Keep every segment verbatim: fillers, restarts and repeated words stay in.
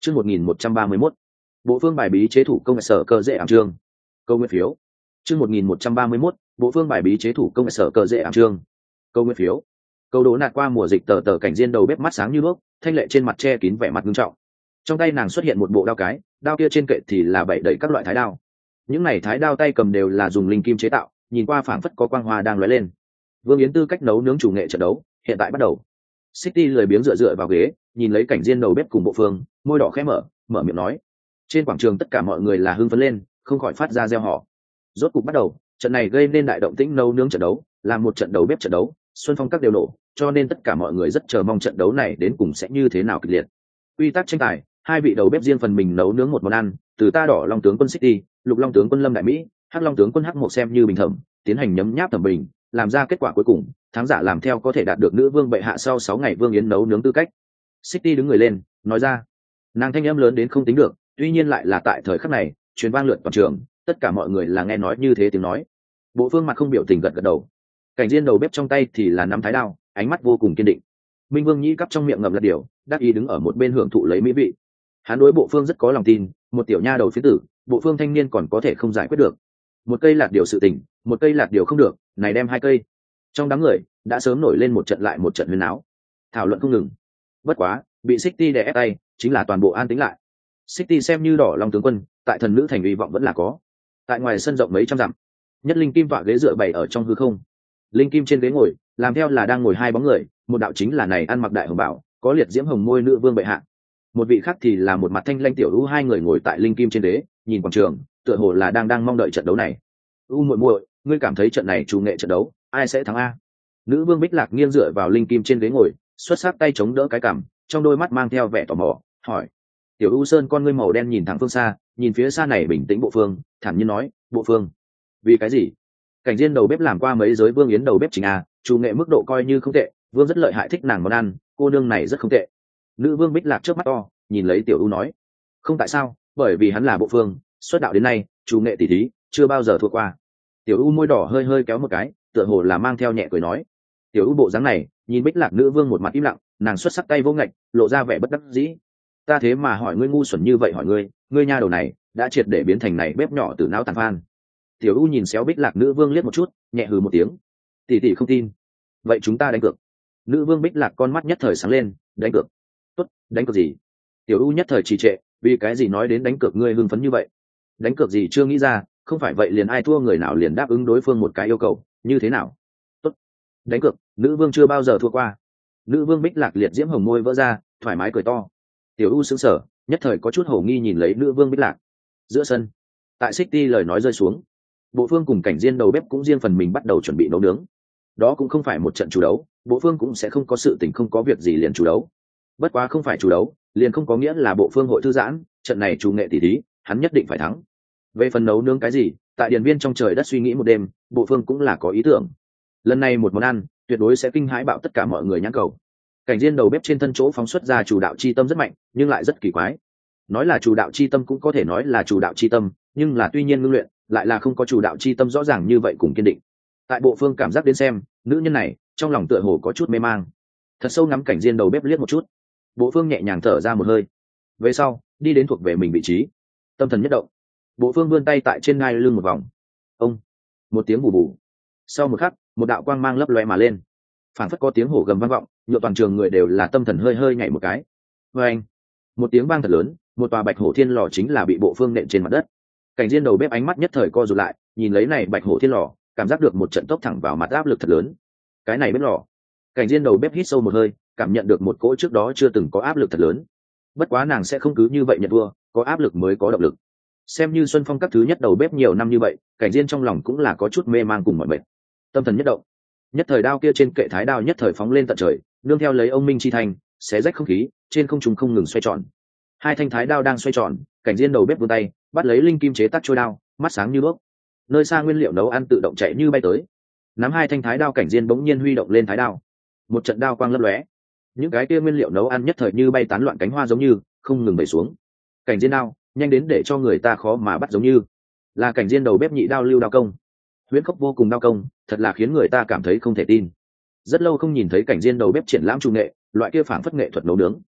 chương một nghìn một trăm ba mươi mốt bộ phương bài bí chế thủ công nghệ sở cơ dễ ảm trương câu nguyên phiếu chương một nghìn một trăm ba mươi mốt bộ phương bài bí chế thủ công nghệ sở cơ dễ ảm trương câu nguyên phiếu câu đố nạt qua mùa dịch tờ tờ cảnh diên đầu bếp mắt sáng như nước, thanh lệ trên mặt che kín vẻ mặt nghiêm trọng. Trong tay nàng xuất hiện một bộ đao cái, đao kia trên kệ thì là bảy đầy các loại thái đao. Những này thái đao tay cầm đều là dùng linh kim chế tạo, nhìn qua phảng phất có quang hoa đang lóe lên. Vương Yến Tư cách nấu nướng chủ nghệ trận đấu, hiện tại bắt đầu. City lười biếng dựa dựa vào ghế, nhìn lấy cảnh diên đầu bếp cùng bộ phương, môi đỏ khẽ mở, mở miệng nói. Trên quảng trường tất cả mọi người là hưng phấn lên, không khỏi phát ra reo hò. Rốt cục bắt đầu, trận này gây nên đại động tĩnh nấu nướng trận đấu, là một trận đầu bếp trận đấu, xuân phong các đều nổ, cho nên tất cả mọi người rất chờ mong trận đấu này đến cùng sẽ như thế nào kịch liệt. Quy tắc tranh tài, hai vị đầu bếp riêng phần mình nấu nướng một món ăn, từ ta đỏ long tướng quân City, lục long tướng quân Lâm Đại Mỹ, hắc long tướng quân Hắc Mộc xem như bình thẩm, tiến hành nhấm nháp thẩm bình, làm ra kết quả cuối cùng, thắng giả làm theo có thể đạt được nữ vương bệ hạ sau sáu ngày vương yến nấu nướng tư cách. City đứng người lên, nói ra. Nàng thanh âm lớn đến không tính được, tuy nhiên lại là tại thời khắc này, truyền vang lượn toàn trường, tất cả mọi người là nghe nói như thế tiếng nói. Bộ phương mặt không biểu tình gật gật đầu. Cảnh diên đầu bếp trong tay thì là nắm thái đao, ánh mắt vô cùng kiên định. Minh Vương nhĩ cắp trong miệng ngậm lật điều, đắc ý đứng ở một bên hưởng thụ lấy mỹ vị. Hắn đối bộ phương rất có lòng tin, một tiểu nha đầu phía tử, bộ phương thanh niên còn có thể không giải quyết được. Một cây lạt điều sự tình, một cây lạt điều không được, này đem hai cây. Trong đám người đã sớm nổi lên một trận lại một trận huyên náo, thảo luận không ngừng. Bất quá, bị City đè ép tay, chính là toàn bộ an tĩnh lại. City xem như đỏ long tướng quân, tại thần nữ thành hy vọng vẫn là có. Tại ngoài sân rộng mấy trăm dặm, nhất linh kim tọa ghế dựa bày ở trong hư không. Linh kim trên ghế ngồi, làm theo là đang ngồi hai bóng người, một đạo chính là này ăn mặc đại hồng bảo, có liệt diễm hồng môi nữ vương bệ hạ. Một vị khác thì là một mặt thanh lanh tiểu u, hai người ngồi tại linh kim trên ghế, nhìn quảng trường, tựa hồ là đang đang mong đợi trận đấu này. U muội muội, ngươi cảm thấy trận này chủ nghệ trận đấu, ai sẽ thắng a? Nữ vương Bích Lạc nghiêng dựa vào linh kim trên ghế ngồi, xuất sắc tay chống đỡ cái cằm, trong đôi mắt mang theo vẻ tò mò, hỏi. Tiểu U Sơn con ngươi màu đen nhìn thẳng phương xa, nhìn phía xa này bình tĩnh bộ phương, thản nhiên nói, bộ phương. Vì cái gì? Cảnh diên đầu bếp làm qua mấy giới vương yến đầu bếp chính a, chủ nghệ mức độ coi như không tệ, vương rất lợi hại, thích nàng món ăn, cô nương này rất không tệ. Nữ vương Bích Lạc trước mắt to, nhìn lấy tiểu U nói. Không tại sao, bởi vì hắn là bộ phương, xuất đạo đến nay, chủ nghệ tỷ thí, chưa bao giờ thua qua. Tiểu U môi đỏ hơi hơi kéo một cái, tựa hồ là mang theo nhẹ cười nói. Tiểu U bộ dáng này, nhìn Bích Lạc nữ vương một mặt im lặng, nàng xuất sắc tay vô ngạch, lộ ra vẻ bất đắc dĩ. Ta thế mà hỏi ngươi ngu xuẩn như vậy hỏi ngươi, ngươi nha đầu này đã triệt để biến thành này bếp nhỏ từ não tàn phan. Tiểu U nhìn xéo Bích Lạc nữ vương liếc một chút, nhẹ hừ một tiếng. Tỷ tỷ không tin, vậy chúng ta đánh cược. Nữ vương Bích Lạc con mắt nhất thời sáng lên, đánh cược. Tốt, đánh cược gì? Tiểu U nhất thời trì trệ, vì cái gì nói đến đánh cược ngươi hưng phấn như vậy? Đánh cược gì chưa nghĩ ra, không phải vậy liền ai thua người nào liền đáp ứng đối phương một cái yêu cầu, như thế nào? Tốt, đánh cược. Nữ vương chưa bao giờ thua qua. Nữ vương Bích Lạc liệt diễm hồng môi vỡ ra, thoải mái cười to. Tiểu U sững sờ, nhất thời có chút hổ nghi nhìn lấy nữ vương Bích Lạc. Giữa sân, tại City lời nói rơi xuống, bộ phương cùng cảnh diên đầu bếp cũng riêng phần mình bắt đầu chuẩn bị nấu nướng. Đó cũng không phải một trận chủ đấu, bộ phương cũng sẽ không có sự tình không có việc gì liền chủ đấu. Bất quá không phải chủ đấu, liền không có nghĩa là bộ phương hội thư giãn, trận này chủ nghệ tỷ thí, hắn nhất định phải thắng. Về phần nấu nướng cái gì, tại điền viên trong trời đất suy nghĩ một đêm, bộ phương cũng là có ý tưởng. Lần này một món ăn, tuyệt đối sẽ kinh hãi bạo tất cả mọi người nhãn cầu. Cảnh diên đầu bếp trên thân chỗ phóng xuất ra chủ đạo chi tâm rất mạnh, nhưng lại rất kỳ quái. Nói là chủ đạo chi tâm cũng có thể nói là chủ đạo chi tâm, nhưng là tuy nhiên ngưng luyện, lại là không có chủ đạo chi tâm rõ ràng như vậy cùng kiên định. Tại bộ phương cảm giác đến xem, nữ nhân này trong lòng tựa hồ có chút mê mang. Thật sâu ngắm cảnh diên đầu bếp liếc một chút, bộ phương nhẹ nhàng thở ra một hơi. Về sau, đi đến thuộc về mình vị trí, tâm thần nhất động. Bộ phương vươn tay tại trên ngai lưng một vòng. Ông, một tiếng bù bù. Sau một khắc, một đạo quang mang lấp loe mà lên, phảng phất có tiếng hổ gầm vang vọng, nhựa toàn trường người đều là tâm thần hơi hơi nhảy một cái. Vê anh, một tiếng vang thật lớn, một tòa bạch hổ thiên lò chính là bị bộ phương nện trên mặt đất. Cảnh diên đầu bếp ánh mắt nhất thời co rụt lại, nhìn lấy này bạch hổ thiên lò, cảm giác được một trận tốc thẳng vào mặt áp lực thật lớn. Cái này bếp lò. Cảnh diên đầu bếp hít sâu một hơi, cảm nhận được một cỗ trước đó chưa từng có áp lực thật lớn. Bất quá nàng sẽ không cứ như vậy nhận thua, có áp lực mới có động lực. Xem như Xuân Phong các thứ nhất đầu bếp nhiều năm như vậy, cảnh diên trong lòng cũng là có chút mê mang cùng mọi mệt. Tâm thần nhất động, nhất thời đao kia trên kệ thái đao nhất thời phóng lên tận trời, nương theo lấy ông minh chi thành, xé rách không khí, trên không trung không ngừng xoay tròn. Hai thanh thái đao đang xoay tròn, cảnh diên đầu bếp vươn tay, bắt lấy linh kim chế tác trôi đao, mắt sáng như đuốc. Nơi xa nguyên liệu nấu ăn tự động chạy như bay tới. Nắm hai thanh thái đao cảnh diên bỗng nhiên huy động lên thái đao. Một trận đao quang lấp lóe. Những cái kia nguyên liệu nấu ăn nhất thời như bay tán loạn cánh hoa giống như, không ngừng bày xuống. Cảnh diên đao, nhanh đến để cho người ta khó mà bắt giống như. Là cảnh diên đầu bếp nhị đao lưu đao công. Huyễn khốc vô cùng đao công, thật là khiến người ta cảm thấy không thể tin. Rất lâu không nhìn thấy cảnh diên đầu bếp triển lãm trung nghệ, loại kia phảng phất nghệ thuật nấu nướng.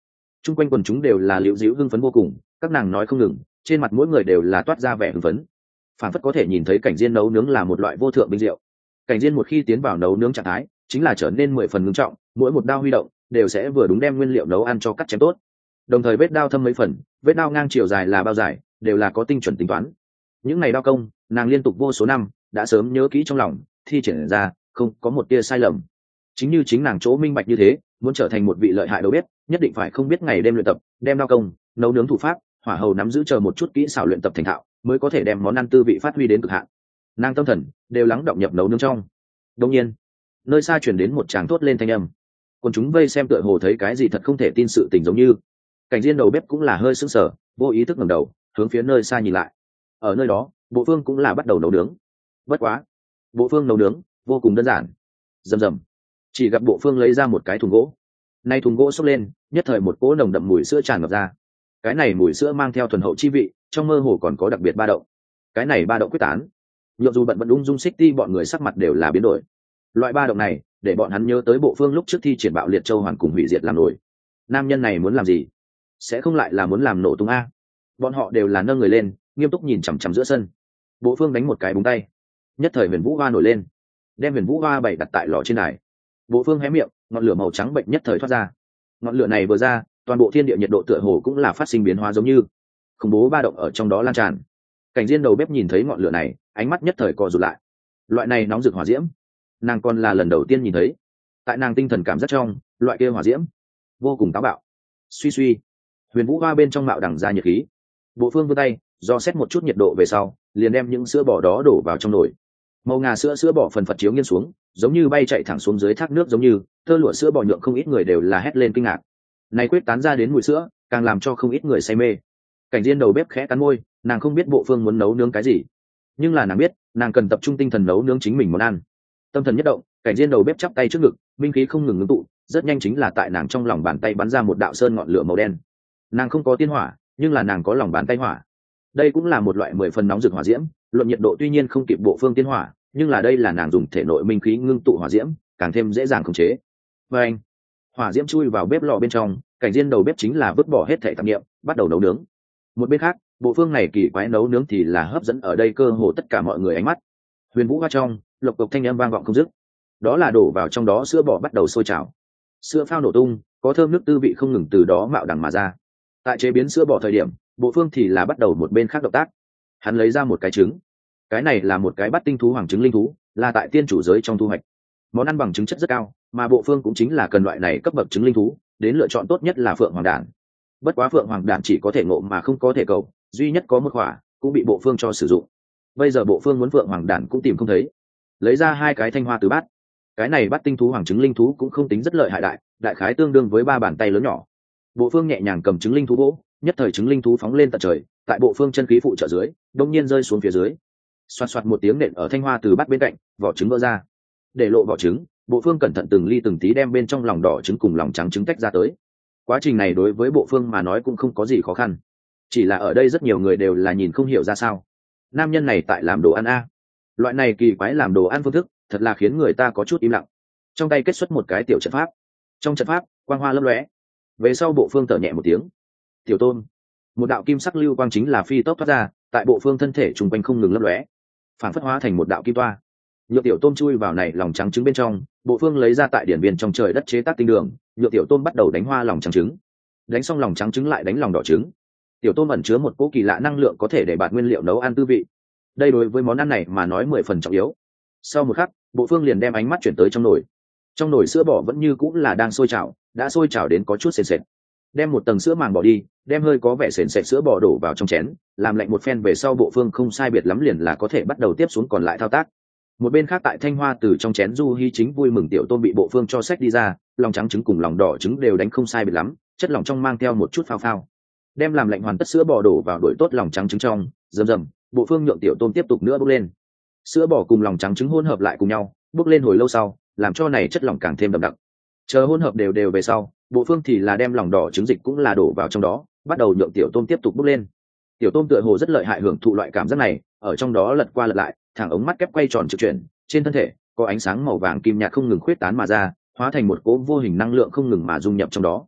Trung quanh quần chúng đều là liễu dĩu hưng phấn vô cùng, các nàng nói không ngừng, trên mặt mỗi người đều là toát ra vẻ hưng phấn, phản phất có thể nhìn thấy cảnh diên nấu nướng là một loại vô thượng binh diệu. Cảnh diên một khi tiến vào nấu nướng trạng thái chính là trở nên mười phần ngưng trọng, mỗi một đao huy động đều sẽ vừa đúng đem nguyên liệu nấu ăn cho cắt chém tốt, đồng thời vết đao thâm mấy phần, vết đao ngang chiều dài là bao dài đều là có tinh chuẩn tính toán. Những ngày đao công nàng liên tục vô số năm đã sớm nhớ kỹ trong lòng, thi triển ra không có một tia sai lầm. Chính như chính nàng chỗ minh bạch như thế, muốn trở thành một vị lợi hại đầu bếp nhất định phải không biết ngày đêm luyện tập, đem đao công, nấu nướng thủ pháp, hỏa hầu nắm giữ chờ một chút kỹ xảo luyện tập thành thạo, mới có thể đem món ăn tư vị phát huy đến cực hạn. Nàng tâm thần đều lắng động nhập nấu nướng trong. Đương nhiên, nơi xa truyền đến một tràng thốt lên thanh âm. Còn chúng vây xem tựa hồ thấy cái gì thật không thể tin sự tình giống như. Cảnh Diên đầu bếp cũng là hơi sững sờ, vô ý thức ngẩng đầu, hướng phía nơi xa nhìn lại. Ở nơi đó, Bộ Phương cũng là bắt đầu nấu nướng. Bất quá, Bộ Phương nấu nướng vô cùng đơn giản. Rầm rầm, chỉ gặp Bộ Phương lấy ra một cái thùng gỗ. Nay thùng gỗ xốc lên, nhất thời một cỗ nồng đậm mùi sữa tràn ngập ra. Cái này mùi sữa mang theo thuần hậu chi vị, trong mơ hồ còn có đặc biệt ba động. Cái này ba động quyết tán, nhộn dù bận bận ung dung xích ti bọn người sắc mặt đều là biến đổi. Loại ba động này để bọn hắn nhớ tới Bộ Phương lúc trước thi triển bạo liệt châu hoàn cùng hủy diệt làm nổi. Nam nhân này muốn làm gì? Sẽ không lại là muốn làm nổ tung a? Bọn họ đều là nâng người lên, nghiêm túc nhìn chằm chằm giữa sân. Bộ Phương đánh một cái búng tay, nhất thời Huyền Vũ Hoa nổi lên, đem Huyền Vũ Hoa bày đặt tại lò trên đài. Bộ Phương hé miệng, ngọn lửa màu trắng bệnh nhất thời thoát ra. Ngọn lửa này vừa ra, toàn bộ thiên địa nhiệt độ tựa hồ cũng là phát sinh biến hóa giống như khủng bố ba động ở trong đó lan tràn. Cảnh Diên đầu bếp nhìn thấy ngọn lửa này, ánh mắt nhất thời co rụt lại. Loại này nóng rực hỏa diễm, nàng còn là lần đầu tiên nhìn thấy. Tại nàng tinh thần cảm giác trong, loại kia hỏa diễm vô cùng táo bạo. Suy suy, Huyền Vũ Hoa bên trong mạo đằng ra nhiệt khí. Bộ Phương vươn tay, do xét một chút nhiệt độ về sau, liền đem những sữa bò đó đổ vào trong nồi. Màu ngà sữa sữa bò phần phật chiếu nghiêng xuống, giống như bay chạy thẳng xuống dưới thác nước giống như, tơ lụa sữa bò nhượng không ít người đều là hét lên kinh ngạc. Này quyết tán ra đến mùi sữa, càng làm cho không ít người say mê. Cảnh Diên đầu bếp khẽ cắn môi, nàng không biết Bộ Phương muốn nấu nướng cái gì, nhưng là nàng biết, nàng cần tập trung tinh thần nấu nướng chính mình món ăn. Tâm thần nhất động, Cảnh Diên đầu bếp chắp tay trước ngực, minh khí không ngừng ngưng tụ, rất nhanh chính là tại nàng trong lòng bàn tay bắn ra một đạo sơn ngọn lửa màu đen. Nàng không có tiên hỏa, nhưng là nàng có lòng bàn tay hỏa. Đây cũng là một loại mười phần nóng rực hỏa diễm, luận nhiệt độ tuy nhiên không kịp Bộ Phương tiên hỏa, nhưng là đây là nàng dùng thể nội minh khí ngưng tụ hỏa diễm, càng thêm dễ dàng khống chế. Và anh, hỏa diễm chui vào bếp lò bên trong, Cảnh Diên đầu bếp chính là vứt bỏ hết thảy tạp niệm, bắt đầu nấu nướng. Một bên khác, Bộ Phương này kỳ quái nấu nướng thì là hấp dẫn ở đây cơ hồ tất cả mọi người ánh mắt. Huyền Vũ Hoa trong, lộc cộc thanh âm vang vọng không dứt. Đó là đổ vào trong đó sữa bò bắt đầu sôi trào. Sữa phao nổ tung, có thơm nước tư vị không ngừng từ đó mạo đằng mà ra. Tại chế biến sữa bò thời điểm, Bộ Phương thì là bắt đầu một bên khác động tác. Hắn lấy ra một cái trứng. Cái này là một cái bắt tinh thú hoàng trứng linh thú, là tại tiên chủ giới trong thu hoạch. Món ăn bằng trứng chất rất cao, mà Bộ Phương cũng chính là cần loại này cấp bậc trứng linh thú, đến lựa chọn tốt nhất là phượng hoàng đản. Bất quá phượng hoàng đản chỉ có thể ngộ mà không có thể cầu, duy nhất có một quả cũng bị Bộ Phương cho sử dụng. Bây giờ Bộ Phương muốn phượng hoàng đản cũng tìm không thấy. Lấy ra hai cái thanh hoa từ bát. Cái này bắt tinh thú hoàng trứng linh thú cũng không tính rất lợi hại đại, đại khái tương đương với ba bàn tay lớn nhỏ. Bộ Phương nhẹ nhàng cầm trứng linh thú gỗ, nhất thời trứng linh thú phóng lên tận trời, tại Bộ Phương chân khí phụ trợ dưới, đột nhiên rơi xuống phía dưới. Xoạt xoạt một tiếng nện ở thanh hoa từ bát bên cạnh, vỏ trứng vỡ ra. Để lộ vỏ trứng, Bộ Phương cẩn thận từng ly từng tí đem bên trong lòng đỏ trứng cùng lòng trắng trứng tách ra tới. Quá trình này đối với Bộ Phương mà nói cũng không có gì khó khăn, chỉ là ở đây rất nhiều người đều là nhìn không hiểu ra sao. Nam nhân này tại làm đồ ăn a? Loại này kỳ quái làm đồ ăn phương thức, thật là khiến người ta có chút im lặng. Trong tay kết xuất một cái tiểu trận pháp. Trong trận pháp, quang hoa lấp lóe. Về sau Bộ Phương thở nhẹ một tiếng. Tiểu Tôn, một đạo kim sắc lưu quang chính là phi tốc thoát ra, tại Bộ Phương thân thể trùng quanh không ngừng lấp lóe, phản phất hóa thành một đạo kim toa. Nhựa tiểu tôm chui vào này lòng trắng trứng bên trong, Bộ Phương lấy ra tại điển viên trong trời đất chế tác tinh đường, nhựa tiểu tôm bắt đầu đánh hoa lòng trắng trứng. Đánh xong lòng trắng trứng lại đánh lòng đỏ trứng. Tiểu tôm ẩn chứa một cỗ kỳ lạ năng lượng có thể để bạt nguyên liệu nấu ăn tư vị. Đây đối với món ăn này mà nói mười phần trọng yếu. Sau một khắc, Bộ Phương liền đem ánh mắt chuyển tới trong nồi. Trong nồi sữa bò vẫn như cũng là đang sôi trào, đã sôi trào đến có chút sền sệt. Đem một tầng sữa màng bỏ đi, đem hơi có vẻ sền sệt sữa bò đổ vào trong chén, làm lạnh một phen về sau Bộ Phương không sai biệt lắm liền là có thể bắt đầu tiếp xuống còn lại thao tác. Một bên khác tại thanh hoa từ trong chén Du Hi chính vui mừng tiểu tôm bị Bộ Phương cho xách đi ra, lòng trắng trứng cùng lòng đỏ trứng đều đánh không sai biệt lắm, chất lỏng trong mang theo một chút phao phao. Đem làm lạnh hoàn tất sữa bò đổ vào đổ tốt lòng trắng trứng trong, rầm rầm, Bộ Phương nhượng tiểu tôm tiếp tục nữa bốc lên. Sữa bò cùng lòng trắng trứng hỗn hợp lại cùng nhau, bốc lên hồi lâu sau, làm cho này chất lỏng càng thêm đậm đặc. Chờ hỗn hợp đều đều về sau, Bộ Phương thì là đem lòng đỏ trứng dịch cũng là đổ vào trong đó, bắt đầu nhượng tiểu tôm tiếp tục bốc lên. Tiểu tôm tựa hồ rất lợi hại hưởng thụ loại cảm giác này, ở trong đó lật qua lật lại, thẳng ống mắt kép quay tròn trực chuyển, trên thân thể có ánh sáng màu vàng kim nhạt không ngừng khuyết tán mà ra, hóa thành một cỗ vô hình năng lượng không ngừng mà dung nhập trong đó.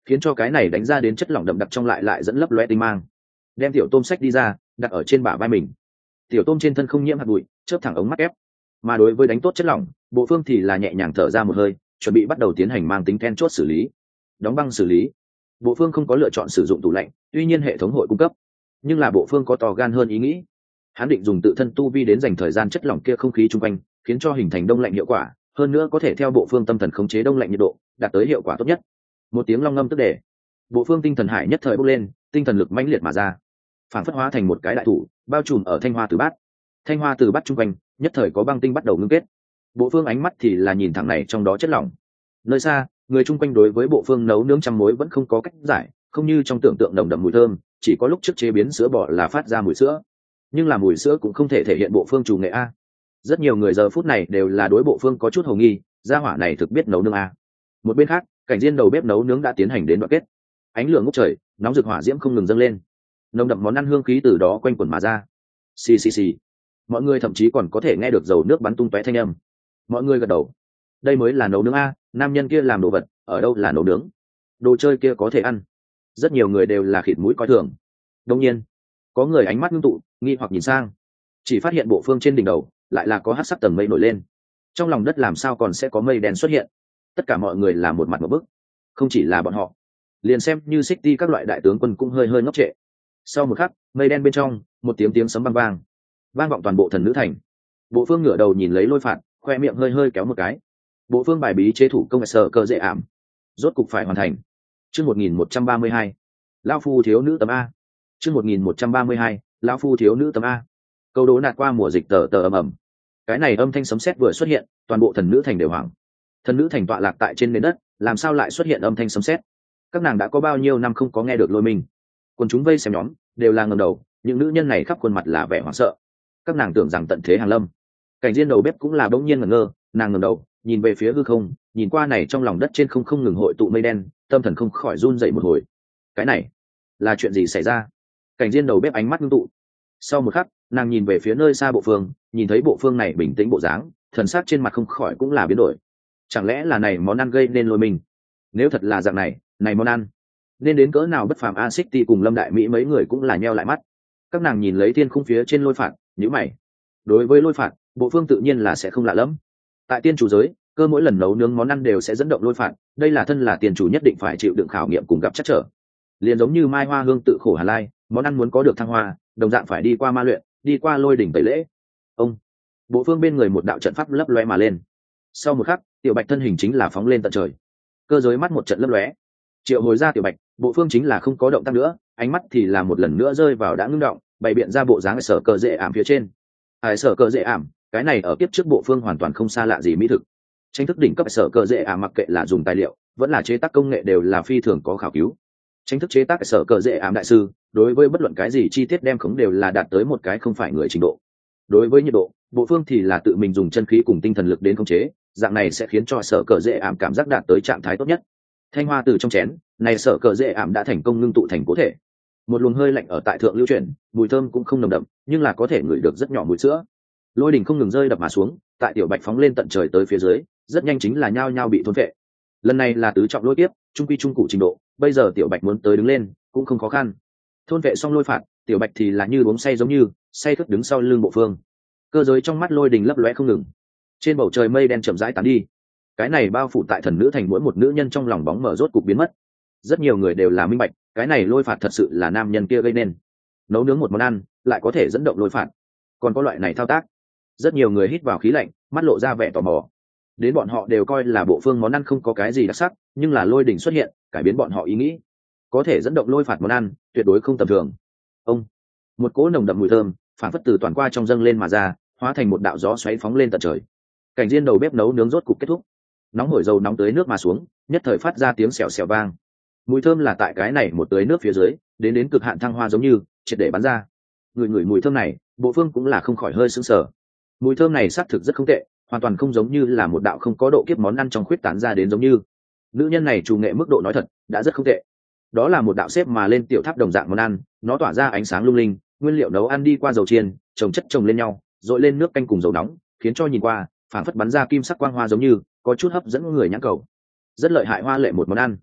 khiến cho cái này đánh ra đến chất lỏng đậm đặc trong lại lại dẫn lấp loe tinh mang. Đem tiểu tôm sách đi ra, đặt ở trên bả vai mình. Tiểu tôm trên thân không nhiễm hạt bụi, chớp thẳng ống mắt ép. Mà đối với đánh tốt chất lỏng, bộ phương thì là nhẹ nhàng thở ra một hơi, chuẩn bị bắt đầu tiến hành mang tính then chốt xử lý. Đóng băng xử lý. Bộ phương không có lựa chọn sử dụng tủ lạnh, tuy nhiên hệ thống hội cung cấp, nhưng là bộ phương có to gan hơn ý nghĩ. Hắn định dùng tự thân tu vi đến dành thời gian chất lỏng kia không khí chung quanh, khiến cho hình thành đông lạnh hiệu quả, hơn nữa có thể theo bộ phương tâm thần khống chế đông lạnh nhiệt độ, đạt tới hiệu quả tốt nhất. Một tiếng long ngâm tức để, bộ phương tinh thần hải nhất thời bốc lên, tinh thần lực mãnh liệt mà ra, phản phất hóa thành một cái đại thủ, bao trùm ở thanh hoa từ bát. Thanh hoa từ bát chung quanh, nhất thời có băng tinh bắt đầu ngưng kết. Bộ phương ánh mắt thì là nhìn thẳng này trong đó chất lỏng. Nơi xa, người chung quanh đối với bộ phương nấu nướng trăm mối vẫn không có cách giải, không như trong tưởng tượng nồng đậm mùi thơm, chỉ có lúc trước chế biến sữa bò là phát ra mùi sữa, nhưng là mùi sữa cũng không thể thể hiện bộ phương chủ nghệ a. Rất nhiều người giờ phút này đều là đối bộ phương có chút hồ nghi, gia hỏa này thực biết nấu nướng a. Một bên khác, cảnh riêng đầu bếp nấu nướng đã tiến hành đến đoạn kết. Ánh lửa ngút trời, nóng rực hỏa diễm không ngừng dâng lên, nồng đậm món ăn hương khí từ đó quanh quẩn mà ra. Xì xì xì, mọi người thậm chí còn có thể nghe được dầu nước bắn tung tóe thanh âm. Mọi người gật đầu, đây mới là nấu nướng a. Nam nhân kia làm đồ vật, ở đâu là nấu nướng? Đồ chơi kia có thể ăn. Rất nhiều người đều là khịt mũi coi thường. Đương nhiên, có người ánh mắt ngưng tụ, nghi hoặc nhìn sang, chỉ phát hiện bộ phương trên đỉnh đầu lại là có hắc sắc tầng mây nổi lên. Trong lòng đất làm sao còn sẽ có mây đen xuất hiện? Tất cả mọi người là một mặt một bức. Không chỉ là bọn họ, liền xem như City các loại đại tướng quân cũng hơi hơi ngốc trệ. Sau một khắc, mây đen bên trong, một tiếng tiếng sấm vang vang, vang vọng toàn bộ thần nữ thành. Bộ phương ngửa đầu nhìn lấy Lôi Phạt, khoe miệng hơi hơi kéo một cái. Bộ phương bài bí chế thủ công sở cơ dễ ảm, rốt cục phải hoàn thành. Chương một nghìn một trăm ba mươi hai, lão phu thiếu nữ tấm a. Chương một nghìn một trăm ba mươi hai, lão phu thiếu nữ tấm a. Câu đố nạt qua mùa dịch tờ tờ ầm ầm. Cái này âm thanh sấm sét vừa xuất hiện, toàn bộ thần nữ thành đều hoảng. Thần nữ thành tọa lạc tại trên nền đất, làm sao lại xuất hiện âm thanh sấm sét? Các nàng đã có bao nhiêu năm không có nghe được Lôi Minh. Còn chúng vây xem nhóm đều là ngẩng đầu, những nữ nhân này khắp khuôn mặt là vẻ hoảng sợ. Các nàng tưởng rằng tận thế hàng lâm. Cảnh Diên đầu bếp cũng là bỗng nhiên ngẩn ngơ, nàng ngẩng đầu, nhìn về phía hư không, nhìn qua này trong lòng đất trên không không ngừng hội tụ mây đen, tâm thần không khỏi run rẩy một hồi. Cái này là chuyện gì xảy ra? Cảnh Diên đầu bếp ánh mắt ngưng tụ. Sau một khắc, nàng nhìn về phía nơi xa bộ phương, nhìn thấy bộ phương này bình tĩnh bộ dáng, thần sắc trên mặt không khỏi cũng là biến đổi. Chẳng lẽ là này món ăn gây nên Lôi mình? Nếu thật là dạng này, này món ăn nên đến cỡ nào bất phàm. A City cùng Lâm Đại Mỹ mấy người cũng là nheo lại mắt. Các nàng nhìn lấy thiên khung phía trên Lôi Phạt, nhíu mày. Đối với Lôi Phạt, bộ phương tự nhiên là sẽ không lạ lẫm. Tại tiên chủ giới, cơ mỗi lần nấu nướng món ăn đều sẽ dẫn động Lôi Phạt, đây là thân là tiền chủ nhất định phải chịu đựng khảo nghiệm cùng gặp chắc trở. Liền giống như Mai Hoa Hương tự khổ Hà Lai, món ăn muốn có được thăng hoa, đồng dạng phải đi qua ma luyện, đi qua lôi đỉnh tẩy lễ. Ông, bộ phương bên người một đạo trận pháp lấp lóe mà lên. Sau một khắc, Tiểu Bạch thân hình chính là phóng lên tận trời. Cơ giới mắt một trận lấp lóe, triệu hồi ra Tiểu Bạch, bộ phương chính là không có động tác nữa, ánh mắt thì là một lần nữa rơi vào đã ngưng động, bày biện ra bộ dáng sở cờ dễ ảm phía trên. Ai sở cờ dễ ảm, cái này ở kiếp trước bộ phương hoàn toàn không xa lạ gì mỹ thực. Tranh thức đỉnh cấp sở cờ dễ ảm mặc kệ là dùng tài liệu, vẫn là chế tác công nghệ đều là phi thường có khảo cứu. Tranh thức chế tác sở cờ dễ ảm đại sư, đối với bất luận cái gì chi tiết đem khống đều là đạt tới một cái không phải người trình độ. Đối với nhiệt độ, bộ phương thì là tự mình dùng chân khí cùng tinh thần lực đến khống chế, dạng này sẽ khiến cho sở cờ dễ ảm cảm giác đạt tới trạng thái tốt nhất. Thanh hoa từ trong chén, này sở cờ dễ ảm đã thành công ngưng tụ thành cố thể. Một luồng hơi lạnh ở tại thượng lưu chuyển, mùi thơm cũng không nồng đậm, nhưng là có thể ngửi được rất nhỏ mùi sữa. Lôi đỉnh không ngừng rơi đập mà xuống, tại Tiểu Bạch phóng lên tận trời tới phía dưới, rất nhanh chính là nhao nhao bị thôn phệ. Lần này là tứ trọng lôi tiếp, trung quy trung cụ trình độ, bây giờ Tiểu Bạch muốn tới đứng lên cũng không khó khăn. Thôn vệ xong Lôi Phạt, Tiểu Bạch thì là như uống say giống như say khướt đứng sau lưng bộ phương. Cơ giới trong mắt lôi đình lấp lóe không ngừng. Trên bầu trời mây đen chậm rãi tán đi. Cái này bao phủ tại thần nữ thành mỗi một nữ nhân trong lòng bóng mờ rốt cục biến mất. Rất nhiều người đều là minh bạch, cái này Lôi Phạt thật sự là nam nhân kia gây nên. Nấu nướng một món ăn, lại có thể dẫn động Lôi Phạt. Còn có loại này thao tác. Rất nhiều người hít vào khí lạnh, mắt lộ ra vẻ tò mò. Đến bọn họ đều coi là bộ phương món ăn không có cái gì đặc sắc, nhưng là lôi đỉnh xuất hiện, cải biến bọn họ ý nghĩ. Có thể dẫn động Lôi Phạt món ăn, tuyệt đối không tầm thường. Ông, một cỗ nồng đậm mùi thơm, phản phất từ toàn qua trong dâng lên mà ra, hóa thành một đạo gió xoáy phóng lên tận trời. Cảnh Diên đầu bếp nấu nướng rốt cục kết thúc. Nóng hổi dầu nóng tới nước mà xuống, nhất thời phát ra tiếng xèo xèo vang. Mùi thơm là tại cái này một tưới nước phía dưới, đến đến cực hạn thăng hoa giống như triệt để bắn ra. Người người mùi thơm này, bộ phương cũng là không khỏi hơi sững sờ. Mùi thơm này xác thực rất không tệ, hoàn toàn không giống như là một đạo không có độ kiếp món ăn trong khuyết tán ra đến giống như. Nữ nhân này chủ nghệ mức độ nói thật đã rất không tệ. Đó là một đạo xếp mà lên tiểu tháp đồng dạng món ăn, nó tỏa ra ánh sáng lung linh, nguyên liệu nấu ăn đi qua dầu chiên, chồng chất chồng lên nhau, dội lên nước canh cùng dầu nóng, khiến cho nhìn qua phảng phất bắn ra kim sắc quang hoa giống như có chút hấp dẫn người nhãn cầu. Rất lợi hại hoa lệ một món ăn.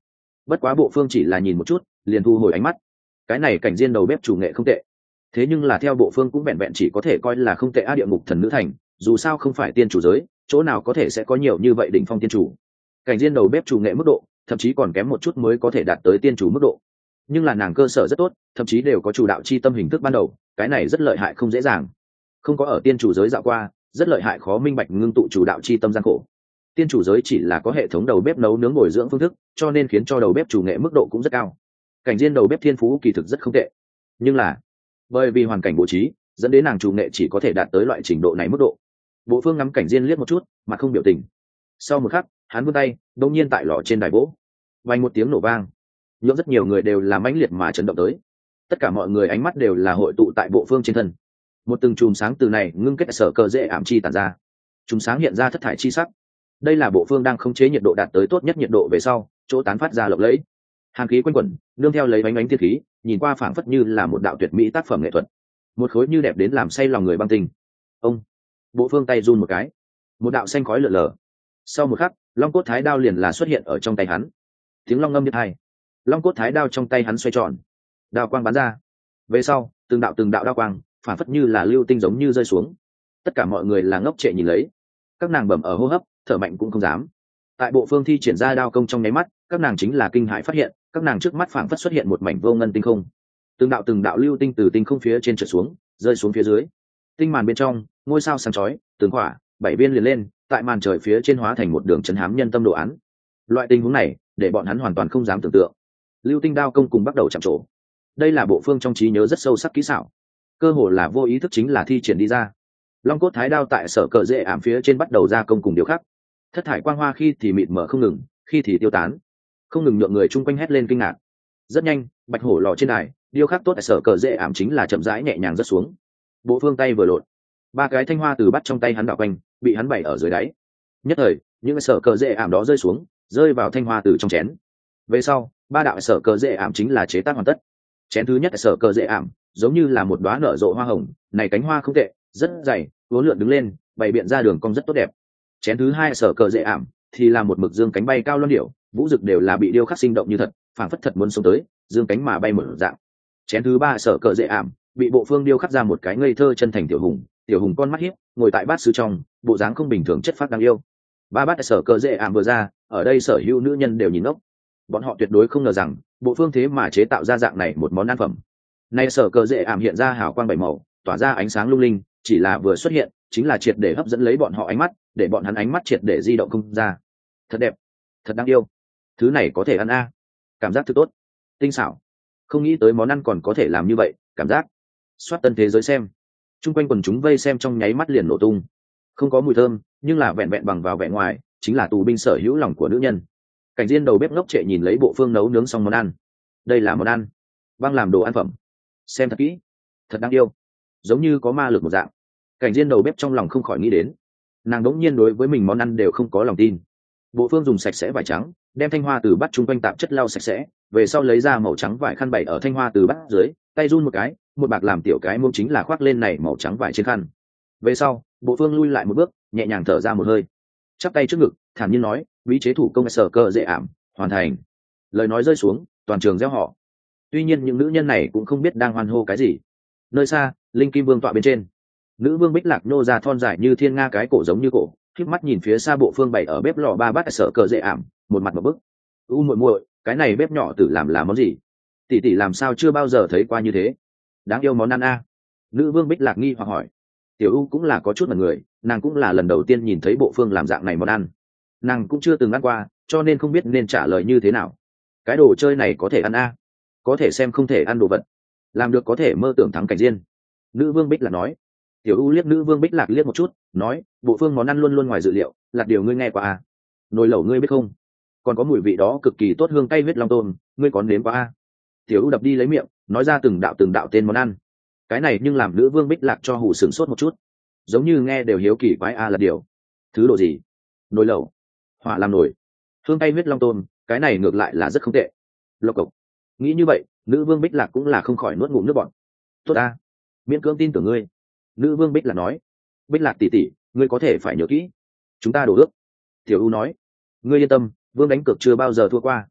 Bất quá bộ phương chỉ là nhìn một chút liền thu hồi ánh mắt. Cái này cảnh diên đầu bếp chủ nghệ không tệ, thế nhưng là theo bộ phương cũng vẹn vẹn chỉ có thể coi là không tệ. A địa ngục thần nữ thành dù sao không phải tiên chủ giới, chỗ nào có thể sẽ có nhiều như vậy đỉnh phong tiên chủ. Cảnh diên đầu bếp chủ nghệ mức độ thậm chí còn kém một chút mới có thể đạt tới tiên chủ mức độ, nhưng là nàng cơ sở rất tốt, thậm chí đều có chủ đạo chi tâm hình thức ban đầu, cái này rất lợi hại không dễ dàng. Không có ở tiên chủ giới dạo qua, rất lợi hại khó minh bạch ngưng tụ chủ đạo chi tâm gian khổ. Tiên chủ giới chỉ là có hệ thống đầu bếp nấu nướng bồi dưỡng phương thức, cho nên khiến cho đầu bếp chủ nghệ mức độ cũng rất cao. Cảnh diên đầu bếp thiên phú kỳ thực rất không tệ, nhưng là bởi vì hoàn cảnh bố trí dẫn đến nàng chủ nghệ chỉ có thể đạt tới loại trình độ này mức độ. Bộ phương ngắm cảnh diên liếc một chút mà không biểu tình. Sau một khắc hắn vươn tay đột nhiên tại lò trên đài vỗ, vang một tiếng nổ vang, nhộn rất nhiều người đều làm mãnh liệt mà chấn động tới. Tất cả mọi người ánh mắt đều là hội tụ tại bộ phương trên thân. Một từng chùm sáng từ này ngưng kết sở cơ dễ ảm chi tản ra, chùm sáng hiện ra thất thải chi sắc. Đây là bộ phương đang khống chế nhiệt độ đạt tới tốt nhất nhiệt độ về sau chỗ tán phát ra lộng lẫy, hàn khí quanh quẩn nương theo lấy bánh bánh tiên khí, nhìn qua phảng phất như là một đạo tuyệt mỹ tác phẩm nghệ thuật, một khối như đẹp đến làm say lòng người băng tình. Ông bộ phương tay run một cái, một đạo xanh khói lượn lờ. Sau một khắc long cốt thái đao liền là xuất hiện ở trong tay hắn, tiếng long ngâm như hai, long cốt thái đao trong tay hắn xoay tròn, đao quang bắn ra về sau từng đạo từng đạo đao quang phảng phất như là lưu tinh giống như rơi xuống. Tất cả mọi người là ngốc trệ nhìn lấy, các nàng bẩm ở hô hấp, thở mạnh cũng không dám. Tại bộ phương thi triển ra đao công trong nháy mắt, các nàng chính là kinh hãi phát hiện các nàng trước mắt phảng phất xuất hiện một mảnh vô ngân tinh không, từng đạo từng đạo lưu tinh từ tinh không phía trên trượt xuống rơi xuống phía dưới. Tinh màn bên trong ngôi sao sáng chói tường hỏa bảy viên liền lên tại màn trời phía trên hóa thành một đường chấn hám nhân tâm đồ án. Loại tình huống này để bọn hắn hoàn toàn không dám tưởng tượng. Lưu tinh đao công cùng bắt đầu chạm trổ, đây là bộ phương trong trí nhớ rất sâu sắc kỹ xảo, cơ hồ là vô ý thức chính là thi triển đi ra. Long cốt thái đao tại sở cờ dễ ảm phía trên bắt đầu ra công cùng điều khắc, thất thải quang hoa khi thì mịt mở không ngừng, khi thì tiêu tán, không ngừng nhượng người chung quanh hét lên kinh ngạc. Rất nhanh bạch hổ lò trên đài điêu khắc tốt tại sở cờ dễ ảm chính là chậm rãi nhẹ nhàng rớt xuống. Bộ phương tay vừa lộn, ba cái thanh hoa từ bắt trong tay hắn đảo quanh bị hắn bày ở dưới đáy. Nhất thời những sở cờ dễ ảm đó rơi xuống, rơi vào thanh hoa từ trong chén. Về sau ba đạo sở cờ dễ ảm chính là chế tác hoàn tất. Chén thứ nhất sở cờ dễ ảm giống như là một đóa nở rộ hoa hồng, này cánh hoa không tệ, rất dày, uốn lượn đứng lên bày biện ra đường cong rất tốt đẹp. Chén thứ hai sở cờ dễ ảm thì là một mực dương cánh bay cao loan điệu, vũ rực đều là bị điêu khắc sinh động như thật, phảng phất thật muốn sống tới, dương cánh mà bay một dạng. Chén thứ ba sở cờ dễ ảm bị bộ phương điêu khắc ra một cái ngây thơ chân thành tiểu hùng, tiểu hùng con mắt hiếp ngồi tại bát sứ trong, bộ dáng không bình thường chất phát đáng yêu. Ba bát sở cờ dễ ảm vừa ra, ở đây sở hữu nữ nhân đều nhìn ngốc, bọn họ tuyệt đối không ngờ rằng bộ phương thế mà chế tạo ra dạng này một món ăn phẩm. Nay sở cờ dễ ảm hiện ra hào quang bảy màu, tỏa ra ánh sáng lung linh, chỉ là vừa xuất hiện chính là triệt để hấp dẫn lấy bọn họ ánh mắt, để bọn hắn ánh mắt triệt để di động không ra. Thật đẹp, thật đáng yêu, thứ này có thể ăn a, cảm giác thật tốt, tinh xảo, không nghĩ tới món ăn còn có thể làm như vậy, cảm giác soát tân thế giới xem. Trung quanh quần chúng vây xem trong nháy mắt liền nổ tung. Không có mùi thơm, nhưng là vẹn vẹn bằng vào vẻ ngoài chính là tù binh sở hữu lòng của nữ nhân. Cảnh diên đầu bếp ngốc trệ nhìn lấy bộ phương nấu nướng xong món ăn. Đây là món ăn băng làm đồ ăn phẩm, xem thật kỹ, thật đáng yêu, giống như có ma lực một dạng. Cảnh diên đầu bếp trong lòng không khỏi nghĩ đến, nàng đống nhiên đối với mình món ăn đều không có lòng tin. Bộ phương dùng sạch sẽ vải trắng đem thanh hoa từ bắt chung quanh tạp chất lau sạch sẽ, về sau lấy ra màu trắng vải khăn bày ở thanh hoa từ bắt dưới, tay run một cái, một bạc làm tiểu cái muông chính là khoác lên này màu trắng vải trên khăn. Về sau bộ phương lui lại một bước, nhẹ nhàng thở ra một hơi, chắp tay trước ngực thản nhiên nói, bí chế thủ công sở cơ dễ ảm hoàn thành. Lời nói rơi xuống, toàn trường reo hò. Tuy nhiên những nữ nhân này cũng không biết đang hoan hô cái gì. Nơi xa linh kim vương tọa bên trên, nữ vương bích lạc nô ra thon dài như thiên nga, cái cổ giống như cổ, khép mắt nhìn phía xa bộ phương bày ở bếp lò ba bát sở cờ dễ ảm, một mặt một bức. U muội muội, cái này bếp nhỏ tử làm là món gì? Tỷ tỷ làm sao chưa bao giờ thấy qua như thế? Đáng yêu món ăn a. Nữ vương bích lạc nghi hoặc hỏi. Tiểu U cũng là có chút mặt người, nàng cũng là lần đầu tiên nhìn thấy bộ phương làm dạng này món ăn, nàng cũng chưa từng ăn qua, cho nên không biết nên trả lời như thế nào. Cái đồ chơi này có thể ăn a, có thể xem không thể ăn đồ vật, làm được có thể mơ tưởng thắng cảnh diên. Nữ vương bích lạc nói. Tiểu U liếc nữ vương bích lạc liếc một chút, nói, bộ phương món ăn luôn luôn ngoài dự liệu, là điều ngươi nghe qua a. Nồi lẩu ngươi biết không? Còn có mùi vị đó cực kỳ tốt, hương cay huyết long tôm, ngươi còn nếm qua a? Tiểu U đập đi lấy miệng, nói ra từng đạo từng đạo tên món ăn. Cái này nhưng làm nữ vương bích lạc cho hù sửng sốt một chút, giống như nghe đều hiếu kỳ quái a là điều. Thứ đồ gì? Nồi lẩu, hỏa làm nồi, hương cay huyết long tôm, cái này ngược lại là rất không tệ. Lộc cộc. Nghĩ như vậy, nữ vương bích lạc cũng là không khỏi nuốt ngụm nước bọt. Tốt a, miễn cưỡng tin tưởng ngươi. Nữ vương bích lạc nói. Bích lạc tỷ tỷ, ngươi có thể phải nhớ kỹ, chúng ta đổ ước. Tiểu U nói. Ngươi yên tâm, vương đánh cược chưa bao giờ thua qua.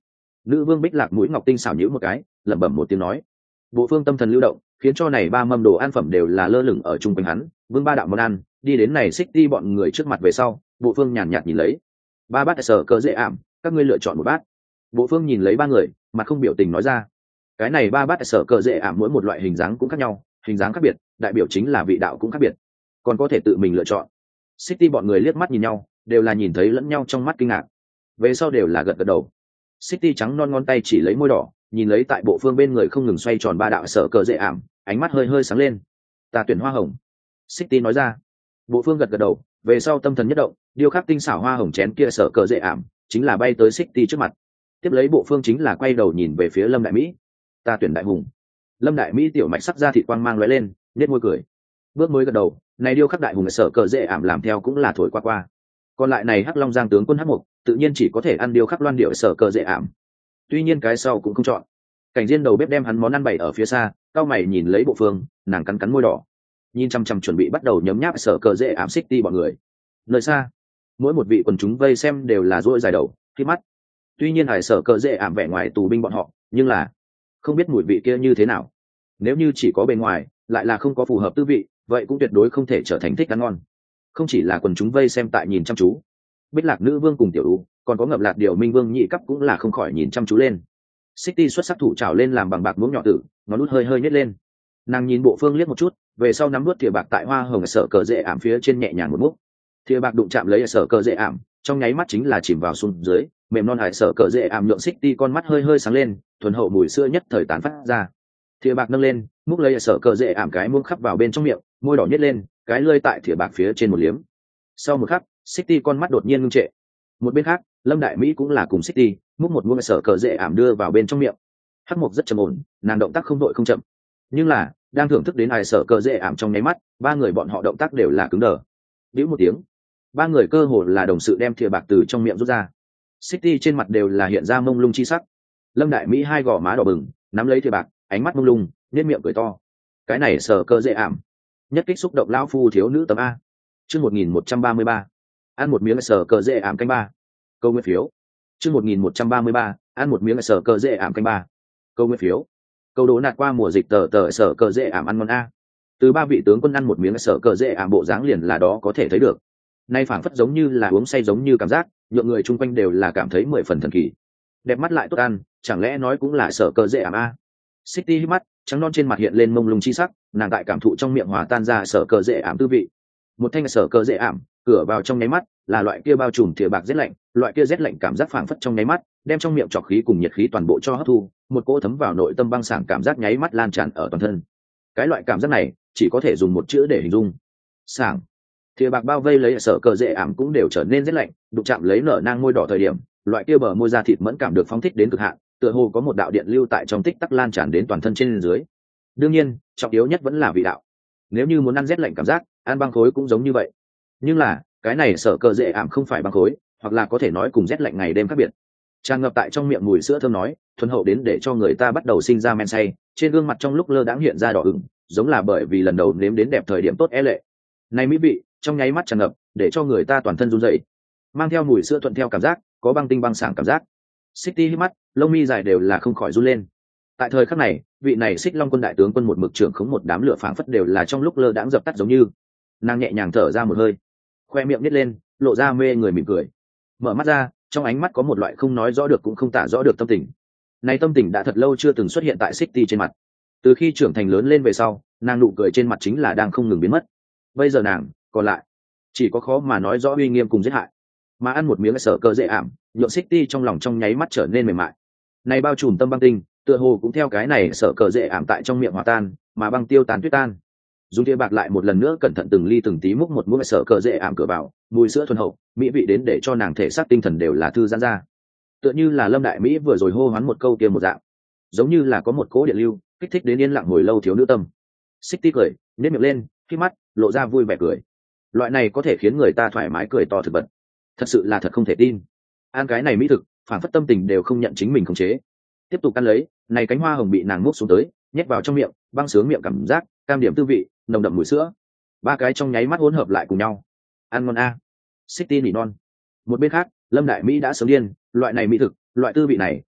Nữ vương Bích Lạc mũi ngọc tinh xảo nhíu một cái, lẩm bẩm một tiếng nói. Bộ phương tâm thần lưu động, khiến cho này ba mâm đồ ăn phẩm đều là lơ lửng ở chung quanh hắn, vương ba đạo món ăn, đi đến này xích đi bọn người trước mặt về sau, bộ phương nhàn nhạt nhìn lấy. Ba bát sở cờ dễ ảm, các ngươi lựa chọn một bát. Bộ phương nhìn lấy ba người, mặt không biểu tình nói ra. Cái này ba bát sở cờ dễ ảm mỗi một loại hình dáng cũng khác nhau, hình dáng khác biệt, đại biểu chính là vị đạo cũng khác biệt, còn có thể tự mình lựa chọn. City bọn người liếc mắt nhìn nhau, đều là nhìn thấy lẫn nhau trong mắt kinh ngạc, về sau đều là gật gật đầu. City trắng non ngón tay chỉ lấy môi đỏ, nhìn lấy tại bộ phương bên người không ngừng xoay tròn ba đạo sở cờ dễ ảm, ánh mắt hơi hơi sáng lên. Ta tuyển hoa hồng. City nói ra. Bộ phương gật gật đầu, về sau tâm thần nhất động, điêu khắc tinh xảo hoa hồng chén kia sở cờ dễ ảm, chính là bay tới City trước mặt. Tiếp lấy bộ phương chính là quay đầu nhìn về phía Lâm Đại Mỹ. Ta tuyển đại hùng. Lâm Đại Mỹ tiểu mạch sắc ra thịt quang mang lóe lên, nét môi cười. Bước mới gật đầu, này điêu khắc đại hùng sở cờ dễ ảm làm theo cũng là thổi qua qua. Còn lại này Hắc Long Giang tướng quân Hắc Mục, tự nhiên chỉ có thể ăn điêu khắc loan điệu sở cờ dễ ảm. Tuy nhiên cái sau cũng không chọn. Cảnh Diên đầu bếp đem hắn món ăn bày ở phía xa, cao mày nhìn lấy bộ phương, nàng cắn cắn môi đỏ, nhìn chăm chăm chuẩn bị bắt đầu nhấm nháp sở cờ dễ ảm xích ti bọn người. Nơi xa, mỗi một vị quần chúng vây xem đều là rũi dài đầu, khi mắt. Tuy nhiên hải sở cờ dễ ảm vẻ ngoài tù binh bọn họ, nhưng là không biết mùi vị kia như thế nào. Nếu như chỉ có bề ngoài, lại là không có phù hợp tư vị, vậy cũng tuyệt đối không thể trở thành thích ăn ngon. Không chỉ là quần chúng vây xem tại nhìn chăm chú, Bích Lạc nữ vương cùng tiểu u, còn có Ngập Lạt điều minh vương nhị cấp cũng là không khỏi nhìn chăm chú lên. City xuất sắc thủ trào lên làm bằng bạc muỗng nhỏ tử, nó nút hơi hơi nhếch lên. Nàng nhìn bộ phương liếc một chút, về sau nắm nuốt thìa bạc tại hoa hồng sở cờ dễ ảm phía trên nhẹ nhàng một múc. Thìa bạc đụng chạm lấy sở cờ dễ ảm, trong nháy mắt chính là chìm vào xuống dưới, mềm non hải sở cờ dễ ảm nhượng City con mắt hơi hơi sáng lên, thuần hậu mùi sữa nhất thời tán phát ra. Thìa bạc nâng lên, múc lấy sở cờ dễ ảm cái muỗng khắp vào bên trong miệng, môi đỏ nhếch lên, cái lưỡi tại thìa bạc phía trên một liếm. Sau một khắc, City con mắt đột nhiên ngưng trệ. Một bên khác, Lâm Đại Mỹ cũng là cùng City, múc một muỗng sở cờ dễ ảm đưa vào bên trong miệng. Hắc Mộc rất trầm ổn, nàng động tác không đội không chậm, nhưng là đang thưởng thức đến ai sở cờ dễ ảm trong nháy mắt, ba người bọn họ động tác đều là cứng đờ. Bĩu một tiếng, ba người cơ hồ là đồng sự đem thìa bạc từ trong miệng rút ra. City trên mặt đều là hiện ra mông lung chi sắc. Lâm Đại Mỹ hai gò má đỏ bừng, nắm lấy thìa bạc, ánh mắt mông lung, nhếch miệng cười to. Cái này sở cờ dễ ảm, nhất kích xúc động lão phu thiếu nữ tấm a. Chương một nghìn một trăm ba mươi ba, ăn một miếng sở cờ dễ ảm canh ba. Câu nguyên phiếu. Chương một nghìn một trăm ba mươi ba, ăn một miếng sở cờ dễ ảm canh ba. Câu nguyên phiếu. Câu đố nạt qua mùa dịch tờ tờ sở cờ dễ ảm ăn ngon a. Từ ba vị tướng quân ăn một miếng sở cờ dễ ảm bộ dáng liền là đó có thể thấy được. Nay phảng phất giống như là uống say giống như cảm giác, nhượng người chung quanh đều là cảm thấy mười phần thần kỳ. Đẹp mắt lại tốt ăn, chẳng lẽ nói cũng là sở cờ dễ ảm a. City hít mắt, trắng non trên mặt hiện lên mông lung chi sắc, nàng tại cảm thụ trong miệng hòa tan ra sở cờ dễ ảm tư vị. Một thanh sở cờ dễ ảm, cửa vào trong nháy mắt, là loại kia bao trùm thìa bạc rét lạnh, loại kia rét lạnh cảm giác phảng phất trong nháy mắt, đem trong miệng trọc khí cùng nhiệt khí toàn bộ cho hấp thu, một cỗ thấm vào nội tâm băng sảng cảm giác nháy mắt lan tràn ở toàn thân. Cái loại cảm giác này, chỉ có thể dùng một chữ để hình dung. Sảng. Thìa bạc bao vây lấy sở cờ dễ ảm cũng đều trở nên rét lạnh, đụng chạm lấy nở nang môi đỏ thời điểm, loại kia bờ môi da thịt mẫn cảm được phóng thích đến cực hạn, tựa hồ có một đạo điện lưu tại trong tích tắc lan tràn đến toàn thân trên dưới. Đương nhiên, trọng yếu nhất vẫn là vị đạo. Nếu như muốn ăn rét lạnh cảm giác, ăn băng khối cũng giống như vậy. Nhưng là, cái này sở cờ dễ ảm không phải băng khối, hoặc là có thể nói cùng rét lạnh ngày đêm khác biệt. Tràn ngập tại trong miệng mùi sữa thơm nói, thuần hậu đến để cho người ta bắt đầu sinh ra men say, trên gương mặt trong lúc lơ đãng hiện ra đỏ ửng, giống là bởi vì lần đầu nếm đến đẹp thời điểm tốt é lệ. Này mỹ vị, trong nháy mắt tràn ngập, để cho người ta toàn thân run rẩy. Mang theo mùi sữa thuận theo cảm giác, có băng tinh băng sảng cảm giác. City hít mắt, lông mi dài đều là không khỏi run lên. Tại thời khắc này, vị này Xích Long quân đại tướng quân một mực trưởng khống một đám lửa phảng phất đều là trong lúc lơ đãng dập tắt giống như. Nàng nhẹ nhàng thở ra một hơi, khoe miệng nít lên, lộ ra mê người mỉm cười. Mở mắt ra, trong ánh mắt có một loại không nói rõ được cũng không tả rõ được tâm tình. Này tâm tình đã thật lâu chưa từng xuất hiện tại City trên mặt. Từ khi trưởng thành lớn lên về sau, nàng nụ cười trên mặt chính là đang không ngừng biến mất. Bây giờ nàng, còn lại, chỉ có khó mà nói rõ uy nghiêm cùng giết hại. Mà ăn một miếng sở cơ dễ ảm, nhượng City trong lòng trong nháy mắt trở nên mềm mại. Này bao trùm tâm băng tinh, tựa hồ cũng theo cái này sở cờ dễ ảm tại trong miệng hòa tan, mà băng tiêu tán tuyết tan. Dùng thìa bạc lại một lần nữa cẩn thận từng ly từng tí múc một muỗng sở cờ dễ ảm cửa vào, mùi sữa thuần hậu, mỹ vị đến để cho nàng thể xác tinh thần đều là thư giãn ra. Tựa như là Lâm Đại Mỹ vừa rồi hô hoán một câu kia một dạng, giống như là có một cỗ điện lưu kích thích đến yên lặng hồi lâu thiếu nữ tâm. City cười, nhếch miệng lên, khi mắt lộ ra vui vẻ cười. Loại này có thể khiến người ta thoải mái cười to thực vật, thật sự là thật không thể tin. Ăn cái này mỹ thực, phản phất tâm tình đều không nhận chính mình khống chế. Tiếp tục ăn lấy, này cánh hoa hồng bị nàng múc xuống tới, nhét vào trong miệng, băng sướng miệng cảm giác, cam điểm tư vị, nồng đậm mùi sữa. Ba cái trong nháy mắt hỗn hợp lại cùng nhau. Ăn ngon a. City nỉ non. Một bên khác, Lâm Đại Mỹ đã sớm điên, loại này mỹ thực, loại tư vị này,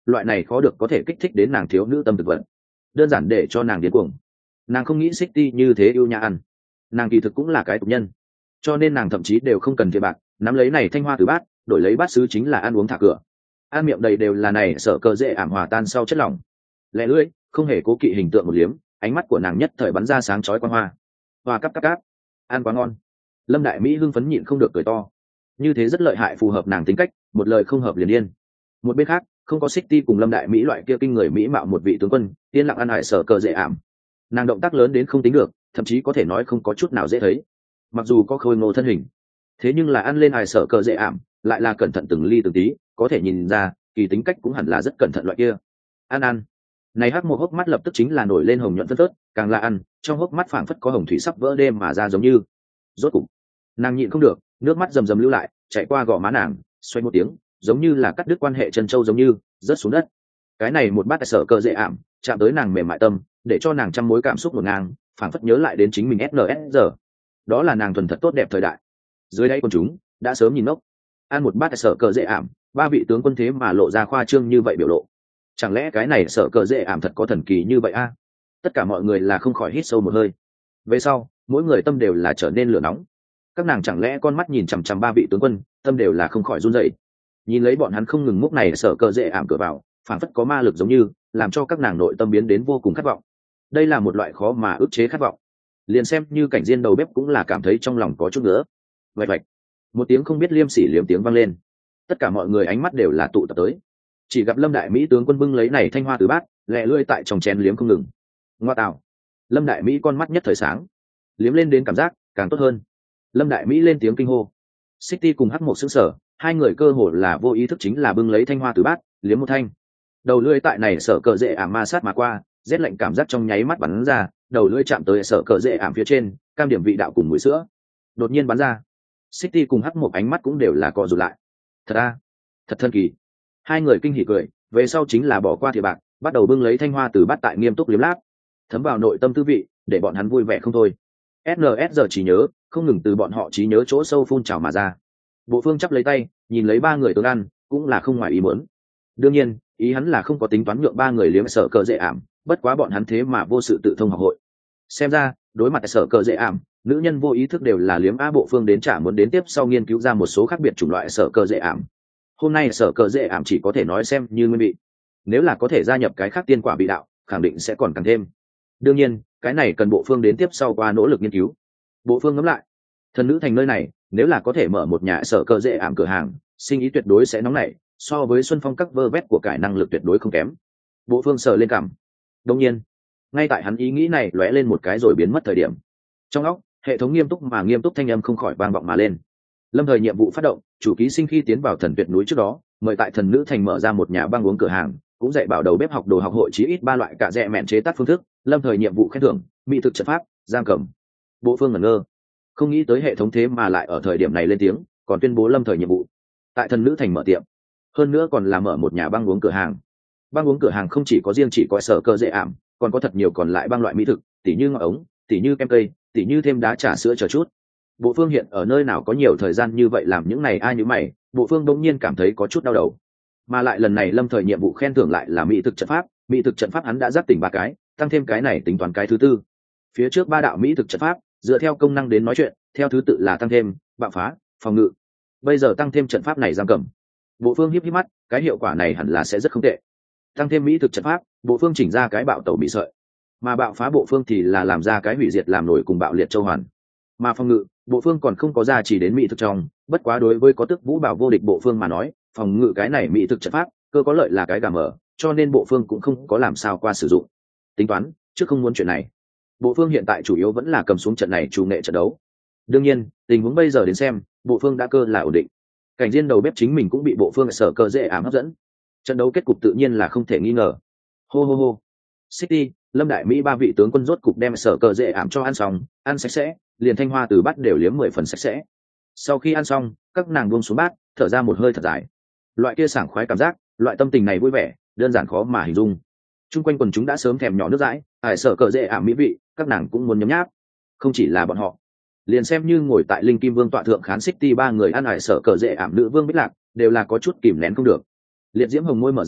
loại này khó được có thể kích thích đến nàng thiếu nữ tâm thực vật, đơn giản để cho nàng điên cuồng. Nàng không nghĩ City như thế yêu nhà ăn, nàng kỳ thực cũng là cái tục nhân, cho nên nàng thậm chí đều không cần tiền bạc, nắm lấy này thanh hoa từ bát, đổi lấy bát sứ chính là ăn uống thả cửa, ăn miệng đầy đều là này sở cơ dễ ảm hòa tan sau chất lỏng, lẹ lưỡi không hề cố kỵ hình tượng một liếm, ánh mắt của nàng nhất thời bắn ra sáng chói quan hoa, hoa cắp cắp cắp, ăn quá ngon. Lâm Đại Mỹ hưng phấn nhịn không được cười to, như thế rất lợi hại, phù hợp nàng tính cách, một lời không hợp liền điên. Một bên khác không có City cùng Lâm Đại Mỹ loại kia kinh người mỹ mạo một vị tướng quân, yên lặng ăn hải sở cơ dễ ảm. Nàng động tác lớn đến không tính được, thậm chí có thể nói không có chút nào dễ thấy. Mặc dù có khôi ngô thân hình, thế nhưng là ăn lên hải sở cơ dễ ảm, lại là cẩn thận từng ly từng tí, có thể nhìn ra kỳ tính cách cũng hẳn là rất cẩn thận loại kia. Ăn ăn, này hắc một hốc mắt lập tức chính là nổi lên hồng nhuận phớt phớt, càng là ăn, trong hốc mắt phảng phất có hồng thủy sắp vỡ đêm mà ra giống như. Rốt cục, nàng nhịn không được, nước mắt rầm rầm lưu lại, chạy qua gò má nàng, xoay một tiếng, giống như là cắt đứt quan hệ chân châu giống như, rớt xuống đất. Cái này một bát sở cơ dễ ảm, chạm tới nàng mềm mại tâm, để cho nàng trăm mối cảm xúc ngổn ngang, phảng phất nhớ lại đến chính mình ét en ét giờ. Đó là nàng thuần thật tốt đẹp thời đại. Dưới đây quần chúng đã sớm nhìn ngốc, ăn một bát sở cơ dễ ảm, ba vị tướng quân thế mà lộ ra khoa trương như vậy biểu lộ. Chẳng lẽ cái này sở cơ dễ ảm thật có thần kỳ như vậy a? Tất cả mọi người là không khỏi hít sâu một hơi. Về sau, mỗi người tâm đều là trở nên lửa nóng. Các nàng chẳng lẽ con mắt nhìn chằm chằm ba vị tướng quân, tâm đều là không khỏi run rẩy. Nhìn lấy bọn hắn không ngừng múc này sở cơ dễ ảm cửa vào, phản phất có ma lực giống như, làm cho các nàng nội tâm biến đến vô cùng khát vọng. Đây là một loại khó mà ức chế khát vọng. Liền xem như cảnh diên đầu bếp cũng là cảm thấy trong lòng có chút nữa. Vạch vạch, một tiếng không biết liêm sỉ liếm tiếng vang lên. Tất cả mọi người ánh mắt đều là tụ tập tới. Chỉ gặp Lâm Đại Mỹ tướng quân bưng lấy này thanh hoa từ bát, lẹ lưỡi tại trong chén liếm không ngừng. Ngoa tạo. Lâm Đại Mỹ con mắt nhất thời sáng, liếm lên đến cảm giác càng tốt hơn. Lâm Đại Mỹ lên tiếng kinh hô. City cùng hắc một sững sờ, hai người cơ hồ là vô ý thức chính là bưng lấy thanh hoa từ bát, liếm một thanh. Đầu lưỡi tại này sở cờ dễ ảm ma sát mà qua, rét lạnh cảm giác trong nháy mắt bắn ra, đầu lưỡi chạm tới sở cờ dễ ảm phía trên, cam điểm vị đạo cùng mùi sữa đột nhiên bắn ra. City cùng hắc một ánh mắt cũng đều là co rụt lại. Thật a, thật thân kỳ. Hai người kinh hỉ cười, về sau chính là bỏ qua thìa bạc, bắt đầu bưng lấy thanh hoa từ bát tại nghiêm túc liếm láp, thấm vào nội tâm tư vị, để bọn hắn vui vẻ không thôi. ét en ét giờ chỉ nhớ không ngừng từ bọn họ trí nhớ chỗ sâu phun trào mà ra. Bộ Phương chắp lấy tay, nhìn lấy ba người tướng ăn, cũng là không ngoài ý muốn. Đương nhiên, ý hắn là không có tính toán nhượng ba người liếm sở cờ dễ ảm, bất quá bọn hắn thế mà vô sự tự thông học hội. Xem ra, đối mặt sở cờ dễ ảm, nữ nhân vô ý thức đều là liếm a Bộ Phương đến trả muốn đến tiếp sau nghiên cứu ra một số khác biệt chủng loại sở cờ dễ ảm. Hôm nay sở cờ dễ ảm chỉ có thể nói xem như nguyên vị. Nếu là có thể gia nhập cái khác tiên quả vị đạo, khẳng định sẽ còn càng thêm. Đương nhiên, cái này cần Bộ Phương đến tiếp sau qua nỗ lực nghiên cứu. Bộ Phương ngẫm lại, thần nữ thành nơi này, nếu là có thể mở một nhà sở cờ dễ ảm cửa hàng, sinh ý tuyệt đối sẽ nóng nảy, so với Xuân Phong các vơ vét của cải năng lực tuyệt đối không kém. Bộ Phương sờ lên cằm. Đương nhiên, ngay tại hắn ý nghĩ này lóe lên một cái rồi biến mất thời điểm, trong óc hệ thống nghiêm túc mà nghiêm túc thanh âm không khỏi vang vọng mà lên. Lâm thời nhiệm vụ phát động, chủ ký sinh khi tiến vào thần tuyệt núi trước đó, mời tại thần nữ thành mở ra một nhà băng uống cửa hàng, cũng dạy bảo đầu bếp học đồ học hội chí ít ba loại cả rẻ mẹn chế tác phương thức. Lâm thời nhiệm vụ khen thưởng, mỹ thực trận pháp, giam cầm. Bộ Phương ngẩn ngơ, không nghĩ tới hệ thống thế mà lại ở thời điểm này lên tiếng, còn tuyên bố lâm thời nhiệm vụ tại thần nữ thành mở tiệm, hơn nữa còn là mở một nhà băng uống cửa hàng. Băng uống cửa hàng không chỉ có riêng chỉ có sở cơ dễ ảm, còn có thật nhiều còn lại băng loại mỹ thực, tỉ như ngọn ống, tỉ như kem cây, tỉ như thêm đá trà sữa chờ chút. Bộ Phương hiện ở nơi nào có nhiều thời gian như vậy làm những này ai như mày. Bộ Phương đống nhiên cảm thấy có chút đau đầu, mà lại lần này lâm thời nhiệm vụ khen thưởng lại là mỹ thực trận pháp. Mỹ thực trận pháp hắn đã giác tỉnh ba cái, tăng thêm cái này tính toán cái thứ tư. Phía trước ba đạo mỹ thực trận pháp dựa theo công năng đến nói chuyện, theo thứ tự là tăng thêm, bạo phá, phòng ngự. Bây giờ tăng thêm trận pháp này giam cầm. Bộ Phương híp híp mắt, cái hiệu quả này hẳn là sẽ rất không tệ. Tăng thêm mỹ thực trận pháp, Bộ Phương chỉnh ra cái bạo tẩu bị sợi, mà bạo phá Bộ Phương thì là làm ra cái hủy diệt làm nổi cùng bạo liệt châu hoàn. Mà phòng ngự, Bộ Phương còn không có ra chỉ đến mỹ thực trong, bất quá đối với có tức vũ bảo vô địch Bộ Phương mà nói, phòng ngự cái này mỹ thực trận pháp cơ có lợi là cái gà mở, cho nên Bộ Phương cũng không có làm sao qua sử dụng. Tính toán trước không muốn chuyện này. Bộ Phương hiện tại chủ yếu vẫn là cầm xuống trận này chủ nghệ trận đấu. Đương nhiên, tình huống bây giờ đến xem, Bộ Phương đã cơ là ổn định. Cảnh Diên đầu bếp chính mình cũng bị Bộ Phương sở cơ dễ ảm hấp dẫn. Trận đấu kết cục tự nhiên là không thể nghi ngờ. Hô hô hô. City, Lâm Đại Mỹ ba vị tướng quân rốt cục đem sở cơ dễ ảm cho ăn xong, ăn sạch sẽ, liền thanh hoa từ bát đều liếm mười phần sạch sẽ. Sau khi ăn xong, các nàng buông xuống bát, thở ra một hơi thật dài. Loại kia sảng khoái cảm giác, loại tâm tình này vui vẻ, đơn giản khó mà hình dung. Trung quanh quần chúng đã sớm thèm nhỏ nước dãi, ải sở cờ dễ ảm mỹ vị, các nàng cũng muốn nhấm nháp. Không chỉ là bọn họ, liền xem như ngồi tại Linh Kim Vương tọa thượng khán City ba người ăn ải sở cờ dễ ảm nữ vương Bích Lạc, đều là có chút kìm nén không được. Liệt diễm hồng môi mở ra,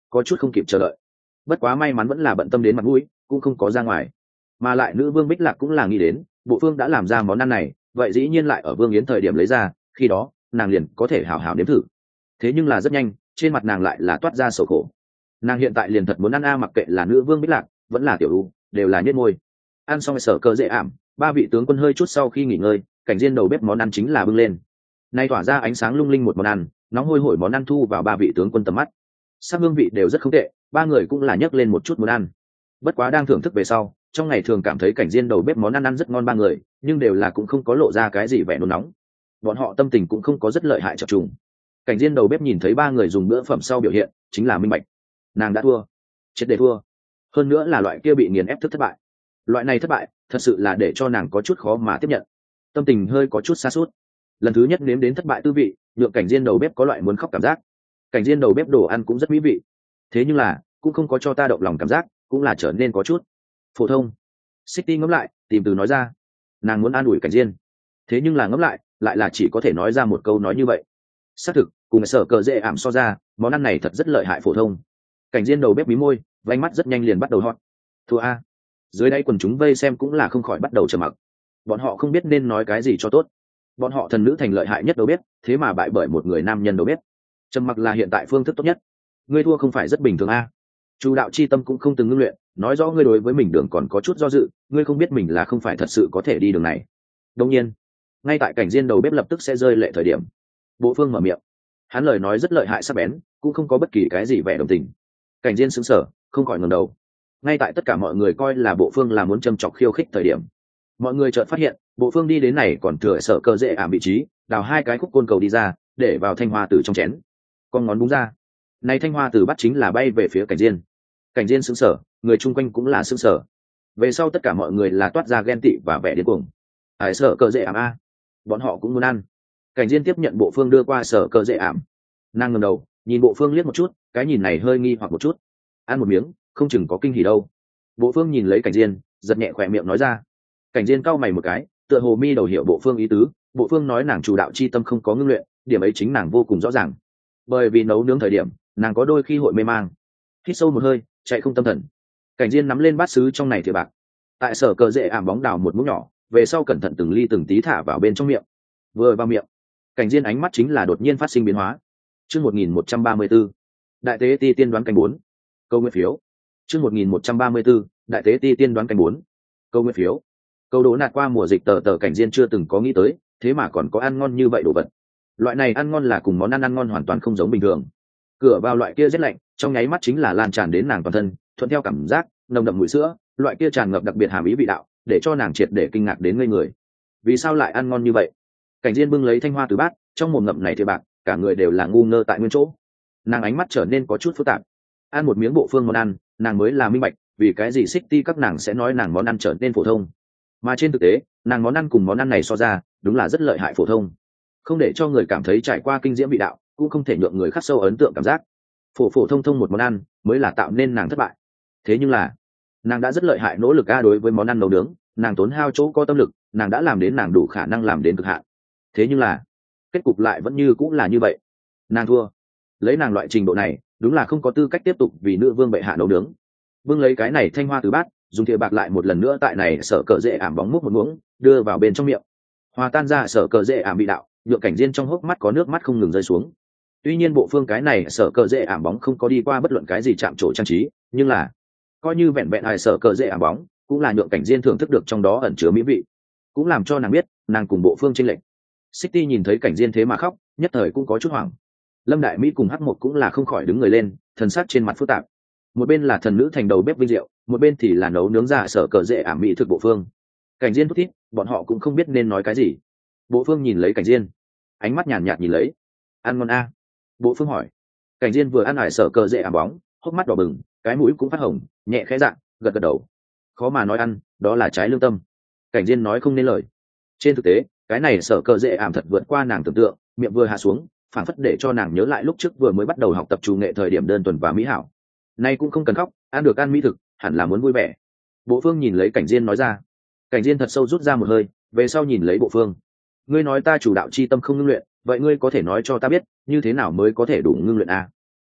có chút không kịp chờ đợi. Bất quá may mắn vẫn là bận tâm đến mặt mũi, cũng không có ra ngoài. Mà lại nữ vương Bích Lạc cũng là nghĩ đến bộ phương đã làm ra món ăn này, vậy dĩ nhiên lại ở Vương Yến thời điểm lấy ra, khi đó nàng liền có thể hào hào nếm thử. Thế nhưng là rất nhanh, trên mặt nàng lại là toát ra sầu khổ. Nàng hiện tại liền thật muốn ăn a, mặc kệ là nữ vương Bích Lạc vẫn là tiểu u, đều là nhếch môi. Ăn xong sở cơ dễ ảm, ba vị tướng quân hơi chút sau khi nghỉ ngơi, cảnh riêng đầu bếp món ăn chính là bưng lên. Nay tỏa ra ánh sáng lung linh một món ăn, nóng hôi hổi món ăn thu vào ba vị tướng quân tầm mắt. Sắc hương vị đều rất không tệ, ba người cũng là nhấc lên một chút muốn ăn. Bất quá đang thưởng thức về sau, trong ngày thường cảm thấy cảnh riêng đầu bếp món ăn ăn rất ngon ba người, nhưng đều là cũng không có lộ ra cái gì vẻ nôn nóng. Bọn họ tâm tình cũng không có rất lợi hại chập trùng. Cảnh riêng đầu bếp nhìn thấy ba người dùng bữa phẩm sau biểu hiện, chính là minh bạch. Nàng đã thua, triệt để thua. Hơn nữa là loại kia bị nghiền ép thức thất bại. Loại này thất bại, thật sự là để cho nàng có chút khó mà tiếp nhận. Tâm tình hơi có chút sa sút. Lần thứ nhất nếm đến thất bại tư vị, nhượng cảnh riêng đầu bếp có loại muốn khóc cảm giác. Cảnh riêng đầu bếp đồ ăn cũng rất mỹ vị, thế nhưng là cũng không có cho ta động lòng cảm giác, cũng là trở nên có chút phổ thông. City ngẫm lại, tìm từ nói ra. Nàng muốn an ủi cảnh riêng, thế nhưng là ngẫm lại, lại là chỉ có thể nói ra một câu nói như vậy. Xác thực, cùng sở cờ dễ ảm so ra, món ăn này thật rất lợi hại phổ thông. Cảnh riêng đầu bếp mí môi, vánh mắt rất nhanh liền bắt đầu hot. Thua a. Dưới đây quần chúng vây xem cũng là không khỏi bắt đầu trầm mặc. Bọn họ không biết nên nói cái gì cho tốt. Bọn họ thần nữ thành lợi hại nhất đầu bếp, thế mà bại bởi một người nam nhân đầu bếp. Trầm mặc là hiện tại phương thức tốt nhất. Ngươi thua không phải rất bình thường a. Chu đạo chi tâm cũng không từng ngưng luyện, nói rõ ngươi đối với mình đường còn có chút do dự, ngươi không biết mình là không phải thật sự có thể đi đường này. Đương nhiên, ngay tại cảnh riêng đầu bếp lập tức sẽ rơi lệ thời điểm, Bộ Phương mở miệng. Hắn lời nói rất lợi hại sắc bén, cũng không có bất kỳ cái gì vẻ đồng tình. Cảnh riêng sững sờ, không khỏi ngẩng đầu. Ngay tại tất cả mọi người coi là Bộ Phương là muốn châm chọc khiêu khích thời điểm, mọi người chợt phát hiện, Bộ Phương đi đến này còn thừa sở cơ dễ ảm vị trí, đào hai cái khúc côn cầu đi ra, để vào thanh hoa tử trong chén. Con ngón búng ra, này thanh hoa tử bắt chính là bay về phía cảnh riêng. Cảnh riêng sững sờ, người chung quanh cũng là sững sờ. Về sau tất cả mọi người là toát ra ghen tị và vẻ điên cuồng. Hải sở cơ dễ ảm a, bọn họ cũng muốn ăn. Cảnh riêng tiếp nhận Bộ Phương đưa qua sở cơ dễ ảm, nàng ngẩng đầu nhìn Bộ Phương liếc một chút, cái nhìn này hơi nghi hoặc một chút. Ăn một miếng, không chừng có kinh hỉ đâu. Bộ Phương nhìn lấy cảnh riêng, giật nhẹ khỏe miệng nói ra. Cảnh riêng cau mày một cái, tựa hồ mi đầu hiểu Bộ Phương ý tứ. Bộ Phương nói nàng chủ đạo chi tâm không có ngưng luyện, điểm ấy chính nàng vô cùng rõ ràng. Bởi vì nấu nướng thời điểm, nàng có đôi khi hội mê mang. Hít sâu một hơi, chạy không tâm thần. Cảnh riêng nắm lên bát sứ trong này thìa bạc, tại sở cờ dễ ảm bóng đào một muỗng nhỏ, về sau cẩn thận từng ly từng tí thả vào bên trong miệng. Vừa vào miệng, cảnh riêng ánh mắt chính là đột nhiên phát sinh biến hóa. Chương một nghìn một trăm ba mươi b ố, đại tế ti tiên đoán canh bốn. Câu nguyên phiếu. Chương một nghìn một trăm ba mươi b ố, đại tế ti tiên đoán canh bốn. Câu nguyên phiếu. Câu đố nạt qua mùa dịch tờ tờ cảnh riêng chưa từng có nghĩ tới, thế mà còn có ăn ngon như vậy đồ vật. Loại này ăn ngon là cùng món ăn ăn ngon hoàn toàn không giống bình thường. Cửa vào loại kia rét lạnh, trong nháy mắt chính là lan tràn đến nàng toàn thân, thuận theo cảm giác nồng đậm mùi sữa, loại kia tràn ngập đặc biệt hàm ý vị đạo, để cho nàng triệt để kinh ngạc đến ngây người. Vì sao lại ăn ngon như vậy? Cảnh riêng bưng lấy thanh hoa từ bát, trong mồm ngậm này thì bạc, cả người đều là ngu ngơ tại nguyên chỗ. Nàng ánh mắt trở nên có chút phức tạp. Ăn một miếng Bộ Phương món ăn, nàng mới là minh bạch, vì cái gì xích ti các nàng sẽ nói nàng món ăn trở nên phổ thông. Mà trên thực tế, nàng món ăn cùng món ăn này so ra, đúng là rất lợi hại phổ thông. Không để cho người cảm thấy trải qua kinh diễm vị đạo, cũng không thể nhượng người khắc sâu ấn tượng cảm giác. Phổ phổ thông thông một món ăn, mới là tạo nên nàng thất bại. Thế nhưng là, nàng đã rất lợi hại nỗ lực a, đối với món ăn nấu nướng, nàng tốn hao chỗ có tâm lực, nàng đã làm đến nàng đủ khả năng làm đến cực hạn. Thế nhưng là, kết cục lại vẫn như cũng là như vậy. Nàng thua. Lấy nàng loại trình độ này, đúng là không có tư cách tiếp tục vì nữ vương bệ hạ nấu nướng. Bưng lấy cái này thanh hoa từ bát, dùng thìa bạc lại một lần nữa tại này sở cờ dễ ảm bóng múc một muỗng, đưa vào bên trong miệng. Hòa tan ra sở cờ dễ ảm vị đạo, nhượng cảnh riêng trong hốc mắt có nước mắt không ngừng rơi xuống. Tuy nhiên Bộ Phương cái này sở cờ dễ ảm bóng không có đi qua bất luận cái gì chạm trổ trang trí, nhưng là coi như vẹn vẹn hài sở cờ dễ ảm bóng, cũng là nhượng cảnh riêng thưởng thức được trong đó ẩn chứa mỹ vị, cũng làm cho nàng biết nàng cùng Bộ Phương chênh lệch. City nhìn thấy cảnh riêng thế mà khóc, nhất thời cũng có chút hoảng. Lâm Đại Mỹ cùng Hắc Một cũng là không khỏi đứng người lên, thần sắc trên mặt phức tạp. Một bên là thần nữ thành đầu bếp vinh diệu, một bên thì là nấu nướng ra sở cờ dễ ảm mỹ thực Bộ Phương. Cảnh riêng thút thít, bọn họ cũng không biết nên nói cái gì. Bộ Phương nhìn lấy cảnh riêng, ánh mắt nhàn nhạt nhìn lấy. Ăn ngon a? Bộ Phương hỏi. Cảnh riêng vừa ăn hải sở cờ dễ ảm bóng, hốc mắt đỏ bừng, cái mũi cũng phát hồng, nhẹ khẽ dạng, gật gật đầu. Khó mà nói ăn, đó là trái lương tâm. Cảnh riêng nói không nên lời. Trên thực tế, cái này sở cờ dễ ảm thật vượt qua nàng tưởng tượng, miệng vừa hạ xuống, phảng phất để cho nàng nhớ lại lúc trước vừa mới bắt đầu học tập chủ nghệ thời điểm đơn thuần và mỹ hảo. Nay cũng không cần khóc, ăn được ăn mỹ thực, hẳn là muốn vui vẻ. Bộ Phương nhìn lấy cảnh riêng nói ra. Cảnh riêng thật sâu rút ra một hơi, về sau nhìn lấy Bộ Phương. Ngươi nói ta chủ đạo chi tâm không ngưng luyện, vậy ngươi có thể nói cho ta biết, như thế nào mới có thể đủ ngưng luyện a?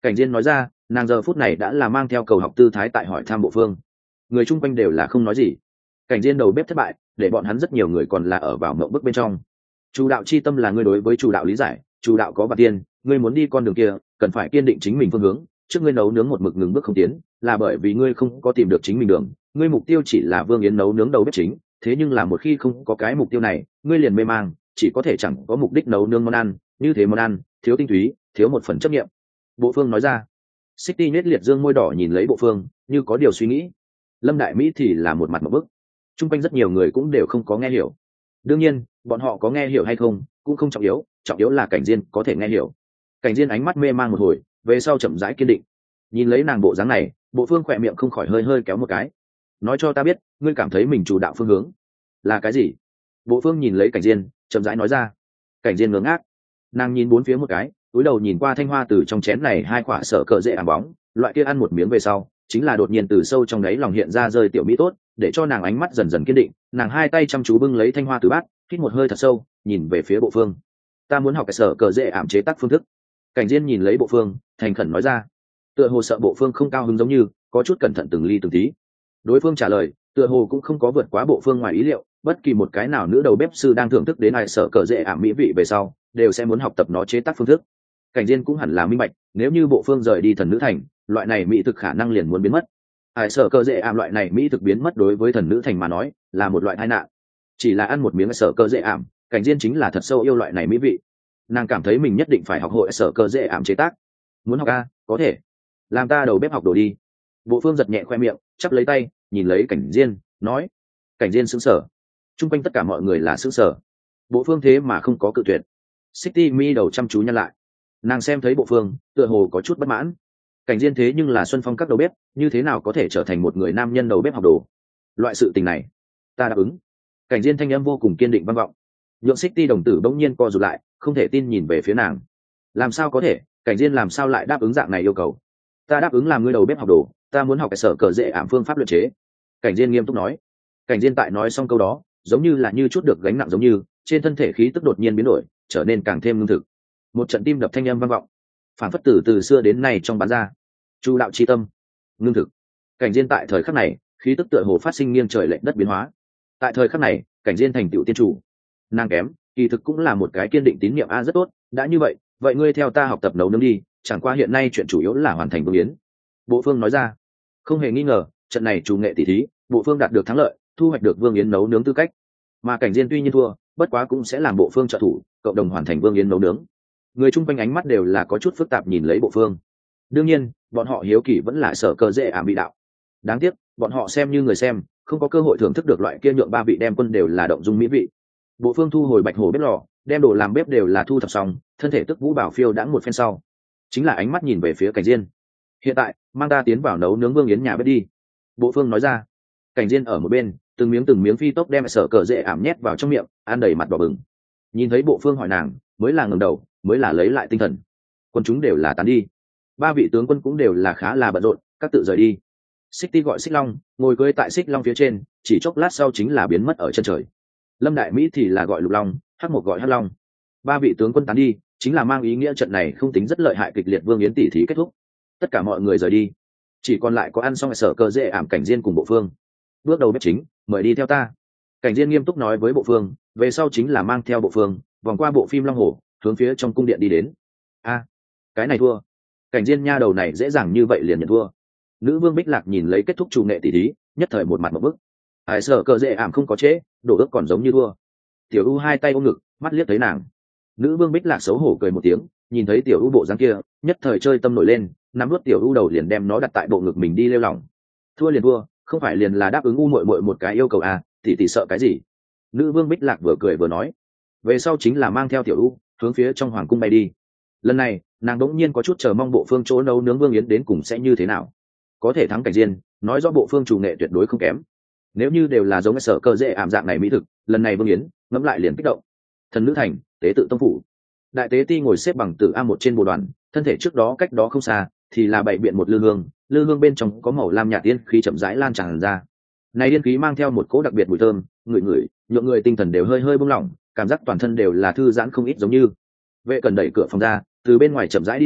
Cảnh Diên nói ra, nàng giờ phút này đã là mang theo cầu học tư thái tại hỏi thăm bộ phương. Người chung quanh đều là không nói gì. Cảnh Diên đầu bếp thất bại, để bọn hắn rất nhiều người còn là ở vào mộng bức bên trong. Chủ đạo chi tâm là ngươi đối với chủ đạo lý giải, chủ đạo có vật tiên, ngươi muốn đi con đường kia, cần phải kiên định chính mình phương hướng. Trước ngươi nấu nướng một mực ngừng bước không tiến, là bởi vì ngươi không có tìm được chính mình đường. Ngươi mục tiêu chỉ là Vương Yến nấu nướng đầu bếp chính, thế nhưng là một khi không có cái mục tiêu này, ngươi liền mê mang, chỉ có thể chẳng có mục đích nấu nướng món ăn, như thế món ăn thiếu tinh túy, thiếu một phần chấp nghiệm. Bộ Phương nói ra. City nhếch liệt dương môi đỏ nhìn lấy Bộ Phương, như có điều suy nghĩ. Lâm Đại Mỹ thì là một mặt một bức. Trung quanh rất nhiều người cũng đều không có nghe hiểu. Đương nhiên, bọn họ có nghe hiểu hay không cũng không trọng yếu, trọng yếu là Cảnh Diên có thể nghe hiểu. Cảnh Diên ánh mắt mê mang một hồi, về sau chậm rãi kiên định. Nhìn lấy nàng bộ dáng này, Bộ Phương khỏe miệng không khỏi hơi hơi kéo một cái. Nói cho ta biết, ngươi cảm thấy mình chủ đạo phương hướng là cái gì? Bộ Phương nhìn lấy Cảnh Diên, chậm rãi nói ra. Cảnh Diên ngớ ngác, nàng nhìn bốn phía một cái, cúi đầu nhìn qua thanh hoa từ trong chén này hai quả sở cờ dễ ảm bóng, loại kia ăn một miếng về sau, chính là đột nhiên từ sâu trong đáy lòng hiện ra rơi tiểu mỹ tốt, để cho nàng ánh mắt dần dần kiên định. Nàng hai tay chăm chú bưng lấy thanh hoa từ bát, hít một hơi thật sâu, nhìn về phía Bộ Phương. Ta muốn học cái sở cờ dễ ảm chế tác phương thức. Cảnh Diên nhìn lấy Bộ Phương, thành khẩn nói ra. Tựa hồ sợ Bộ Phương không cao hứng giống như, có chút cẩn thận từng ly từng tí. Đối phương trả lời, tựa hồ cũng không có vượt quá Bộ Phương ngoài ý liệu, bất kỳ một cái nào nữ đầu bếp sư đang thưởng thức đến ai sở cờ dễ ảm mỹ vị về sau, đều sẽ muốn học tập nó chế tác phương thức. Cảnh Diên cũng hẳn là minh bạch, nếu như Bộ Phương rời đi thần nữ thành, loại này mỹ thực khả năng liền muốn biến mất. Ai sở cờ dễ ảm loại này mỹ thực biến mất đối với thần nữ thành mà nói, là một loại tai nạn. Chỉ là ăn một miếng sở cờ dễ ảm, Cảnh Diên chính là thật sâu yêu loại này mỹ vị. Nàng cảm thấy mình nhất định phải học hội sở cờ dễ ảm chế tác. Muốn học a, có thể. Làm ta đầu bếp học đồ đi. Bộ Phương giật nhẹ khoe miệng, chắp lấy tay, nhìn lấy Cảnh Diên, nói. Cảnh Diên sững sờ. Trung quanh tất cả mọi người là sững sờ. Bộ Phương thế mà không có cự tuyệt. City mi đầu chăm chú nhăn lại. Nàng xem thấy Bộ Phương, tựa hồ có chút bất mãn. Cảnh Diên thế nhưng là Xuân Phong các đầu bếp, như thế nào có thể trở thành một người nam nhân đầu bếp học đồ? Loại sự tình này, ta đáp ứng. Cảnh Diên thanh âm vô cùng kiên định vang vọng. Nhượng City đồng tử bỗng nhiên co rụt lại, không thể tin nhìn về phía nàng. Làm sao có thể? Cảnh Diên làm sao lại đáp ứng dạng này yêu cầu? Ta đáp ứng làm ngươi đầu bếp học đồ, ta muốn học cái sở cờ dễ ảm phương pháp luyện chế. Cảnh Diên nghiêm túc nói. Cảnh Diên tại nói xong câu đó, giống như là như chút được gánh nặng giống như, trên thân thể khí tức đột nhiên biến đổi, trở nên càng thêm ngưng thực. Một trận tim đập thanh âm vang vọng, phản phất tử từ xưa đến nay trong bán ra. Chu đạo chi tâm, ngưng thực. Cảnh Diên tại thời khắc này, khí tức tựa hồ phát sinh nghiêng trời lệch đất biến hóa. Tại thời khắc này, Cảnh Diên thành tựu tiên chủ. Nàng kém, kỳ thực cũng là một cái kiên định tín nhiệm a rất tốt, đã như vậy, vậy ngươi theo ta học tập nấu nướng đi, chẳng qua hiện nay chuyện chủ yếu là hoàn thành Vương Yến. Bộ Phương nói ra. Không hề nghi ngờ, trận này chủ nghệ tỷ thí, Bộ Phương đạt được thắng lợi, thu hoạch được Vương Yến nấu nướng tư cách. Mà Cảnh Diên tuy nhiên thua, bất quá cũng sẽ làm Bộ Phương trợ thủ, cộng đồng hoàn thành Vương Yến nấu nướng. Người chung quanh ánh mắt đều là có chút phức tạp nhìn lấy Bộ Phương. Đương nhiên, bọn họ hiếu kỳ vẫn là sở cơ dễ ảm bị đạo. Đáng tiếc, bọn họ xem như người xem, không có cơ hội thưởng thức được loại kia nhượng ba vị đem quân đều là động dung mỹ vị. Bộ Phương thu hồi bạch hổ bếp lò, đem đồ làm bếp đều là thu thập xong, thân thể tức vũ bảo phiêu đãng một phen sau, chính là ánh mắt nhìn về phía Cảnh Diên. Hiện tại, mang ta tiến vào nấu nướng Vương Yến nhà bếp đi. Bộ Phương nói ra. Cảnh Diên ở một bên, từng miếng từng miếng phi tốc đem sở cờ dễ ảm nhét vào trong miệng, ăn đầy mặt đỏ bừng. Nhìn thấy Bộ Phương hỏi nàng, mới là ngẩng đầu, mới là lấy lại tinh thần. Quân chúng đều là tán đi, ba vị tướng quân cũng đều là khá là bận rộn, các tự rời đi. City gọi Xích Long, ngồi cưỡi tại Xích Long phía trên, chỉ chốc lát sau chính là biến mất ở chân trời. Lâm Đại Mỹ thì là gọi Lục Long, Hắc Mộc gọi Hắc Long. Ba vị tướng quân tán đi, chính là mang ý nghĩa trận này không tính rất lợi hại kịch liệt Vương Yến tỷ thí kết thúc. Tất cả mọi người rời đi, chỉ còn lại có ăn xong sở cơ dễ ảm Cảnh Diên cùng Bộ Phương. Bước đầu bếp chính, mời đi theo ta. Cảnh Diên nghiêm túc nói với Bộ Phương, về sau chính là mang theo Bộ Phương, vòng qua bộ phim Long Hổ, hướng phía trong cung điện đi đến. A, cái này thua. Cảnh Diên nha đầu này dễ dàng như vậy liền nhận thua. Nữ vương Bích Lạc nhìn lấy kết thúc chủ nghệ tỷ thí, nhất thời một mặt một bức. Hải sở cờ dễ ảm không có chế, đổ ước còn giống như thua. Tiểu U hai tay ôm ngực, mắt liếc thấy nàng. Nữ vương Bích Lạc xấu hổ cười một tiếng, nhìn thấy Tiểu U bộ dáng kia, nhất thời chơi tâm nổi lên, nắm nuốt Tiểu U đầu liền đem nó đặt tại bộ ngực mình đi lêu lỏng. Thua liền thua, không phải liền là đáp ứng U muội muội một cái yêu cầu à, tỷ tỷ sợ cái gì? Nữ vương Bích Lạc vừa cười vừa nói. Về sau chính là mang theo Tiểu U, hướng phía trong hoàng cung bay đi. Lần này, nàng đống nhiên có chút chờ mong Bộ Phương chỗ nấu nướng Vương Yến đến cùng sẽ như thế nào. Có thể thắng Cảnh Diên, nói rõ Bộ Phương chủ nghệ tuyệt đối không kém. Nếu như đều là giống cái sở cơ dễ ảm dạng này mỹ thực, lần này Vương Yến ngẫm lại liền kích động. Thần nữ thành, tế tự tông phủ. Đại tế ti ngồi xếp bằng từ a một trên bồ đoàn, thân thể trước đó cách đó không xa thì là bảy biện một lư hương, lư hương bên trong có màu lam nhạt tiên khí chậm rãi lan tràn ra. Này tiên khí mang theo một cỗ đặc biệt mùi thơm, ngửi ngửi, nhượng người tinh thần đều hơi hơi bung lỏng, cảm giác toàn thân đều là thư giãn không ít giống như. Vệ Cần đẩy cửa phòng ra, từ bên ngoài chậm rãi đi tới,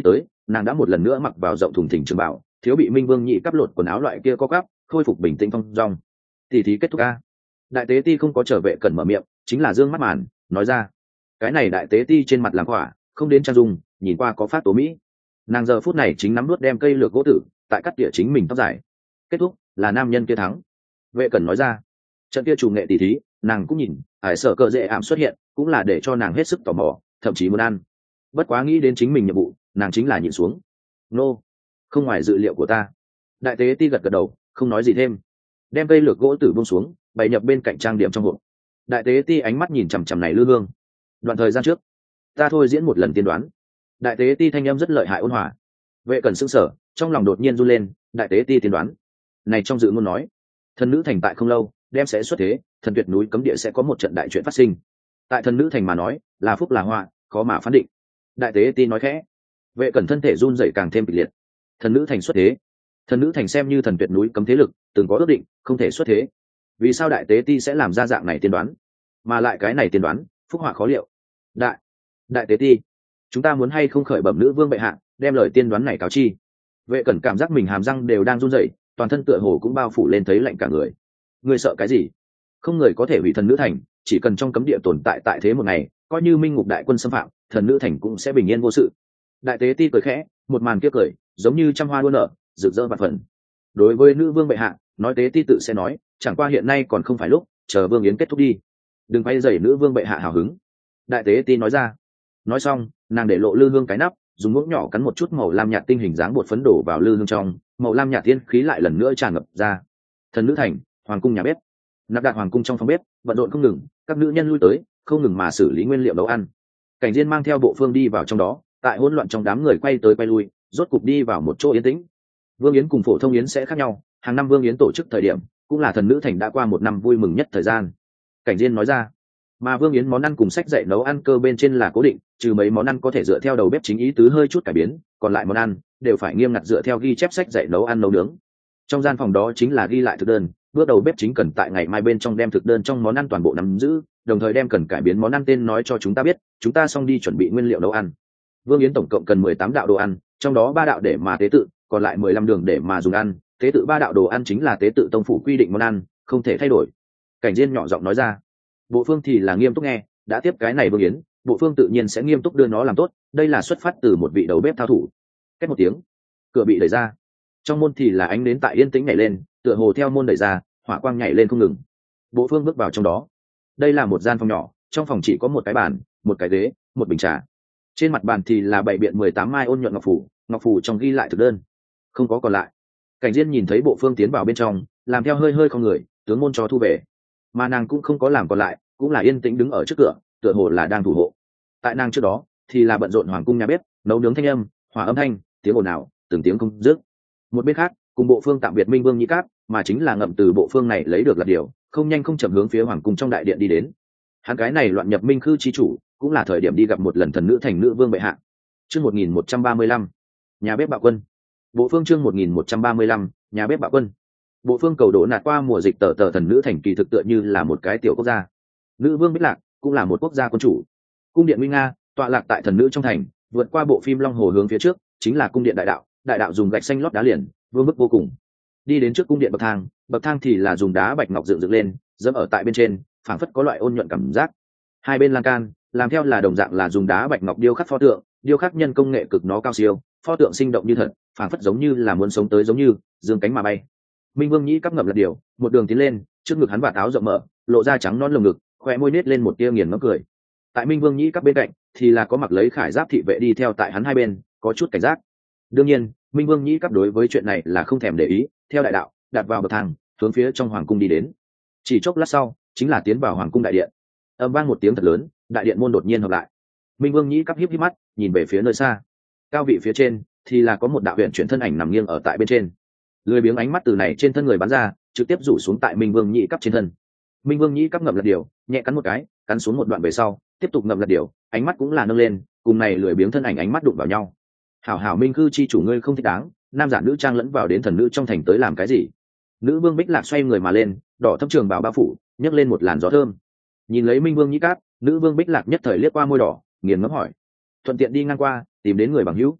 nàng đã một lần nữa mặc vào rộng thùng thình trường bảo, thiếu bị minh vương nhị cắp lột quần áo loại kia co cắp, khôi phục bình tĩnh phong dong. Tỷ thí kết thúc a. Đại tế ti không có trở về cần mở miệng, chính là dương mắt màn nói ra. Cái này đại tế ti trên mặt làm quả không đến trang dung, nhìn qua có phát tố mỹ. Nàng giờ phút này chính nắm nuốt đem cây lược gỗ tử tại cắt tỉa chính mình tóc dài. Kết thúc là nam nhân kia thắng. Vệ cẩn nói ra. Trận kia chủ nghệ tỷ thí nàng cũng nhìn, ải sở cờ dễ ảm xuất hiện cũng là để cho nàng hết sức tò mò, thậm chí muốn ăn. Bất quá nghĩ đến chính mình nhiệm vụ, nàng chính là nhịn xuống. Nô, không ngoài dự liệu của ta. Đại tế ti gật gật đầu, không nói gì thêm, đem cây lược gỗ tử buông xuống, bày nhập bên cạnh trang điểm trong hộp. Đại tế ti ánh mắt nhìn chằm chằm này lư hương. Đoạn thời gian trước ta thôi diễn một lần tiên đoán. Đại tế ti thanh âm rất lợi hại ôn hòa. Vệ cẩn sững sờ, trong lòng đột nhiên run lên. Đại tế ti tiên đoán này trong dự ngôn nói, thần nữ thành tại không lâu đem sẽ xuất thế, thần tuyệt núi cấm địa sẽ có một trận đại chuyện phát sinh. Tại thần nữ thành mà nói là phúc là họa, khó mà phán định. Đại tế ti nói khẽ. Vệ cẩn thân thể run rẩy càng thêm kịch liệt. Thần nữ thành xuất thế, thần nữ thành xem như thần tuyệt núi cấm thế lực từng có ước định không thể xuất thế, vì sao đại tế ti sẽ làm ra dạng này tiên đoán, mà lại cái này tiên đoán phúc họa khó liệu. Đại đại tế ti, chúng ta muốn hay không khởi bẩm nữ vương bệ hạ, đem lời tiên đoán này cáo chi. Vệ cẩn cảm giác mình hàm răng đều đang run rẩy, toàn thân tựa hồ cũng bao phủ lên thấy lạnh cả người. Ngươi sợ cái gì? Không người có thể hủy thần nữ thành, chỉ cần trong cấm địa tồn tại tại thế một ngày, coi như minh ngục đại quân xâm phạm, thần nữ thành cũng sẽ bình yên vô sự. Đại tế ti cười khẽ, một màn kia cười giống như trăm hoa đua nở, rực rỡ vạn phần. Đối với nữ vương bệ hạ, nói tế ti tự sẽ nói, chẳng qua hiện nay còn không phải lúc, chờ vương yến kết thúc đi, đừng quay dày nữ vương bệ hạ hào hứng. Đại tế ti nói ra. Nói xong, nàng để lộ lư hương cái nắp, dùng muỗng nhỏ cắn một chút màu lam nhạt tinh hình dáng bột phấn đổ vào lư hương trong, màu lam nhạt tiên khí lại lần nữa tràn ngập ra. Thần nữ thành, hoàng cung nhà bếp. Nạp Đạt hoàng cung trong phòng bếp bận rộn không ngừng, các nữ nhân lui tới không ngừng mà xử lý nguyên liệu nấu ăn. Cảnh Diên mang theo bộ phương đi vào trong đó, tại hỗn loạn trong đám người quay tới quay lui, rốt cục đi vào một chỗ yên tĩnh. Vương yến cùng phổ thông yến sẽ khác nhau, hàng năm vương yến tổ chức thời điểm cũng là thần nữ thành đã qua một năm vui mừng nhất thời gian. Cảnh Diên nói ra. Mà vương yến món ăn cùng sách dạy nấu ăn cơ bên trên là cố định, trừ mấy món ăn có thể dựa theo đầu bếp chính ý tứ hơi chút cải biến, còn lại món ăn đều phải nghiêm ngặt dựa theo ghi chép sách dạy nấu ăn nấu nướng. Trong gian phòng đó chính là ghi lại thực đơn, bước đầu bếp chính cần tại ngày mai bên trong đem thực đơn trong món ăn toàn bộ nắm giữ, đồng thời đem cần cải biến món ăn tên nói cho chúng ta biết, chúng ta xong đi chuẩn bị nguyên liệu nấu ăn. Vương yến tổng cộng cần mười tám đạo đồ ăn, trong đó ba đạo để mà tế tự, còn lại mười lăm đường để mà dùng ăn. Tế tự ba đạo đồ ăn chính là tế tự tông phủ quy định món ăn, không thể thay đổi. Cảnh Diên nhỏ giọng nói ra. Bộ phương thì là nghiêm túc nghe, đã tiếp cái này vương yến, bộ phương tự nhiên sẽ nghiêm túc đưa nó làm tốt, đây là xuất phát từ một vị đầu bếp thao thủ. Cách một tiếng, cửa bị đẩy ra, trong môn thì là ánh nến tại yên tĩnh nhảy lên, tựa hồ theo môn đẩy ra, hỏa quang nhảy lên không ngừng. Bộ phương bước vào trong đó. Đây là một gian phòng nhỏ, trong phòng chỉ có một cái bàn, một cái ghế, một bình trà. Trên mặt bàn thì là bày biện mười tám mai ôn nhuận ngọc phủ, ngọc phủ trong ghi lại thực đơn, không có còn lại. Cảnh Diên nhìn thấy bộ phương tiến vào bên trong, làm theo hơi hơi không người, tướng môn cho thu về, mà nàng cũng không có làm còn lại, cũng là yên tĩnh đứng ở trước cửa, tựa hồ là đang thủ hộ. Tại nàng trước đó thì là bận rộn hoàng cung nhà bếp, nấu nướng thanh âm, hỏa âm thanh, tiếng ồn ào, từng tiếng không dứt. Một bên khác, cùng bộ phương tạm biệt minh vương nhĩ cáp, mà chính là ngậm từ bộ phương này lấy được là điều, không nhanh không chậm hướng phía hoàng cung trong đại điện đi đến. Hắn cái này loạn nhập minh khư chi chủ, cũng là thời điểm đi gặp một lần thần nữ thành nữ vương bệ hạ. Chương một nghìn một trăm ba mươi lăm, nhà bếp bạo quân. Bộ phương chương một nghìn một trăm ba mươi lăm, nhà bếp bạo quân. Bộ phương cầu đổ nạt qua mùa dịch tờ tờ thần nữ thành kỳ thực tựa như là một cái tiểu quốc gia. Nữ vương Bích Lạc cũng là một quốc gia quân chủ. Cung điện nguy nga tọa lạc tại thần nữ trong thành, vượt qua bộ phim Long Hồ hướng phía trước chính là cung điện đại đạo, đại đạo dùng gạch xanh lót đá liền, vương bức vô cùng. Đi đến trước cung điện bậc thang, bậc thang thì là dùng đá bạch ngọc dựng dựng lên, dẫm ở tại bên trên, phảng phất có loại ôn nhuận cảm giác. Hai bên lan can làm theo là đồng dạng là dùng đá bạch ngọc điêu khắc pho tượng, điêu khắc nhân công nghệ cực nó cao siêu, pho tượng sinh động như thật, phảng phất giống như là muốn sống tới giống như dương cánh mà bay. Minh Vương Nhĩ cắp ngập lật điều, một đường tiến lên, trước ngực hắn và áo rộng mở, lộ ra trắng non lồng ngực, khóe môi nết lên một tia nghiền ngẫm cười. Tại Minh Vương Nhĩ cắp bên cạnh thì là có mặc lấy khải giáp thị vệ đi theo tại hắn hai bên, có chút cảnh giác. Đương nhiên, Minh Vương Nhĩ cắp đối với chuyện này là không thèm để ý, theo đại đạo đặt vào bậc thang, hướng phía trong hoàng cung đi đến. Chỉ chốc lát sau, chính là tiến vào hoàng cung đại điện. Âm vang một tiếng thật lớn, đại điện môn đột nhiên hợp lại. Minh Vương Nhĩ cắp híp híp mắt, nhìn về phía nơi xa. Cao vị phía trên thì là có một đạo huyền chuyển thân ảnh nằm nghiêng ở tại bên trên. Lười biếng ánh mắt từ này trên thân người bắn ra, trực tiếp rủ xuống tại Minh Vương Nhĩ cắp trên thân. Minh Vương Nhĩ cắp ngậm lật điều, nhẹ cắn một cái, cắn xuống một đoạn về sau, tiếp tục ngậm lật điều, ánh mắt cũng là nâng lên, cùng này lười biếng thân ảnh ánh mắt đụng vào nhau. Hảo hảo Minh Cư chi chủ ngươi không thích đáng, nam giả nữ trang lẫn vào đến thần nữ trong thành tới làm cái gì? Nữ vương Bích Lạc xoay người mà lên, đỏ thâm trường bào bao phủ, nhấc lên một làn gió thơm. Nhìn lấy Minh Vương Nhĩ cáp, nữ vương Bích Lạc nhất thời liếc qua môi đỏ, nghiền ngẫm hỏi: thuận tiện đi ngang qua, tìm đến người bằng hữu.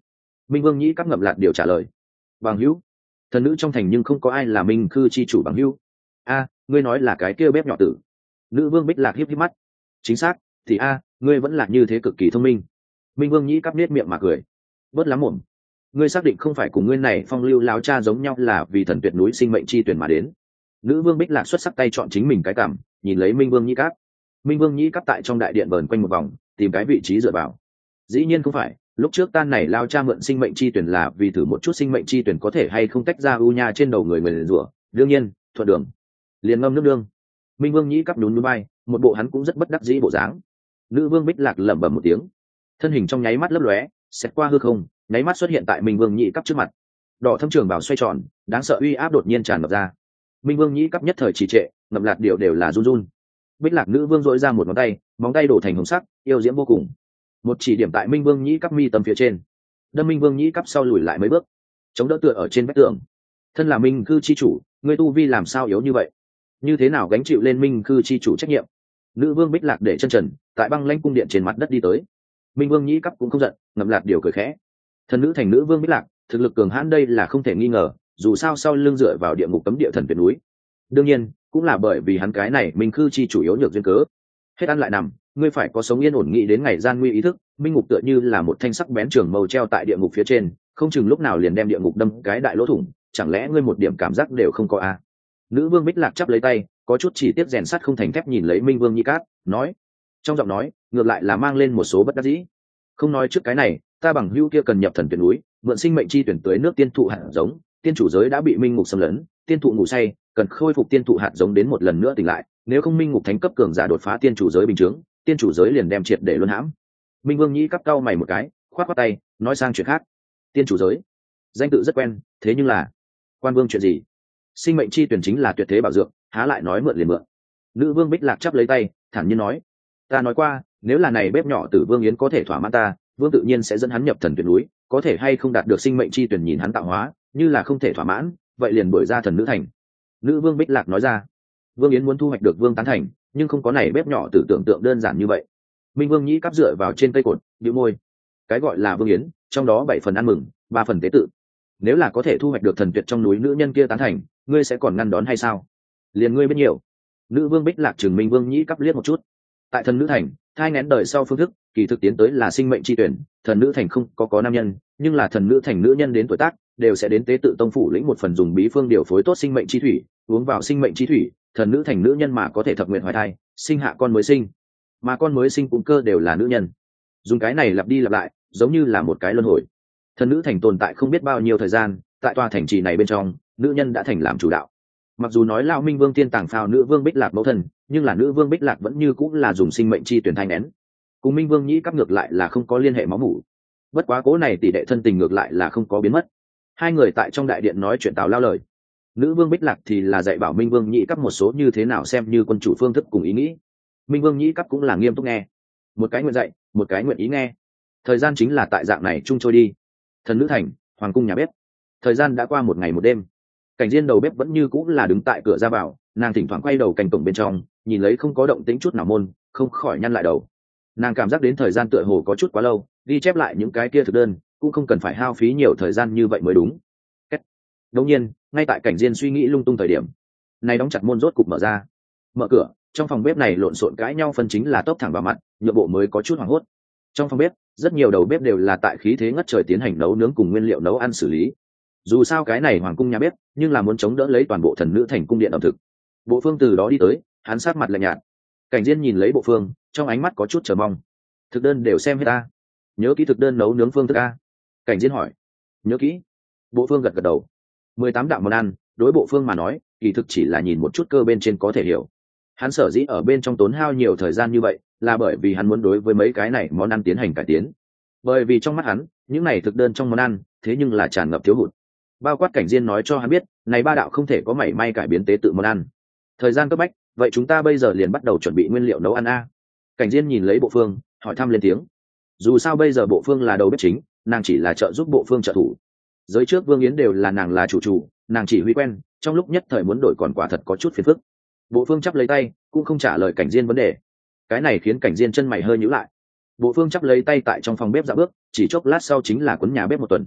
Minh Vương Nhĩ Cáp ngậm lạt điều trả lời. Bằng hữu? Thần nữ trong thành nhưng không có ai là Minh Khư chi chủ bằng hữu. A, ngươi nói là cái kia bếp nhỏ tử. Nữ Vương Bích Lạc híp híp mắt. Chính xác, thì a, ngươi vẫn là như thế cực kỳ thông minh. Minh Vương Nhĩ Cáp nết miệng mà cười. Bớt lắm mồm. Ngươi xác định không phải cùng ngươi này phong lưu láo cha giống nhau là vì thần tuyệt núi sinh mệnh chi tuyển mà đến. Nữ Vương Bích Lạc xuất sắc tay chọn chính mình cái cảm, nhìn lấy Minh Vương Nhĩ Cáp. Minh Vương Nhĩ Cáp tại trong đại điện vờn quanh một vòng, tìm cái vị trí dựa vào. Dĩ nhiên không phải, lúc trước tan này lao cha mượn sinh mệnh chi tuyển là vì thử một chút sinh mệnh chi tuyển có thể hay không tách ra u nha trên đầu người người liền rủa, đương nhiên thuận đường liền ngâm nước đương. Minh Vương Nhĩ Cáp nhún nhún vai, một bộ hắn cũng rất bất đắc dĩ bộ dáng. Nữ Vương Bích Lạc lẩm bẩm một tiếng, thân hình trong nháy mắt lấp lóe, xẹt qua hư không, nháy mắt xuất hiện tại Minh Vương Nhĩ Cáp trước mặt. Đỏ thâm trường bảo xoay tròn, đáng sợ uy áp đột nhiên tràn ngập ra. Minh Vương Nhĩ Cáp nhất thời trì trệ, ngậm lạt điệu đều là run run. Bích Lạc Nữ Vương dội ra một ngón tay, móng tay đổ thành hồng sắc, yêu diễm vô cùng. Một chỉ điểm tại Minh Vương Nhĩ Cáp mi tâm phía trên, đâm Minh Vương Nhĩ Cáp sau lùi lại mấy bước, chống đỡ tựa ở trên vách tường. Thân là Minh Khư chi chủ, ngươi tu vi làm sao yếu như vậy? Như thế nào gánh chịu lên Minh Khư chi chủ trách nhiệm? Nữ Vương Bích Lạc để chân trần tại băng lãnh cung điện trên mặt đất đi tới. Minh Vương Nhĩ Cáp cũng không giận, ngậm lạt điều cười khẽ. Thần nữ thành Nữ Vương Bích Lạc, thực lực cường hãn đây là không thể nghi ngờ, dù sao sau lưng dựa vào địa ngục cấm địa thần tuyệt núi. Đương nhiên, cũng là bởi vì hắn cái này Minh Khư chi chủ yếu nhược duyên cớ. Hết ăn lại nằm, ngươi phải có sống yên ổn nghĩ đến ngày gian nguy ý thức. Minh ngục tựa như là một thanh sắc bén trường mâu treo tại địa ngục phía trên, không chừng lúc nào liền đem địa ngục đâm cái đại lỗ thủng, chẳng lẽ ngươi một điểm cảm giác đều không có à? Nữ Vương Bích Lạc chắp lấy tay, có chút chỉ tiếc rèn sắt không thành thép nhìn lấy Minh Vương Nhĩ Cáp, nói, trong giọng nói ngược lại là mang lên một số bất đắc dĩ. Không nói trước cái này, ta bằng hữu kia cần nhập thần tuyển núi, mượn sinh mệnh chi tuyển tới nước tiên thụ hạt giống, tiên chủ giới đã bị Minh ngục xâm lấn, tiên thụ ngủ say, cần khôi phục tiên thụ hạt giống đến một lần nữa tỉnh lại, nếu không Minh ngục thánh cấp cường giả đột phá tiên chủ giới bình chứng, tiên chủ giới liền đem triệt để luân hãm. Minh Vương Nhĩ Cáp cau mày một cái, khoát khoát tay, nói sang chuyện khác. Tiên chủ giới, danh tự rất quen, thế nhưng là Quan Vương chuyện gì? Sinh mệnh chi tuyển chính là tuyệt thế bảo dược, há lại nói mượn liền mượn. Nữ Vương Bích Lạc chắp lấy tay, thản nhiên nói, ta nói qua, nếu là này bếp nhỏ Tử Vương Yến có thể thỏa mãn ta, Vương tự nhiên sẽ dẫn hắn nhập thần tuyển núi, có thể hay không đạt được sinh mệnh chi tuyển nhìn hắn tạo hóa, như là không thể thỏa mãn, vậy liền đuổi ra thần nữ thành. Nữ Vương Bích Lạc nói ra, Vương Yến muốn thu hoạch được Vương tán thành, nhưng không có này bếp nhỏ Tử tưởng tượng đơn giản như vậy. Minh Vương Nhĩ Cáp dựa vào trên cây cột, bĩu môi. Cái gọi là Vương Yến, trong đó bảy phần ăn mừng, ba phần tế tự. Nếu là có thể thu hoạch được thần tuyệt trong núi nữ nhân kia tán thành, ngươi sẽ còn ngăn đón hay sao? Liền ngươi biết nhiều. Nữ Vương Bích Lạc trừng Minh Vương Nhĩ Cáp liếc một chút. Tại thần nữ thành, thai nghén đời sau phương thức, kỳ thực tiến tới là sinh mệnh chi tuyển, thần nữ thành không có có nam nhân, nhưng là thần nữ thành nữ nhân đến tuổi tác, đều sẽ đến tế tự tông phủ lĩnh một phần dùng bí phương điều phối tốt sinh mệnh chi thủy, uống vào sinh mệnh chi thủy, thần nữ thành nữ nhân mà có thể thập nguyện hoài thai, sinh hạ con mới sinh. Mà con mới sinh cũng cơ đều là nữ nhân. Dùng cái này lặp đi lặp lại, giống như là một cái luân hồi. Thần nữ thành tồn tại không biết bao nhiêu thời gian, tại tòa thành trì này bên trong, nữ nhân đã thành làm chủ đạo. Mặc dù nói lão Minh Vương tiên tàng phao nữ Vương Bích Lạc mẫu thân, nhưng là nữ Vương Bích Lạc vẫn như cũng là dùng sinh mệnh chi tuyển thai nén. Cùng Minh Vương Nhĩ Cáp ngược lại là không có liên hệ máu mủ. Bất quá cố này tỷ đệ thân tình ngược lại là không có biến mất. Hai người tại trong đại điện nói chuyện tào lao lời. Nữ Vương Bích Lạc thì là dạy bảo Minh Vương Nhĩ Cáp một số như thế nào xem như quân chủ phương thức cùng ý nghĩ. Minh Vương Nhĩ Cáp cũng là nghiêm túc nghe. Một cái nguyện dạy, một cái nguyện ý nghe. Thời gian chính là tại dạng này chung trôi đi. Thần nữ thành, hoàng cung nhà bếp. Thời gian đã qua một ngày một đêm. Cảnh Diên đầu bếp vẫn như cũng là đứng tại cửa ra vào, nàng thỉnh thoảng quay đầu cạnh cổng bên trong, nhìn lấy không có động tĩnh chút nào môn, không khỏi nhăn lại đầu. Nàng cảm giác đến thời gian tựa hồ có chút quá lâu, ghi chép lại những cái kia thực đơn, cũng không cần phải hao phí nhiều thời gian như vậy mới đúng. Kết. Đống nhiên, ngay tại Cảnh Diên suy nghĩ lung tung thời điểm, này đóng chặt môn rốt cục mở ra. Mở cửa, trong phòng bếp này lộn xộn cãi nhau phân chính là tốc thẳng vào mặt, nhựa bộ mới có chút hoảng hốt. Trong phòng bếp, rất nhiều đầu bếp đều là tại khí thế ngất trời tiến hành nấu nướng cùng nguyên liệu nấu ăn xử lý. Dù sao cái này hoàng cung nhà bếp, nhưng là muốn chống đỡ lấy toàn bộ thần nữ thành cung điện ẩm thực. Bộ Phương từ đó đi tới, hắn sát mặt lạnh nhạt. Cảnh Diên nhìn lấy Bộ Phương, trong ánh mắt có chút chờ mong. Thực đơn đều xem hết ta, nhớ kỹ thực đơn nấu nướng phương thức a? Cảnh Diên hỏi. Nhớ kỹ. Bộ Phương gật gật đầu. Mười tám đạo món ăn, đối Bộ Phương mà nói, kỳ thực chỉ là nhìn một chút cơ bên trên có thể hiểu. Hắn sở dĩ ở bên trong tốn hao nhiều thời gian như vậy, là bởi vì hắn muốn đối với mấy cái này món ăn tiến hành cải tiến. Bởi vì trong mắt hắn, những này thực đơn trong món ăn, thế nhưng là tràn ngập thiếu hụt. Bao quát Cảnh Diên nói cho hắn biết, này ba đạo không thể có mảy may cải biến tế tự món ăn. Thời gian cấp bách, vậy chúng ta bây giờ liền bắt đầu chuẩn bị nguyên liệu nấu ăn a. Cảnh Diên nhìn lấy Bộ Phương, hỏi thăm lên tiếng. Dù sao bây giờ Bộ Phương là đầu bếp chính, nàng chỉ là trợ giúp Bộ Phương trợ thủ. Giới trước Vương Yến đều là nàng là chủ chủ, nàng chỉ huy quen, trong lúc nhất thời muốn đổi còn quả thật có chút phiền phức. Bộ Phương chắp lấy tay, cũng không trả lời Cảnh Diên vấn đề. Cái này khiến Cảnh Diên chân mày hơi nhíu lại. Bộ Phương chắp lấy tay tại trong phòng bếp dạo bước, chỉ chốc lát sau chính là quấn nhà bếp một tuần,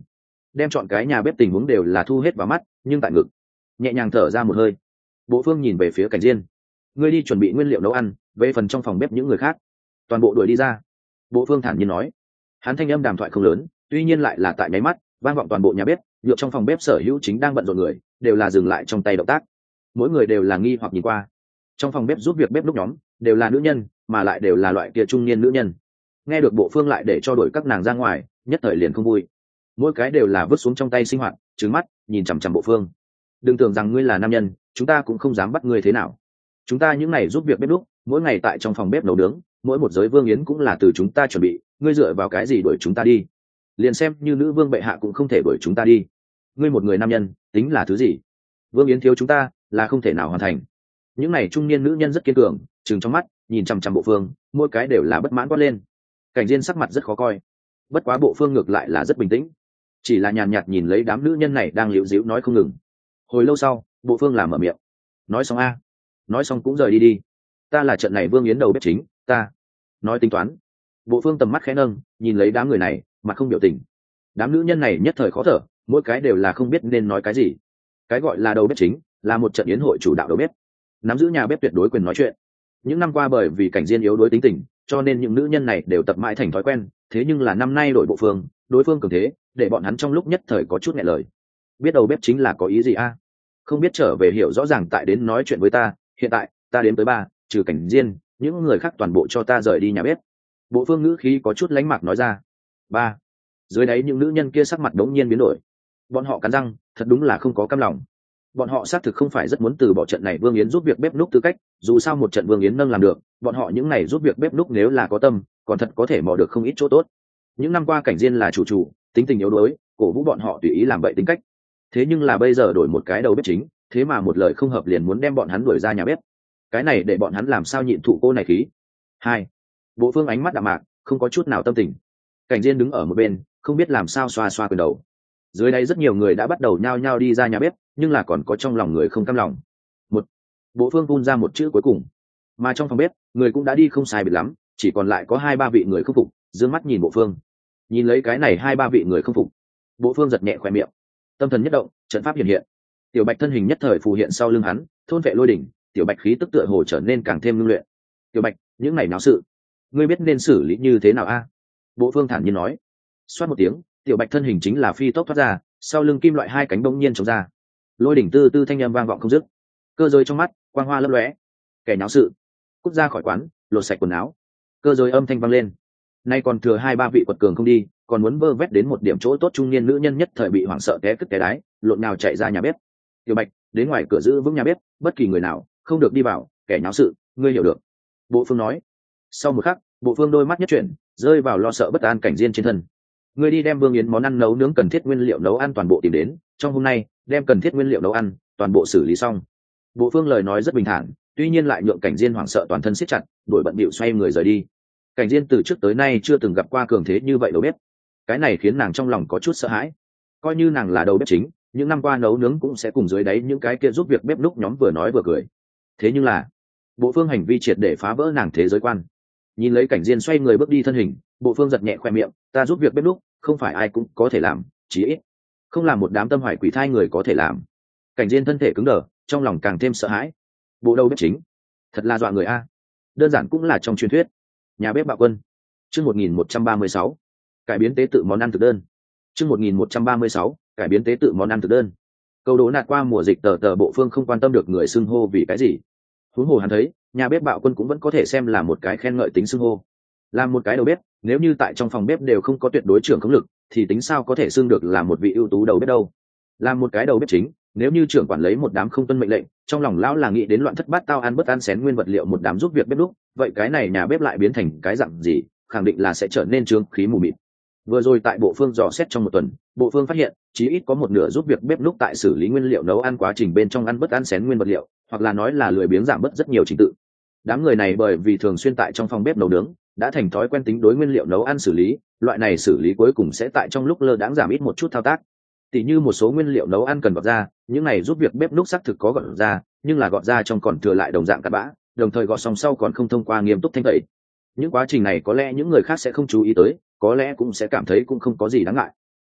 đem chọn cái nhà bếp tình huống đều là thu hết vào mắt, nhưng tại ngực nhẹ nhàng thở ra một hơi. Bộ Phương nhìn về phía Cảnh Diên: ngươi đi chuẩn bị nguyên liệu nấu ăn, về phần trong phòng bếp những người khác toàn bộ đuổi đi ra. Bộ Phương thản nhiên nói. Hắn thanh âm đàm thoại không lớn, tuy nhiên lại là tại nháy mắt vang vọng toàn bộ nhà bếp, nhựa trong phòng bếp sở hữu chính đang bận rộn người đều là dừng lại trong tay động tác, mỗi người đều là nghi hoặc nhìn qua. Trong phòng bếp giúp việc bếp lúc nhóm đều là nữ nhân, mà lại đều là loại kia trung niên nữ nhân. Nghe được Bộ Phương lại để cho đuổi các nàng ra ngoài, nhất thời liền không vui. Mỗi cái đều là vứt xuống trong tay sinh hoạt, trừng mắt nhìn chằm chằm Bộ Phương. Đừng tưởng rằng ngươi là nam nhân, chúng ta cũng không dám bắt ngươi thế nào. Chúng ta những này giúp việc bếp lúc, mỗi ngày tại trong phòng bếp nấu nướng, mỗi một giới vương yến cũng là từ chúng ta chuẩn bị, ngươi dựa vào cái gì đuổi chúng ta đi? Liền xem như nữ vương bệ hạ cũng không thể đuổi chúng ta đi. Ngươi một người nam nhân tính là thứ gì? Vương yến thiếu chúng ta là không thể nào hoàn thành. Những này trung niên nữ nhân rất kiên cường, trừng trong mắt nhìn chằm chằm Bộ Phương, mỗi cái đều là bất mãn quát lên. Cảnh Diên sắc mặt rất khó coi, bất quá Bộ Phương ngược lại là rất bình tĩnh, chỉ là nhàn nhạt nhìn lấy đám nữ nhân này đang liễu díu nói không ngừng. Hồi lâu sau, Bộ Phương làm mở miệng: nói xong a, nói xong cũng rời đi đi. Ta là trận này vương yến đầu bếp chính, ta nói tính toán. Bộ Phương tầm mắt khẽ nâng, nhìn lấy đám người này, mặt không biểu tình. Đám nữ nhân này nhất thời khó thở, mỗi cái đều là không biết nên nói cái gì. Cái gọi là đầu bếp chính là một trận yến hội chủ đạo đầu bếp, nắm giữ nhà bếp tuyệt đối quyền nói chuyện. Những năm qua bởi vì Cảnh Diên yếu đuối tính tình, cho nên những nữ nhân này đều tập mãi thành thói quen. Thế nhưng là năm nay đổi Bộ Phương, đối phương cường thế, để bọn hắn trong lúc nhất thời có chút nghẹn lời. Biết đầu bếp chính là có ý gì a? Không biết trở về hiểu rõ ràng tại đến nói chuyện với ta. Hiện tại ta đếm tới ba, trừ Cảnh Diên, những người khác toàn bộ cho ta rời đi nhà bếp. Bộ Phương ngữ khí có chút lánh mạc nói ra. Ba. Dưới đáy những nữ nhân kia sắc mặt đống nhiên biến đổi. Bọn họ cắn răng, thật đúng là không có cam lòng. Bọn họ xác thực không phải rất muốn từ bỏ trận này vương yến giúp việc bếp núc tư cách, dù sao một trận vương yến nâng làm được, bọn họ những này giúp việc bếp núc nếu là có tâm, còn thật có thể mò được không ít chỗ tốt. Những năm qua Cảnh Diên là chủ chủ, tính tình yếu đuối, cổ vũ bọn họ tùy ý làm vậy tính cách. Thế nhưng là bây giờ đổi một cái đầu bếp chính, thế mà một lời không hợp liền muốn đem bọn hắn đuổi ra nhà bếp. Cái này để bọn hắn làm sao nhịn thụ cô này khí. Hai. Bộ Phương ánh mắt đạm mạc, không có chút nào tâm tình. Cảnh Diên đứng ở một bên, không biết làm sao xoa xoa quyền đầu. Dưới đây rất nhiều người đã bắt đầu nhao nhao đi ra nhà bếp, nhưng là còn có trong lòng người không cam lòng. Một. Bộ Phương phun ra một chữ cuối cùng. Mà trong phòng bếp, người cũng đã đi không sai biệt lắm, chỉ còn lại có hai ba vị người không phục, dương mắt nhìn Bộ Phương. Nhìn lấy cái này hai ba vị người không phục, Bộ Phương giật nhẹ khóe miệng. Tâm thần nhất động, trận pháp hiện hiện. Tiểu Bạch thân hình nhất thời phù hiện sau lưng hắn, thôn vệ lôi đỉnh, Tiểu Bạch khí tức tựa hồ trở nên càng thêm ngưng luyện. Tiểu Bạch, những này náo sự, ngươi biết nên xử lý như thế nào a? Bộ Phương thản nhiên nói. Xoát một tiếng, Tiểu Bạch thân hình chính là phi tốc thoát ra, sau lưng kim loại hai cánh bỗng nhiên chống ra. Lôi đỉnh tư tư thanh âm vang vọng không dứt. Cơ giới trong mắt, quang hoa lấp lóe. Kẻ náo sự, cút ra khỏi quán, lột sạch quần áo. Cơ giới âm thanh vang lên. Nay còn thừa hai ba vị quật cường không đi, còn muốn vơ vét đến một điểm chỗ tốt, trung niên nữ nhân nhất thời bị hoảng sợ té cất té đái, lộn nào chạy ra nhà bếp. Tiểu Bạch, đến ngoài cửa giữ vững nhà bếp, bất kỳ người nào không được đi vào, kẻ náo sự, ngươi hiểu được. Bộ Phương nói. Sau một khắc, Bộ Phương đôi mắt nhất chuyển, rơi vào lo sợ bất an Cảnh Diên trên thân. Ngươi đi đem vương yến món ăn nấu nướng cần thiết nguyên liệu nấu ăn toàn bộ tìm đến, trong hôm nay đem cần thiết nguyên liệu nấu ăn toàn bộ xử lý xong. Bộ Phương lời nói rất bình thản, tuy nhiên lại nhượng Cảnh Diên hoảng sợ toàn thân siết chặt, đuổi bận bịu xoay người rời đi. Cảnh Diên từ trước tới nay chưa từng gặp qua cường thế như vậy đầu bếp, cái này khiến nàng trong lòng có chút sợ hãi. Coi như nàng là đầu bếp chính, những năm qua nấu nướng cũng sẽ cùng dưới đáy những cái kia giúp việc bếp núc nhóm vừa nói vừa cười. Thế nhưng là Bộ Phương hành vi triệt để phá vỡ nàng thế giới quan. Nhìn lấy Cảnh Diên xoay người bước đi thân hình, Bộ Phương giật nhẹ khoe miệng, ta giúp việc bếp núc không phải ai cũng có thể làm, chỉ ít không là một đám tâm hoài quỷ thai người có thể làm. Cảnh Diên thân thể cứng đờ, trong lòng càng thêm sợ hãi. Bộ đầu bếp chính thật là dọa người a. Đơn giản cũng là trong truyền thuyết. Nhà bếp bạo quân. Chương một nghìn một trăm ba mươi sáu. Cải biến tế tự món ăn thực đơn. Chương một nghìn một trăm ba mươi sáu. Cải biến tế tự món ăn thực đơn. Câu đố nạt qua mùa dịch, tờ tờ Bộ Phương không quan tâm được người xưng hô vì cái gì. Huống hồ hắn thấy, nhà bếp bạo quân cũng vẫn có thể xem là một cái khen ngợi tính xưng hô. Làm một cái đầu bếp, nếu như tại trong phòng bếp đều không có tuyệt đối trưởng khống lực, thì tính sao có thể xưng được là một vị ưu tú đầu bếp đâu. Làm một cái đầu bếp chính, nếu như trưởng quản lấy một đám không tuân mệnh lệnh, trong lòng lão là nghĩ đến loạn thất bát tao, ăn bất ăn xén nguyên vật liệu một đám giúp việc bếp lúc, vậy cái này nhà bếp lại biến thành cái dạng gì, khẳng định là sẽ trở nên trướng khí mù mịt. Vừa rồi tại Bộ Phương dò xét trong một tuần, Bộ Phương phát hiện chí ít có một nửa giúp việc bếp lúc tại xử lý nguyên liệu nấu ăn quá trình bên trong ăn bất ăn xén nguyên vật liệu, hoặc là nói là lười biếng giảm bớt rất nhiều trình tự. Đám người này bởi vì thường xuyên tại trong phòng bếp nấu nướng, đã thành thói quen tính đối nguyên liệu nấu ăn xử lý, loại này xử lý cuối cùng sẽ tại trong lúc lơ đãng giảm ít một chút thao tác. Tỷ như một số nguyên liệu nấu ăn cần gọt ra, những này giúp việc bếp núc xác thực có gọt ra, nhưng là gọt ra trong còn thừa lại đồng dạng cặn bã, đồng thời gọt xong sau còn không thông qua nghiêm túc thanh tẩy. Những quá trình này có lẽ những người khác sẽ không chú ý tới, có lẽ cũng sẽ cảm thấy cũng không có gì đáng ngại.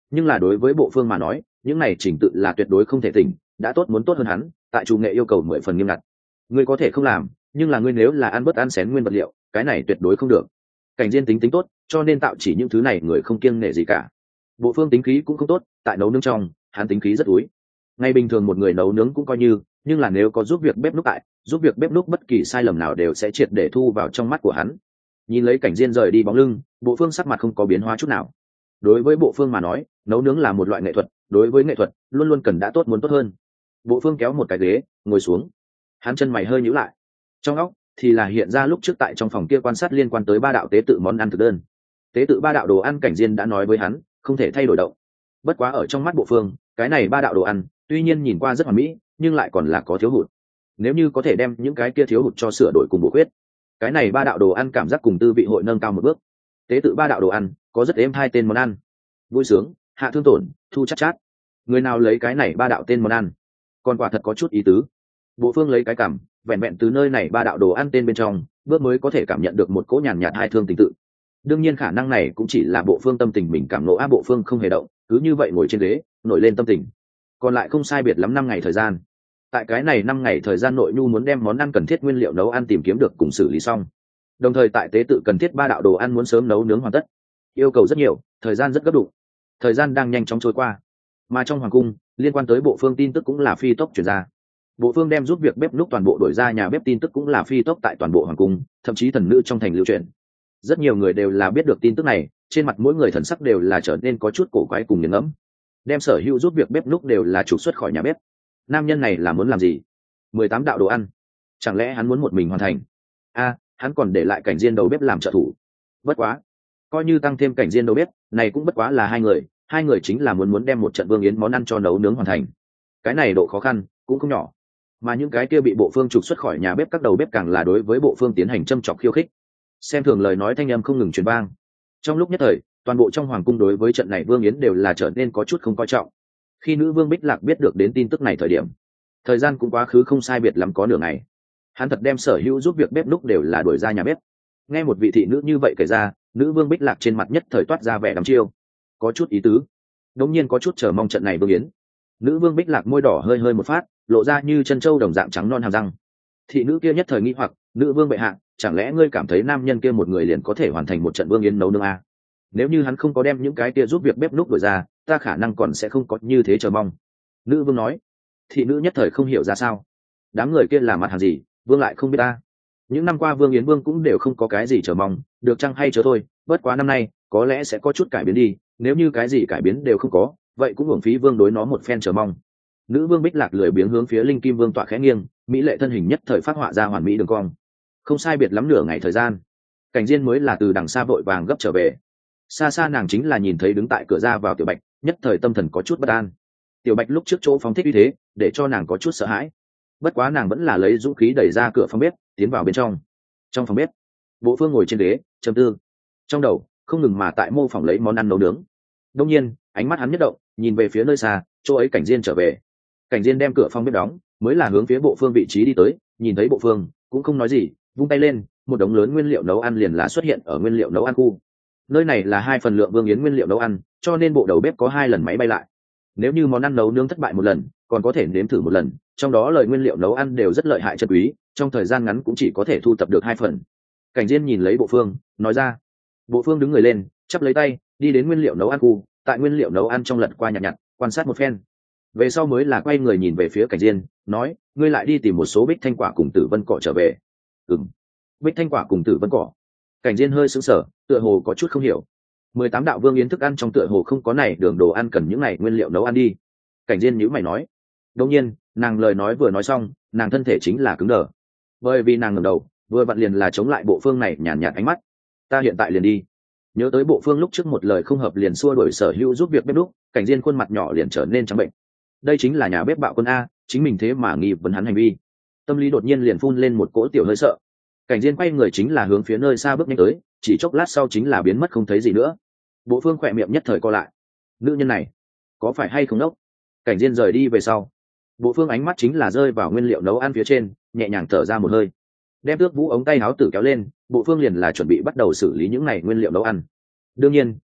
nhưng là đối với bộ phương mà nói những này chỉnh tự là tuyệt đối không thể tỉnh, đã tốt muốn tốt hơn hắn, tại chủ nghệ yêu cầu mười phần nghiêm ngặt. Ngươi có thể không làm, nhưng là ngươi nếu là ăn bớt ăn xén nguyên vật liệu, cái này tuyệt đối không được. Cảnh Diên tính tính tốt, cho nên tạo chỉ những thứ này người không kiêng nể gì cả. Bộ phương tính khí cũng không tốt, tại nấu nướng trong hắn tính khí rất úi. Ngay bình thường một người nấu nướng cũng coi như, nhưng là nếu có giúp việc bếp núc tại, giúp việc bếp núc bất kỳ sai lầm nào đều sẽ triệt để thu vào trong mắt của hắn. Nhìn lấy Cảnh Diên rời đi bóng lưng, bộ phương sắc mặt không có biến hóa chút nào. Đối với bộ phương mà nói, nấu nướng là một loại nghệ thuật, đối với nghệ thuật luôn luôn cần đã tốt muốn tốt hơn. Bộ phương kéo một cái ghế ngồi xuống, hắn chân mày hơi nhíu lại, trong óc thì là hiện ra lúc trước tại trong phòng kia quan sát liên quan tới ba đạo tế tự món ăn thực đơn. Tế tự ba đạo đồ ăn Cảnh Diên đã nói với hắn không thể thay đổi động. Bất quá ở trong mắt bộ phương, cái này ba đạo đồ ăn tuy nhiên nhìn qua rất hoàn mỹ, nhưng lại còn là có thiếu hụt. Nếu như có thể đem những cái kia thiếu hụt cho sửa đổi cùng bổ khuyết, cái này ba đạo đồ ăn cảm giác cùng tư vị hội nâng cao một bước. Tế tự ba đạo đồ ăn có rất êm hai tên món ăn: vui sướng, hạ thương tổn, thu chát chát. Người nào lấy cái này ba đạo tên món ăn, còn quả thật có chút ý tứ. Bộ phương lấy cái cảm, vẹn vẹn từ nơi này ba đạo đồ ăn tên bên trong, bước mới có thể cảm nhận được một cỗ nhàn nhạt hai thương tình tự. Đương nhiên khả năng này cũng chỉ là bộ phương tâm tình mình cảm nộ, á bộ phương không hề động, cứ như vậy ngồi trên ghế nổi lên tâm tình. Còn lại không sai biệt lắm năm ngày thời gian. Tại cái này năm ngày thời gian nội nhu muốn đem món ăn cần thiết nguyên liệu nấu ăn tìm kiếm được cùng xử lý xong, đồng thời tại tế tự cần thiết ba đạo đồ ăn muốn sớm nấu nướng hoàn tất. Yêu cầu rất nhiều, thời gian rất gấp đủ. Thời gian đang nhanh chóng trôi qua, mà trong hoàng cung liên quan tới bộ phương tin tức cũng là phi tốc chuyển ra. Bộ phương đem giúp việc bếp núc toàn bộ đổi ra nhà bếp tin tức cũng là phi tốc tại toàn bộ hoàng cung, thậm chí thần nữ trong thành lưu truyền. Rất nhiều người đều là biết được tin tức này, trên mặt mỗi người thần sắc đều là trở nên có chút cổ quái cùng nghiền ngẫm. Đem sở hữu giúp việc bếp núc đều là trục xuất khỏi nhà bếp. Nam nhân này là muốn làm gì? Mười tám đạo đồ ăn, chẳng lẽ hắn muốn một mình hoàn thành? A, hắn còn để lại Cảnh Diên đầu bếp làm trợ thủ. Bất quá, coi như tăng thêm Cảnh Diên đầu bếp, này cũng bất quá là hai người, hai người chính là muốn muốn đem một trận vương yến món ăn cho nấu nướng hoàn thành. Cái này độ khó khăn cũng không nhỏ. Mà những cái kia bị bộ phương trục xuất khỏi nhà bếp các đầu bếp càng là đối với bộ phương tiến hành châm chọc khiêu khích. Xem thường lời nói thanh âm không ngừng truyền vang. Trong lúc nhất thời, toàn bộ trong hoàng cung đối với trận này vương yến đều là trở nên có chút không coi trọng. Khi nữ vương Bích Lạc biết được đến tin tức này thời điểm, thời gian cũng quá khứ không sai biệt lắm có nửa ngày. Hắn thật đem sở hữu giúp việc bếp núc đều là đuổi ra nhà bếp. Nghe một vị thị nữ như vậy kể ra, nữ vương Bích Lạc trên mặt nhất thời toát ra vẻ đăm chiêu, có chút ý tứ, đống nhiên có chút chờ mong trận này vương yến. Nữ vương Bích Lạc môi đỏ hơi hơi một phát, lộ ra như chân trâu đồng dạng trắng non hàm răng. Thị nữ kia nhất thời nghi hoặc, nữ vương bệ hạ, chẳng lẽ ngươi cảm thấy nam nhân kia một người liền có thể hoàn thành một trận vương yến nấu nướng à? Nếu như hắn không có đem những cái kia giúp việc bếp núc đổi ra, ta khả năng còn sẽ không có như thế chờ mong. Nữ vương nói. Thị nữ nhất thời không hiểu ra sao, đám người kia là mặt hàng gì, vương lại không biết ta. Những năm qua vương yến vương cũng đều không có cái gì chờ mong, được chăng hay chớ thôi, bất quá năm nay có lẽ sẽ có chút cải biến đi, nếu như cái gì cải biến đều không có, vậy cũng hưởng phí vương đối nó một phen chờ mong. Nữ vương Bích Lạc lười biếng hướng phía linh kim vương tọa khẽ nghiêng, mỹ lệ thân hình nhất thời phát họa ra hoàn mỹ đường cong. Không sai biệt lắm nửa ngày thời gian, Cảnh Diên mới là từ đằng xa vội vàng gấp trở về. Xa xa nàng chính là nhìn thấy đứng tại cửa ra vào Tiểu Bạch, nhất thời tâm thần có chút bất an. Tiểu Bạch lúc trước chỗ phóng thích uy thế, để cho nàng có chút sợ hãi. Bất quá nàng vẫn là lấy dũng khí đẩy ra cửa phòng bếp, tiến vào bên trong. Trong phòng bếp, Bộ Phương ngồi trên ghế, trầm tư. Trong đầu không ngừng mà tại mô phỏng lấy món ăn nấu nướng. Đương nhiên, ánh mắt hắn nhất động, nhìn về phía nơi xa, chỗ ấy Cảnh Diên trở về. Cảnh Diên đem cửa phòng bếp đóng, mới là hướng phía Bộ Phương vị trí đi tới, nhìn thấy Bộ Phương, cũng không nói gì, vung tay lên, một đống lớn nguyên liệu nấu ăn liền là xuất hiện ở nguyên liệu nấu ăn khu. Nơi này là hai phần lượng vương yến nguyên liệu nấu ăn, cho nên bộ đầu bếp có hai lần máy bay lại. Nếu như món ăn nấu nướng thất bại một lần, còn có thể nếm thử một lần, trong đó lời nguyên liệu nấu ăn đều rất lợi hại chân quý, trong thời gian ngắn cũng chỉ có thể thu thập được hai phần. Cảnh Diên nhìn lấy Bộ Phương, nói ra. Bộ Phương đứng người lên, chắp lấy tay, đi đến nguyên liệu nấu ăn khu, tại nguyên liệu nấu ăn trong lật qua nhặt nhặt, quan sát một phen. Về sau mới là quay người nhìn về phía Cảnh Diên, nói, ngươi lại đi tìm một số bích thanh quả cùng tử vân cỏ trở về. Ừm. Bích thanh quả cùng tử vân cỏ. Cảnh Diên hơi sững sờ, tựa hồ có chút không hiểu. Mười tám đạo vương yến thức ăn trong tựa hồ không có này đường đồ ăn cần những này nguyên liệu nấu ăn đi. Cảnh Diên nhíu mày nói. Đương nhiên, nàng lời nói vừa nói xong, nàng thân thể chính là cứng đờ. Bởi vì nàng ngẩng đầu, vừa vặn liền là chống lại Bộ Phương này nhàn nhạt ánh mắt. Ta hiện tại liền đi. Nhớ tới Bộ Phương lúc trước một lời không hợp liền xua đuổi sở hữu giúp việc bếp núc, Cảnh Diên khuôn mặt nhỏ liền trở nên trắng bệnh. Đây chính là nhà bếp bạo quân a, chính mình thế mà nghi vấn hắn hành vi. Tâm lý đột nhiên liền phun lên một cỗ tiểu hơi sợ. Cảnh Diên quay người chính là hướng phía nơi xa bước nhanh tới, chỉ chốc lát sau chính là biến mất không thấy gì nữa. Bộ Phương khỏe miệng nhất thời co lại. Nữ nhân này có phải hay không đốc? Cảnh Diên rời đi về sau, Bộ Phương ánh mắt chính là rơi vào nguyên liệu nấu ăn phía trên, nhẹ nhàng thở ra một hơi, đem Tước Vũ ống tay áo tử kéo lên, Bộ Phương liền là chuẩn bị bắt đầu xử lý những này nguyên liệu nấu ăn. Đương nhiên,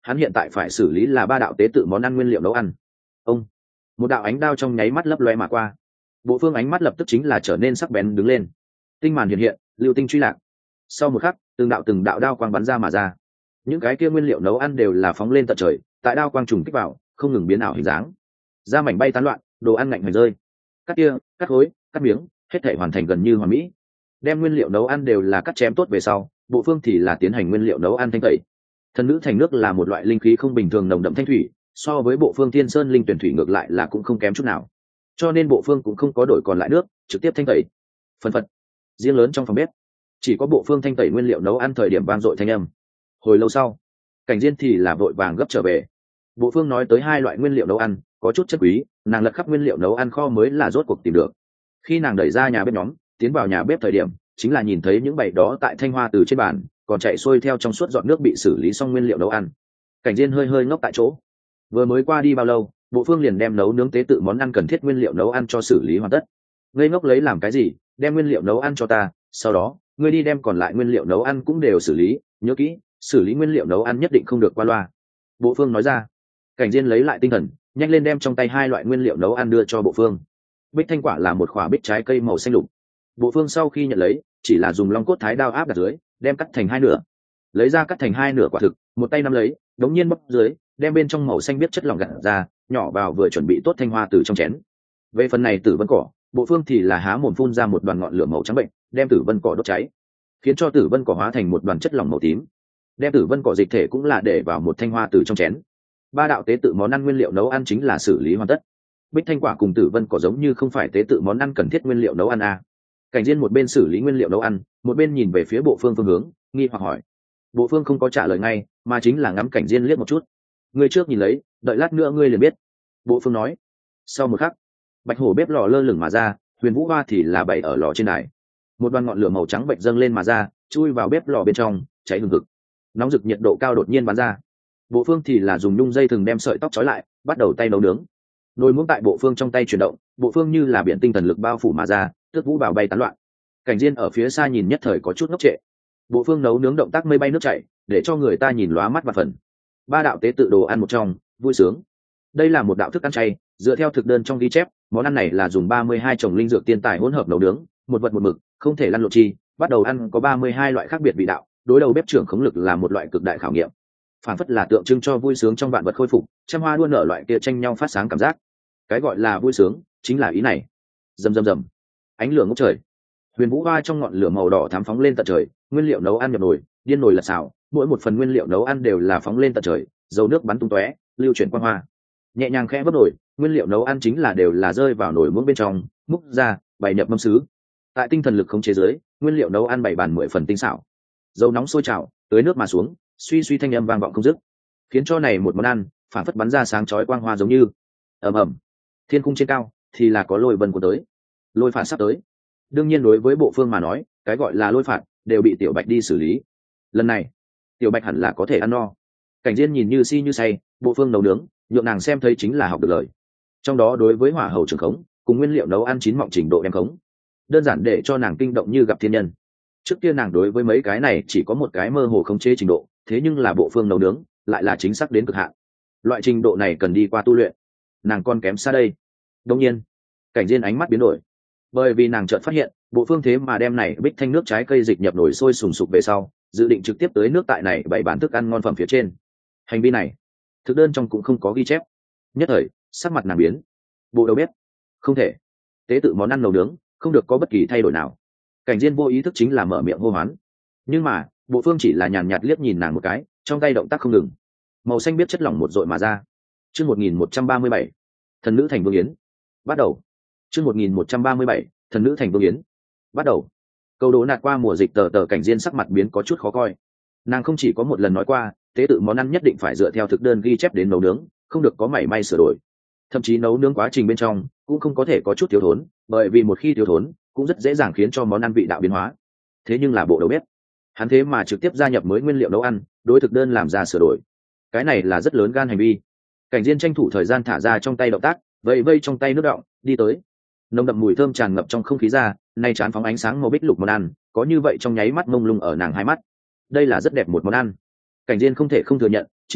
hắn hiện tại phải xử lý là ba đạo tế tự món ăn nguyên liệu nấu ăn. Ông, một đạo ánh đao trong nháy mắt lấp loe mà qua, bộ phương ánh mắt lập tức chính là trở nên sắc bén đứng lên, tinh màn hiện hiện, lưu tinh truy lạc. Sau một khắc, từng đạo từng đạo đao quang bắn ra mà ra, những cái kia nguyên liệu nấu ăn đều là phóng lên tận trời, tại đao quang trùng kích vào, không ngừng biến ảo hình dáng, da mảnh bay tán loạn, đồ ăn ngạnh hoành rơi, cắt kia, cắt khối, cắt miếng, hết thể hoàn thành gần như hoàn mỹ. Đem nguyên liệu nấu ăn đều là cắt chém tốt về sau, bộ phương thì là tiến hành nguyên liệu nấu ăn thanh tẩy. Thần nữ thành nước là một loại linh khí không bình thường nồng đậm thanh thủy, so với bộ phương thiên sơn linh tuyển thủy ngược lại là cũng không kém chút nào, cho nên bộ phương cũng không có đổi còn lại nước, trực tiếp thanh tẩy. Phần phật riêng lớn trong phòng bếp, chỉ có bộ phương thanh tẩy nguyên liệu nấu ăn thời điểm vang dội thanh âm. Hồi lâu sau, Cảnh Diên thì là vội vàng gấp trở về. Bộ phương nói tới hai loại nguyên liệu nấu ăn có chút chất quý, nàng lật khắp nguyên liệu nấu ăn kho mới là rốt cuộc tìm được. Khi nàng đẩy ra nhà bếp nhóm, tiến vào nhà bếp thời điểm, chính là nhìn thấy những bầy đó tại thanh hoa từ trên bàn, còn chạy xuôi theo trong suốt giọt nước bị xử lý xong nguyên liệu nấu ăn. Cảnh Diên hơi hơi ngốc tại chỗ. Vừa mới qua đi bao lâu, bộ phương liền đem nấu nướng tế tự món ăn cần thiết nguyên liệu nấu ăn cho xử lý hoàn tất. Ngây ngốc lấy làm cái gì, đem nguyên liệu nấu ăn cho ta, sau đó ngươi đi đem còn lại nguyên liệu nấu ăn cũng đều xử lý, nhớ kỹ, xử lý nguyên liệu nấu ăn nhất định không được qua loa. Bộ phương nói ra. Cảnh Diên lấy lại tinh thần, nhanh lên đem trong tay hai loại nguyên liệu nấu ăn đưa cho bộ phương. Bích thanh quả là một quả bích trái cây màu xanh lục. Bộ phương sau khi nhận lấy, chỉ là dùng long cốt thái đao áp đặt dưới, đem cắt thành hai nửa. Lấy ra cắt thành hai nửa quả thực, một tay nắm lấy, đống nhiên bóc dưới, đem bên trong màu xanh biết chất lỏng gạt ra, nhỏ vào vừa chuẩn bị tốt thanh hoa từ trong chén. Về phần này tử vân cỏ, bộ phương thì là há mồm phun ra một đoàn ngọn lửa màu trắng bệnh, đem tử vân cỏ đốt cháy, khiến cho tử vân cỏ hóa thành một đoàn chất lỏng màu tím. Đem tử vân cỏ dịch thể cũng là để vào một thanh hoa từ trong chén. Ba đạo tế tự món ăn nguyên liệu nấu ăn chính là xử lý hoàn tất. Bích thanh quả cùng tử vân cỏ giống như không phải tế tự món ăn cần thiết nguyên liệu nấu ăn à. Cảnh Diên một bên xử lý nguyên liệu nấu ăn, một bên nhìn về phía bộ phương phương hướng, nghi hoặc hỏi. Bộ phương không có trả lời ngay, mà chính là ngắm Cảnh Diên liếc một chút. Ngươi trước nhìn lấy, đợi lát nữa ngươi liền biết. Bộ phương nói. Sau một khắc, bạch hổ bếp lò lơ lửng mà ra, huyền vũ hoa thì là bày ở lò trên đài. Một đoàn ngọn lửa màu trắng bệnh dâng lên mà ra, chui vào bếp lò bên trong, cháy hừng hực. Nóng rực nhiệt độ cao đột nhiên bắn ra. Bộ phương thì là dùng nhung dây thừng đem sợi tóc trói lại, bắt đầu tay nấu nướng. Nồi muỗng tại bộ phương trong tay chuyển động, bộ phương như là biển tinh thần lực bao phủ mà ra, tước vũ bảo bay tán loạn. Cảnh Diên ở phía xa nhìn nhất thời có chút ngốc trệ. Bộ phương nấu nướng động tác mây bay nước chảy, để cho người ta nhìn lóa mắt và phần. Ba đạo tế tự đồ ăn một trong, vui sướng. Đây là một đạo thức ăn chay, dựa theo thực đơn trong ghi chép, món ăn này là dùng ba mươi hai chồng linh dược tiên tài hỗn hợp nấu nướng, một vật một mực, không thể lăn lộn chi, bắt đầu ăn có ba mươi hai loại khác biệt vị đạo, đối đầu bếp trưởng khống lực là một loại cực đại khảo nghiệm. Phản phất là tượng trưng cho vui sướng trong vạn vật khôi phục, trăm hoa đua nở loại kia tranh nhau phát sáng cảm giác. Cái gọi là vui sướng chính là ý này. Rầm rầm rầm, ánh lửa ngút trời, huyền vũ hoa trong ngọn lửa màu đỏ thắm phóng lên tận trời, nguyên liệu nấu ăn nhập nồi, điên nồi lật xào, mỗi một phần nguyên liệu nấu ăn đều là phóng lên tận trời, dầu nước bắn tung tóe, lưu chuyển quang hoa. Nhẹ nhàng khẽ vấp nồi, nguyên liệu nấu ăn chính là đều là rơi vào nồi muỗng bên trong, múc ra, bày nhập mâm sứ. Tại tinh thần lực khống chế dưới, nguyên liệu nấu ăn bày bàn mười phần tinh xảo. Dầu nóng sôi trào, tưới nước mà xuống, suy suy thanh âm vang vọng không dứt, khiến cho này một món ăn phản phất bắn ra sáng chói quang hoa giống như. Ầm ầm, thiên cung trên cao thì là có lôi vân của tới, lôi phạt sắp tới. Đương nhiên đối với bộ phương mà nói, cái gọi là lôi phạt đều bị tiểu bạch đi xử lý. Lần này tiểu bạch hẳn là có thể ăn no. Cảnh Diên nhìn như si như say, bộ phương nấu nướng nhượng nàng xem thấy chính là học được lời. Trong đó đối với hỏa hầu trường khống cùng nguyên liệu nấu ăn chín mọng trình độ đem khống, đơn giản để cho nàng kinh động như gặp thiên nhân. Trước kia nàng đối với mấy cái này chỉ có một cái mơ hồ khống chế trình độ, thế nhưng là bộ phương nấu nướng lại là chính xác đến cực hạn. Loại trình độ này cần đi qua tu luyện, nàng còn kém xa đây. Đương nhiên, Cảnh Diên ánh mắt biến đổi, bởi vì nàng chợt phát hiện bộ phương thế mà đem này bích thanh nước trái cây dịch nhập nồi sôi sùng sục về sau, dự định trực tiếp tới nước tại này bày bán thức ăn ngon phẩm phía trên. Hành vi này thực đơn trong cũng không có ghi chép. Nhất thời sắc mặt nàng biến. Bộ đầu bếp không thể, tế tự món ăn nấu nướng không được có bất kỳ thay đổi nào. Cảnh Diên vô ý thức chính là mở miệng hô hoán, nhưng mà bộ phương chỉ là nhàn nhạt liếc nhìn nàng một cái, trong tay động tác không ngừng, màu xanh biết chất lỏng một dội mà ra. Chương một nghìn một trăm ba mươi bảy, thần nữ thành vương yến, bắt đầu. Chương một nghìn một trăm ba mươi bảy, thần nữ thành vương yến, bắt đầu. Câu đố nạt qua mùa dịch tờ tờ Cảnh Diên sắc mặt biến có chút khó coi. Nàng không chỉ có một lần nói qua, tế tự món ăn nhất định phải dựa theo thực đơn ghi chép đến nấu nướng, không được có mảy may sửa đổi. Thậm chí nấu nướng quá trình bên trong cũng không có thể có chút thiếu thốn, bởi vì một khi thiếu thốn cũng rất dễ dàng khiến cho món ăn vị đạo biến hóa. Thế nhưng là bộ đầu bếp, hắn thế mà trực tiếp gia nhập mới nguyên liệu nấu ăn, đối thực đơn làm ra sửa đổi, cái này là rất lớn gan hành vi. Cảnh Diên tranh thủ thời gian thả ra trong tay động tác, vẫy vây trong tay nước đọng đi tới. Nồng đậm mùi thơm tràn ngập trong không khí ra, nay chán phóng ánh sáng màu bích lục món ăn, có như vậy trong nháy mắt mông lung ở nàng hai mắt. Đây là rất đẹp một món ăn. Cảnh Diên không thể không thừa nhận, chí ít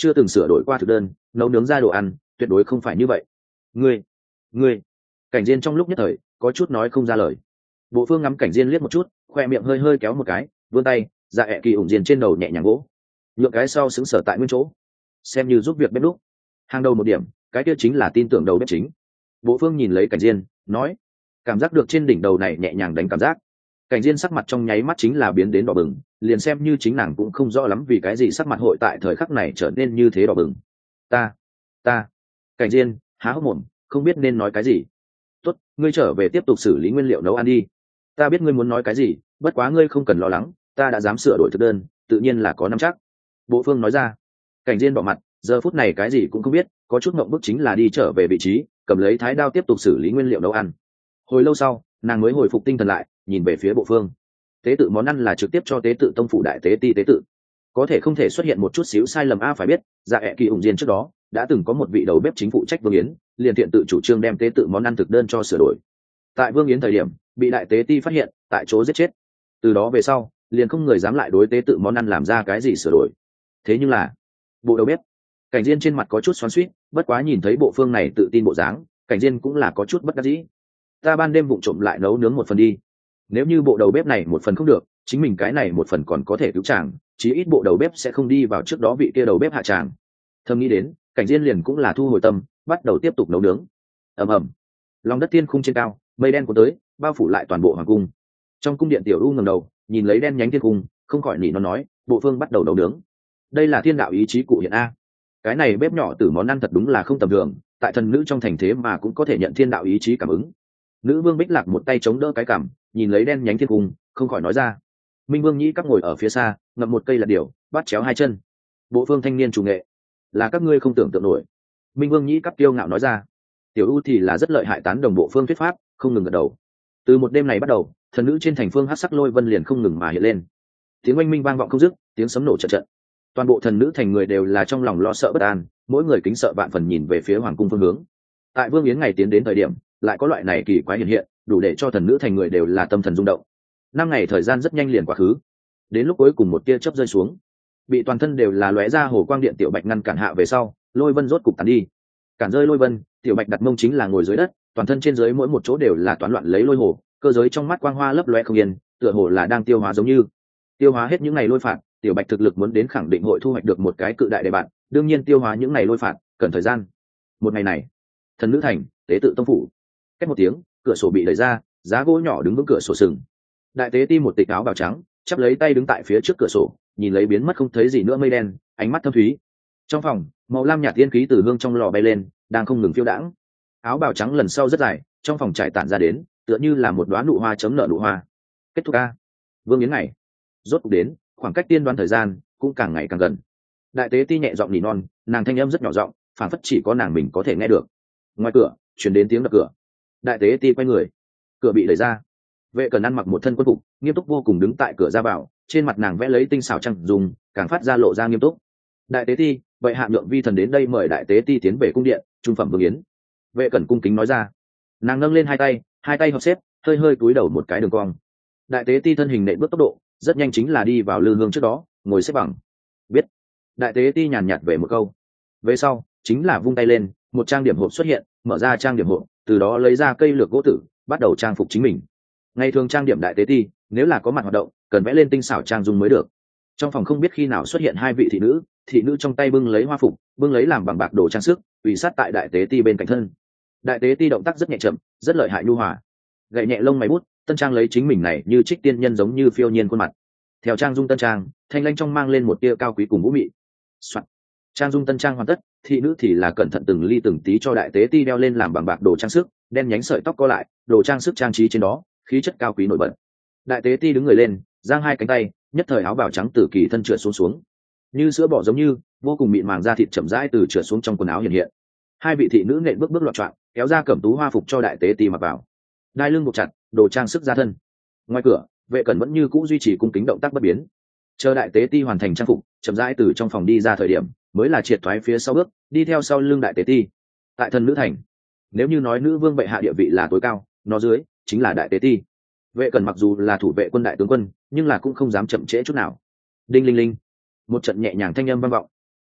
chưa từng sửa đổi qua thực đơn nấu nướng ra đồ ăn, tuyệt đối không phải như vậy. Ngươi, ngươi, Cảnh Diên trong lúc nhất thời có chút nói không ra lời. Bộ Phương ngắm Cảnh Diên liếc một chút, khoe miệng hơi hơi kéo một cái, vươn tay, dạ ẹ kỳ ủng diên trên đầu nhẹ nhàng gỗ, nhượng cái sau xứng sở tại nguyên chỗ, xem như giúp việc bếp lúc. Hàng đầu một điểm, cái kia chính là tin tưởng đầu bếp chính. Bộ Phương nhìn lấy Cảnh Diên, nói, cảm giác được trên đỉnh đầu này nhẹ nhàng đánh cảm giác. Cảnh Diên sắc mặt trong nháy mắt chính là biến đến đỏ bừng, liền xem như chính nàng cũng không rõ lắm vì cái gì sắc mặt hội tại thời khắc này trở nên như thế đỏ bừng. Ta, ta, Cảnh Diên há hốc mồm, không biết nên nói cái gì. Tốt, ngươi trở về tiếp tục xử lý nguyên liệu nấu ăn đi. Ta biết ngươi muốn nói cái gì, bất quá ngươi không cần lo lắng, ta đã dám sửa đổi thực đơn, tự nhiên là có nắm chắc. Bộ Phương nói ra. Cảnh Diên bỏ mặt, giờ phút này cái gì cũng không biết, có chút ngậm bức chính là đi trở về vị trí, cầm lấy thái đao tiếp tục xử lý nguyên liệu nấu ăn. Hồi lâu sau, nàng mới hồi phục tinh thần lại, nhìn về phía Bộ Phương. Tế tự món ăn là trực tiếp cho tế tự tông phủ đại tế ti tế tự, có thể không thể xuất hiện một chút xíu sai lầm a phải biết, dạ ẹ kỳ ủng diên trước đó đã từng có một vị đầu bếp chính phụ trách Vương Yến, liền thiện tự chủ trương đem tế tự món ăn thực đơn cho sửa đổi. Tại Vương Yến thời điểm, bị đại tế ti phát hiện, tại chỗ giết chết. Từ đó về sau, liền không người dám lại đối tế tự món ăn làm ra cái gì sửa đổi. Thế nhưng là, bộ đầu bếp, Cảnh Diên trên mặt có chút xoắn xuýt, bất quá nhìn thấy Bộ Phương này tự tin bộ dáng, Cảnh Diên cũng là có chút bất đắc dĩ. Ta ban đêm vụng trộm lại nấu nướng một phần đi. Nếu như bộ đầu bếp này một phần không được, chính mình cái này một phần còn có thể cứu chàng, chí ít bộ đầu bếp sẽ không đi vào trước đó vị kia đầu bếp hạ chàng. Thầm nghĩ đến, Cảnh Diên liền cũng là thu hồi tâm, bắt đầu tiếp tục nấu nướng. Ầm ầm, lòng đất thiên khung trên cao, mây đen cuốn tới, bao phủ lại toàn bộ hoàng cung. Trong cung điện tiểu u ngẩng đầu, nhìn lấy đen nhánh thiên cung, không khỏi nỉ nó nói, Bộ Phương bắt đầu nấu nướng. Đây là thiên đạo ý chí cụ hiện a. Cái này bếp nhỏ từ món ăn thật đúng là không tầm thường, tại thần nữ trong thành thế mà cũng có thể nhận thiên đạo ý chí cảm ứng. Nữ vương Bích Lạc một tay chống đỡ cái cằm, nhìn lấy đen nhánh thiên cung, không khỏi nói ra. Minh Vương Nhĩ các ngồi ở phía xa, ngậm một cây lạt điều, bắt chéo hai chân. Bộ Phương thanh niên chủ nghệ, là các ngươi không tưởng tượng nổi. Minh Vương Nhĩ cấp kiêu ngạo nói ra. Tiểu U thì là rất lợi hại tán đồng Bộ Phương thuyết pháp, không ngừng gật đầu. Từ một đêm này bắt đầu, thần nữ trên thành phương hắc sắc lôi vân liền không ngừng mà hiện lên. Tiếng oanh minh vang vọng không dứt, tiếng sấm nổ trận trận. Toàn bộ thần nữ thành người đều là trong lòng lo sợ bất an, mỗi người kính sợ vạn phần nhìn về phía hoàng cung phương hướng. Tại Vương Yến ngày tiến đến thời điểm, lại có loại này kỳ quái hiện hiện, đủ để cho thần nữ thành người đều là tâm thần rung động. Năm ngày thời gian rất nhanh liền quá khứ, đến lúc cuối cùng một tia chớp rơi xuống, bị toàn thân đều là lóe ra hồ quang điện tiểu bạch ngăn cản hạ về sau, lôi vân rốt cục tàn đi. Cản rơi lôi vân, tiểu bạch đặt mông chính là ngồi dưới đất, toàn thân trên dưới mỗi một chỗ đều là toán loạn lấy lôi hồ, cơ giới trong mắt quang hoa lấp lóe không yên, tựa hồ là đang tiêu hóa giống như. Tiêu hóa hết những ngày lôi phạt, tiểu bạch thực lực muốn đến khẳng định hội thu hoạch được một cái cự đại đề bạn, đương nhiên tiêu hóa những ngày lôi phạt cần thời gian. Một ngày này, thần nữ thành, tế tự tông phủ. Cách một tiếng, cửa sổ bị đẩy ra, giá gỗ nhỏ đứng vững cửa sổ sừng. Đại tế ti một tịch áo bào trắng, chắp lấy tay đứng tại phía trước cửa sổ, nhìn lấy biến mất không thấy gì nữa mây đen, ánh mắt thâm thúy. Trong phòng, màu lam nhạt tiên khí từ hương trong lò bay lên, đang không ngừng phiêu đãng. Áo bào trắng lần sau rất dài, trong phòng trải tản ra đến, tựa như là một đóa nụ hoa chấm nở nụ hoa. Kết thúc a. Vương Yến ngày rốt cuộc đến, khoảng cách tiên đoán thời gian cũng càng ngày càng gần. Đại tế ti nhẹ giọng nỉ non, nàng thanh âm rất nhỏ giọng, phản phất chỉ có nàng mình có thể nghe được. Ngoài cửa truyền đến tiếng đập cửa. Đại tế ti quay người, cửa bị đẩy ra. Vệ Cẩn ăn mặc một thân quân phục, nghiêm túc vô cùng đứng tại cửa ra vào, trên mặt nàng vẽ lấy tinh xảo trăng dùng, càng phát ra lộ ra nghiêm túc. Đại tế ti, vậy hạ nhượng vi thần đến đây mời đại tế ti tiến về cung điện, trung phẩm Vương Yến. Vệ Cẩn cung kính nói ra. Nàng nâng lên hai tay, hai tay hợp xếp, hơi hơi cúi đầu một cái đường cong. Đại tế ti thân hình nện bước tốc độ, rất nhanh chính là đi vào lư hương trước đó, ngồi xếp bằng. Biết. Đại tế ti nhàn nhạt về một câu. Về sau, chính là vung tay lên, một trang điểm hộp xuất hiện, mở ra trang điểm hộp, từ đó lấy ra cây lược gỗ tử, bắt đầu trang phục chính mình. Ngày thường trang điểm đại tế ti, nếu là có mặt hoạt động, cần vẽ lên tinh xảo trang dung mới được. Trong phòng không biết khi nào xuất hiện hai vị thị nữ, thị nữ trong tay bưng lấy hoa phục, bưng lấy làm bằng bạc đồ trang sức, ủy sát tại đại tế ti bên cạnh thân. Đại tế ti động tác rất nhẹ chậm, rất lợi hại nhu hòa. Gậy nhẹ lông mày bút, tân trang lấy chính mình này như trích tiên nhân giống như phiêu nhiên khuôn mặt. Theo trang dung tân trang, thanh lanh trong mang lên một tia cao quý cùng vũ mị. Soạn. Trang dung tân trang hoàn tất, thị nữ thì là cẩn thận từng ly từng tí cho đại tế ti đeo lên làm bằng bạc đồ trang sức, đen nhánh sợi tóc co lại, đồ trang sức trang trí trên đó, khí chất cao quý nổi bật. Đại tế ti đứng người lên, giang hai cánh tay, nhất thời áo bào trắng từ kỳ thân trượt xuống xuống, như sữa bò giống như, vô cùng mịn màng da thịt chậm rãi từ trượt xuống trong quần áo hiện hiện. Hai vị thị nữ nện bước bước loạn trọn, kéo ra cẩm tú hoa phục cho đại tế ti mặc vào. Đai lưng buộc chặt, đồ trang sức ra thân. Ngoài cửa, Vệ Cẩn vẫn như cũ duy trì cung kính động tác bất biến. Chờ đại tế ti hoàn thành trang phục, chậm rãi từ trong phòng đi ra thời điểm, mới là triệt thoái phía sau bước, đi theo sau lưng đại tế ti. Tại thần nữ thành, nếu như nói nữ vương bệ hạ địa vị là tối cao, nó dưới chính là đại tế ti. Vệ Cẩn mặc dù là thủ vệ quân đại tướng quân, nhưng là cũng không dám chậm trễ chút nào. Đinh linh linh, một trận nhẹ nhàng thanh âm vang vọng.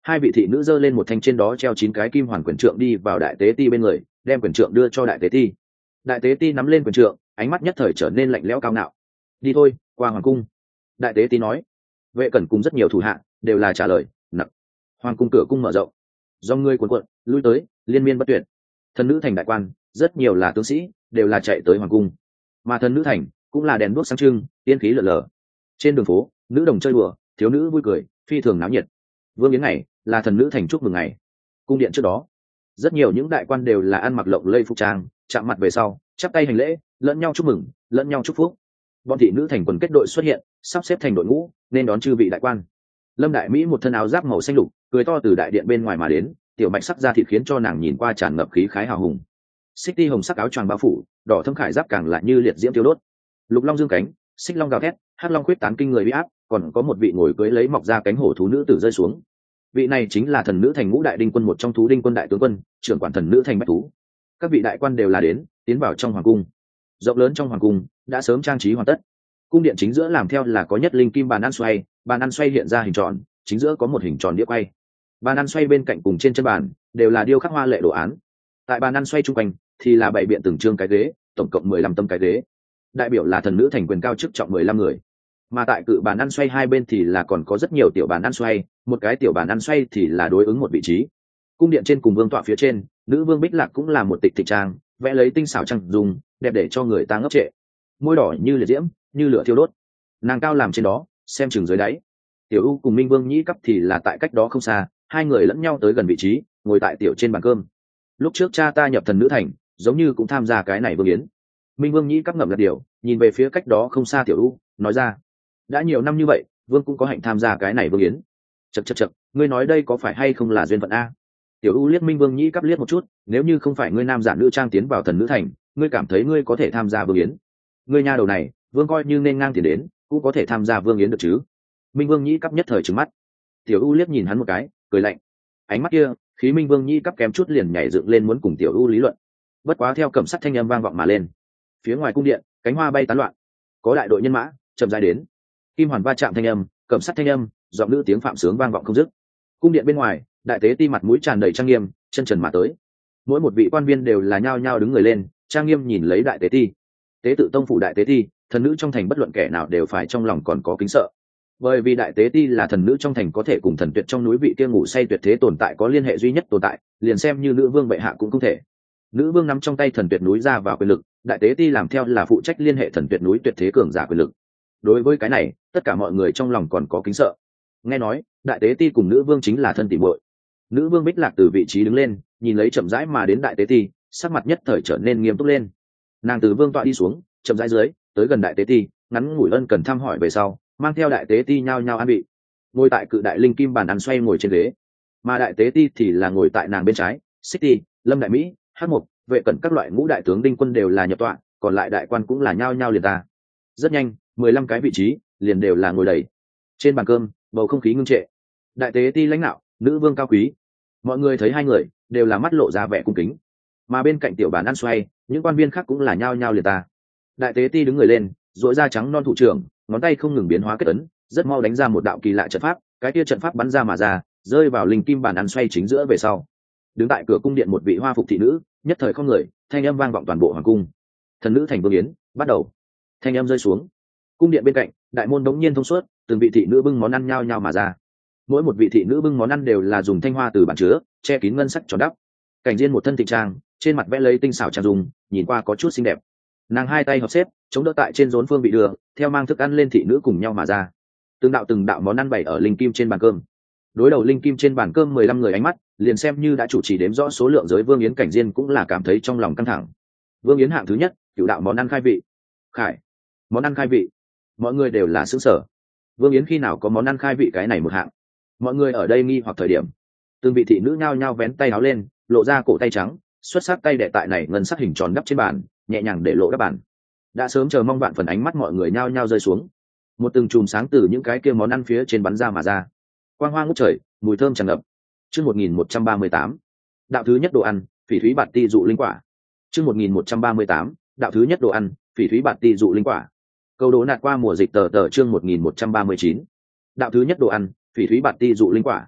hai vị thị nữ giơ lên một thanh trên đó treo chín cái kim hoàn quyền trượng đi vào đại tế ti bên người, đem quyền trượng đưa cho đại tế ti. Đại tế ti nắm lên quyền trượng, ánh mắt nhất thời trở nên lạnh lẽo cao ngạo. Đi thôi, qua hoàng cung. Đại tế ti nói. Vệ cẩn cùng rất nhiều thủ hạ đều là trả lời nặng. Hoàng cung cửa cung mở rộng, do người cuồn cuộn lui tới, liên miên bất tuyệt. Thần nữ thành đại quan rất nhiều là tướng sĩ, đều là chạy tới hoàng cung. Mà thần nữ thành cũng là đèn đuốc sáng trưng, tiên khí lờ lờ. Trên đường phố, nữ đồng chơi đùa, thiếu nữ vui cười, phi thường náo nhiệt. Vương Yến ngày là thần nữ thành chúc mừng ngày. Cung điện trước đó, rất nhiều những đại quan đều là ăn mặc lộng lẫy phục trang, chạm mặt về sau, chắp tay hành lễ, lẫn nhau chúc mừng, lẫn nhau chúc phúc. Bọn thị nữ thành quần kết đội xuất hiện, sắp xếp thành đội ngũ, nên đón chư vị đại quan. Lâm Đại Mỹ một thân áo giáp màu xanh lục, cười to từ đại điện bên ngoài mà đến, tiểu bạch sắc da thịt khiến cho nàng nhìn qua tràn ngập khí khái hào hùng. Xích ti hồng sắc áo choàng bao phủ, đỏ thâm khải giáp càng lại như liệt diễm tiêu đốt. Lục long dương cánh, xích long gào thét, hắc long khuyết tán kinh người uy áp, còn có một vị ngồi cưỡi lấy mọc ra cánh hổ thú nữ tử rơi xuống. Vị này chính là thần nữ thành ngũ đại đinh quân một trong thú đinh quân đại tướng quân, trưởng quản thần nữ thành bách thú. Các vị đại quan đều là đến, tiến vào trong hoàng cung. Rộng lớn trong hoàng cung đã sớm trang trí hoàn tất. Cung điện chính giữa làm theo là có nhất linh kim bàn ăn xoay, bàn ăn xoay hiện ra hình tròn, chính giữa có một hình tròn đĩa quay. Bàn ăn xoay bên cạnh cùng trên chân bàn đều là điêu khắc hoa lệ đồ án. Tại bàn ăn xoay chung quanh thì là bày biện từng trương cái ghế, tổng cộng mười lăm tấm cái ghế. Đại biểu là thần nữ thành quyền cao chức trọng mười lăm người. Mà tại cự bàn ăn xoay hai bên thì là còn có rất nhiều tiểu bàn ăn xoay, một cái tiểu bàn ăn xoay thì là đối ứng một vị trí. Cung điện trên cùng vương tọa phía trên, nữ vương Bích Lạc cũng là một tịch tịch trang, vẽ lấy tinh xảo trang dùng, đẹp để cho người ta ngấp trệ. Môi đỏ như liệt diễm, như lửa thiêu đốt. Nàng cao làm trên đó, xem chừng dưới đáy. Tiểu U cùng Minh Vương Nhĩ Cấp thì là tại cách đó không xa, hai người lẫn nhau tới gần vị trí, ngồi tại tiểu trên bàn cơm. Lúc trước cha ta nhập thần nữ thành, giống như cũng tham gia cái này vương yến. Minh Vương Nhĩ Cấp ngậm gật điều, nhìn về phía cách đó không xa Tiểu U, nói ra: đã nhiều năm như vậy, vương cũng có hạnh tham gia cái này vương yến. Chậc chậc chậc, ngươi nói đây có phải hay không là duyên phận a? Tiểu U liếc Minh Vương Nhĩ Cấp liếc một chút, nếu như không phải ngươi nam giả nữ trang tiến vào thần nữ thành, ngươi cảm thấy ngươi có thể tham gia vương yến? Ngươi nha đầu này, vương coi như nên ngang tiền đến, cũng có thể tham gia vương yến được chứ? Minh Vương Nhĩ Cấp nhất thời trừng mắt. Tiểu U liếc nhìn hắn một cái, cười lạnh. Ánh mắt kia, khí Minh Vương Nhĩ Cấp kém chút liền nhảy dựng lên muốn cùng Tiểu U lý luận. Bất quá theo cẩm sắt thanh âm vang vọng mà lên. Phía ngoài cung điện, cánh hoa bay tán loạn, có đại đội nhân mã chậm rãi đến. Kim hoàn va chạm thanh âm, cẩm sắt thanh âm, giọng nữ tiếng phạm sướng vang vọng không dứt. Cung điện bên ngoài, đại tế ti mặt mũi tràn đầy trang nghiêm, chân trần mà tới. Mỗi một vị quan viên đều là nhao nhao đứng người lên, trang nghiêm nhìn lấy đại tế ti. Tế tự tông phủ đại tế ti, thần nữ trong thành bất luận kẻ nào đều phải trong lòng còn có kính sợ. Bởi vì đại tế ti là thần nữ trong thành có thể cùng thần tuyệt trong núi vị kia ngủ say tuyệt thế tồn tại có liên hệ duy nhất tồn tại, liền xem như nữ vương bệ hạ cũng không thể. Nữ vương nắm trong tay thần tuyệt núi ra vào quyền lực, đại tế ti làm theo là phụ trách liên hệ thần tuyệt núi tuyệt thế cường giả quyền lực. Đối với cái này, tất cả mọi người trong lòng còn có kính sợ. Nghe nói, đại tế ti cùng nữ vương chính là thân tỉ muội. Nữ vương Bích Lạc từ vị trí đứng lên, nhìn lấy chậm rãi mà đến đại tế ti, sắc mặt nhất thời trở nên nghiêm túc lên. Nàng từ vương tọa đi xuống, chậm rãi dưới, tới gần đại tế ti, ngắn ngủi ân cần thăm hỏi về sau, mang theo đại tế ti nhao nhao an vị. Ngồi tại cự đại linh kim bàn ăn xoay ngồi trên ghế, mà đại tế ti thì là ngồi tại nàng bên trái. Xích Ti, Lâm Đại Mỹ, Hắc Mục, Vệ Cẩn các loại ngũ đại tướng đinh quân đều là nhập tọa, còn lại đại quan cũng là nhao nhao liền ta. Rất nhanh, mười lăm cái vị trí liền đều là ngồi đầy. Trên bàn cơm, bầu không khí ngưng trệ. Đại tế ti lãnh đạo, nữ vương cao quý. Mọi người thấy hai người đều là mắt lộ ra vẻ cung kính. Mà bên cạnh tiểu bàn ăn xoay, những quan viên khác cũng là nhao nhao liền ta. Đại tế ti đứng người lên, duỗi ra trắng non thủ trưởng, ngón tay không ngừng biến hóa kết ấn, rất mau đánh ra một đạo kỳ lạ trận pháp, cái kia trận pháp bắn ra mà ra, rơi vào linh kim bàn ăn xoay chính giữa về sau. Đứng tại cửa cung điện một vị hoa phục thị nữ, nhất thời không người, thanh âm vang vọng toàn bộ hoàng cung. Thần nữ thành vương yến, bắt đầu. Thanh âm rơi xuống. Cung điện bên cạnh, đại môn đống nhiên thông suốt, từng vị thị nữ bưng món ăn nhao nhao mà ra. Mỗi một vị thị nữ bưng món ăn đều là dùng thanh hoa từ bản chứa, che kín ngân sắc tròn đắp. Cảnh Diên một thân tịch trang, trên mặt vẽ lấy tinh xảo trang dung, nhìn qua có chút xinh đẹp. Nàng hai tay hợp xếp, chống đỡ tại trên rốn phương bị đưa, theo mang thức ăn lên thị nữ cùng nhau mà ra. Từng đạo từng đạo món ăn bày ở linh kim trên bàn cơm. Đối đầu linh kim trên bàn cơm mười lăm người ánh mắt, liền xem như đã chủ trì đếm rõ số lượng giới vương yến Cảnh Diên cũng là cảm thấy trong lòng căng thẳng. Vương yến hạng thứ nhất, cửu đạo món ăn khai vị. Khải, món ăn khai vị. Mọi người đều là xứng sở. Vương yến khi nào có món ăn khai vị cái này một hạng? Mọi người ở đây nghi hoặc thời điểm, từng vị thị nữ nhao nhao vén tay áo lên, lộ ra cổ tay trắng, xuất sắc tay đệ tại này ngân sắc hình tròn đắp trên bàn, nhẹ nhàng để lộ đắp bàn. Đã sớm chờ mong vạn phần ánh mắt mọi người nhao nhao rơi xuống. Một từng chùm sáng từ những cái kia món ăn phía trên bắn ra mà ra, quang hoa ngút trời, mùi thơm tràn ngập. Chương một nghìn một trăm ba mươi tám, đạo thứ nhất đồ ăn, phỉ thúy bạt ti dụ linh quả. Chương một nghìn một trăm ba mươi tám, đạo thứ nhất đồ ăn, phỉ thúy bạt ti dụ linh quả. Câu đố nạt qua mùa dịch tờ tờ chương một nghìn một trăm ba mươi chín. Đạo thứ nhất đồ ăn, phỉ thúy bạt ti dụ linh quả.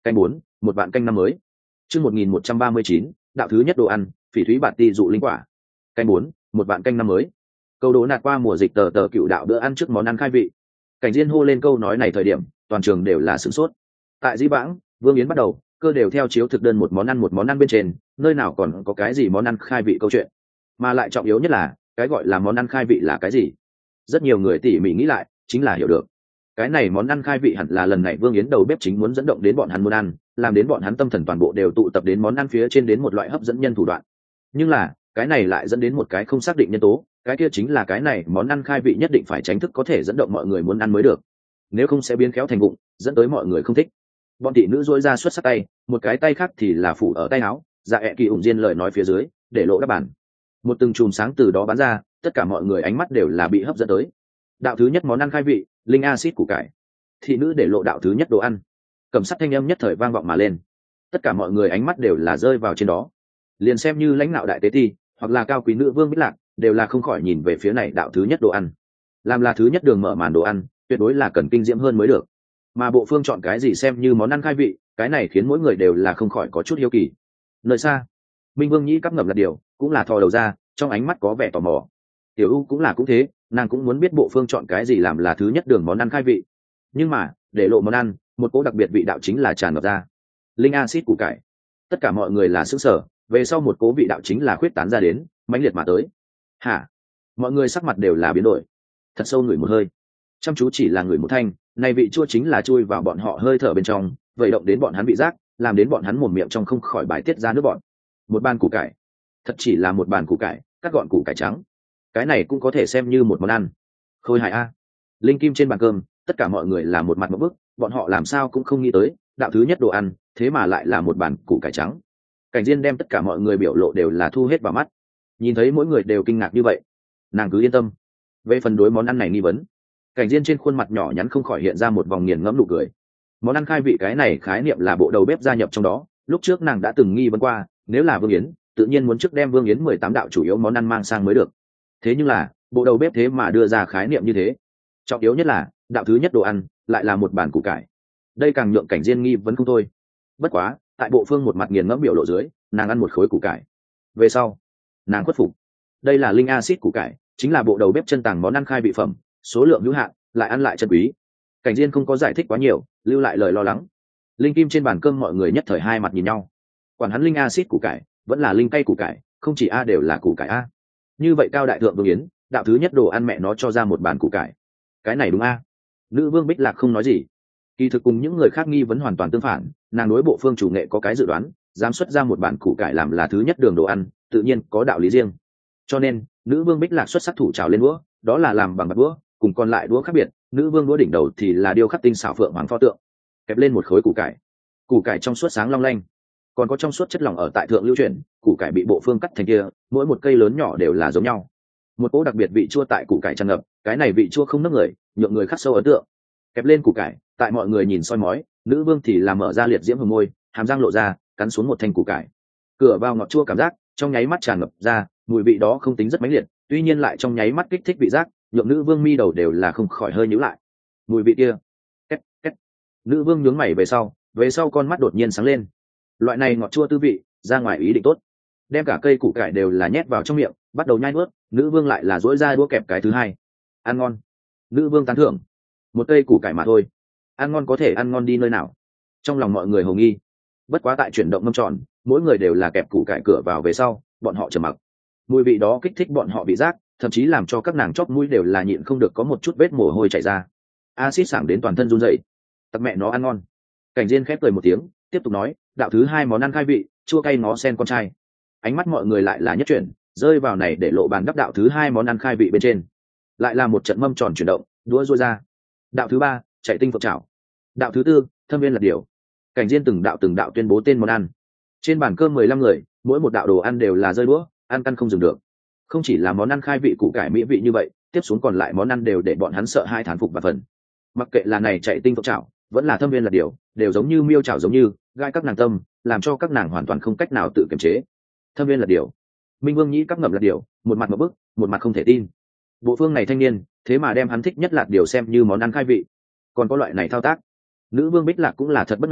Canh bốn, một vạn canh năm mới. Chương một nghìn một trăm ba mươi chín, đạo thứ nhất đồ ăn, phỉ thúy bạt ti dụ linh quả. Canh bốn, một vạn canh năm mới. Câu đố nạt qua mùa dịch tờ tờ cựu đạo bữa ăn trước món ăn khai vị. Cảnh Diên hô lên câu nói này thời điểm, toàn trường đều là sửng sốt. Tại Dĩ Vãng, Vương Yến bắt đầu, cơ đều theo chiếu thực đơn một món ăn một món ăn bên trên, nơi nào còn có cái gì món ăn khai vị câu chuyện. Mà lại trọng yếu nhất là, cái gọi là món ăn khai vị là cái gì? Rất nhiều người tỉ mỉ nghĩ lại, chính là hiểu được. Cái này món ăn khai vị hẳn là lần này Vương Yến đầu bếp chính muốn dẫn động đến bọn hắn muốn ăn, làm đến bọn hắn tâm thần toàn bộ đều tụ tập đến món ăn phía trên đến một loại hấp dẫn nhân thủ đoạn. Nhưng là, cái này lại dẫn đến một cái không xác định nhân tố, cái kia chính là cái này món ăn khai vị nhất định phải tránh thức có thể dẫn động mọi người muốn ăn mới được, nếu không sẽ biến khéo thành vụng, dẫn tới mọi người không thích. Bọn thị nữ dỗi ra xuất sắc tay, một cái tay khác thì là phủ ở tay áo, dạ ẹ kỳ ủng diên lời nói phía dưới, để lộ đáp bản. Một từng chùm sáng từ đó bắn ra, tất cả mọi người ánh mắt đều là bị hấp dẫn tới. Đạo thứ nhất món ăn khai vị, linh acid củ cải. Thị nữ để lộ đạo thứ nhất đồ ăn. Cầm sắt thanh âm nhất thời vang vọng mà lên. Tất cả mọi người ánh mắt đều là rơi vào trên đó. Liền xem như lãnh đạo đại tế ti, hoặc là cao quý nữ vương Bích Lạc, đều là không khỏi nhìn về phía này đạo thứ nhất đồ ăn. Làm là thứ nhất đường mở màn đồ ăn, tuyệt đối là cần kinh diễm hơn mới được. Mà bộ phương chọn cái gì xem như món ăn khai vị, cái này khiến mỗi người đều là không khỏi có chút hiếu kỳ. Nơi xa, Minh Vương nhĩ cắp ngậm lật điều, cũng là thò đầu ra, trong ánh mắt có vẻ tò mò. Tiểu U cũng là cũng thế, nàng cũng muốn biết bộ phương chọn cái gì làm là thứ nhất đường món ăn khai vị. Nhưng mà, để lộ món ăn, một cỗ đặc biệt vị đạo chính là tràn ngập ra. Linh acid củ cải. Tất cả mọi người là sững sờ, về sau một cỗ vị đạo chính là khuyết tán ra đến, mãnh liệt mà tới. Hả? Mọi người sắc mặt đều là biến đổi. Thật sâu ngửi một hơi, chăm chú chỉ là ngửi một thanh, này vị chua chính là chui vào bọn họ hơi thở bên trong, vậy động đến bọn hắn vị giác, làm đến bọn hắn mồm miệng trong không khỏi bài tiết ra nước bọn. Một bàn củ cải, thật chỉ là một bàn củ cải, cắt gọn củ cải trắng. Cái này cũng có thể xem như một món ăn. Khôi hài a. Linh kim trên bàn cơm, tất cả mọi người là một mặt một bức, bọn họ làm sao cũng không nghĩ tới, đạo thứ nhất đồ ăn, thế mà lại là một bàn củ cải trắng. Cảnh Diên đem tất cả mọi người biểu lộ đều là thu hết vào mắt. Nhìn thấy mỗi người đều kinh ngạc như vậy, nàng cứ yên tâm. Về phần đối món ăn này nghi vấn, Cảnh Diên trên khuôn mặt nhỏ nhắn không khỏi hiện ra một vòng nghiền ngẫm nụ cười. Món ăn khai vị cái này khái niệm là bộ đầu bếp gia nhập trong đó, lúc trước nàng đã từng nghi vấn qua, nếu là Vương Yến, tự nhiên muốn trước đem Vương Yến mười tám đạo chủ yếu món ăn mang sang mới được. Thế nhưng là, bộ đầu bếp thế mà đưa ra khái niệm như thế. Trọng yếu nhất là, đạo thứ nhất đồ ăn lại là một bàn củ cải. Đây càng nhượng Cảnh Diên nghi vấn không thôi. Bất quá, tại bộ phương một mặt nghiền ngẫm biểu lộ dưới, nàng ăn một khối củ cải. Về sau, nàng khuất phục. Đây là linh acid củ cải, chính là bộ đầu bếp chân tàng món ăn khai vị phẩm, số lượng hữu hạn, lại ăn lại chân quý. Cảnh Diên không có giải thích quá nhiều, lưu lại lời lo lắng. Linh kim trên bàn cơm mọi người nhất thời hai mặt nhìn nhau. Quản hắn linh acid củ cải, vẫn là linh cay củ cải, không chỉ a đều là củ cải a. Như vậy cao đại thượng Vương Yến, đạo thứ nhất đồ ăn mẹ nó cho ra một bàn củ cải. Cái này đúng a? Nữ vương Bích Lạc không nói gì. Kỳ thực cùng những người khác nghi vấn hoàn toàn tương phản, nàng đối bộ phương chủ nghệ có cái dự đoán, dám xuất ra một bàn củ cải làm là thứ nhất đường đồ ăn, tự nhiên có đạo lý riêng. Cho nên, nữ vương Bích Lạc xuất sắc thủ trào lên đũa, đó là làm bằng bạc đũa, cùng còn lại đũa khác biệt, nữ vương đũa đỉnh đầu thì là điêu khắc tinh xảo phượng hoàng pho tượng, kẹp lên một khối củ cải. Củ cải trong suốt sáng long lanh, còn có trong suốt chất lỏng ở tại thượng lưu chuyển, củ cải bị bộ phương cắt thành kia, mỗi một cây lớn nhỏ đều là giống nhau. Một cỗ đặc biệt vị chua tại củ cải tràn ngập, cái này vị chua không nức người, nhượng người khắc sâu ấn tượng. Kẹp lên củ cải, tại mọi người nhìn soi mói, nữ vương thì làm mở ra liệt diễm hồng môi, hàm răng lộ ra, cắn xuống một thanh củ cải. Cửa vào ngọt chua cảm giác, trong nháy mắt tràn ngập ra, mùi vị đó không tính rất mãnh liệt, tuy nhiên lại trong nháy mắt kích thích vị giác, nhượng nữ vương mi đầu đều là không khỏi hơi nhíu lại. Mùi vị kia, két két. Nữ vương nhướng mày về sau, về sau con mắt đột nhiên sáng lên. Loại này ngọt chua tư vị, ra ngoài ý định tốt. Đem cả cây củ cải đều là nhét vào trong miệng, bắt đầu nhai nuốt, nữ vương lại là duỗi ra đũa kẹp cái thứ hai. Ăn ngon. Nữ vương tán thưởng. Một cây củ cải mà thôi, ăn ngon có thể ăn ngon đi nơi nào. Trong lòng mọi người hồ nghi. Bất quá tại chuyển động mâm tròn, mỗi người đều là kẹp củ cải cửa vào về sau, bọn họ trầm mặc. Mùi vị đó kích thích bọn họ vị giác, thậm chí làm cho các nàng chóp mũi đều là nhịn không được có một chút vết mồ hôi chảy ra. Acid sảng đến toàn thân run rẩy. Tặc mẹ nó ăn ngon. Cảnh Diên khép cười một tiếng, tiếp tục nói, đạo thứ hai món ăn khai vị, chua cay ngó sen con trai. Ánh mắt mọi người lại là nhất chuyển, rơi vào này để lộ bàn đắp đạo thứ hai món ăn khai vị bên trên. Lại là một trận mâm tròn chuyển động, đũa rôi ra. Đạo thứ ba, chạy tinh phượng chảo. Đạo thứ tư, thâm viên lật điều. Cảnh Diên từng đạo từng đạo tuyên bố tên món ăn. Trên bàn cơm mười lăm người, mỗi một đạo đồ ăn đều là rơi đũa, ăn căn không dừng được. Không chỉ là món ăn khai vị củ cải mỹ vị như vậy, tiếp xuống còn lại món ăn đều để bọn hắn sợ hai thán phục và phần. Mặc kệ là này chạy tinh phượng chảo, vẫn là thâm viên lật điều, đều giống như miêu chảo giống như, gai các nàng tâm, làm cho các nàng hoàn toàn không cách nào tự kiềm chế. Thâm viên lật điều, Minh Vương nhĩ cắp ngậm lật điều, một mặt một bức, một mặt không thể tin. Bộ phương này thanh niên, thế mà đem hắn thích nhất lạt điều xem như món ăn khai vị. Còn có loại này thao tác, nữ vương Bích Lạc cũng là thật bất ngờ,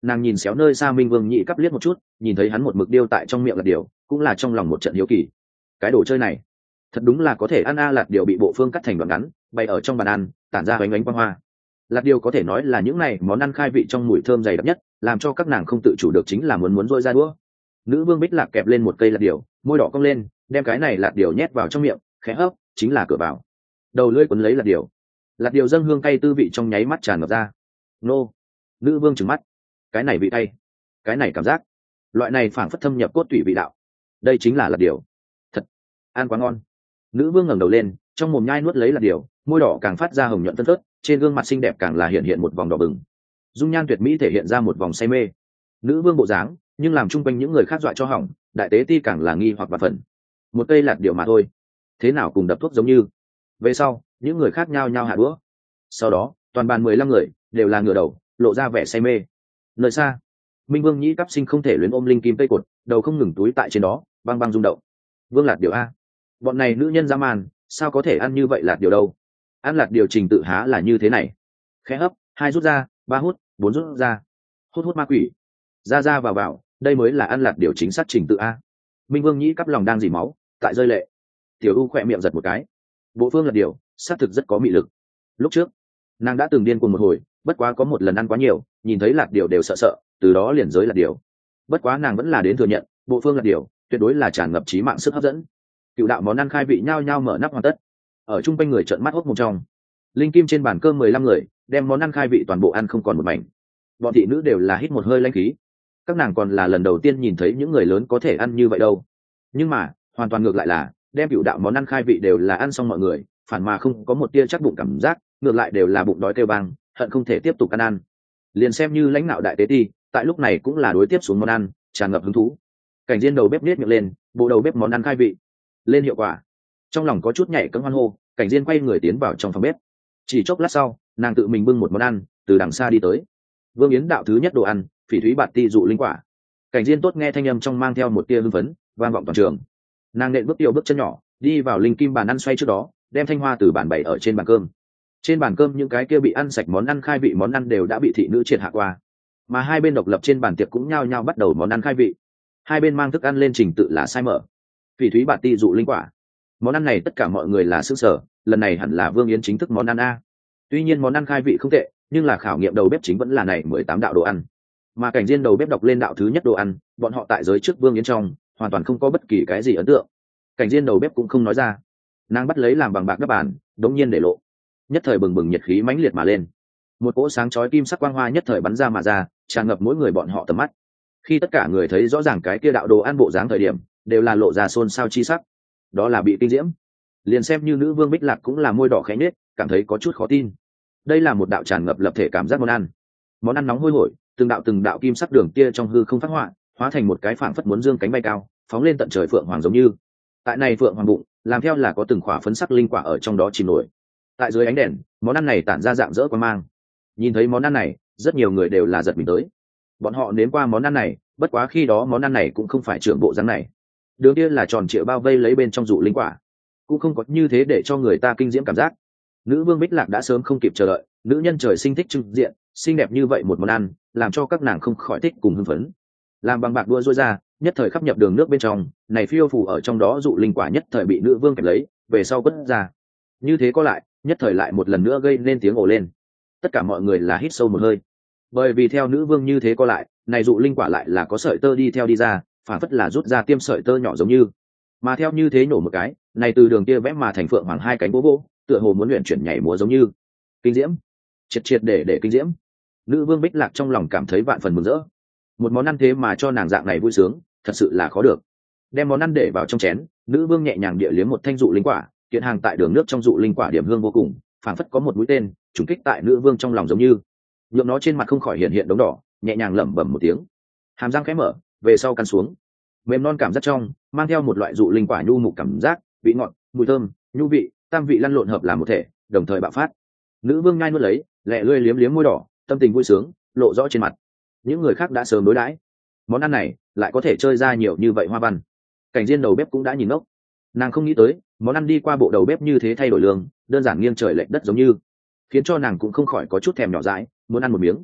Nàng nhìn xéo nơi xa Minh Vương Nhị Cấp liếc một chút, nhìn thấy hắn một mực điêu tại trong miệng lạt điều, cũng là trong lòng một trận hiếu kỳ. Cái đồ chơi này thật đúng là có thể ăn a. Lạt điều bị bộ phương cắt thành đoạn ngắn, bày ở trong bàn ăn, tản ra bánh bánh quang hoa. Lạt điều có thể nói là những này món ăn khai vị trong mùi thơm dày đặc nhất, làm cho các nàng không tự chủ được chính là muốn muốn rôi ra đũa. Nữ vương Bích Lạc kẹp lên một cây lạt điều, môi đỏ cong lên, đem cái này lạt điều nhét vào trong miệng, khẽ hấp, chính là cửa vào. Đầu lưỡi quấn lấy lạt điều, lạt điều dâng hương cay tư vị trong nháy mắt tràn ngập ra. Nô! Nữ vương trừng mắt, cái này vị cay, cái này cảm giác, loại này phảng phất thâm nhập cốt tủy vị đạo. Đây chính là lạt điều, thật, ăn quá ngon. Nữ vương ngẩng đầu lên, trong mồm nhai nuốt lấy lạt điều, môi đỏ càng phát ra hồng nhuận phân phớt, trên gương mặt xinh đẹp càng là hiện hiện một vòng đỏ bừng. Dung nhan tuyệt mỹ thể hiện ra một vòng say mê. Nữ vương bộ dáng, nhưng làm chung quanh những người khác dọa cho hỏng, đại tế ti càng là nghi hoặc bà phần. Một cây lạt điều mà thôi, thế nào cùng đập thuốc giống như. Về sau, những người khác nhao nhao hạ đũa. Sau đó, toàn bàn mười lăm người đều là ngửa đầu, lộ ra vẻ say mê. Nơi xa, Minh Vương Nhĩ Cấp sinh không thể luyến ôm linh kim cây cột, đầu không ngừng túi tại trên đó, băng băng rung động. Vương lạt điều a, bọn này nữ nhân dã man, sao có thể ăn như vậy lạt điều đâu? Ăn lạt điều trình tự há là như thế này. Khẽ hấp, hai rút ra, ba hút, bốn rút ra. Hút hút ma quỷ. Ra ra vào vào, đây mới là ăn lạt điều chính xác trình tự a. Minh Vương Nhĩ Cấp lòng đang dỉ máu, tại rơi lệ. Tiểu U khỏe miệng giật một cái. Bộ phương lạt điều, xác thực rất có mị lực. Lúc trước, nàng đã từng điên cuồng một hồi, bất quá có một lần ăn quá nhiều, nhìn thấy lạt điều đều sợ sợ, từ đó liền giới lạt điều. Bất quá nàng vẫn là đến thừa nhận, bộ phương lạt điều tuyệt đối là tràn ngập trí mạng sức hấp dẫn. Cựu đạo món ăn khai vị nhao nhao mở nắp hoàn tất. Ở trung quanh người trợn mắt hốc một trong. Linh kim trên bàn cơm mười lăm người, đem món ăn khai vị toàn bộ ăn không còn một mảnh. Bọn thị nữ đều là hít một hơi lãnh khí. Các nàng còn là lần đầu tiên nhìn thấy những người lớn có thể ăn như vậy đâu. Nhưng mà, hoàn toàn ngược lại là, đem cựu đạo món ăn khai vị đều là ăn xong mọi người, phản mà không có một tia chắc bụng cảm giác, ngược lại đều là bụng đói kêu bang, hận không thể tiếp tục ăn ăn. Liền xem như lãnh đạo đại tế ti, tại lúc này cũng là đối tiếp xuống món ăn, tràn ngập hứng thú. Cảnh Diên đầu bếp nết miệng lên, bộ đầu bếp món ăn khai vị lên hiệu quả. Trong lòng có chút nhảy cẫng hoan hô, Cảnh Diên quay người tiến vào trong phòng bếp. Chỉ chốc lát sau, nàng tự mình bưng một món ăn, từ đằng xa đi tới. Vương Yến đạo thứ nhất đồ ăn, phỉ thúy bạt ti dụ linh quả. Cảnh Diên tốt nghe thanh âm trong mang theo một tia hưng phấn, vang vọng toàn trường. Nàng nện bước tiêu bước chân nhỏ, đi vào linh kim bàn ăn xoay trước đó, đem thanh hoa từ bàn bày ở trên bàn cơm. Trên bàn cơm những cái kia bị ăn sạch món ăn khai vị món ăn đều đã bị thị nữ triệt hạ qua, mà hai bên độc lập trên bàn tiệc cũng nhao nhao bắt đầu món ăn khai vị. Hai bên mang thức ăn lên trình tự là sai mở. Phỉ thúy bạt ti dụ linh quả, món ăn này tất cả mọi người là sức sở, lần này hẳn là Vương Yến chính thức món ăn a. Tuy nhiên món ăn khai vị không tệ, nhưng là khảo nghiệm đầu bếp chính vẫn là này mười tám đạo đồ ăn. Mà Cảnh Diên đầu bếp đọc lên đạo thứ nhất đồ ăn, bọn họ tại giới trước Vương Yến trong hoàn toàn không có bất kỳ cái gì ấn tượng. Cảnh Diên đầu bếp cũng không nói ra, nàng bắt lấy làm bằng bạc đắp bàn, đống nhiên để lộ. Nhất thời bừng bừng nhiệt khí mãnh liệt mà lên, một cỗ sáng chói kim sắc quang hoa nhất thời bắn ra mà ra, tràn ngập mỗi người bọn họ tầm mắt. Khi tất cả người thấy rõ ràng cái kia đạo đồ ăn bộ dáng thời điểm, đều là lộ ra xôn xao chi sắc. Đó là bị kinh diễm. Liền xem như nữ vương Bích Lạc cũng là môi đỏ khẽ nhếch, cảm thấy có chút khó tin. Đây là một đạo tràn ngập lập thể cảm giác món ăn. Món ăn nóng hôi hổi, từng đạo từng đạo kim sắc đường tia trong hư không phát họa, hóa thành một cái phảng phất muốn dương cánh bay cao, phóng lên tận trời phượng hoàng giống như. Tại này phượng hoàng bụng, làm theo là có từng khỏa phấn sắc linh quả ở trong đó chìm nổi. Tại dưới ánh đèn, món ăn này tản ra dạng dỡ quang mang. Nhìn thấy món ăn này, rất nhiều người đều là giật mình tới. Bọn họ nếm qua món ăn này, bất quá khi đó món ăn này cũng không phải trưởng bộ dáng này. Đường kia là tròn trịa bao vây lấy bên trong dụ linh quả, cũng không có như thế để cho người ta kinh diễm cảm giác. Nữ vương Bích Lạc đã sớm không kịp chờ đợi, nữ nhân trời sinh thích trưng diện, xinh đẹp như vậy một món ăn, làm cho các nàng không khỏi thích cùng hưng phấn. Làm bằng bạc đua rôi ra, nhất thời khắp nhập đường nước bên trong, này phiêu phù ở trong đó dụ linh quả nhất thời bị nữ vương kẹp lấy, về sau vứt ra. Như thế có lại, nhất thời lại một lần nữa gây nên tiếng ồ lên. Tất cả mọi người là hít sâu một hơi, bởi vì theo nữ vương như thế có lại, này dụ linh quả lại là có sợi tơ đi theo đi ra, phản phất là rút ra tiêm sợi tơ nhỏ giống như, mà theo như thế nổ một cái, này từ đường kia vẽ mà thành phượng hoàng hai cánh bố bố, tựa hồ muốn luyện chuyển nhảy múa giống như. Kinh diễm, triệt triệt để để kinh diễm. Nữ vương Bích Lạc trong lòng cảm thấy vạn phần mừng rỡ. Một món ăn thế mà cho nàng dạng này vui sướng, thật sự là khó được. Đem món ăn để vào trong chén, nữ vương nhẹ nhàng địa liếm một thanh dụ linh quả, kiện hàng tại đường nước trong dụ linh quả điểm hương vô cùng, phảng phất có một mũi tên trùng kích tại nữ vương trong lòng giống như. Nhượng nó trên mặt không khỏi hiện hiện đống đỏ, nhẹ nhàng lẩm bẩm một tiếng, hàm răng khẽ mở, về sau căn xuống, mềm non cảm giác trong, mang theo một loại dụ linh quả nhu mục cảm giác, vị ngọt, mùi thơm, nhu vị, tam vị lăn lộn hợp làm một thể, đồng thời bạo phát. Nữ vương nhai nuốt lấy, lẹ lươi liếm liếm môi đỏ, tâm tình vui sướng lộ rõ trên mặt. Những người khác đã sớm đối đãi, món ăn này lại có thể chơi ra nhiều như vậy hoa văn. Cảnh Diên đầu bếp cũng đã nhìn ngốc, nàng không nghĩ tới món ăn đi qua bộ đầu bếp như thế thay đổi lương, đơn giản nghiêng trời lệch đất giống như, khiến cho nàng cũng không khỏi có chút thèm nhỏ dãi, muốn ăn một miếng.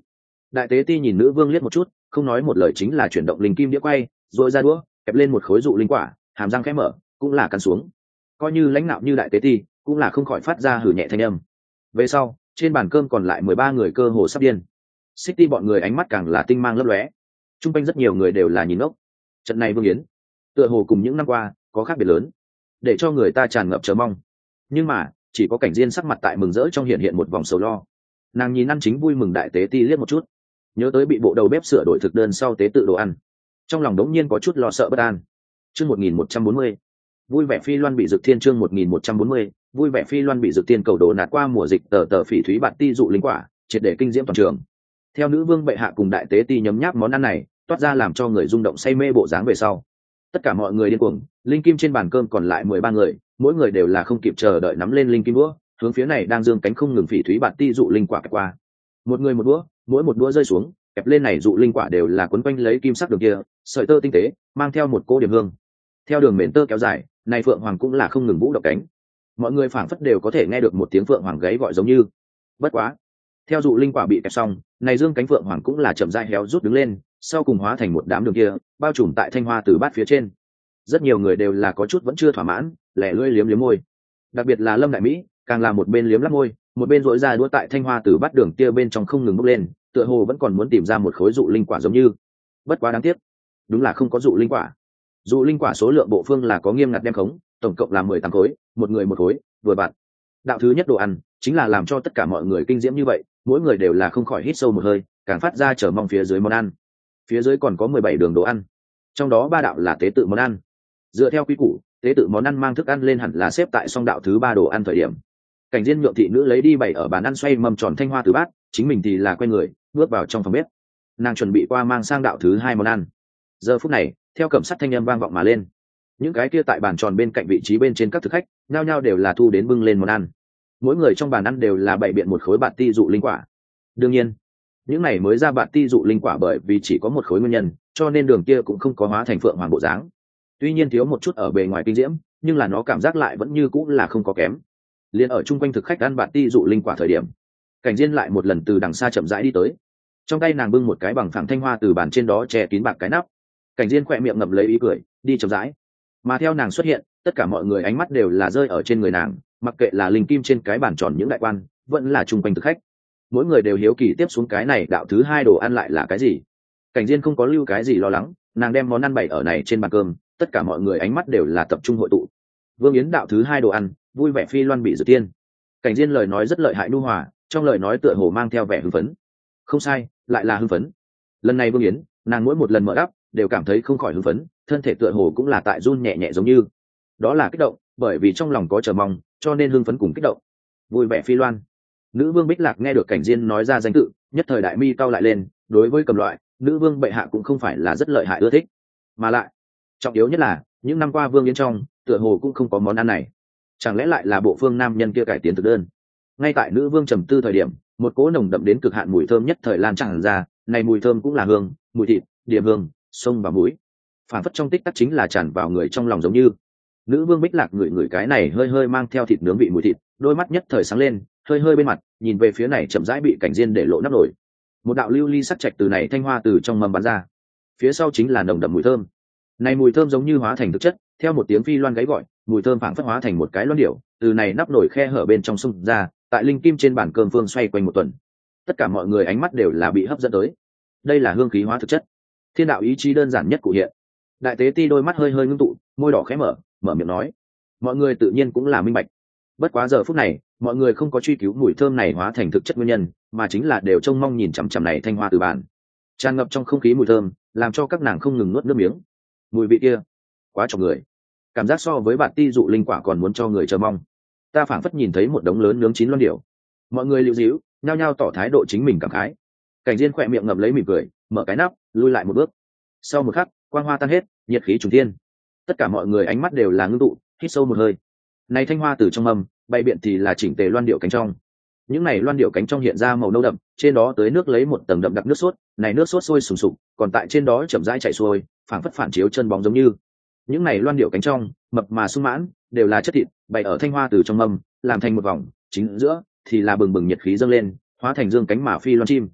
Đại tế ti nhìn nữ vương liếc một chút, không nói một lời chính là chuyển động linh kim đĩa quay, rồi ra đũa kẹp lên một khối dụ linh quả, hàm răng khẽ mở cũng là cắn xuống. Coi như lãnh nạo như đại tế ti cũng là không khỏi phát ra hử nhẹ thanh âm. Về sau trên bàn cơm còn lại mười ba người cơ hồ sắp điên. City bọn người ánh mắt càng là tinh mang lấp lóe, chung quanh rất nhiều người đều là nhìn ngốc. Trận này vương yến tựa hồ cùng những năm qua có khác biệt lớn, để cho người ta tràn ngập chờ mong. Nhưng mà chỉ có Cảnh Diên sắc mặt tại mừng rỡ trong hiện hiện một vòng sầu lo. Nàng nhìn ăn chính vui mừng đại tế ti liếc một chút, nhớ tới bị bộ đầu bếp sửa đổi thực đơn sau tế tự đồ ăn, trong lòng đống nhiên có chút lo sợ bất an. Chương một nghìn một trăm bốn mươi, vui vẻ phi loan bị dực thiên. Chương một nghìn một trăm bốn mươi, vui vẻ phi loan bị dực thiên cầu đồ nạt qua mùa dịch tờ tờ phỉ thúy bạt ti dụ linh quả, triệt để kinh diễm toàn trường. Theo nữ vương bệ hạ cùng đại tế ti nhấm nháp món ăn này, toát ra làm cho người rung động say mê bộ dáng về sau, tất cả mọi người điên cuồng. Linh kim trên bàn cơm còn lại mười ba người, mỗi người đều là không kịp chờ đợi nắm lên linh kim đũa, hướng phía này đang dương cánh không ngừng phỉ thúy bạt ti dụ linh quả kẹp qua. Một người một đũa, mỗi một đũa rơi xuống kẹp lên này dụ linh quả đều là quấn quanh lấy kim sắc đường kia, sợi tơ tinh tế mang theo một cỗ điểm hương. Theo đường mền tơ kéo dài, này phượng hoàng cũng là không ngừng vũ động cánh. Mọi người phảng phất đều có thể nghe được một tiếng phượng hoàng gáy gọi giống như. Bất quá, theo dụ linh quả bị kẹp xong, này dương cánh phượng hoàng cũng là chậm rãi héo rút đứng lên, sau cùng hóa thành một đám đường kia bao trùm tại thanh hoa từ bát phía trên. Rất nhiều người đều là có chút vẫn chưa thỏa mãn, lẻ lưỡi liếm liếm môi. Đặc biệt là Lâm Đại Mỹ, càng là một bên liếm lắp môi, một bên rỗi ra đũa tại thanh hoa từ bát đường kia bên trong không ngừng bốc lên, tựa hồ vẫn còn muốn tìm ra một khối dụ linh quả giống như. Bất quá đáng tiếc, đúng là không có dụ linh quả. Dụ linh quả số lượng bộ phương là có nghiêm ngặt đem khống, tổng cộng là mười tám khối, một người một khối, vừa vặn. Đạo thứ nhất đồ ăn chính là làm cho tất cả mọi người kinh diễm như vậy, mỗi người đều là không khỏi hít sâu một hơi, càng phát ra chờ mong phía dưới món ăn. Phía dưới còn có mười bảy đường đồ ăn, trong đó ba đạo là tế tự món ăn. Dựa theo quy củ, tế tự món ăn mang thức ăn lên hẳn là xếp tại song đạo thứ ba đồ ăn thời điểm. Cảnh Diên nhượng thị nữ lấy đi bày ở bàn ăn xoay mâm tròn thanh hoa từ bát, chính mình thì là quay người bước vào trong phòng bếp. Nàng chuẩn bị qua mang sang đạo thứ hai món ăn. Giờ phút này, theo cẩm sắt thanh âm vang vọng mà lên, những cái kia tại bàn tròn bên cạnh vị trí bên trên các thực khách nhao nhao đều là thu đến bưng lên món ăn. Mỗi người trong bàn ăn đều là bày biện một khối bạt ti dụ linh quả. Đương nhiên, những này mới ra bạt ti dụ linh quả bởi vì chỉ có một khối nguyên nhân, cho nên đường kia cũng không có hóa thành phượng hoàng bộ dáng. Tuy nhiên thiếu một chút ở bề ngoài kinh diễm, nhưng là nó cảm giác lại vẫn như cũng là không có kém. Liên ở chung quanh thực khách ăn bạt ti dụ linh quả thời điểm, Cảnh Diên lại một lần từ đằng xa chậm rãi đi tới, trong tay nàng bưng một cái bằng phẳng thanh hoa từ bàn trên đó che kín bạc cái nắp. Cảnh Diên khỏe miệng ngậm lấy ý cười, đi chậm rãi. Mà theo nàng xuất hiện, tất cả mọi người ánh mắt đều là rơi ở trên người nàng, mặc kệ là linh kim trên cái bàn tròn những đại quan, vẫn là chung quanh thực khách. Mỗi người đều hiếu kỳ tiếp xuống cái này đạo thứ hai đồ ăn lại là cái gì. Cảnh Diên không có lưu cái gì lo lắng, nàng đem món ăn bày ở này trên bàn cơm, tất cả mọi người ánh mắt đều là tập trung hội tụ. Vương Yến đạo thứ hai đồ ăn, vui vẻ phi loan bị dự tiên. Cảnh Diên lời nói rất lợi hại nhu hòa, trong lời nói tựa hồ mang theo vẻ hưng phấn. Không sai, lại là hưng phấn. Lần này Vương Yến, nàng mỗi một lần mở đắp đều cảm thấy không khỏi hưng phấn, thân thể tựa hồ cũng là tại run nhẹ nhẹ giống như. Đó là kích động, bởi vì trong lòng có chờ mong, cho nên hưng phấn cùng kích động. Vui vẻ phi loan. Nữ vương Bích Lạc nghe được Cảnh Diên nói ra danh tự, nhất thời đại mi cau lại lên, đối với cầm loại, nữ vương bệ hạ cũng không phải là rất lợi hại ưa thích, mà lại, trọng yếu nhất là, những năm qua Vương Yến trong, tựa hồ cũng không có món ăn này. Chẳng lẽ lại là bộ phương nam nhân kia cải tiến thực đơn? Ngay tại nữ vương trầm tư thời điểm, một cỗ nồng đậm đến cực hạn mùi thơm nhất thời lan tràn ra, này mùi thơm cũng là hương, mùi thịt, điểm hương, sông và muối. Phản phất trong tích tắc chính là tràn vào người trong lòng giống như. Nữ vương Bích Lạc ngửi ngửi cái này hơi hơi mang theo thịt nướng vị mùi thịt, đôi mắt nhất thời sáng lên, hơi hơi bên mặt, nhìn về phía này chậm rãi bị Cảnh Diên để lộ nắp nổi. Một đạo lưu ly sắc trạch từ này thanh hoa từ trong mâm bắn ra, phía sau chính là nồng đậm mùi thơm. Này mùi thơm giống như hóa thành thực chất, theo một tiếng phi loan gáy gọi, mùi thơm phảng phất hóa thành một cái loan điểu, từ này nắp nổi khe hở bên trong xung ra, tại linh kim trên bàn cơm phương xoay quanh một tuần. Tất cả mọi người ánh mắt đều là bị hấp dẫn tới. Đây là hương khí hóa thực chất, thiên đạo ý chí đơn giản nhất cụ hiện. Đại tế ti đôi mắt hơi hơi ngưng tụ, môi đỏ khẽ mở, mở miệng nói. Mọi người tự nhiên cũng là minh bạch. Bất quá giờ phút này, mọi người không có truy cứu mùi thơm này hóa thành thực chất nguyên nhân, mà chính là đều trông mong nhìn chằm chằm này thanh hoa từ bàn. Tràn ngập trong không khí mùi thơm, làm cho các nàng không ngừng nuốt nước miếng. Mùi vị kia, quá cho người. Cảm giác so với bạt ti dụ linh quả còn muốn cho người chờ mong. Ta phảng phất nhìn thấy một đống lớn nướng chín loan điểu. Mọi người lưu díu, nhao nhao tỏ thái độ chính mình cảm khái. Cảnh Diên khỏe miệng ngậm lấy mỉm cười, mở cái nắp, lui lại một bước. Sau một khắc, quang hoa tan hết, nhiệt khí trùng thiên. Tất cả mọi người ánh mắt đều là ngưng tụ, hít sâu một hơi. Này thanh hoa từ trong mâm, bày biện thì là chỉnh tề loan điệu cánh trong. Những này loan điệu cánh trong hiện ra màu nâu đậm, trên đó tới nước lấy một tầng đậm đặc nước sốt, này nước sốt sôi sùng sục, còn tại trên đó chậm rãi chảy xuôi, phảng phất phản chiếu chân bóng giống như. Những này loan điệu cánh trong, mập mà sung mãn, đều là chất thịt, bày ở thanh hoa từ trong mâm, làm thành một vòng, chính giữa thì là bừng bừng nhiệt khí dâng lên, hóa thành dương cánh mà phi loan chim.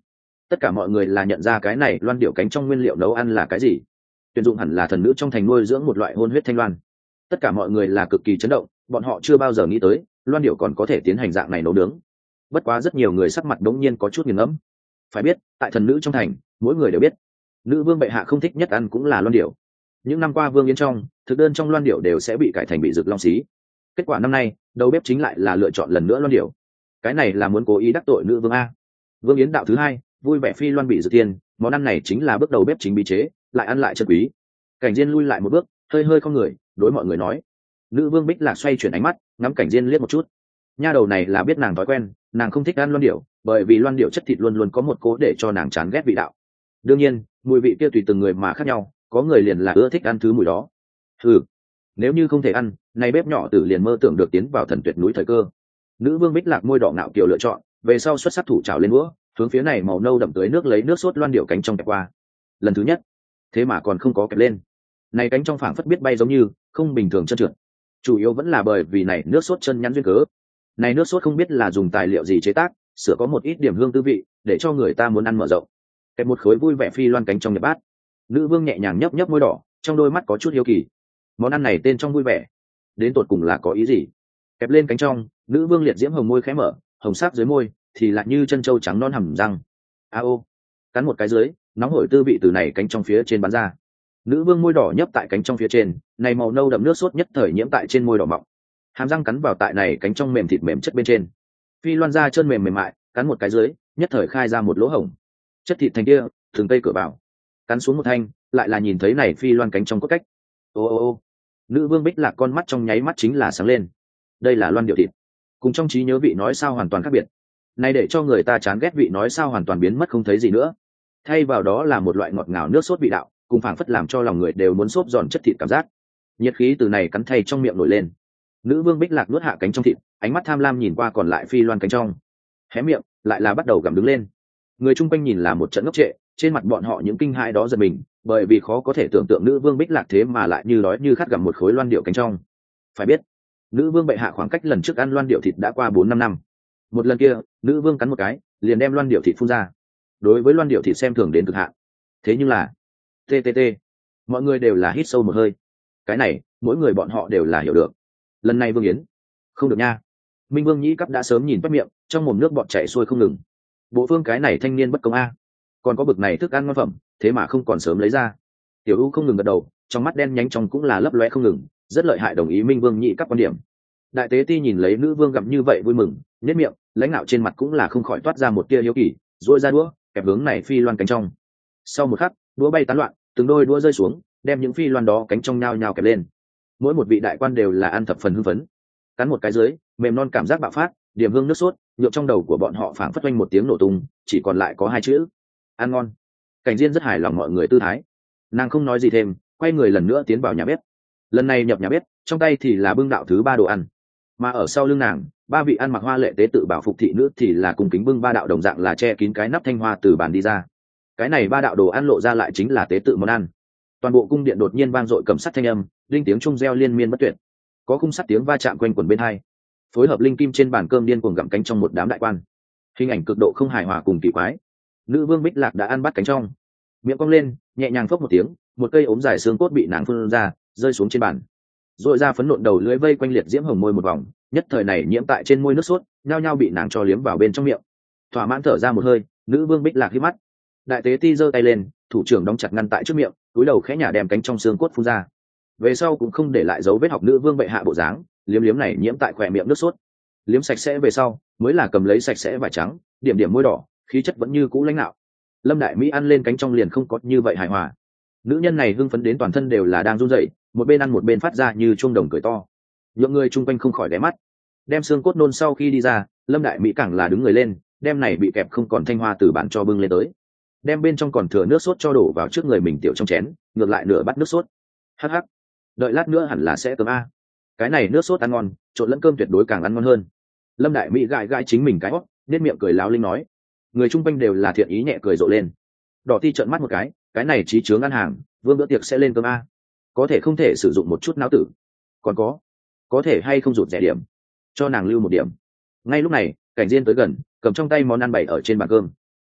tất cả mọi người là nhận ra cái này loan điểu cánh trong nguyên liệu nấu ăn là cái gì. Tuyển dụng hẳn là thần nữ trong thành nuôi dưỡng một loại hôn huyết thanh loan. Tất cả mọi người là cực kỳ chấn động, bọn họ chưa bao giờ nghĩ tới loan điểu còn có thể tiến hành dạng này nấu nướng. Bất quá rất nhiều người sắc mặt đống nhiên có chút nghiền ngẫm. Phải biết tại thần nữ trong thành mỗi người đều biết nữ vương bệ hạ không thích nhất ăn cũng là loan điểu. Những năm qua vương yến trong thực đơn trong loan điểu đều sẽ bị cải thành bị rực long xí. Kết quả năm nay đầu bếp chính lại là lựa chọn lần nữa loan điểu. Cái này là muốn cố ý đắc tội nữ vương a. Vương yến đạo thứ hai vui vẻ phi loan bị dự tiên, món ăn này chính là bước đầu bếp chính bí chế, lại ăn lại chân quý. Cảnh Diên lui lại một bước, hơi hơi không người đối mọi người nói. Nữ vương Bích Lạc xoay chuyển ánh mắt ngắm Cảnh Diên liếc một chút. Nha đầu này là biết nàng thói quen, nàng không thích ăn loan điểu, bởi vì loan điểu chất thịt luôn luôn có một cố để cho nàng chán ghét vị đạo. Đương nhiên mùi vị kia tùy từng người mà khác nhau, có người liền là ưa thích ăn thứ mùi đó. Ừ, nếu như không thể ăn, này bếp nhỏ tử liền mơ tưởng được tiến vào thần tuyệt núi thời cơ. Nữ vương Bích Lạc môi đỏ ngạo kiều lựa chọn, về sau xuất sắc thủ trào lên đũa, hướng phía này màu nâu đậm tưới nước lấy nước sốt loan điểu cánh trong kẹp qua. Lần thứ nhất thế mà còn không có kẹp lên, này cánh trong phảng phất biết bay giống như không bình thường trơn trượt, chủ yếu vẫn là bởi vì này nước sốt chân nhắn duyên cớ. Này nước sốt không biết là dùng tài liệu gì chế tác, sửa có một ít điểm hương tư vị để cho người ta muốn ăn mở rộng. Kẹp một khối vui vẻ phi loan cánh trong nhập bát. Nữ vương nhẹ nhàng nhấp nhấp môi đỏ, trong đôi mắt có chút hiếu kỳ. Món ăn này tên trong vui vẻ đến tột cùng là có ý gì? Kẹp lên cánh trong, nữ vương liệt diễm hồng môi khẽ mở, hồng sắc dưới môi thì lại như chân trâu trắng non hầm răng. A ô, cắn một cái dưới, nóng hổi tư vị từ này cánh trong phía trên bắn ra. Nữ vương môi đỏ nhấp tại cánh trong phía trên, này màu nâu đậm nước sốt nhất thời nhiễm tại trên môi đỏ mọng. Hàm răng cắn vào tại này cánh trong mềm thịt mềm chất bên trên. Phi loan ra chân mềm mềm mại, cắn một cái dưới, nhất thời khai ra một lỗ hổng. Chất thịt thành kia, thường tây cửa vào. Cắn xuống một thanh, lại là nhìn thấy này phi loan cánh trong cốt cách. Ô ô ô. Nữ vương Bích Lạc con mắt trong nháy mắt chính là sáng lên. Đây là loan điểu thịt, cùng trong trí nhớ vị nói sao hoàn toàn khác biệt. Này để cho người ta chán ghét vị nói sao hoàn toàn biến mất không thấy gì nữa. Thay vào đó là một loại ngọt ngào nước sốt vị đạo, cùng phảng phất làm cho lòng người đều muốn xốp giòn chất thịt cảm giác. Nhiệt khí từ này cắn thay trong miệng nổi lên. Nữ vương Bích Lạc nuốt hạ cánh trong thịt, ánh mắt tham lam nhìn qua còn lại phi loan cánh trong, hé miệng lại là bắt đầu gặm đứng lên. Người chung quanh nhìn là một trận ngốc trệ, trên mặt bọn họ những kinh hãi đó giật mình, bởi vì khó có thể tưởng tượng nữ vương Bích Lạc thế mà lại như đói như khát gặm một khối loan điểu cánh trong. Phải biết nữ vương bệ hạ khoảng cách lần trước ăn loan điểu thịt đã qua bốn năm năm. Một lần kia nữ vương cắn một cái liền đem loan điểu thịt phun ra, đối với loan điểu thịt xem thường đến cực hạn. Thế nhưng là ttt mọi người đều là hít sâu một hơi. Cái này mỗi người bọn họ đều là hiểu được. Lần này vương yến không được nha. Minh vương nhĩ cấp đã sớm nhìn bắt miệng, trong mồm nước bọt chảy xuôi không ngừng. Bộ phương cái này thanh niên bất công a, còn có bực này thức ăn ngon phẩm thế mà không còn sớm lấy ra. Tiểu u không ngừng gật đầu, trong mắt đen nhánh trong cũng là lấp loe không ngừng, rất lợi hại đồng ý Minh vương nhĩ cấp quan điểm. Đại tế ti nhìn lấy nữ vương gặm như vậy vui mừng, nhếch miệng, lãnh đạo trên mặt cũng là không khỏi toát ra một tia hiếu kỳ, duỗi ra đũa kẹp hướng này phi loan cánh trong. Sau một khắc đũa bay tán loạn, từng đôi đũa rơi xuống, đem những phi loan đó cánh trong nhao nhao kẹp lên. Mỗi một vị đại quan đều là ăn thập phần hưng phấn, cắn một cái dưới, mềm non cảm giác bạo phát, điểm hương nước sốt nhộn trong đầu của bọn họ phảng phất oanh một tiếng nổ tung, chỉ còn lại có hai chữ: ăn ngon. Cảnh Diên rất hài lòng mọi người tư thái, nàng không nói gì thêm, quay người lần nữa tiến vào nhà bếp. Lần này nhập nhà bếp, trong tay thì là bưng đạo thứ ba đồ ăn, mà ở sau lưng nàng, ba vị ăn mặc hoa lệ tế tự bảo phục thị nữ thì là cùng kính bưng ba đạo đồng dạng là che kín cái nắp thanh hoa từ bàn đi ra. Cái này ba đạo đồ ăn lộ ra lại chính là tế tự món ăn. Toàn bộ cung điện đột nhiên vang dội cầm sắt thanh âm, linh tiếng trung reo liên miên bất tuyệt, có khung sắt tiếng va chạm quanh quẩn bên hai, phối hợp linh kim trên bàn cơm điên cuồng gặm cánh trong một đám đại quan, hình ảnh cực độ không hài hòa cùng kỳ quái. Nữ vương Bích Lạc đã ăn bắt cánh trong, miệng cong lên, nhẹ nhàng phốc một tiếng, một cây ốm dài xương cốt bị nàng phun ra, rơi xuống trên bàn, rồi ra phấn nộn đầu lưỡi vây quanh liệt diễm hồng môi một vòng, nhất thời này nhiễm tại trên môi nước sốt, nhao nhao bị nàng cho liếm vào bên trong miệng. Thỏa mãn thở ra một hơi, nữ vương Bích Lạc hí mắt. Đại tế ti giơ tay lên, thủ trưởng đóng chặt ngăn tại trước miệng, cúi đầu khẽ nhả đem cánh trong xương cốt phun ra. Về sau cũng không để lại dấu vết học nữ vương bệ hạ bộ dáng, liếm liếm này nhiễm tại khỏe miệng nước sốt, liếm sạch sẽ về sau mới là cầm lấy sạch sẽ vải trắng, điểm điểm môi đỏ, khí chất vẫn như cũ lãnh đạo. Lâm Đại Mỹ ăn lên cánh trong liền không có như vậy hài hòa. Nữ nhân này hưng phấn đến toàn thân đều là đang run rẩy, một bên ăn một bên phát ra như chuông đồng cười to. Những người chung quanh không khỏi ghé mắt. Đem xương cốt nôn sau khi đi ra, Lâm Đại Mỹ càng là đứng người lên, đem này bị kẹp không còn thanh hoa từ bàn cho bưng lên tới, đem bên trong còn thừa nước sốt cho đổ vào trước người mình tiểu trong chén, ngược lại nửa bát nước sốt. Hắc hắc, đợi lát nữa hẳn là sẽ cơm a. Cái này nước sốt ăn ngon, trộn lẫn cơm tuyệt đối càng ăn ngon hơn. Lâm Đại Mỹ gãi gãi chính mình cái hót, nét miệng cười láo linh nói. Người chung quanh đều là thiện ý nhẹ cười rộ lên. Đỏ Ti trợn mắt một cái, cái này trí chướng ăn hàng, vương bữa tiệc sẽ lên cơm a, có thể không thể sử dụng một chút não tử. Còn có, có thể hay không rụt rẻ điểm, cho nàng lưu một điểm. Ngay lúc này, Cảnh Diên tới gần, cầm trong tay món ăn bày ở trên bàn cơm.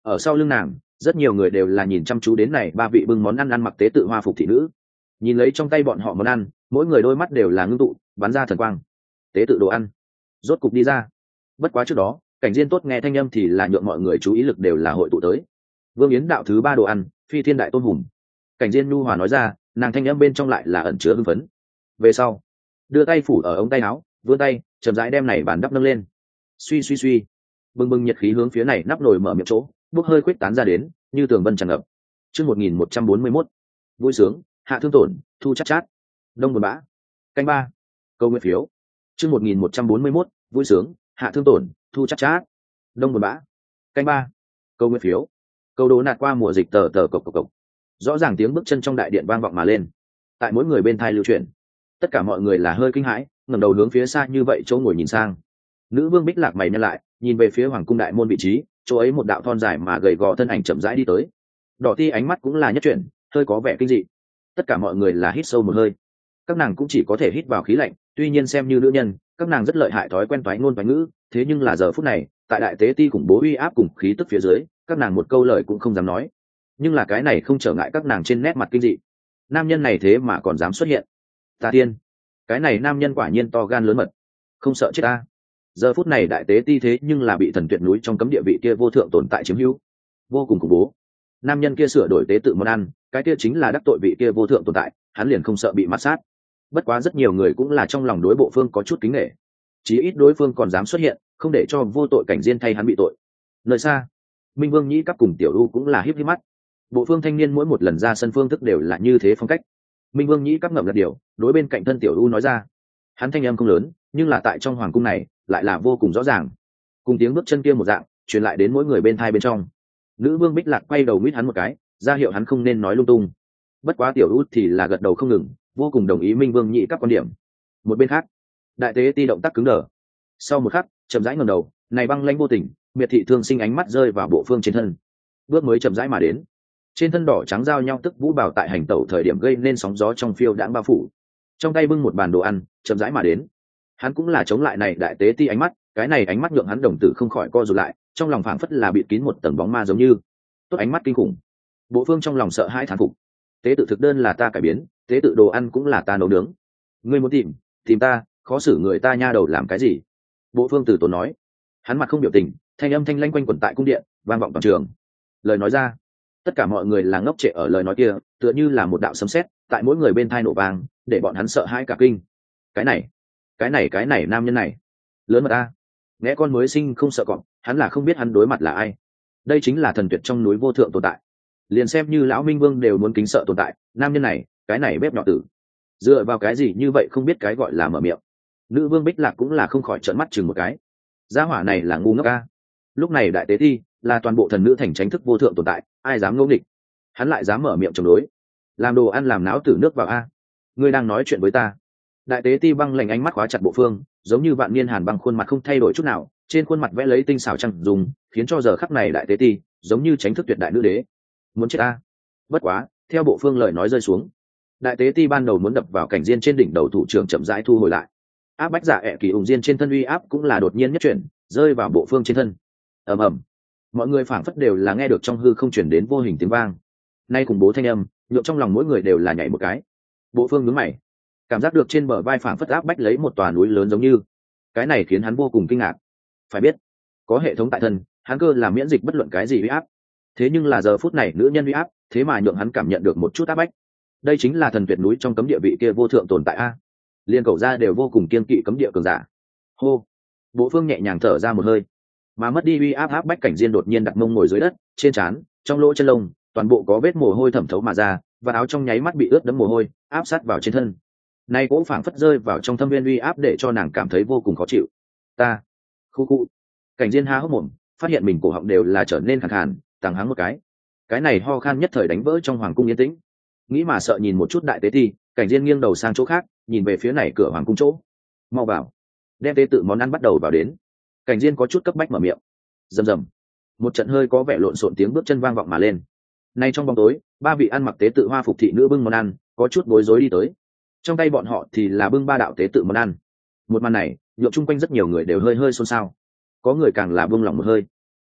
ở sau lưng nàng rất nhiều người đều là nhìn chăm chú đến này ba vị bưng món ăn ăn mặc tế tự hoa phục thị nữ, nhìn lấy trong tay bọn họ món ăn, mỗi người đôi mắt đều là ngưng tụ bắn ra thần quang. Tế tự đồ ăn rốt cục đi ra. Bất quá trước đó Cảnh Diên tốt nghe thanh âm thì là nhượng mọi người chú ý lực đều là hội tụ tới Vương Yến đạo thứ ba đồ ăn, phi thiên đại tôn hùng. Cảnh Diên nhu hòa nói ra, nàng thanh âm bên trong lại là ẩn chứa hưng phấn. Về sau đưa tay phủ ở ống tay áo, vươn tay chậm rãi đem này bàn đắp nâng lên. Suy suy suy, bừng bừng nhiệt khí hướng phía này nắp nồi mở miệng chỗ bốc hơi quyết tán ra đến, như tường vân tràn ngập. Chương một nghìn một trăm bốn mươi mốt, vui sướng, hạ thương tổn, thu chát chát. Đông buồn bã. Canh ba. Câu nguyện phiếu. Chương một nghìn một trăm bốn mươi mốt, vui sướng, hạ thương tổn, thu chát chát. Đông buồn bã. Canh ba. Câu nguyện phiếu. Câu đố nạt qua mùa dịch tờ tờ cộc cộc cộc. Rõ ràng tiếng bước chân trong đại điện vang vọng mà lên, tại mỗi người bên thai lưu chuyển. Tất cả mọi người là hơi kinh hãi, ngẩng đầu hướng phía xa như vậy chỗ ngồi nhìn sang. Nữ vương Bích Lạc mày nhăn lại, nhìn về phía hoàng cung đại môn vị trí, chỗ ấy một đạo thon dài mà gầy gò thân ảnh chậm rãi đi tới. Đỏ ti ánh mắt cũng là nhất chuyển, hơi có vẻ kinh dị. Tất cả mọi người là hít sâu một hơi. Các nàng cũng chỉ có thể hít vào khí lạnh, tuy nhiên xem như nữ nhân, các nàng rất lợi hại thói quen toái ngôn toái ngữ, thế nhưng là giờ phút này, tại đại tế ti khủng bố uy áp cùng khí tức phía dưới, các nàng một câu lời cũng không dám nói. Nhưng là cái này không trở ngại các nàng trên nét mặt kinh dị. Nam nhân này thế mà còn dám xuất hiện. Ta tiên, cái này nam nhân quả nhiên to gan lớn mật, không sợ chết ta. Giờ phút này đại tế ti thế nhưng là bị thần tuyệt núi trong cấm địa vị kia vô thượng tồn tại chiếm hữu, vô cùng khủng bố. Nam nhân kia sửa đổi tế tự món ăn, cái kia chính là đắc tội vị kia vô thượng tồn tại, hắn liền không sợ bị mạt sát. Bất quá rất nhiều người cũng là trong lòng đối bộ phương có chút kính nể, chí ít đối phương còn dám xuất hiện, không để cho vô tội Cảnh Diên thay hắn bị tội. Nơi xa, Minh Vương Nhĩ Cáp cùng Tiểu U cũng là híp híp mắt. Bộ phương thanh niên mỗi một lần ra sân phương thức đều là như thế phong cách. Minh Vương Nhĩ Cáp ngậm gật điều, đối bên cạnh thân Tiểu U nói ra. Hắn thanh âm không lớn, nhưng là tại trong hoàng cung này lại là vô cùng rõ ràng, cùng tiếng bước chân kia một dạng truyền lại đến mỗi người bên thai bên trong. Nữ vương Bích Lạc quay đầu mít hắn một cái, ra hiệu hắn không nên nói lung tung. Bất quá Tiểu U thì là gật đầu không ngừng, vô cùng đồng ý Minh Vương Nhĩ Cáp quan điểm. Một bên khác, đại tế ti động tác cứng đờ. Sau một khắc, chậm rãi ngẩng đầu, này băng lãnh vô tình, miệt thị thương sinh ánh mắt rơi vào bộ phương trên thân. Bước mới chậm rãi mà đến, trên thân đỏ trắng giao nhau tức vũ bảo tại hành tẩu thời điểm gây nên sóng gió trong phiêu đãng bao phủ. Trong tay bưng một bàn đồ ăn, chậm rãi mà đến. Hắn cũng là chống lại này đại tế ti ánh mắt, cái này ánh mắt nhượng hắn đồng tử không khỏi co rụt lại, trong lòng phảng phất là bị kín một tầng bóng ma giống như. Tốt ánh mắt kinh khủng. Bộ phương trong lòng sợ hãi thán phục. Tế tự thực đơn là ta cải biến, tế tự đồ ăn cũng là ta nấu nướng. Ngươi muốn tìm, tìm ta, khó xử người ta nha đầu làm cái gì? Bộ phương từ tốn nói. Hắn mặt không biểu tình, thanh âm thanh lanh quanh quẩn tại cung điện, vang vọng toàn trường. Lời nói ra, tất cả mọi người là ngốc trệ ở lời nói kia, tựa như là một đạo sấm sét tại mỗi người bên thai nổ vang, để bọn hắn sợ hãi cả kinh. Cái này, cái này cái này nam nhân này, lớn mật ta. Nghe con mới sinh không sợ cọp, hắn là không biết hắn đối mặt là ai. Đây chính là thần tuyệt trong núi vô thượng tồn tại, liền xem như lão Minh Vương đều muốn kính sợ tồn tại. Nam nhân này, cái này bếp nhỏ tử, dựa vào cái gì như vậy không biết cái gọi là mở miệng. Nữ vương Bích Lạc cũng là không khỏi trợn mắt chừng một cái. Gia hỏa này là ngu ngốc a. Lúc này đại tế thi là toàn bộ thần nữ thành tránh thức vô thượng tồn tại, ai dám ngẫu nghịch, hắn lại dám mở miệng chống đối. Làm đồ ăn làm náo tử nước vào a. Ngươi đang nói chuyện với ta? Đại tế ti băng lạnh ánh mắt khóa chặt bộ phương, giống như vạn niên hàn băng khuôn mặt không thay đổi chút nào, trên khuôn mặt vẽ lấy tinh xảo trăng dùng, khiến cho giờ khắc này đại tế ti giống như tránh thức tuyệt đại nữ đế. Muốn chết a. Bất quá, theo bộ phương lời nói rơi xuống, đại tế ti ban đầu muốn đập vào Cảnh Diên trên đỉnh đầu thủ trưởng chậm rãi thu hồi lại. Áp bách giả ẹ kỳ ủng diên trên thân uy áp cũng là đột nhiên nhất chuyển, rơi vào bộ phương trên thân. Ầm ầm, mọi người phảng phất đều là nghe được trong hư không chuyển đến vô hình tiếng vang. Nay cùng bố thanh âm, nhộn trong lòng mỗi người đều là nhảy một cái. Bộ phương nhướng mày, cảm giác được trên bờ vai phảng phất áp bách lấy một tòa núi lớn giống như. Cái này khiến hắn vô cùng kinh ngạc. Phải biết, có hệ thống tại thân, hắn cơ là miễn dịch bất luận cái gì uy áp. Thế nhưng là giờ phút này nữ nhân uy áp, thế mà nhượng hắn cảm nhận được một chút áp bách. Đây chính là thần tuyệt núi trong cấm địa vị kia vô thượng tồn tại a. Liên cầu ra đều vô cùng kiên kỵ cấm địa cường giả. Hô, bộ phương nhẹ nhàng thở ra một hơi, mà mất đi uy áp áp bách Cảnh Diên đột nhiên đặt mông ngồi dưới đất, trên trán, trong lỗ chân lông, toàn bộ có vết mồ hôi thẩm thấu mà ra, và áo trong nháy mắt bị ướt đẫm mồ hôi, áp sát vào trên thân. Nay cũng phảng phất rơi vào trong thâm viên uy áp để cho nàng cảm thấy vô cùng khó chịu. Ta, khu khu. Cảnh Diên há hốc mồm, phát hiện mình cổ họng đều là trở nên khàn khàn, tàng hắng một cái. Cái này ho khan nhất thời đánh vỡ trong hoàng cung yên tĩnh. Nghĩ mà sợ nhìn một chút đại tế thi, Cảnh Diên nghiêng đầu sang chỗ khác, nhìn về phía này cửa hoàng cung chỗ. Mau vào, đem tế tự món ăn bắt đầu vào đến. Cảnh Diên có chút cấp bách mở miệng. Rầm rầm, một trận hơi có vẻ lộn xộn tiếng bước chân vang vọng mà lên. Nay trong bóng tối, ba vị ăn mặc tế tự hoa phục thị nữ bưng món ăn, có chút bối rối đi tới. Trong tay bọn họ thì là bưng ba đạo tế tự món ăn. Một màn này, nhộn chung quanh rất nhiều người đều hơi hơi xôn xao. Có người càng là buông lỏng một hơi.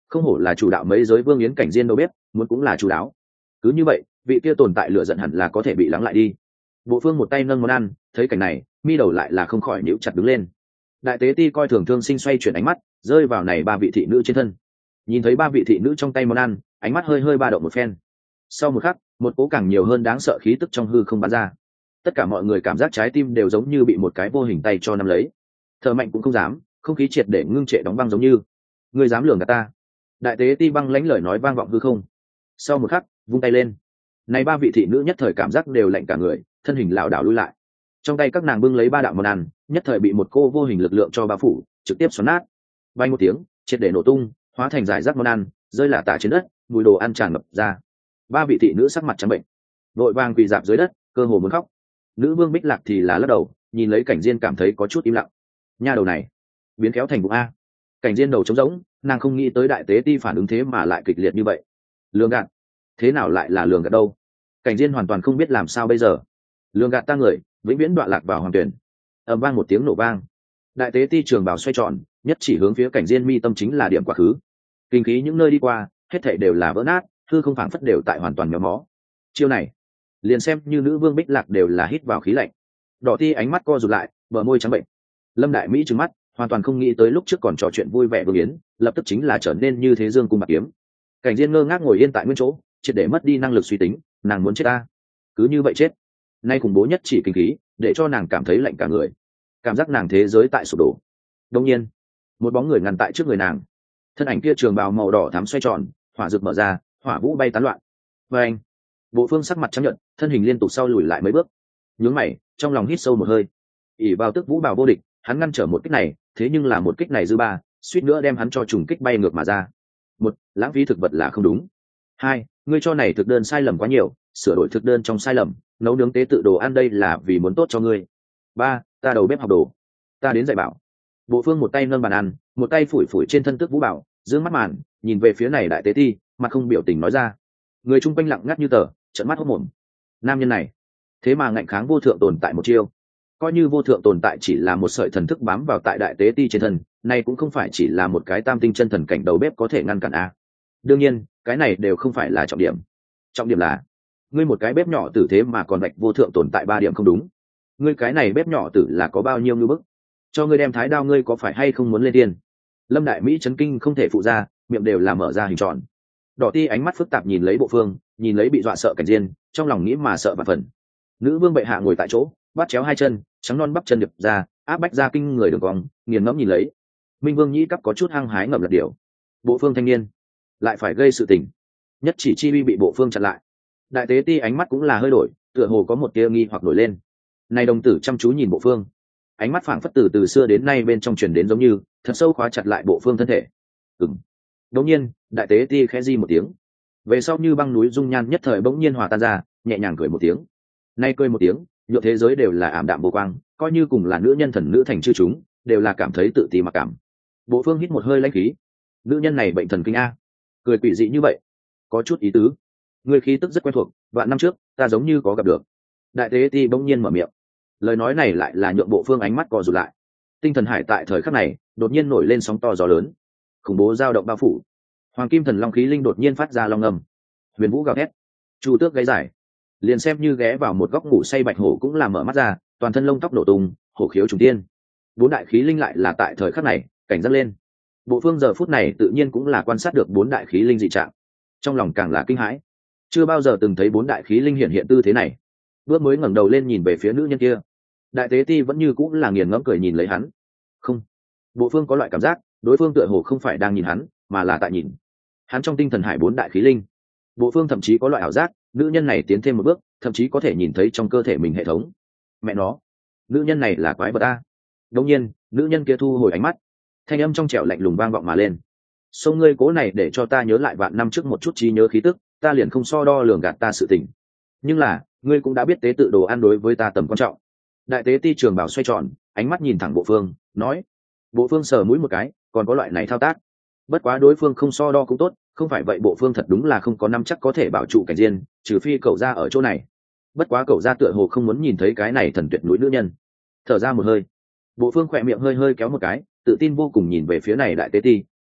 không hổ là chủ đạo mấy giới vương yến cảnh diên đâu biết muốn cũng là chủ đáo. Cứ như vậy vị kia tồn tại lửa giận hẳn là có thể bị lắng lại đi. Bộ phương một tay nâng món ăn, thấy cảnh này mi đầu lại là không khỏi níu chặt đứng lên. Đại tế ti coi thường thương sinh xoay chuyển ánh mắt rơi vào này ba vị thị nữ trên thân, nhìn thấy ba vị thị nữ trong tay món ăn, ánh mắt hơi hơi ba động một phen. Sau một khắc, một cố càng nhiều hơn đáng sợ khí tức trong hư không bắn ra. Tất cả mọi người cảm giác trái tim đều giống như bị một cái vô hình tay cho nắm lấy, thở mạnh cũng không dám, không khí triệt để ngưng trệ đóng băng giống như. Ngươi dám lường gạt ta? Đại tế ti băng lãnh lời nói vang vọng hư không. Sau một khắc, vung tay lên, này ba vị thị nữ nhất thời cảm giác đều lạnh cả người, thân hình lảo đảo lùi lại. Trong tay các nàng bưng lấy ba đạo món ăn, nhất thời bị một cô vô hình lực lượng cho bao phủ, trực tiếp xoắn nát. Vang một tiếng, triệt để nổ tung, hóa thành giải rác món ăn, rơi lả tả trên đất, mùi đồ ăn tràn ngập ra. Ba vị thị nữ sắc mặt trắng bệnh, vội vàng quỳ dạp dưới đất, cơ hồ muốn khóc. Nữ vương Bích Lạc thì là lắc đầu, nhìn lấy Cảnh Diên cảm thấy có chút im lặng. Nha đầu này, biến khéo thành bụng a. Cảnh Diên đầu trống rỗng, nàng không nghĩ tới đại tế ti phản ứng thế mà lại kịch liệt như vậy. Lường gạt? Thế nào lại là lường gạt đâu? Cảnh Diên hoàn toàn không biết làm sao bây giờ. Lường gạt ta người, vĩnh viễn đọa lạc vào hoàng tuyển. Ầm vang một tiếng nổ vang, đại tế ti trường bào xoay tròn, nhất chỉ hướng phía Cảnh Diên mi tâm chính là điểm quá khứ. Kinh khí những nơi đi qua, hết thảy đều là vỡ nát, hư không phảng phất đều tại hoàn toàn méo mó. Chiêu này, liền xem như nữ vương Bích Lạc đều là hít vào khí lạnh. Đỏ ti ánh mắt co rụt lại, bờ môi trắng bệnh. Lâm Đại Mỹ trừng mắt, hoàn toàn không nghĩ tới lúc trước còn trò chuyện vui vẻ vương yến, lập tức chính là trở nên như thế dương cung bạc kiếm. Cảnh Diên ngơ ngác ngồi yên tại nguyên chỗ, triệt để mất đi năng lực suy tính, nàng muốn chết ta, cứ như vậy chết. Nay khủng bố nhất chỉ kinh khí, để cho nàng cảm thấy lạnh cả người, cảm giác nàng thế giới tại sụp đổ. Đột nhiên, một bóng người ngăn tại trước người nàng, thân ảnh kia trường bào màu đỏ thắm xoay tròn, hỏa rực mở ra, hỏa vũ bay tán loạn. Và anh, Bộ Phương sắc mặt trắng nhợt, thân hình liên tục sau lùi lại mấy bước, nhướng mày, trong lòng hít sâu một hơi. ỉ vào tức vũ bào vô địch, hắn ngăn trở một kích này, thế nhưng là một kích này dư ba, suýt nữa đem hắn cho trùng kích bay ngược mà ra. Một, lãng phí thực vật là không đúng. Hai, ngươi cho này thực đơn sai lầm quá nhiều, sửa đổi thực đơn trong sai lầm, nấu nướng tế tự đồ ăn đây là vì muốn tốt cho ngươi. Ba, ta đầu bếp học đồ, ta đến dạy bảo. Bộ Phương một tay nâng bàn ăn, một tay phủi phủi trên thân tước vũ bảo, dương mắt màn, nhìn về phía này đại tế ti, mặt không biểu tình nói ra. Người chung quanh lặng ngắt như tờ, trợn mắt hốt mồm. Nam nhân này, thế mà ngạnh kháng vô thượng tồn tại một chiêu. Coi như vô thượng tồn tại chỉ là một sợi thần thức bám vào tại đại tế ti trên thân, này cũng không phải chỉ là một cái tam tinh chân thần cảnh đầu bếp có thể ngăn cản a. Đương nhiên, cái này đều không phải là trọng điểm. Trọng điểm là, ngươi một cái bếp nhỏ tử thế mà còn vạch vô thượng tồn tại ba điểm không đúng. Ngươi cái này bếp nhỏ tử là có bao nhiêu ngư bức? Cho ngươi đem thái đao ngươi có phải hay không muốn lên tiên? Lâm Đại Mỹ chấn kinh không thể phụ ra, miệng đều là mở ra hình tròn. Đỏ ti ánh mắt phức tạp nhìn lấy Bộ Phương, nhìn lấy bị dọa sợ Cảnh Diên, trong lòng nghĩ mà sợ vạn phần. Nữ vương bệ hạ ngồi tại chỗ, bắt chéo hai chân, trắng non bắp chân điệp ra, áp bách ra kinh người đường cong, nghiền ngẫm nhìn lấy. Minh Vương nhĩ cấp có chút hăng hái ngậm lật điệu. Bộ Phương thanh niên lại phải gây sự tình, nhất chỉ chi uy bị Bộ Phương chặn lại. Đại tế ti ánh mắt cũng là hơi đổi, tựa hồ có một tia nghi hoặc nổi lên. Này đồng tử chăm chú nhìn Bộ Phương, ánh mắt phảng phất từ từ xưa đến nay bên trong truyền đến giống như thật sâu khóa chặt lại Bộ Phương thân thể. Ừm. Đột nhiên, đại tế ti khẽ di một tiếng, về sau như băng núi dung nhan nhất thời bỗng nhiên hòa tan ra, nhẹ nhàng cười một tiếng. Nay cười một tiếng, nhựa thế giới đều là ảm đạm vô quang, coi như cùng là nữ nhân thần nữ thành chư chúng, đều là cảm thấy tự ti mặc cảm. Bộ Phương hít một hơi lãnh khí, nữ nhân này bệnh thần kinh a, cười quỷ dị như vậy, có chút ý tứ. Người khí tức rất quen thuộc, vạn năm trước ta giống như có gặp được. Đại tế ti bỗng nhiên mở miệng, lời nói này lại là nhượng Bộ Phương ánh mắt co rụt lại. Tinh thần hải tại thời khắc này đột nhiên nổi lên sóng to gió lớn, khủng bố dao động bao phủ. Hoàng kim thần long khí linh đột nhiên phát ra long ngầm, huyền vũ gào thét, chu tước gáy giải, liền xem như ghé vào một góc ngủ say bạch hổ cũng là mở mắt ra, toàn thân lông tóc nổ tung, hổ khiếu trùng tiên. Bốn đại khí linh lại là tại thời khắc này cảnh giác lên. Bộ Phương giờ phút này tự nhiên cũng là quan sát được bốn đại khí linh dị trạng, trong lòng càng là kinh hãi, chưa bao giờ từng thấy bốn đại khí linh hiện hiện tư thế này. Bước mới ngẩng đầu lên nhìn về phía nữ nhân kia, đại tế ti vẫn như cũng là nghiền ngẫm cười nhìn lấy hắn. Không, Bộ Phương có loại cảm giác đối phương tựa hồ không phải đang nhìn hắn, mà là tại nhìn hắn trong tinh thần hải bốn đại khí linh. Bộ Phương thậm chí có loại ảo giác nữ nhân này tiến thêm một bước, thậm chí có thể nhìn thấy trong cơ thể mình hệ thống. Mẹ nó, nữ nhân này là quái vật a. Đột nhiên, nữ nhân kia thu hồi ánh mắt, thanh âm trong trẻo lạnh lùng vang vọng mà lên. Sông ngươi cố này để cho ta nhớ lại vạn năm trước một chút trí nhớ khí tức, ta liền không so đo lường gạt ta sự tình. Nhưng là, ngươi cũng đã biết tế tự đồ ăn đối với ta tầm quan trọng. Đại tế ti trường bảo xoay tròn, ánh mắt nhìn thẳng Bộ Phương, nói. Bộ Phương sờ mũi một cái, còn có loại này thao tác. Bất quá đối phương không so đo cũng tốt, không phải vậy Bộ Phương thật đúng là không có năm chắc có thể bảo trụ Cảnh Diên, trừ phi cậu ra ở chỗ này. Bất quá cậu ra tựa hồ không muốn nhìn thấy cái này thần tuyệt núi nữ nhân. Thở ra một hơi, Bộ Phương khỏe miệng hơi hơi kéo một cái, tự tin vô cùng nhìn về phía này đại tế ti, nói,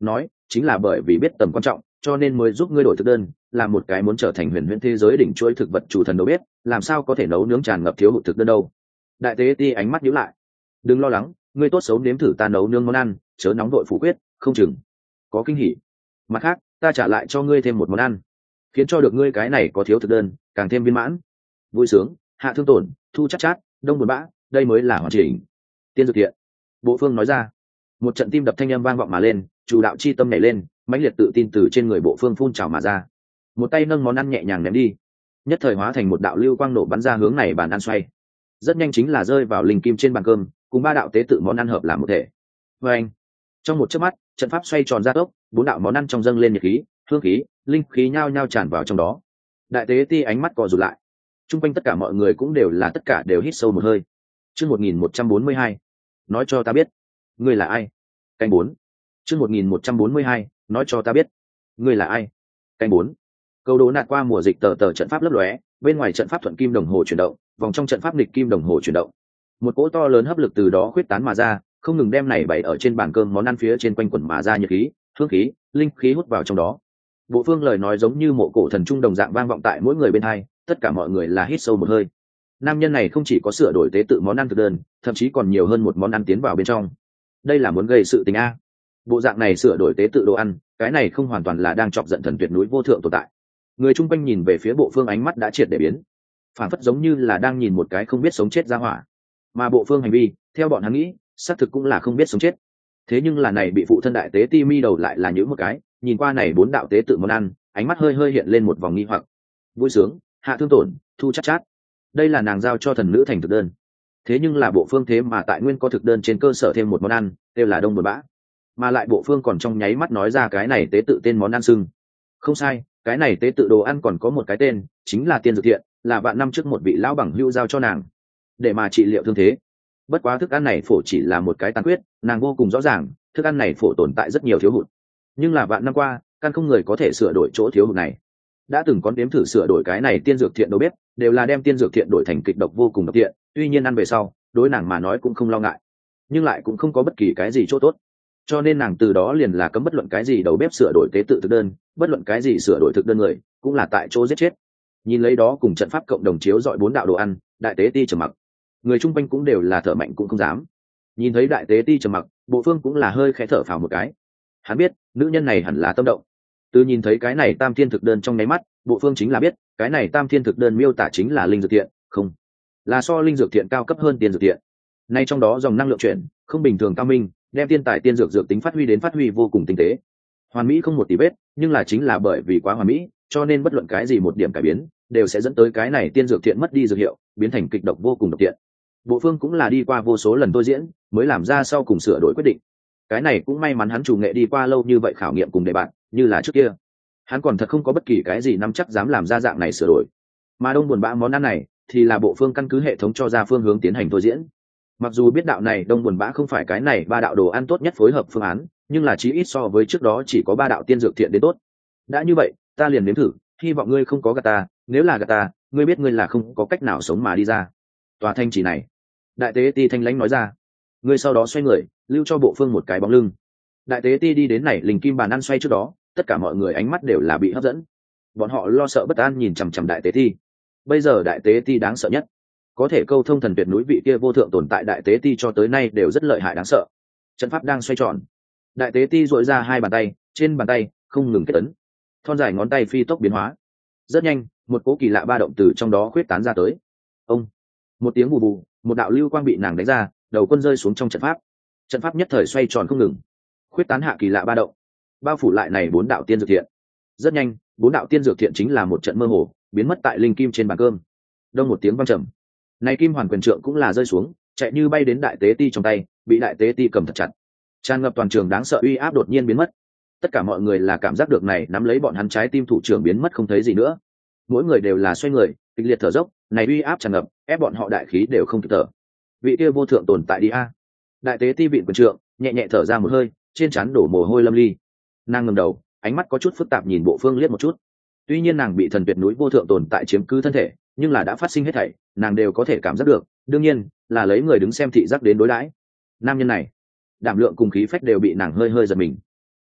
chính là bởi vì biết tầm quan trọng cho nên mới giúp ngươi đổi thực đơn, là một cái muốn trở thành huyền huyễn thế giới đỉnh chuỗi thực vật chủ thần đâu biết làm sao có thể nấu nướng tràn ngập thiếu hụt thực đơn đâu. Đại tế ti ánh mắt nhíu lại. Đừng lo lắng, ngươi tốt xấu nếm thử ta nấu nướng món ăn, chớ nóng đội phủ quyết, không chừng có kinh hỉ. Mặt khác, ta trả lại cho ngươi thêm một món ăn, khiến cho được ngươi cái này có thiếu thực đơn càng thêm viên mãn. Vui sướng, hạ thương tổn, thu chát chát, đông buồn bã, đây mới là hoàn chỉnh. Tiên dược thiện. Bộ phương nói ra. Một trận tim đập thanh âm vang vọng mà lên, chủ đạo chi tâm nhảy lên, mãnh liệt tự tin từ trên người bộ phương phun trào mà ra. Một tay nâng món ăn nhẹ nhàng ném đi, nhất thời hóa thành một đạo lưu quang nổ bắn ra hướng này bàn ăn xoay. Rất nhanh chính là rơi vào linh kim trên bàn cơm, cùng ba đạo tế tự món ăn hợp làm một thể. Và anh, trong một chớp mắt, trận pháp xoay tròn ra tốc, bốn đạo món ăn trong dâng lên nhiệt khí, hương khí, linh khí nhao nhao tràn vào trong đó. Đại tế ti ánh mắt co rụt lại. Trung quanh tất cả mọi người cũng đều là tất cả đều hít sâu một hơi. Chương một nghìn một trăm bốn mươi hai, nói cho ta biết, ngươi là ai? Canh bốn. Chương một nghìn một trăm bốn mươi hai, nói cho ta biết, ngươi là ai? Canh bốn. Câu đố nạt qua mùa dịch tờ tờ trận pháp lấp lóe, bên ngoài trận pháp thuận kim đồng hồ chuyển động, vòng trong trận pháp nghịch kim đồng hồ chuyển động. Một cỗ to lớn hấp lực từ đó khuyết tán mà ra, không ngừng đem này bày ở trên bàn cơm món ăn phía trên quanh quẩn mà ra nhiệt khí, hương khí, linh khí hút vào trong đó. Bộ phương lời nói giống như mộ cổ thần trung đồng dạng vang vọng tại mỗi người bên hai, tất cả mọi người là hít sâu một hơi. Nam nhân này không chỉ có sửa đổi tế tự món ăn thực đơn, thậm chí còn nhiều hơn một món ăn tiến vào bên trong. Đây là muốn gây sự tình a. Bộ dạng này sửa đổi tế tự đồ ăn, cái này không hoàn toàn là đang chọc giận thần tuyệt núi vô thượng tồn tại. Người chung quanh nhìn về phía bộ phương ánh mắt đã triệt để biến, phản phất giống như là đang nhìn một cái không biết sống chết ra hỏa. Mà bộ phương hành vi, theo bọn hắn nghĩ, xác thực cũng là không biết sống chết. Thế nhưng là này bị phụ thân đại tế ti mi đầu lại là những một cái, nhìn qua này bốn đạo tế tự món ăn, ánh mắt hơi hơi hiện lên một vòng nghi hoặc. Vui sướng, hạ thương tổn, thu chát chát. Đây là nàng giao cho thần nữ thành thực đơn. Thế nhưng là bộ phương thế mà tại nguyên có thực đơn trên cơ sở thêm một món ăn, đều là đông buồn bã. Mà lại bộ phương còn trong nháy mắt nói ra cái này tế tự tên món ăn sưng. Không sai, cái này tế tự đồ ăn còn có một cái tên, chính là tiên dược thiện, là vạn năm trước một vị lão bằng hữu giao cho nàng để mà trị liệu thương thế. Bất quá thức ăn này phổ chỉ là một cái tàn quyết, nàng vô cùng rõ ràng thức ăn này phổ tồn tại rất nhiều thiếu hụt, nhưng là vạn năm qua căn không người có thể sửa đổi chỗ thiếu hụt này. Đã từng có đếm thử sửa đổi cái này tiên dược thiện đâu biết đều là đem tiên dược thiện đổi thành kịch độc vô cùng độc thiện, tuy nhiên ăn về sau đối nàng mà nói cũng không lo ngại, nhưng lại cũng không có bất kỳ cái gì chỗ tốt, cho nên nàng từ đó liền là cấm bất luận cái gì đầu bếp sửa đổi tế tự thực đơn, bất luận cái gì sửa đổi thực đơn người cũng là tại chỗ giết chết. Nhìn lấy đó cùng trận pháp cộng đồng chiếu dọi bốn đạo đồ ăn, đại tế ti trầm mặc, người chung quanh cũng đều là thở mạnh cũng không dám. Nhìn thấy đại tế ti trầm mặc, bộ phương cũng là hơi khẽ thở phào một cái. Hắn biết nữ nhân này hẳn là tâm động. Từ nhìn thấy cái này tam thiên thực đơn trong nháy mắt, bộ phương chính là biết cái này tam thiên thực đơn miêu tả chính là linh dược thiện, không là so linh dược thiện cao cấp hơn tiên dược thiện. Nay trong đó dòng năng lượng chuyển không bình thường cao minh, đem tiên tài tiên dược dược tính phát huy đến phát huy vô cùng tinh tế, hoàn mỹ không một tì vết. Nhưng là chính là bởi vì quá hoàn mỹ, cho nên bất luận cái gì một điểm cải biến đều sẽ dẫn tới cái này tiên dược thiện mất đi dược hiệu, biến thành kịch độc vô cùng độc tiện. Bộ phương cũng là đi qua vô số lần tôi diễn mới làm ra sau cùng sửa đổi quyết định. Cái này cũng may mắn hắn chủ nghệ đi qua lâu như vậy khảo nghiệm cùng đề bạn, như là trước kia hắn còn thật không có bất kỳ cái gì nắm chắc dám làm ra dạng này sửa đổi. Mà đông buồn bã món ăn này thì là bộ phương căn cứ hệ thống cho ra phương hướng tiến hành tôi diễn. Mặc dù biết đạo này đông buồn bã không phải cái này ba đạo đồ ăn tốt nhất phối hợp phương án, nhưng là chí ít so với trước đó chỉ có ba đạo tiên dược thiện đến tốt. Đã như vậy ta liền nếm thử, hy vọng ngươi không có gạt ta, nếu là gạt ta ngươi biết ngươi là không có cách nào sống mà đi ra. Tòa thanh chỉ này, đại tế ti thanh lãnh nói ra. Ngươi sau đó xoay người, lưu cho bộ phương một cái bóng lưng. Đại tế ti đi đến này linh kim bàn ăn xoay trước đó, tất cả mọi người ánh mắt đều là bị hấp dẫn. Bọn họ lo sợ bất an nhìn chằm chằm đại tế ti. Bây giờ đại tế ti đáng sợ nhất, có thể câu thông thần tuyệt núi vị kia vô thượng tồn tại đại tế ti cho tới nay đều rất lợi hại đáng sợ. Trận pháp đang xoay tròn, đại tế ti duỗi ra hai bàn tay, trên bàn tay không ngừng kết ấn, thon dài ngón tay phi tốc biến hóa. Rất nhanh, một cỗ kỳ lạ ba động từ trong đó khuyết tán ra tới. Ông, một tiếng bù bù, một đạo lưu quang bị nàng đánh ra, đầu quân rơi xuống trong trận pháp. Trận pháp nhất thời xoay tròn không ngừng, khuyết tán hạ kỳ lạ ba động, bao phủ lại này bốn đạo tiên dược thiện. Rất nhanh, bốn đạo tiên dược thiện chính là một trận mơ hồ, biến mất tại linh kim trên bàn cơm. Đông một tiếng vang trầm, này kim hoàn quyền trượng cũng là rơi xuống, chạy như bay đến đại tế ti trong tay, bị đại tế ti cầm thật chặt. Tràn ngập toàn trường đáng sợ uy áp đột nhiên biến mất. Tất cả mọi người là cảm giác được này nắm lấy bọn hắn trái tim thủ trưởng biến mất không thấy gì nữa. Mỗi người đều là xoay người, kịch liệt thở dốc, này uy áp tràn ngập, ép bọn họ đại khí đều không kịp thở. Vị kia vô thượng tồn tại đi a. Đại tế ti vịn quyền trượng, nhẹ nhẹ thở ra một hơi, trên trán đổ mồ hôi lâm ly. Nàng ngẩng đầu, ánh mắt có chút phức tạp nhìn bộ phương liếc một chút. Tuy nhiên nàng bị thần tuyệt núi vô thượng tồn tại chiếm cứ thân thể, nhưng là đã phát sinh hết thảy, nàng đều có thể cảm giác được, đương nhiên là lấy người đứng xem thị giác đến đối đãi. Nam nhân này, đảm lượng cùng khí phách đều bị nàng hơi hơi giật mình.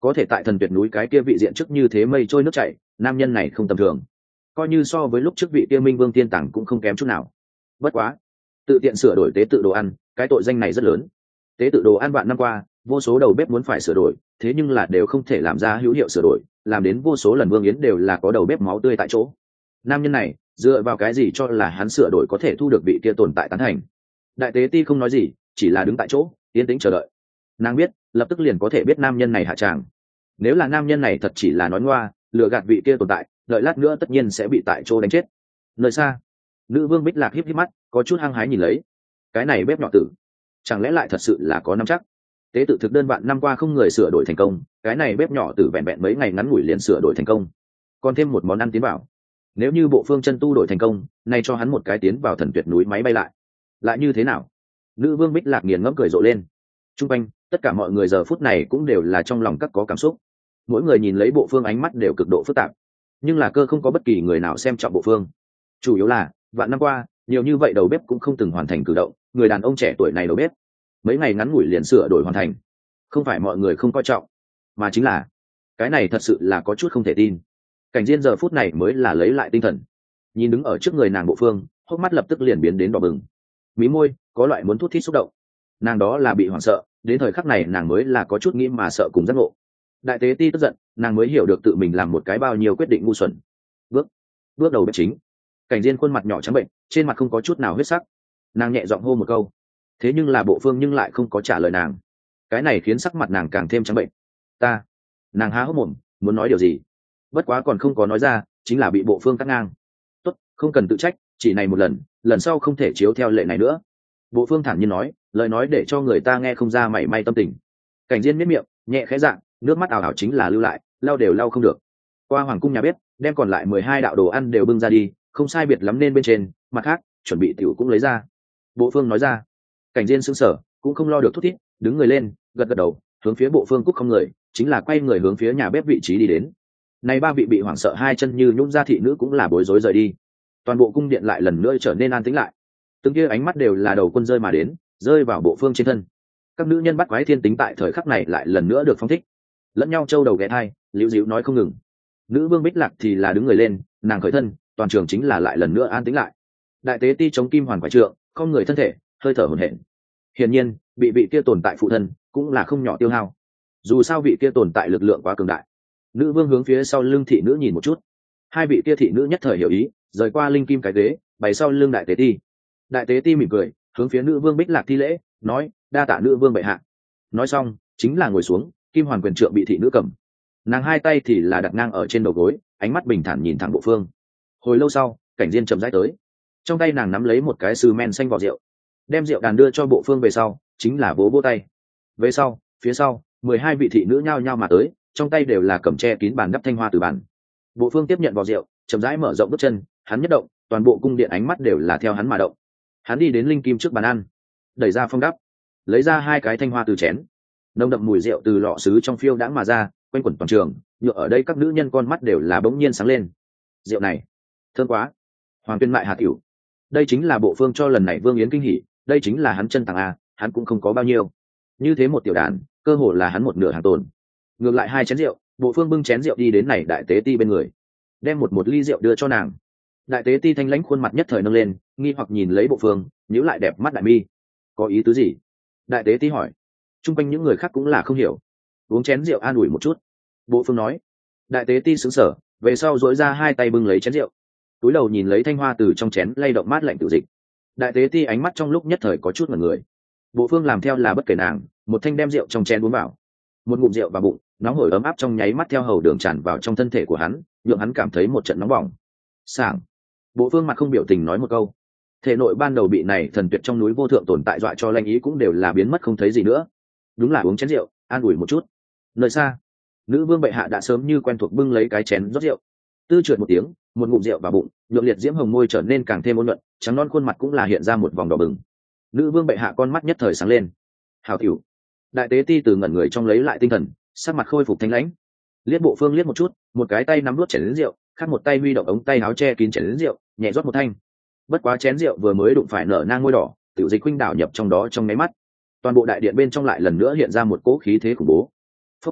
có thể tại thần tuyệt núi cái kia vị diện trước như thế mây trôi nước chảy, nam nhân này không tầm thường, coi như so với lúc trước vị kia minh vương tiên tàng cũng không kém chút nào. Bất quá tự tiện sửa đổi tế tự đồ ăn, cái tội danh này rất lớn. Tế tự đồ ăn vạn năm qua vô số đầu bếp muốn phải sửa đổi, thế nhưng là đều không thể làm ra hữu hiệu sửa đổi, làm đến vô số lần vương yến đều là có đầu bếp máu tươi tại chỗ. Nam nhân này dựa vào cái gì cho là hắn sửa đổi có thể thu được vị kia tồn tại tán thành? Đại tế ti không nói gì, chỉ là đứng tại chỗ yên tĩnh chờ đợi. Nàng biết lập tức liền có thể biết nam nhân này hạ tràng. Nếu là nam nhân này thật chỉ là nói ngoa lừa gạt vị kia tồn tại, đợi lát nữa tất nhiên sẽ bị tại chỗ đánh chết. Nơi xa nữ vương Bích Lạc híp híp mắt, có chút hăng hái nhìn lấy cái này bếp nhỏ tử, chẳng lẽ lại thật sự là có nắm chắc? Tế tự thực đơn vạn năm qua không người sửa đổi thành công, cái này bếp nhỏ tử vẹn vẹn mấy ngày ngắn ngủi liền sửa đổi thành công, còn thêm một món ăn tiến vào. Nếu như bộ phương chân tu đổi thành công, nay cho hắn một cái tiến vào thần tuyệt núi máy bay lại lại như thế nào? Nữ vương Bích Lạc nghiền ngẫm cười rộ lên. Trung quanh tất cả mọi người giờ phút này cũng đều là trong lòng các có cảm xúc, mỗi người nhìn lấy bộ phương ánh mắt đều cực độ phức tạp, nhưng là cơ không có bất kỳ người nào xem trọng bộ phương. Chủ yếu là vạn năm qua nhiều như vậy đầu bếp cũng không từng hoàn thành cử động, người đàn ông trẻ tuổi này đầu bếp mấy ngày ngắn ngủi liền sửa đổi hoàn thành, không phải mọi người không coi trọng, mà chính là cái này thật sự là có chút không thể tin. Cảnh Diên giờ phút này mới là lấy lại tinh thần, nhìn đứng ở trước người nàng bộ phương, hốc mắt lập tức liền biến đến đỏ bừng, mí môi có loại muốn thút thít xúc động. Nàng đó là bị hoảng sợ, đến thời khắc này nàng mới là có chút nghĩ mà sợ cùng giác ngộ. Đại tế ti tức giận, nàng mới hiểu được tự mình làm một cái bao nhiêu quyết định ngu xuẩn. Bước bước đầu bếp chính. Cảnh Diên khuôn mặt nhỏ trắng bệnh, trên mặt không có chút nào huyết sắc. Nàng nhẹ giọng hô một câu, thế nhưng là bộ phương nhưng lại không có trả lời nàng. Cái này khiến sắc mặt nàng càng thêm trắng bệnh. Ta, nàng há hốc mồm muốn nói điều gì, bất quá còn không có nói ra, chính là bị bộ phương cắt ngang. Tốt, không cần tự trách, chỉ này một lần, lần sau không thể chiếu theo lệ này nữa. Bộ phương thản nhiên nói, lời nói để cho người ta nghe không ra mảy may tâm tình. Cảnh Diên miết miệng nhẹ khẽ dạng, nước mắt ảo ảo chính là lưu lại, lau đều lau không được. Qua hoàng cung nhà bếp, đem còn lại mười hai đạo đồ ăn đều bưng ra đi, không sai biệt lắm nên bên trên, mặt khác chuẩn bị tiểu cũng lấy ra. Bộ phương nói ra. Cảnh Diên sững sờ, cũng không lo được thút thít, đứng người lên, gật gật đầu, hướng phía bộ phương cúc không người, chính là quay người hướng phía nhà bếp vị trí đi đến. Này ba vị bị hoảng sợ hai chân như nhũn ra thị nữ cũng là bối rối rời đi. Toàn bộ cung điện lại lần nữa trở nên an tĩnh lại. Từng kia ánh mắt đều là đầu quân rơi mà đến, rơi vào bộ phương trên thân. Các nữ nhân bắt quái thiên tính tại thời khắc này lại lần nữa được phóng thích, lẫn nhau trâu đầu ghé thai, liễu díu nói không ngừng. Nữ vương Bích Lạc thì là đứng người lên, nàng khởi thân, toàn trường chính là lại lần nữa an tĩnh lại. Đại tế ti chống kim hoàn quái trượng, không người thân thể, hơi thở hổn hển. Hiển nhiên, bị vị kia tồn tại phụ thân, cũng là không nhỏ tiêu hao. Dù sao vị kia tồn tại lực lượng quá cường đại. Nữ vương hướng phía sau lưng thị nữ nhìn một chút, hai vị kia thị nữ nhất thời hiểu ý, rời qua linh kim cái ghế, bày sau lưng đại tế ti. Đại tế ti mỉm cười, hướng phía nữ vương Bích Lạc thi lễ, nói, đa tạ nữ vương bệ hạ. Nói xong, chính là ngồi xuống, kim hoàn quyền trượng bị thị nữ cầm. Nàng hai tay thì là đặt ngang ở trên đầu gối, ánh mắt bình thản nhìn thẳng bộ phương. Hồi lâu sau, Cảnh Diên chậm rãi tới, trong tay nàng nắm lấy một cái sứ men xanh vỏ rượu, đem rượu đàn đưa cho bộ phương về sau, chính là vỗ vỗ tay. Về sau, phía sau, mười hai vị thị nữ nhao nhao mà tới, trong tay đều là cầm che kín bàn đắp thanh hoa từ bàn. Bộ phương tiếp nhận vỏ rượu, chậm rãi mở rộng bước chân, hắn nhất động, toàn bộ cung điện ánh mắt đều là theo hắn mà động. Hắn đi đến linh kim trước bàn ăn, đẩy ra phong đắp, lấy ra hai cái thanh hoa từ chén, nồng đậm mùi rượu từ lọ sứ trong phiêu đãng mà ra, quanh quẩn toàn trường, nhựa ở đây các nữ nhân con mắt đều là bỗng nhiên sáng lên. Rượu này thơm quá. Hoàng Tuyên Mại Hà tiểu, đây chính là bộ phương cho lần này Vương Yến kinh hỉ, đây chính là hắn chân tàng a, hắn cũng không có bao nhiêu. Như thế một tiểu đàn, cơ hồ là hắn một nửa hàng tồn. Ngược lại hai chén rượu, bộ phương bưng chén rượu đi đến này đại tế ti bên người, đem một một ly rượu đưa cho nàng. Đại tế ti thanh lãnh khuôn mặt nhất thời nâng lên, nghi hoặc nhìn lấy bộ phương, nhíu lại đẹp mắt đại mi. Có ý tứ gì? Đại tế ti hỏi. Trung quanh những người khác cũng là không hiểu. Uống chén rượu an ủi một chút. Bộ phương nói. Đại tế ti sững sờ, về sau duỗi ra hai tay bưng lấy chén rượu, túi đầu nhìn lấy thanh hoa từ trong chén lay động mát lạnh tự dịch. Đại tế ti ánh mắt trong lúc nhất thời có chút ngẩn người. Bộ phương làm theo là bất kể nàng, một thanh đem rượu trong chén uống vào. Một ngụm rượu vào bụng, nóng hổi ấm áp trong nháy mắt theo hầu đường tràn vào trong thân thể của hắn, nhượng hắn cảm thấy một trận nóng bỏng. Sảng. Bộ phương mặt không biểu tình nói một câu. Thể nội ban đầu bị này thần tuyệt trong núi vô thượng tồn tại dọa cho lanh ý cũng đều là biến mất không thấy gì nữa. Đúng là uống chén rượu, an ủi một chút. Nơi xa, nữ vương bệ hạ đã sớm như quen thuộc bưng lấy cái chén rót rượu. Tư trượt một tiếng, một ngụm rượu vào bụng, nhượng liệt diễm hồng môi trở nên càng thêm ôn nhuận, trắng non khuôn mặt cũng là hiện ra một vòng đỏ bừng. Nữ vương bệ hạ con mắt nhất thời sáng lên. Hảo tiểu. Đại tế ti từ ngẩn người trong lấy lại tinh thần, sắc mặt khôi phục thanh lãnh. Liếc bộ phương liếc một chút, một cái tay nắm đuốt chén lớn rượu, khác một tay huy động ống tay áo che kín chén lớn rượu, nhẹ rót một thanh. Bất quá chén rượu vừa mới đụng phải nở nang môi đỏ, tiểu dịch huynh đảo nhập trong đó trong mấy mắt. Toàn bộ đại điện bên trong lại lần nữa hiện ra một cỗ khí thế khủng bố. Phúc.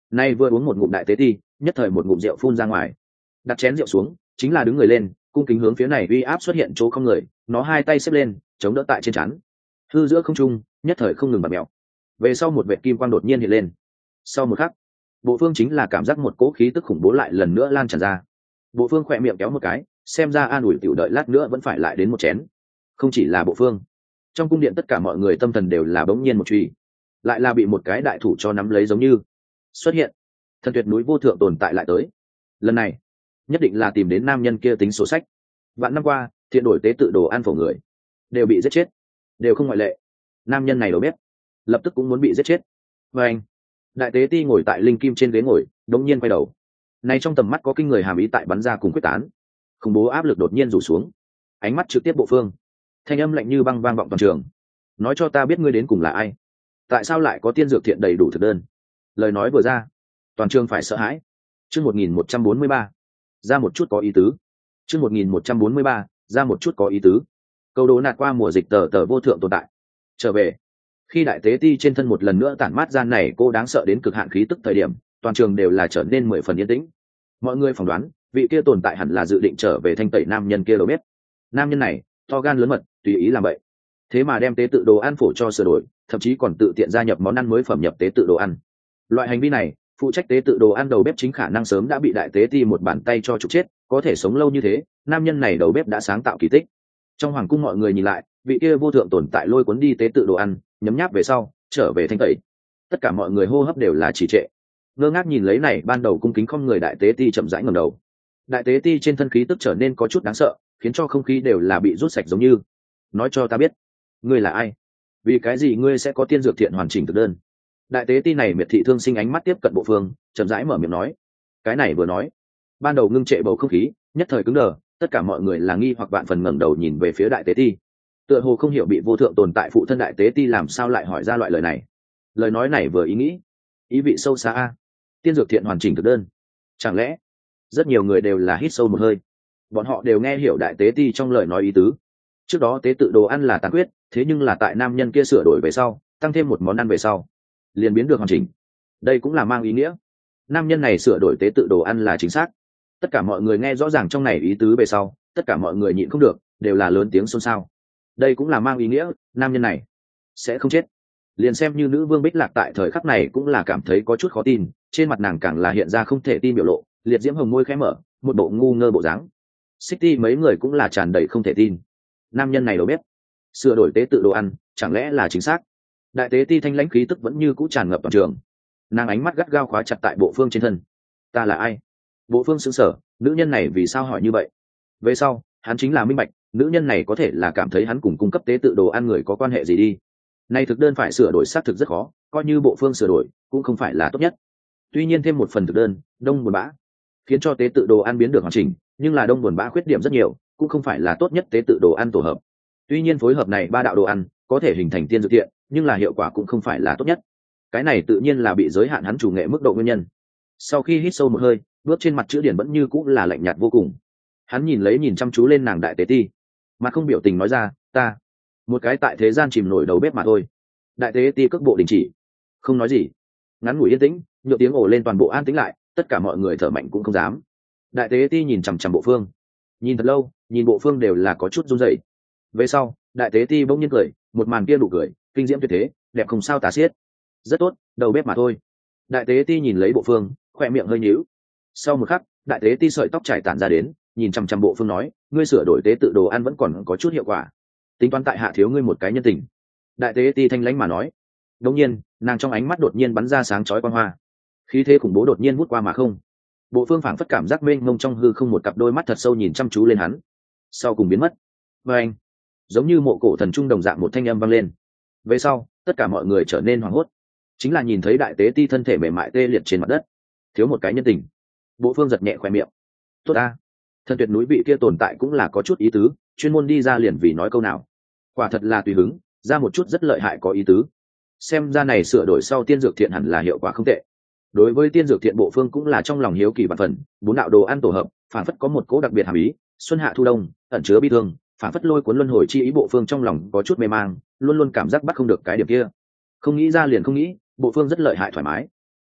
Nay vừa uống một ngụm đại tế ti, nhất thời một ngụm rượu phun ra ngoài, đặt chén rượu xuống, chính là đứng người lên, cung kính hướng phía này uy áp xuất hiện chỗ không người, nó hai tay xếp lên, chống đỡ tại trên trán, hư giữa không trung, nhất thời không ngừng bật mèo. Về sau một vệt kim quang đột nhiên hiện lên. Sau một khắc, Bộ Phương chính là cảm giác một cỗ khí tức khủng bố lại lần nữa lan tràn ra. Bộ Phương khỏe miệng kéo một cái, xem ra an ủi tiểu đợi lát nữa vẫn phải lại đến một chén. Không chỉ là Bộ Phương, trong cung điện tất cả mọi người tâm thần đều là bỗng nhiên một truy, lại là bị một cái đại thủ cho nắm lấy giống như xuất hiện. Thần tuyệt núi vô thượng tồn tại lại tới. Lần này, nhất định là tìm đến nam nhân kia tính sổ sách. Vạn năm qua, thiện đổi tế tự đồ ăn phổ người đều bị giết chết, đều không ngoại lệ. Nam nhân này đâu biết, lập tức cũng muốn bị giết chết. Và anh, đại tế ti ngồi tại linh kim trên ghế ngồi, đống nhiên quay đầu. Này trong tầm mắt có kinh người hàm ý tại bắn ra cùng quyết tán. Khủng bố áp lực đột nhiên rủ xuống. Ánh mắt trực tiếp Bộ Phương. Thanh âm lạnh như băng vang vọng toàn trường. Nói cho ta biết ngươi đến cùng là ai? Tại sao lại có tiên dược thiện đầy đủ thực đơn? Lời nói vừa ra, toàn trường phải sợ hãi. Chương một nghìn một trăm bốn mươi ba, ra một chút có ý tứ. Chương một nghìn một trăm bốn mươi ba, ra một chút có ý tứ. Câu đố nạt qua mùa dịch tờ tờ vô thượng tồn tại. Trở về. Khi đại tế ti trên thân một lần nữa tản mát ra này cô đáng sợ đến cực hạn khí tức thời điểm, toàn trường đều là trở nên mười phần yên tĩnh. Mọi người phỏng đoán, vị kia tồn tại hẳn là dự định trở về thanh tẩy nam nhân kia đâu biết. Nam nhân này, to gan lớn mật, tùy ý làm vậy. Thế mà đem tế tự đồ ăn phổ cho sửa đổi, thậm chí còn tự tiện gia nhập món ăn mới phẩm nhập tế tự đồ ăn. Loại hành vi này, phụ trách tế tự đồ ăn đầu bếp chính khả năng sớm đã bị đại tế ti một bàn tay cho trục chết, có thể sống lâu như thế, nam nhân này đầu bếp đã sáng tạo kỳ tích. Trong hoàng cung mọi người nhìn lại, vị kia vô thượng tồn tại lôi cuốn đi tế tự đồ ăn, nhấm nháp về sau, trở về thanh tẩy. Tất cả mọi người hô hấp đều là trì trệ, ngơ ngác nhìn lấy này ban đầu cung kính không người đại tế ti chậm rãi ngẩng đầu. Đại tế ti trên thân khí tức trở nên có chút đáng sợ, khiến cho không khí đều là bị rút sạch giống như. Nói cho ta biết, ngươi là ai? Vì cái gì ngươi sẽ có tiên dược thiện hoàn chỉnh thực đơn? Đại tế ti này miệt thị thương sinh ánh mắt tiếp cận Bộ Phương, chậm rãi mở miệng nói. Cái này vừa nói, ban đầu ngưng trệ bầu không khí, nhất thời cứng đờ, tất cả mọi người là nghi hoặc vạn phần ngẩng đầu nhìn về phía đại tế ti. Tựa hồ không hiểu bị vô thượng tồn tại phụ thân đại tế ti làm sao lại hỏi ra loại lời này. Lời nói này vừa ý nghĩ, ý vị sâu xa a. Tiên dược thiện hoàn chỉnh thực đơn. Chẳng lẽ, rất nhiều người đều là hít sâu một hơi. Bọn họ đều nghe hiểu đại tế ti trong lời nói ý tứ. Trước đó tế tự đồ ăn là tàn quyết, thế nhưng là tại nam nhân kia sửa đổi về sau, tăng thêm một món ăn về sau, liền biến được hoàn chỉnh. Đây cũng là mang ý nghĩa, nam nhân này sửa đổi tế tự đồ ăn là chính xác. Tất cả mọi người nghe rõ ràng trong này ý tứ về sau, tất cả mọi người nhịn không được, đều là lớn tiếng xôn xao. Đây cũng là mang ý nghĩa, nam nhân này sẽ không chết. Liền xem như nữ vương Bích Lạc tại thời khắc này cũng là cảm thấy có chút khó tin, trên mặt nàng càng là hiện ra không thể tin biểu lộ, liệt diễm hồng môi khẽ mở, một bộ ngu ngơ bộ dáng. City mấy người cũng là tràn đầy không thể tin. Nam nhân này đâu biết, sửa đổi tế tự đồ ăn, chẳng lẽ là chính xác? Đại tế ti thanh lãnh khí tức vẫn như cũ tràn ngập toàn trường. Nàng ánh mắt gắt gao khóa chặt tại Bộ Phương trên thân. Ta là ai? Bộ Phương sững sờ, nữ nhân này vì sao hỏi như vậy? Về sau, hắn chính là minh bạch, nữ nhân này có thể là cảm thấy hắn cùng cung cấp tế tự đồ ăn người có quan hệ gì đi. Nay thực đơn phải sửa đổi xác thực rất khó, coi như Bộ Phương sửa đổi cũng không phải là tốt nhất. Tuy nhiên thêm một phần thực đơn, đông buồn bã, khiến cho tế tự đồ ăn biến được hoàn chỉnh, nhưng là đông buồn bã khuyết điểm rất nhiều, cũng không phải là tốt nhất tế tự đồ ăn tổ hợp. Tuy nhiên phối hợp này ba đạo đồ ăn có thể hình thành tiên dược thiện, nhưng là hiệu quả cũng không phải là tốt nhất. Cái này tự nhiên là bị giới hạn hắn chủ nghệ mức độ nguyên nhân. Sau khi hít sâu một hơi, bước trên mặt chữ điển vẫn như cũng là lạnh nhạt vô cùng. Hắn nhìn lấy nhìn chăm chú lên nàng đại tế ti, mà không biểu tình nói ra, ta một cái tại thế gian chìm nổi đầu bếp mà thôi. Đại tế ti cước bộ đình chỉ, không nói gì. Ngắn ngủi yên tĩnh, nhựa tiếng ồ lên toàn bộ an tĩnh lại, tất cả mọi người thở mạnh cũng không dám. Đại tế ti nhìn chằm chằm Bộ Phương, nhìn thật lâu, nhìn Bộ Phương đều là có chút run rẩy. Về sau, đại tế ti bỗng nhiên cười, một màn kia đủ cười, kinh diễm tuyệt thế, đẹp không sao tả xiết. Rất tốt, đầu bếp mà thôi. Đại tế ti nhìn lấy Bộ Phương, khoe miệng hơi nhíu. Sau một khắc, đại tế ti sợi tóc trải tản ra đến, nhìn chằm chằm Bộ Phương nói, ngươi sửa đổi tế tự đồ ăn vẫn còn có chút hiệu quả, tính toán tại hạ thiếu ngươi một cái nhân tình. Đại tế ti thanh lãnh mà nói. Đống nhiên, nàng trong ánh mắt đột nhiên bắn ra sáng chói quang hoa, khí thế khủng bố đột nhiên vút qua mà không. Bộ Phương phảng phất cảm giác mênh mông trong hư không, một cặp đôi mắt thật sâu nhìn chăm chú lên hắn, sau cùng biến mất. Và anh, giống như mộ cổ thần trung đồng dạng một thanh âm vang lên. Về sau, tất cả mọi người trở nên hoảng hốt, chính là nhìn thấy đại tế ti thân thể mềm mại tê liệt trên mặt đất, thiếu một cái nhân tình. Bộ Phương giật nhẹ khoe miệng. Tốt a, thân tuyệt núi vị kia tồn tại cũng là có chút ý tứ, chuyên môn đi ra liền vì nói câu nào. Quả thật là tùy hứng, ra một chút rất lợi hại có ý tứ. Xem ra này sửa đổi sau tiên dược thiện hẳn là hiệu quả không tệ. Đối với tiên dược thiện, Bộ Phương cũng là trong lòng hiếu kỳ vạn phần. Bốn đạo đồ ăn tổ hợp, phản phất có một cố đặc biệt hàm ý, xuân hạ thu đông, ẩn chứa bi thương, phản phất lôi cuốn luân hồi chi ý. Bộ Phương trong lòng có chút mê mang, luôn luôn cảm giác bắt không được cái điểm kia. Không nghĩ ra liền không nghĩ, Bộ Phương rất lợi hại thoải mái.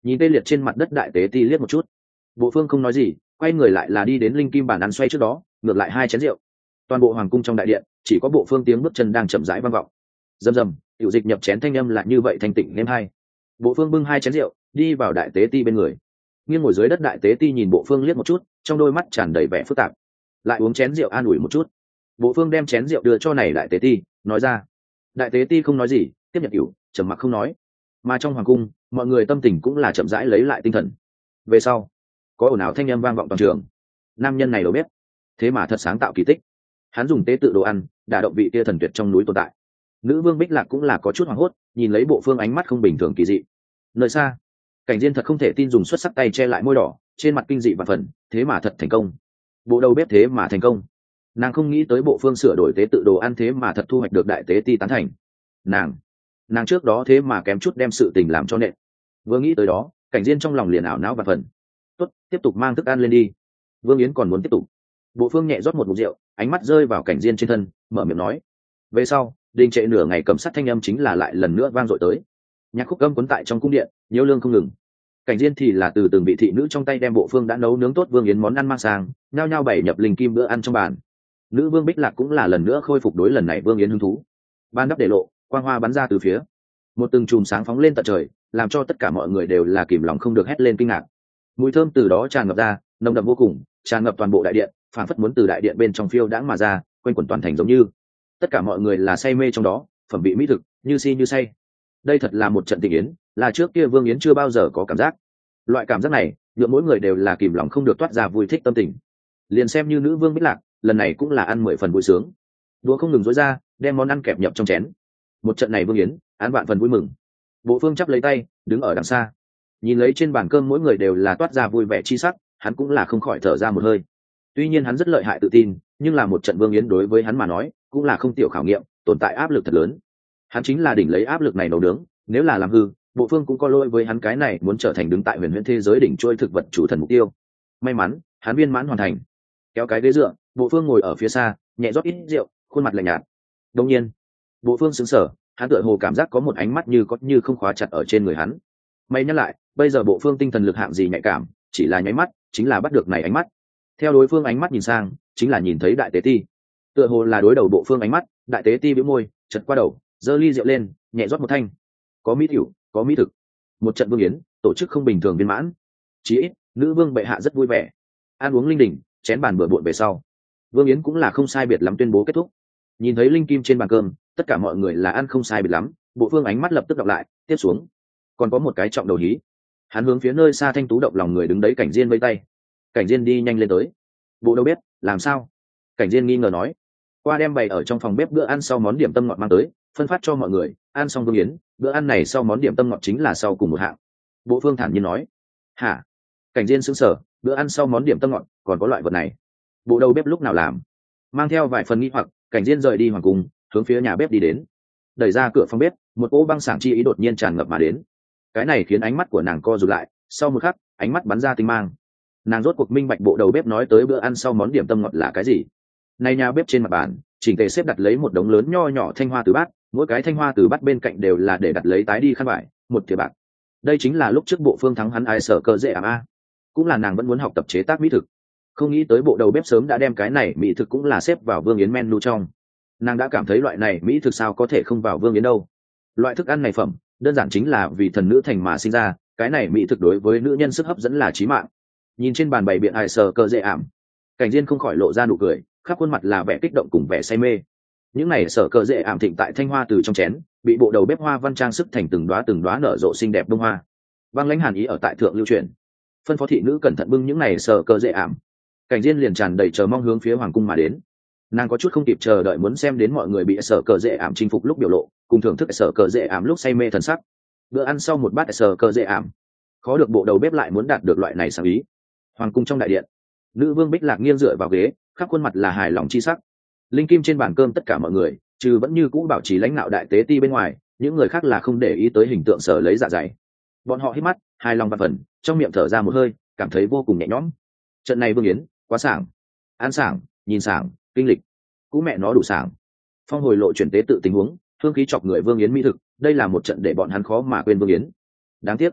nhìn tê liệt trên mặt đất đại tế ti liếc một chút, bộ phương không nói gì, quay người lại là đi đến linh kim bàn ăn xoay trước đó ngược lại hai chén rượu. Toàn bộ hoàng cung trong đại điện chỉ có bộ phương tiếng bước chân đang chậm rãi vang vọng, rầm rầm tiểu dịch nhập chén thanh âm lại như vậy thanh tịnh êm hai. Bộ phương bưng hai chén rượu đi vào đại tế ti bên người, nghiêng ngồi dưới đất đại tế ti nhìn bộ phương liếc một chút, trong đôi mắt tràn đầy vẻ phức tạp, lại uống chén rượu an ủi một chút. Bộ phương đem chén rượu đưa cho này đại tế ti, nói ra. Đại tế ti không nói gì, tiếp nhận rượu, trầm mặc không nói. Mà trong hoàng cung mọi người tâm tình cũng là chậm rãi lấy lại tinh thần. Về sau có ồn ào thanh âm vang vọng toàn trường. Nam nhân này đâu biết, thế mà thật sáng tạo kỳ tích. Hắn dùng tế tự đồ ăn đả động vị kia thần tuyệt trong núi tồn tại. Nữ vương Bích Lạc cũng là có chút hoảng hốt, nhìn lấy bộ phương ánh mắt không bình thường kỳ dị. Nơi xa Cảnh Diên thật không thể tin dùng xuất sắc tay che lại môi đỏ, trên mặt kinh dị và phần, thế mà thật thành công. Bộ đầu bếp thế mà thành công. Nàng không nghĩ tới bộ phương sửa đổi tế tự đồ ăn thế mà thật thu hoạch được đại tế ti tán thành. Nàng, nàng trước đó thế mà kém chút đem sự tình làm cho nện. Vừa nghĩ tới đó, Cảnh Diên trong lòng liền ảo não và phần. Tốt, tiếp tục mang thức ăn lên đi. Vương Yến còn muốn tiếp tục. Bộ phương nhẹ rót một ngụm rượu, ánh mắt rơi vào Cảnh Diên trên thân, mở miệng nói. Về sau, đình trệ nửa ngày cầm sắt thanh âm chính là lại lần nữa vang dội tới. Nhạc khúc âm cuốn tại trong cung điện, nhiễu lương không ngừng. Cảnh Diên thì là từ từng vị thị nữ trong tay đem bộ phương đã nấu nướng tốt Vương Yến món ăn mang sang, nhao nhao bày nhập linh kim bữa ăn trong bàn. Nữ vương Bích Lạc cũng là lần nữa khôi phục đối lần này Vương Yến hứng thú. Ban đắp để lộ, quang hoa bắn ra từ phía, một từng chùm sáng phóng lên tận trời, làm cho tất cả mọi người đều là kìm lòng không được hét lên kinh ngạc. Mùi thơm từ đó tràn ngập ra, nồng đậm vô cùng, tràn ngập toàn bộ đại điện, phảng phất muốn từ đại điện bên trong phiêu đãng mà ra, quanh quẩn toàn thành giống như tất cả mọi người là say mê trong đó, phẩm vị mỹ thực, như si như say. Đây thật là một trận tình yến, là trước kia Vương Yến chưa bao giờ có cảm giác. Loại cảm giác này, nhượng mỗi người đều là kìm lòng không được toát ra vui thích tâm tình. Liền xem như nữ vương Bích Lạc, lần này cũng là ăn mười phần vui sướng. Đũa không ngừng rối ra, đem món ăn kẹp nhập trong chén. Một trận này Vương Yến, án vạn phần vui mừng. Bộ phương chắp lấy tay, đứng ở đằng xa, nhìn lấy trên bàn cơm mỗi người đều là toát ra vui vẻ chi sắc, hắn cũng là không khỏi thở ra một hơi. Tuy nhiên hắn rất lợi hại tự tin, nhưng là một trận Vương Yến đối với hắn mà nói, cũng là không tiểu khảo nghiệm, tồn tại áp lực thật lớn. Hắn chính là đỉnh lấy áp lực này nấu nướng, nếu là làm hư, bộ phương cũng có lỗi với hắn cái này muốn trở thành đứng tại huyền huyễn thế giới đỉnh trôi thực vật chủ thần mục tiêu. May mắn, hắn viên mãn hoàn thành. Kéo cái ghế dựa, bộ phương ngồi ở phía xa, nhẹ rót ít rượu, khuôn mặt lạnh nhạt. Đương nhiên, bộ phương sững sờ, hắn tựa hồ cảm giác có một ánh mắt như có như không khóa chặt ở trên người hắn. May nhắc lại, bây giờ bộ phương tinh thần lực hạng gì nhạy cảm, chỉ là nháy mắt, chính là bắt được này ánh mắt. Theo đối phương ánh mắt nhìn sang, chính là nhìn thấy đại tế ti. Tựa hồ là đối đầu bộ phương ánh mắt, đại tế ti bĩu môi, chật qua đầu, giơ ly rượu lên, nhẹ rót một thanh. Có mỹ tiểu, có mỹ thực. Một trận Vương Yến, tổ chức không bình thường viên mãn. Chí ít, nữ vương bệ hạ rất vui vẻ. Ăn uống linh đình, chén bàn bữa bộn về sau, Vương Yến cũng là không sai biệt lắm tuyên bố kết thúc. Nhìn thấy linh kim trên bàn cơm, tất cả mọi người là ăn không sai biệt lắm, bộ phương ánh mắt lập tức đọc lại, tiếp xuống. Còn có một cái trọng đầu hí. Hắn hướng phía nơi xa thanh tú động lòng người đứng đấy Cảnh Diên vây tay. Cảnh Diên đi nhanh lên tới. Bộ đâu biết, làm sao? Cảnh Diên nghi ngờ nói. Qua đem bày ở trong phòng bếp bữa ăn sau món điểm tâm ngọt mang tới, phân phát cho mọi người. Ăn xong Vương Yến, bữa ăn này sau món điểm tâm ngọt chính là sau cùng một hạng. Bộ phương thản nhiên nói. Hả? Cảnh Diên sững sờ, bữa ăn sau món điểm tâm ngọt, còn có loại vật này? Bộ đầu bếp lúc nào làm? Mang theo vài phần nghi hoặc, Cảnh Diên rời đi hoàng cung, hướng phía nhà bếp đi đến. Đẩy ra cửa phòng bếp, một cỗ băng sảng chi ý đột nhiên tràn ngập mà đến. Cái này khiến ánh mắt của nàng co rụt lại, sau một khắc, ánh mắt bắn ra tinh mang. Nàng rốt cuộc minh bạch bộ đầu bếp nói tới bữa ăn sau món điểm tâm ngọt là cái gì. Này nhà bếp trên mặt bàn, chỉnh tề xếp đặt lấy một đống lớn nho nhỏ thanh hoa từ bát, mỗi cái thanh hoa từ bát bên cạnh đều là để đặt lấy tái đi khăn vải, một thìa bạc. Đây chính là lúc trước bộ phương thắng hắn ai sở cơ dễ ảm a, cũng là nàng vẫn muốn học tập chế tác mỹ thực. Không nghĩ tới bộ đầu bếp sớm đã đem cái này mỹ thực cũng là xếp vào Vương Yến menu trong. Nàng đã cảm thấy loại này mỹ thực sao có thể không vào Vương Yến đâu. Loại thức ăn này phẩm, đơn giản chính là vì thần nữ thành mà sinh ra, cái này mỹ thực đối với nữ nhân sức hấp dẫn là chí mạng. Nhìn trên bàn bày biện ai sờ cơ dễ ảm, Cảnh Diên không khỏi lộ ra nụ cười, khắp khuôn mặt là vẻ kích động cùng vẻ say mê. Những này sở cơ dễ ảm thịnh tại thanh hoa từ trong chén, bị bộ đầu bếp hoa văn trang sức thành từng đóa từng đóa nở rộ xinh đẹp bông hoa. Băng lãnh hàn ý ở tại thượng lưu truyền. Phân phó thị nữ cẩn thận bưng những này sở cơ dễ ảm. Cảnh Diên liền tràn đầy chờ mong hướng phía hoàng cung mà đến. Nàng có chút không kịp chờ đợi muốn xem đến mọi người bị sở cờ dễ ảm chinh phục lúc biểu lộ, cùng thưởng thức sở cờ dễ ảm lúc say mê thần sắc. Bữa ăn sau một bát sở cờ dễ ảm, khó được bộ đầu bếp lại muốn đạt được loại này sáng ý. Hoàng cung trong đại điện, nữ vương Bích Lạc nghiêng dựa vào ghế, khắp khuôn mặt là hài lòng chi sắc. Linh kim trên bàn cơm tất cả mọi người, trừ vẫn như cũ bảo trì lãnh đạo đại tế ti bên ngoài, những người khác là không để ý tới hình tượng sở lấy dạ dày. Bọn họ hít mắt, hài lòng và phần, trong miệng thở ra một hơi, cảm thấy vô cùng nhẹ nhõm. Trận này Vương Yến, quá sảng, ăn sảng, nhìn sảng, kinh lịch, cú mẹ nó đủ sảng. Phong hồi lộ chuyển tế tự tình huống, hương khí chọc người Vương Yến mỹ thực, đây là một trận để bọn hắn khó mà quên Vương Yến. Đáng tiếc,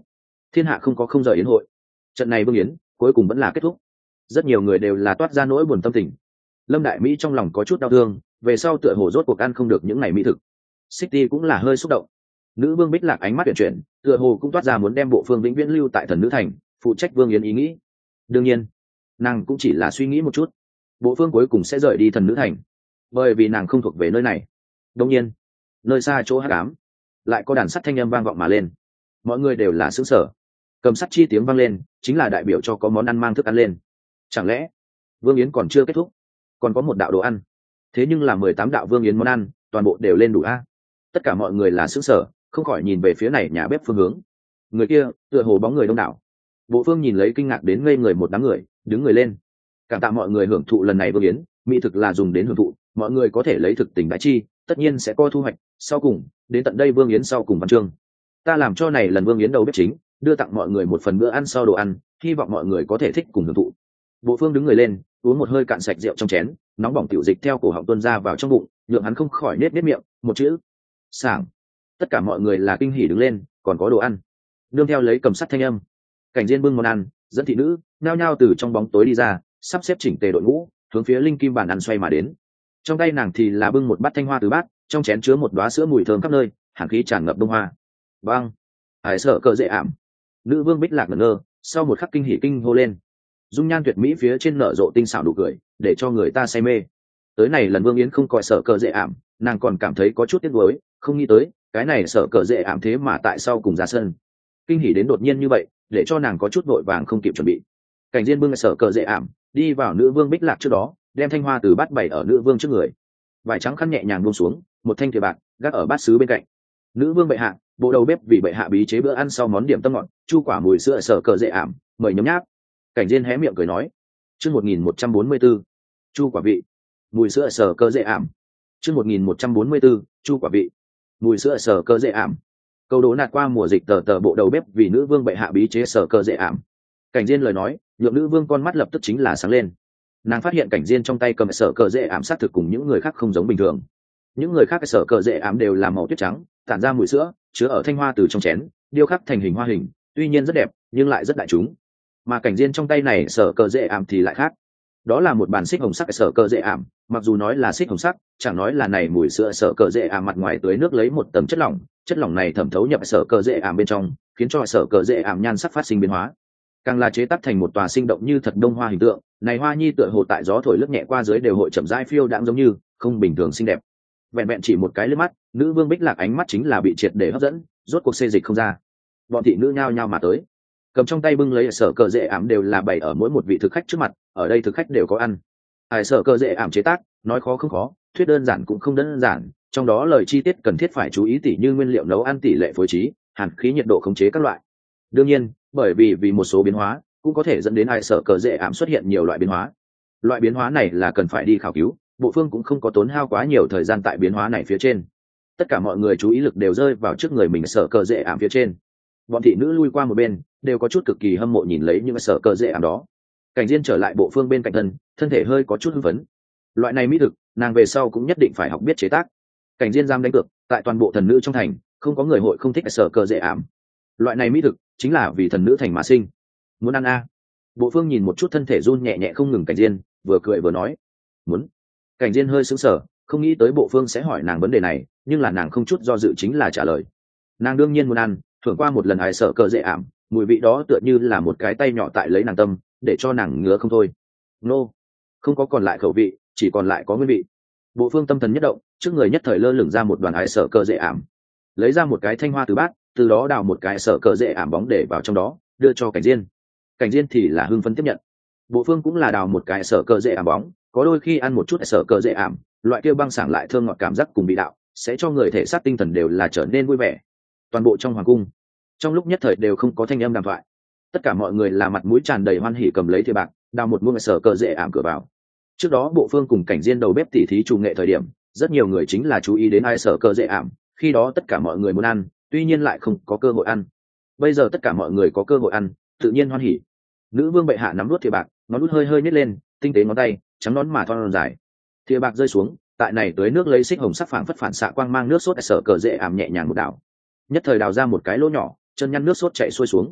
Thiên hạ không có không giờ yến hội. Trận này vương yến cuối cùng vẫn là kết thúc. Rất nhiều người đều là toát ra nỗi buồn tâm tình. Lâm Đại Mỹ trong lòng có chút đau thương, về sau tựa hồ rốt cuộc ăn không được những ngày mỹ thực. City cũng là hơi xúc động. Nữ vương Bích Lạc ánh mắt chuyển chuyển, tựa hồ cũng toát ra muốn đem bộ phương vĩnh viễn lưu tại thần nữ thành, phụ trách vương yến ý nghĩ. Đương nhiên, nàng cũng chỉ là suy nghĩ một chút. Bộ phương cuối cùng sẽ rời đi thần nữ thành, bởi vì nàng không thuộc về nơi này. Đương nhiên, nơi xa chỗ hắc ám, lại có đàn sắt thanh âm vang vọng mà lên. Mọi người đều là sững sờ. Cầm sắt chi tiếng vang lên, chính là đại biểu cho có món ăn mang thức ăn lên. Chẳng lẽ vương yến còn chưa kết thúc, còn có một đạo đồ ăn? Thế nhưng là mười tám đạo vương yến món ăn, toàn bộ đều lên đủ a. Tất cả mọi người là sững sờ, không khỏi nhìn về phía này nhà bếp phương hướng. Người kia tựa hồ bóng người đông đảo. Bộ phương nhìn lấy kinh ngạc đến ngây người một đám người, đứng người lên. Cảm tạ mọi người hưởng thụ lần này vương yến, mỹ thực là dùng đến hưởng thụ, mọi người có thể lấy thực tình đãi chi, tất nhiên sẽ có thu hoạch. Sau cùng đến tận đây vương yến sau cùng văn chương, ta làm cho này lần vương yến đầu bếp chính, đưa tặng mọi người một phần bữa ăn sau đồ ăn, hy vọng mọi người có thể thích cùng hưởng thụ. Bộ phương đứng người lên, uống một hơi cạn sạch rượu trong chén, nóng bỏng tiểu dịch theo cổ họng tuôn ra vào trong bụng, nhượng hắn không khỏi nết nết miệng, một chữ: sảng. Tất cả mọi người là kinh hỉ đứng lên, còn có đồ ăn. Nương theo lấy cầm sắt thanh âm, Cảnh Diên bưng món ăn, dẫn thị nữ nhao nhao từ trong bóng tối đi ra, sắp xếp chỉnh tề đội ngũ, hướng phía linh kim bàn ăn xoay mà đến. Trong tay nàng thì là bưng một bát thanh hoa tứ bát, trong chén chứa một đóa sữa mùi thơm khắp nơi, hàn khí tràn ngập đông hoa. Vâng, hải sợ cờ dễ ảm. Nữ vương Bích Lạc ngẩn ngơ, sau một khắc kinh hỉ kinh hô lên. Dung nhan tuyệt mỹ phía trên nở rộ tinh xảo nụ cười, để cho người ta say mê. Tới này lần vương yến không coi sợ cờ dễ ảm, nàng còn cảm thấy có chút tiếc nuối, không nghĩ tới cái này sợ cờ dễ ảm thế mà tại sau cùng ra sân. Kinh hỉ đến đột nhiên như vậy, để cho nàng có chút vội vàng không kịp chuẩn bị. Cảnh Diên bưng sợ cờ dễ ảm, đi vào nữ vương Bích Lạc trước đó, đem thanh hoa từ bát bày ở nữ vương trước người. Vải trắng khăn nhẹ nhàng buông xuống, một thanh thìa bạc gác ở bát sứ bên cạnh. Nữ vương bệ hạ, bộ đầu bếp vì bệ hạ bí chế bữa ăn sau món điểm tâm ngọt, chu quả mùi sữa sợ cờ dễ ảm, mời nhấm nháp. Cảnh Diên hé miệng cười nói. Chương một nghìn một trăm bốn mươi tư, chu quả vị, mùi sữa sở cơ dễ ảm. Chương một nghìn một trăm bốn mươi tư, chu quả vị, mùi sữa sở cơ dễ ảm. Câu đố nạt qua mùa dịch tờ tờ bộ đầu bếp vì nữ vương bệ hạ bí chế sở cơ dễ ảm. Cảnh Diên lời nói, nhượng nữ vương con mắt lập tức chính là sáng lên. Nàng phát hiện Cảnh Diên trong tay cầm sở cơ dễ ảm sát thực cùng những người khác không giống bình thường. Những người khác sở cơ dễ ảm đều là màu tuyết trắng, tản ra mùi sữa, chứa ở thanh hoa từ trong chén, điêu khắc thành hình hoa hình, tuy nhiên rất đẹp, nhưng lại rất đại chúng. Mà Cảnh Diên trong tay này sở cơ dễ ảm thì lại khác. Đó là một bàn xích hồng sắc sở cơ dễ ảm, mặc dù nói là xích hồng sắc, chẳng nói là này mùi sữa sở cơ dễ ảm mặt ngoài tưới nước lấy một tầng chất lỏng, chất lỏng này thẩm thấu nhập sở cơ dễ ảm bên trong, khiến cho sở cơ dễ ảm nhan sắc phát sinh biến hóa, càng là chế tác thành một tòa sinh động như thật đông hoa hình tượng. Này hoa nhi tựa hồ tại gió thổi lướt nhẹ qua dưới đều hội chậm rãi phiêu đãng giống như không bình thường xinh đẹp. Vẹn vẹn chỉ một cái lướt mắt, nữ vương Bích Lạc ánh mắt chính là bị triệt để hấp dẫn, rốt cuộc xê dịch không ra. Bọn thị nữ nhao nhao mà tới, cầm trong tay bưng lấy sở cờ dễ ảm đều là bày ở mỗi một vị thực khách trước mặt, ở đây thực khách đều có ăn. Ai sở cờ dễ ảm chế tác, nói khó không khó, thuyết đơn giản cũng không đơn giản, trong đó lời chi tiết cần thiết phải chú ý tỉ như nguyên liệu nấu ăn tỷ lệ phối trí, hàn khí nhiệt độ khống chế các loại. Đương nhiên, bởi vì vì một số biến hóa, cũng có thể dẫn đến ai sở cờ dễ ảm xuất hiện nhiều loại biến hóa. Loại biến hóa này là cần phải đi khảo cứu, bộ phương cũng không có tốn hao quá nhiều thời gian tại biến hóa này phía trên. Tất cả mọi người chú ý lực đều rơi vào trước người mình sở cờ dễ ảm phía trên. Bọn thị nữ lui qua một bên, đều có chút cực kỳ hâm mộ nhìn lấy những sở cờ dễ ảm đó. Cảnh Diên trở lại bộ phương bên cạnh thân, thân thể hơi có chút hưng phấn. Loại này mỹ thực, nàng về sau cũng nhất định phải học biết chế tác. Cảnh Diên dám đánh cược, tại toàn bộ thần nữ trong thành, không có người hội không thích sở cờ dễ ảm. Loại này mỹ thực chính là vì thần nữ thành mà sinh. Muốn ăn a? À? Bộ phương nhìn một chút thân thể run nhẹ nhẹ không ngừng Cảnh Diên, vừa cười vừa nói, muốn. Cảnh Diên hơi sững sờ, không nghĩ tới bộ phương sẽ hỏi nàng vấn đề này, nhưng là nàng không chút do dự chính là trả lời. Nàng đương nhiên muốn ăn, thưởng qua một lần ai sợ cờ dễ ảm, mùi vị đó tựa như là một cái tay nhỏ tại lấy nàng tâm, để cho nàng ngứa không thôi. Nô, không có còn lại khẩu vị, chỉ còn lại có nguyên vị. Bộ phương tâm thần nhất động, trước người nhất thời lơ lửng ra một đoàn ai sợ cờ dễ ảm, lấy ra một cái thanh hoa từ bát, từ đó đào một cái sợ cờ dễ ảm bóng để vào trong đó, đưa cho Cảnh Diên. Cảnh Diên thì là hưng phấn tiếp nhận. Bộ phương cũng là đào một cái sợ cờ dễ ảm bóng, có đôi khi ăn một chút sợ cờ dễ ảm, loại kia băng sảng lại thơm ngọt cảm giác cùng vị đạo, sẽ cho người thể xác tinh thần đều là trở nên vui vẻ. Toàn bộ trong hoàng cung, trong lúc nhất thời đều không có thanh âm đàm thoại, tất cả mọi người là mặt mũi tràn đầy hoan hỉ cầm lấy thìa bạc, đào một muỗng sở cờ dễ ảm cửa vào. Trước đó bộ phương cùng Cảnh Diên đầu bếp tỉ thí chủ nghệ thời điểm, rất nhiều người chính là chú ý đến ai sở cờ dễ ảm, khi đó tất cả mọi người muốn ăn, tuy nhiên lại không có cơ hội ăn. Bây giờ tất cả mọi người có cơ hội ăn, tự nhiên hoan hỉ. Nữ vương bệ hạ nắm nuốt thìa bạc, ngón út hơi hơi nhếch lên, tinh tế ngón tay trắng nón mà thon dài, thìa bạc rơi xuống, tại này tới nước lấy xích hồng sắc phảng phất phản xạ quang mang nước sốt sở cờ dễ ảm nhẹ nhàng một đảo, nhất thời đào ra một cái lỗ nhỏ, chân nhăn nước sốt chảy xuôi xuống.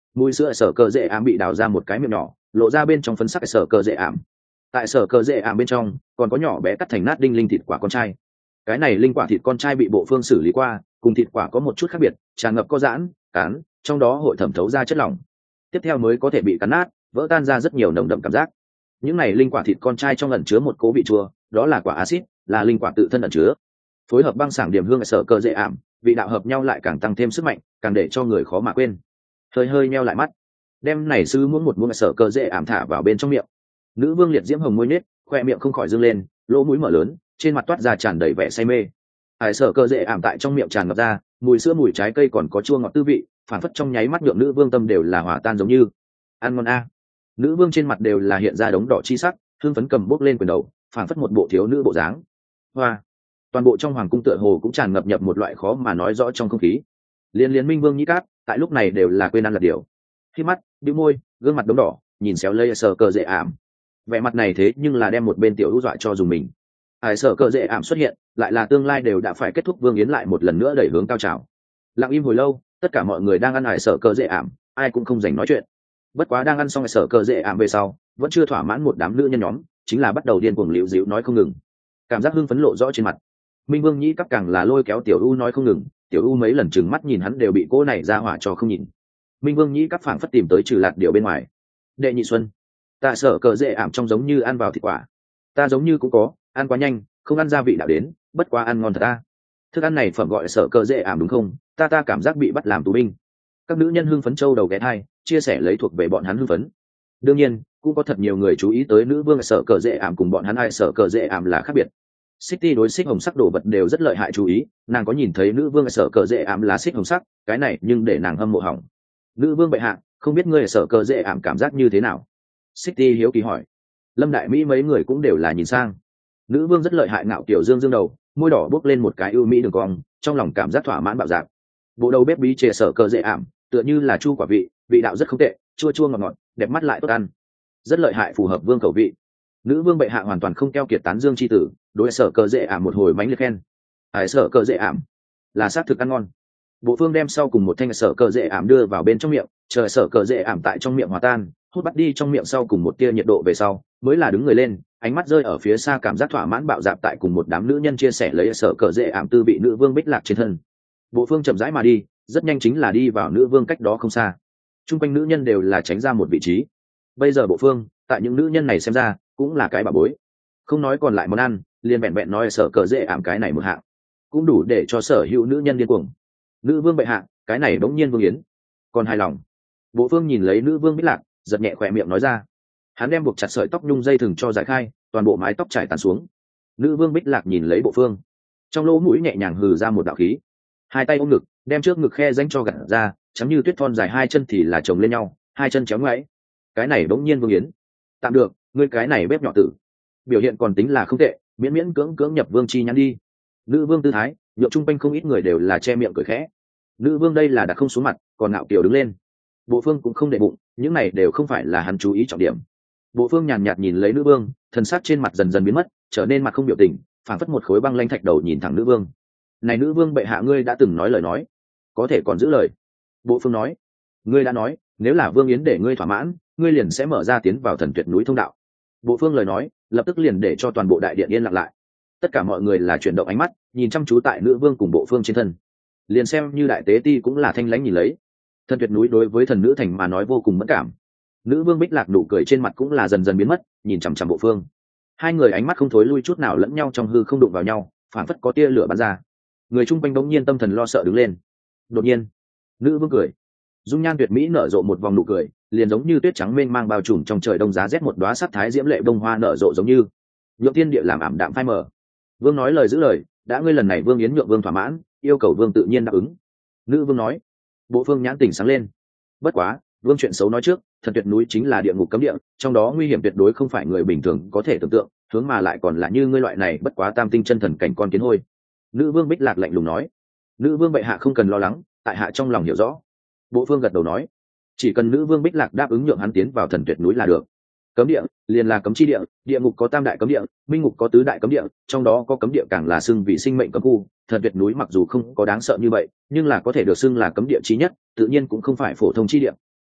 Mùi sữa sở cơ dễ ảm bị đào ra một cái miệng nhỏ, lộ ra bên trong phấn sắc sở cơ dễ ảm. Tại sở cơ dễ ảm bên trong còn có nhỏ bé cắt thành nát đinh linh thịt quả con trai. Cái này linh quả thịt con trai bị bộ phương xử lý qua, cùng thịt quả có một chút khác biệt, tràn ngập có giãn cán, trong đó hội thẩm thấu ra chất lỏng, tiếp theo mới có thể bị cắn nát, vỡ tan ra rất nhiều nồng đậm cảm giác. Những này linh quả thịt con trai trong ẩn chứa một cố vị chua, đó là quả axit, là linh quả tự thân ẩn chứa. Phối hợp băng sảng điểm hương sở cơ dễ ảm, vị đạo hợp nhau lại càng tăng thêm sức mạnh, càng để cho người khó mà quên. Hơi hơi meo lại mắt, đem này sư muỗng một muỗng sở cơ dễ ảm thả vào bên trong miệng. Nữ vương liệt diễm hồng môi nết, khoe miệng không khỏi dương lên, lỗ mũi mở lớn, trên mặt toát ra tràn đầy vẻ say mê. Hải sở cơ dễ ảm tại trong miệng tràn ngập ra, mùi sữa mùi trái cây còn có chua ngọt tư vị, phản phất trong nháy mắt nhượng nữ vương tâm đều là hòa tan giống như ăn ngon a. Nữ vương trên mặt đều là hiện ra đống đỏ chi sắc, hương phấn cầm bốc lên quyền đầu, phản phất một bộ thiếu nữ bộ dáng. Hoa, toàn bộ trong hoàng cung tựa hồ cũng tràn ngập nhập một loại khó mà nói rõ trong không khí. Liên liên minh vương nhĩ cát tại lúc này đều là quên ăn là điều. Khi mắt bĩu môi, gương mặt đống đỏ, nhìn xéo lây sở cơ dễ ảm. Vẻ mặt này thế nhưng là đem một bên tiểu ưu dọa cho dùng mình. Hải sở cơ dễ ảm xuất hiện, lại là tương lai đều đã phải kết thúc vương yến lại một lần nữa đẩy hướng cao trào. Lặng im hồi lâu, tất cả mọi người đang ăn hải sở cơ dễ ảm, ai cũng không dành nói chuyện. Bất quá đang ăn xong hải sở cơ dễ ảm về sau, vẫn chưa thỏa mãn một đám nữ nhân nhóm, chính là bắt đầu điên cuồng liễu díu nói không ngừng. Cảm giác hưng phấn lộ rõ trên mặt. Minh vương nhĩ cấp càng là lôi kéo tiểu u nói không ngừng, tiểu u mấy lần trừng mắt nhìn hắn đều bị cô này ra hỏa cho không nhìn. Minh vương nhĩ cấp phảng phất tìm tới trừ lạt điều bên ngoài. Đệ nhị xuân, ta sở cờ dễ ảm trong giống như ăn vào thịt quả, ta giống như cũng có ăn quá nhanh, không ăn gia vị đạo đến, bất quá ăn ngon thật ta. Thức ăn này phẩm gọi sở cờ dễ ảm đúng không? Ta ta cảm giác bị bắt làm tù binh. Các nữ nhân hưng phấn châu đầu ghé thai, chia sẻ lấy thuộc về bọn hắn hưng phấn. Đương nhiên cũng có thật nhiều người chú ý tới nữ vương sở cờ dễ ảm cùng bọn hắn ai sở cờ dễ ảm là khác biệt. City đối xích hồng sắc đồ vật đều rất lợi hại chú ý, nàng có nhìn thấy nữ vương sở cờ dễ ảm là xích hồng sắc, cái này nhưng để nàng hâm mộ hỏng. Nữ vương bệ hạ, không biết ngươi sở cờ dễ ảm cảm giác như thế nào? City hiếu kỳ hỏi. Lâm Đại Mỹ mấy người cũng đều là nhìn sang. Nữ vương rất lợi hại ngạo kiểu dương dương đầu, môi đỏ bước lên một cái ưu mỹ đường cong, trong lòng cảm giác thỏa mãn bạo dạn. Bộ đầu bếp bí chế sở cờ dễ ảm, tựa như là chu quả vị, vị đạo rất không tệ, chua chua ngọt ngọt, đẹp mắt lại tốt ăn. Rất lợi hại phù hợp vương khẩu vị. Nữ vương bệ hạ hoàn toàn không keo kiệt tán dương chi tử, đối sở cờ dễ ảm một hồi mánh liệt khen. Hải sở cờ dễ ảm là xác thực ăn ngon. Bộ phương đem sau cùng một thanh sở cờ dễ ảm đưa vào bên trong miệng, chờ sở cờ dễ ảm tại trong miệng hòa tan, hút bắt đi trong miệng sau cùng một tia nhiệt độ về sau, mới là đứng người lên, ánh mắt rơi ở phía xa cảm giác thỏa mãn bạo dạn tại cùng một đám nữ nhân chia sẻ lấy sở cờ dễ ảm tư vị nữ vương bích lạc trên thân. Bộ phương chậm rãi mà đi, rất nhanh chính là đi vào nữ vương cách đó không xa. Trung quanh nữ nhân đều là tránh ra một vị trí. Bây giờ bộ phương, tại những nữ nhân này xem ra, cũng là cái bà bối. Không nói còn lại món ăn, liền vẹn vẹn nói sở cờ dễ ảm cái này một hạng, cũng đủ để cho sở hữu nữ nhân điên cuồng. Nữ vương bệ hạ, cái này bỗng nhiên vương yến, còn hài lòng. Bộ phương nhìn lấy nữ vương bích lạc, giật nhẹ khỏe miệng nói ra. Hắn đem buộc chặt sợi tóc nhung dây thừng cho giải khai, toàn bộ mái tóc trải tàn xuống. Nữ vương bích lạc nhìn lấy bộ phương, trong lỗ mũi nhẹ nhàng hừ ra một đạo khí, hai tay ôm ngực, đem trước ngực khe danh cho gặt ra, chấm như tuyết thon dài hai chân thì là chồng lên nhau, hai chân chéo ngoáy. Cái này bỗng nhiên vương yến, tạm được, ngươi cái này bếp nhỏ tử, biểu hiện còn tính là không tệ, miễn miễn cưỡng cưỡng nhập vương chi nhắn đi. Nữ vương tư thái, nhộn chung quanh không ít người đều là che miệng cười khẽ. Nữ vương đây là đặt không xuống mặt, còn ngạo kiều đứng lên. Bộ phương cũng không để bụng, những này đều không phải là hắn chú ý trọng điểm. Bộ phương nhàn nhạt nhìn lấy nữ vương, thần sắc trên mặt dần dần biến mất, trở nên mặt không biểu tình, phảng phất một khối băng lanh thạch đầu nhìn thẳng nữ vương. Này nữ vương bệ hạ, ngươi đã từng nói lời nói, có thể còn giữ lời. Bộ phương nói, ngươi đã nói, nếu là vương yến để ngươi thỏa mãn, ngươi liền sẽ mở ra tiến vào thần tuyệt núi thông đạo. Bộ phương lời nói, lập tức liền để cho toàn bộ đại điện yên lặng lại. Tất cả mọi người là chuyển động ánh mắt, nhìn chăm chú tại nữ vương cùng bộ phương trên thân. Liền xem như đại tế ti cũng là thanh lãnh nhìn lấy. Thần tuyệt núi đối với thần nữ thành mà nói vô cùng mẫn cảm. Nữ vương bích lạc nụ cười trên mặt cũng là dần dần biến mất, nhìn chằm chằm bộ phương. Hai người ánh mắt không thối lui chút nào lẫn nhau trong hư không đụng vào nhau, phản phất có tia lửa bắn ra. Người chung quanh bỗng nhiên tâm thần lo sợ đứng lên. Đột nhiên, nữ vương cười, dung nhan tuyệt mỹ nở rộ một vòng nụ cười, liền giống như tuyết trắng mênh mang bao trùm trong trời đông giá rét, một đóa sắc thái diễm lệ bông hoa nở rộ giống như nhượng thiên địa làm ảm đạm phai mờ. Vương nói lời giữ lời, đã ngươi lần này vương yến nhượng vương thỏa mãn, yêu cầu vương tự nhiên đáp ứng. Nữ vương nói. Bộ phương nhãn tỉnh sáng lên. Bất quá, vương chuyện xấu nói trước, thần tuyệt núi chính là địa ngục cấm địa, trong đó nguy hiểm tuyệt đối không phải người bình thường có thể tưởng tượng, hướng mà lại còn là như ngươi loại này bất quá tam tinh chân thần cảnh con kiến hôi. Nữ vương bích lạc lạnh lùng nói. Nữ vương bệ hạ không cần lo lắng, tại hạ trong lòng hiểu rõ. Bộ phương gật đầu nói, chỉ cần nữ vương bích lạc đáp ứng nhượng hắn tiến vào thần tuyệt núi là được. Cấm địa liền là cấm chi địa, địa ngục có tam đại cấm địa, minh ngục có tứ đại cấm địa, trong đó có cấm địa càng là xưng vị sinh mệnh cấm khu. Thần tuyệt núi mặc dù không có đáng sợ như vậy, nhưng là có thể được xưng là cấm địa chí nhất, tự nhiên cũng không phải phổ thông chi địa.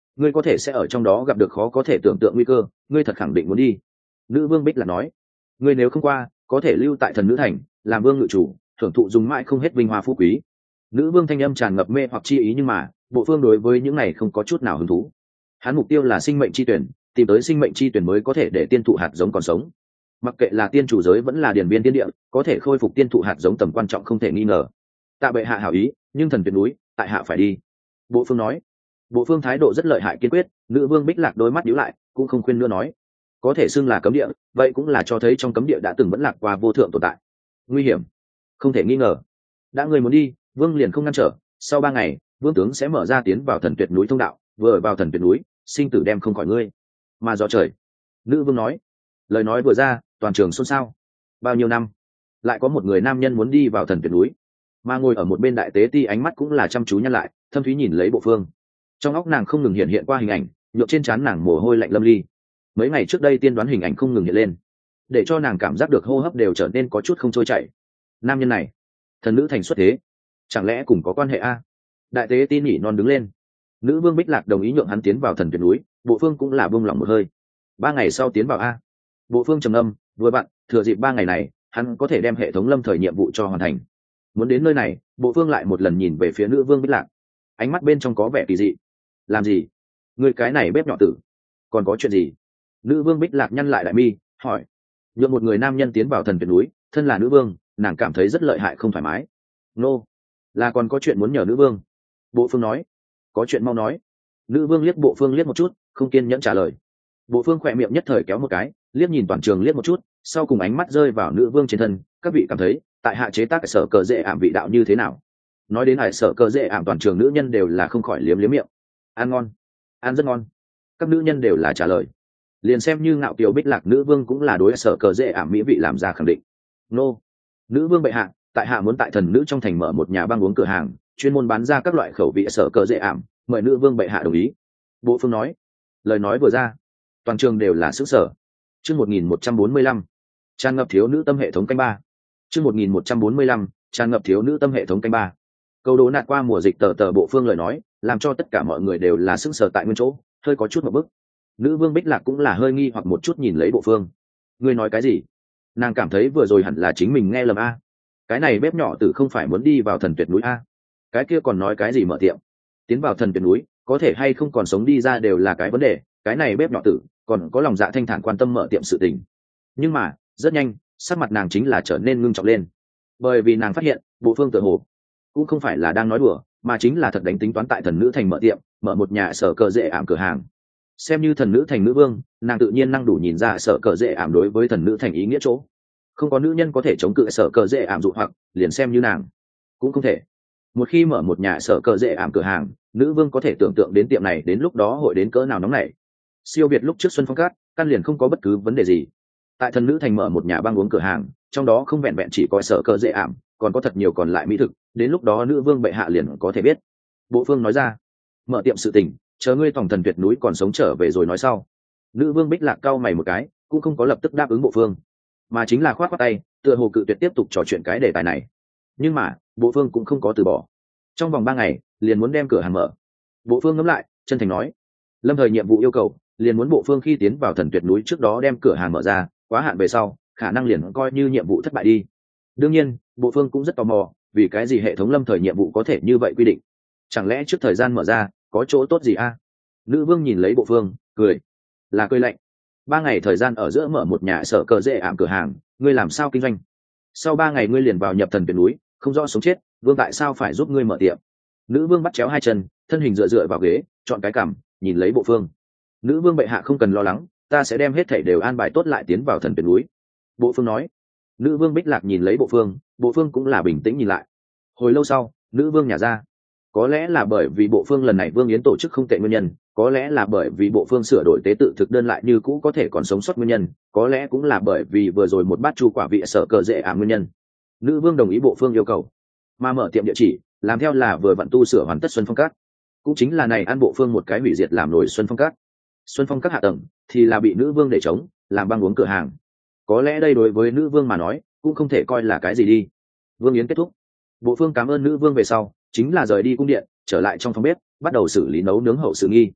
ngươi có thể sẽ ở trong đó gặp được khó có thể tưởng tượng nguy cơ, ngươi thật khẳng định muốn đi? Nữ vương Bích Lạc nói. Ngươi nếu không qua, có thể lưu tại thần nữ thành, làm vương ngự chủ, thưởng thụ dùng mãi không hết vinh hoa phú quý. Nữ vương thanh âm tràn ngập mê hoặc chi ý, nhưng mà bộ phương đối với những này không có chút nào hứng thú. Hắn mục tiêu là sinh mệnh chi tuyển, tìm tới sinh mệnh chi tuyển mới có thể để tiên thụ hạt giống còn sống. Mặc kệ là tiên chủ giới vẫn là điển viên tiên địa, có thể khôi phục tiên thụ hạt giống tầm quan trọng không thể nghi ngờ. Tạ bệ hạ hảo ý, nhưng thần tuyệt núi, tại hạ phải đi. Bộ phương nói. Bộ phương thái độ rất lợi hại kiên quyết. Nữ vương Bích Lạc đôi mắt nhíu lại, cũng không khuyên nữa nói. Có thể xưng là cấm địa, vậy cũng là cho thấy trong cấm địa đã từng vẫn lạc qua vô thượng tồn tại. Nguy hiểm, không thể nghi ngờ. Đã người muốn đi, vương liền không ngăn trở. Sau ba ngày, vương tướng sẽ mở ra tiến vào thần tuyệt núi thông đạo, vừa vào thần tuyệt núi, sinh tử đem không khỏi ngươi. Mà do trời. Nữ vương nói. Lời nói vừa ra, toàn trường xôn xao. Bao nhiêu năm, lại có một người nam nhân muốn đi vào thần tuyệt núi. Mà ngồi ở một bên đại tế ti ánh mắt cũng là chăm chú nhăn lại, thâm thúy nhìn lấy bộ phương. Trong óc nàng không ngừng hiện hiện qua hình ảnh, nhộn trên trán nàng mồ hôi lạnh lâm ly. Mấy ngày trước đây tiên đoán hình ảnh không ngừng hiện lên, để cho nàng cảm giác được hô hấp đều trở nên có chút không trôi chảy. Nam nhân này, thần nữ thành xuất thế, chẳng lẽ cùng có quan hệ a? Đại tế ti nhỉ non đứng lên. Nữ vương Bích Lạc đồng ý nhượng hắn tiến vào thần tuyệt núi, bộ phương cũng là buông lỏng một hơi. Ba ngày sau tiến vào a. Bộ phương trầm âm, vừa bạn thừa dịp ba ngày này, hắn có thể đem hệ thống lâm thời nhiệm vụ cho hoàn thành. Muốn đến nơi này, bộ phương lại một lần nhìn về phía nữ vương Bích Lạc, ánh mắt bên trong có vẻ kỳ dị. Làm gì? Người cái này bếp nhỏ tử, còn có chuyện gì? Nữ vương Bích Lạc nhăn lại đại mi, hỏi. Nhượng một người nam nhân tiến vào thần tuyệt núi, thân là nữ vương, nàng cảm thấy rất lợi hại không thoải mái. Nô, là còn có chuyện muốn nhờ nữ vương. Bộ phương nói. Có chuyện mau nói. Nữ vương liếc bộ phương liếc một chút, không kiên nhẫn trả lời. Bộ phương khỏe miệng nhất thời kéo một cái, liếc nhìn toàn trường liếc một chút, sau cùng ánh mắt rơi vào nữ vương trên thân. Các vị cảm thấy tại hạ chế tác sở cờ dễ ảm vị đạo như thế nào? Nói đến hải sở cờ dễ ảm, toàn trường nữ nhân đều là không khỏi liếm liếm miệng. Ăn ngon, ăn rất ngon. Các nữ nhân đều là trả lời. Liền xem như ngạo kiều Bích Lạc nữ vương cũng là đối sở cờ dễ ảm mỹ vị làm ra khẳng định. Nô, nữ vương bệ hạ, tại hạ muốn tại thần nữ trong thành mở một nhà băng uống cửa hàng, chuyên môn bán ra các loại khẩu vị sở cờ dễ ảm, mời nữ vương bệ hạ đồng ý. Bộ phương nói. Lời nói vừa ra, toàn trường đều là sức sở. Chương một nghìn một trăm bốn mươi lăm, tràn ngập thiếu nữ tâm hệ thống canh ba. Chương một nghìn một trăm bốn mươi lăm, tràn ngập thiếu nữ tâm hệ thống canh ba. Câu đố nạt qua mùa dịch tờ tờ bộ phương lời nói, làm cho tất cả mọi người đều là sức sở tại nguyên chỗ, hơi có chút một bức. Nữ vương Bích Lạc cũng là hơi nghi hoặc một chút nhìn lấy bộ phương. Ngươi nói cái gì? Nàng cảm thấy vừa rồi hẳn là chính mình nghe lầm a. Cái này bếp nhỏ tử không phải muốn đi vào thần tuyệt núi a? Cái kia còn nói cái gì mở tiệm? Tiến vào thần tuyệt núi, có thể hay không còn sống đi ra đều là cái vấn đề. Cái này bếp nhỏ tử còn có lòng dạ thanh thản quan tâm mở tiệm sự tình. Nhưng mà rất nhanh, sắc mặt nàng chính là trở nên ngưng trọng lên, bởi vì nàng phát hiện bộ phương tự hồ cũng không phải là đang nói đùa, mà chính là thật đánh tính toán tại thần nữ thành mở tiệm, mở một nhà sở cờ dễ ảm cửa hàng. Xem như thần nữ thành nữ vương, nàng tự nhiên năng đủ nhìn ra sở cờ dễ ảm đối với thần nữ thành ý nghĩa chỗ. Không có nữ nhân có thể chống cự sở cờ dễ ảm dụ hoặc, liền xem như nàng cũng không thể. Một khi mở một nhà sở cờ dễ ảm cửa hàng, nữ vương có thể tưởng tượng đến tiệm này đến lúc đó hội đến cỡ nào nóng nảy. Siêu việt lúc trước Xuân Phong Cát, căn liền không có bất cứ vấn đề gì. Tại thần nữ thành mở một nhà băng uống cửa hàng, trong đó không vẹn vẹn chỉ có sở cờ dễ ảm, còn có thật nhiều còn lại mỹ thực, đến lúc đó nữ vương bệ hạ liền có thể biết. Bộ phương nói ra. Mở tiệm sự tình, chờ ngươi tổng thần tuyệt núi còn sống trở về rồi nói sau. Nữ vương Bích Lạc cau mày một cái, cũng không có lập tức đáp ứng bộ phương, mà chính là khoát khoát tay, tựa hồ cự tuyệt tiếp tục trò chuyện cái đề tài này. Nhưng mà bộ phương cũng không có từ bỏ, trong vòng ba ngày liền muốn đem cửa hàng mở. Bộ phương ngẫm lại, chân thành nói. Lâm thời nhiệm vụ yêu cầu liền muốn bộ phương khi tiến vào thần tuyệt núi trước đó đem cửa hàng mở ra, quá hạn về sau khả năng liền coi như nhiệm vụ thất bại đi. Đương nhiên bộ phương cũng rất tò mò, vì cái gì hệ thống lâm thời nhiệm vụ có thể như vậy quy định? Chẳng lẽ trước thời gian mở ra có chỗ tốt gì a? Nữ vương nhìn lấy bộ phương, cười, là cười lạnh. Ba ngày thời gian ở giữa mở một nhà sở cờ dễ ảm cửa hàng, ngươi làm sao kinh doanh? Sau ba ngày ngươi liền vào nhập thần tuyệt núi, không rõ sống chết, vương tại sao phải giúp ngươi mở tiệm? Nữ vương bắt chéo hai chân, thân hình dựa dựa vào ghế, chọn cái cằm, nhìn lấy bộ phương. Nữ vương bệ hạ không cần lo lắng, ta sẽ đem hết thảy đều an bài tốt lại tiến vào thần tuyệt núi. Bộ phương nói. Nữ vương Bích Lạc nhìn lấy bộ phương, bộ phương cũng là bình tĩnh nhìn lại. Hồi lâu sau, nữ vương nhả ra. Có lẽ là bởi vì bộ phương lần này vương yến tổ chức không tệ nguyên nhân, có lẽ là bởi vì bộ phương sửa đổi tế tự thực đơn lại như cũ có thể còn sống sót nguyên nhân, có lẽ cũng là bởi vì vừa rồi một bát chu quả vị sở cờ dễ ảm nguyên nhân. Nữ vương đồng ý bộ phương yêu cầu, mà mở tiệm địa chỉ làm theo là vừa vặn tu sửa hoàn tất Xuân Phong Các, cũng chính là này ăn bộ phương một cái hủy diệt làm nổi Xuân Phong Các. Xuân Phong Các hạ tầng thì là bị nữ vương để chống, làm băng uống cửa hàng. Có lẽ đây đối với nữ vương mà nói cũng không thể coi là cái gì đi. Vương yến kết thúc, bộ phương cảm ơn nữ vương về sau chính là rời đi cung điện, trở lại trong phòng bếp, bắt đầu xử lý nấu nướng hậu sự nghi.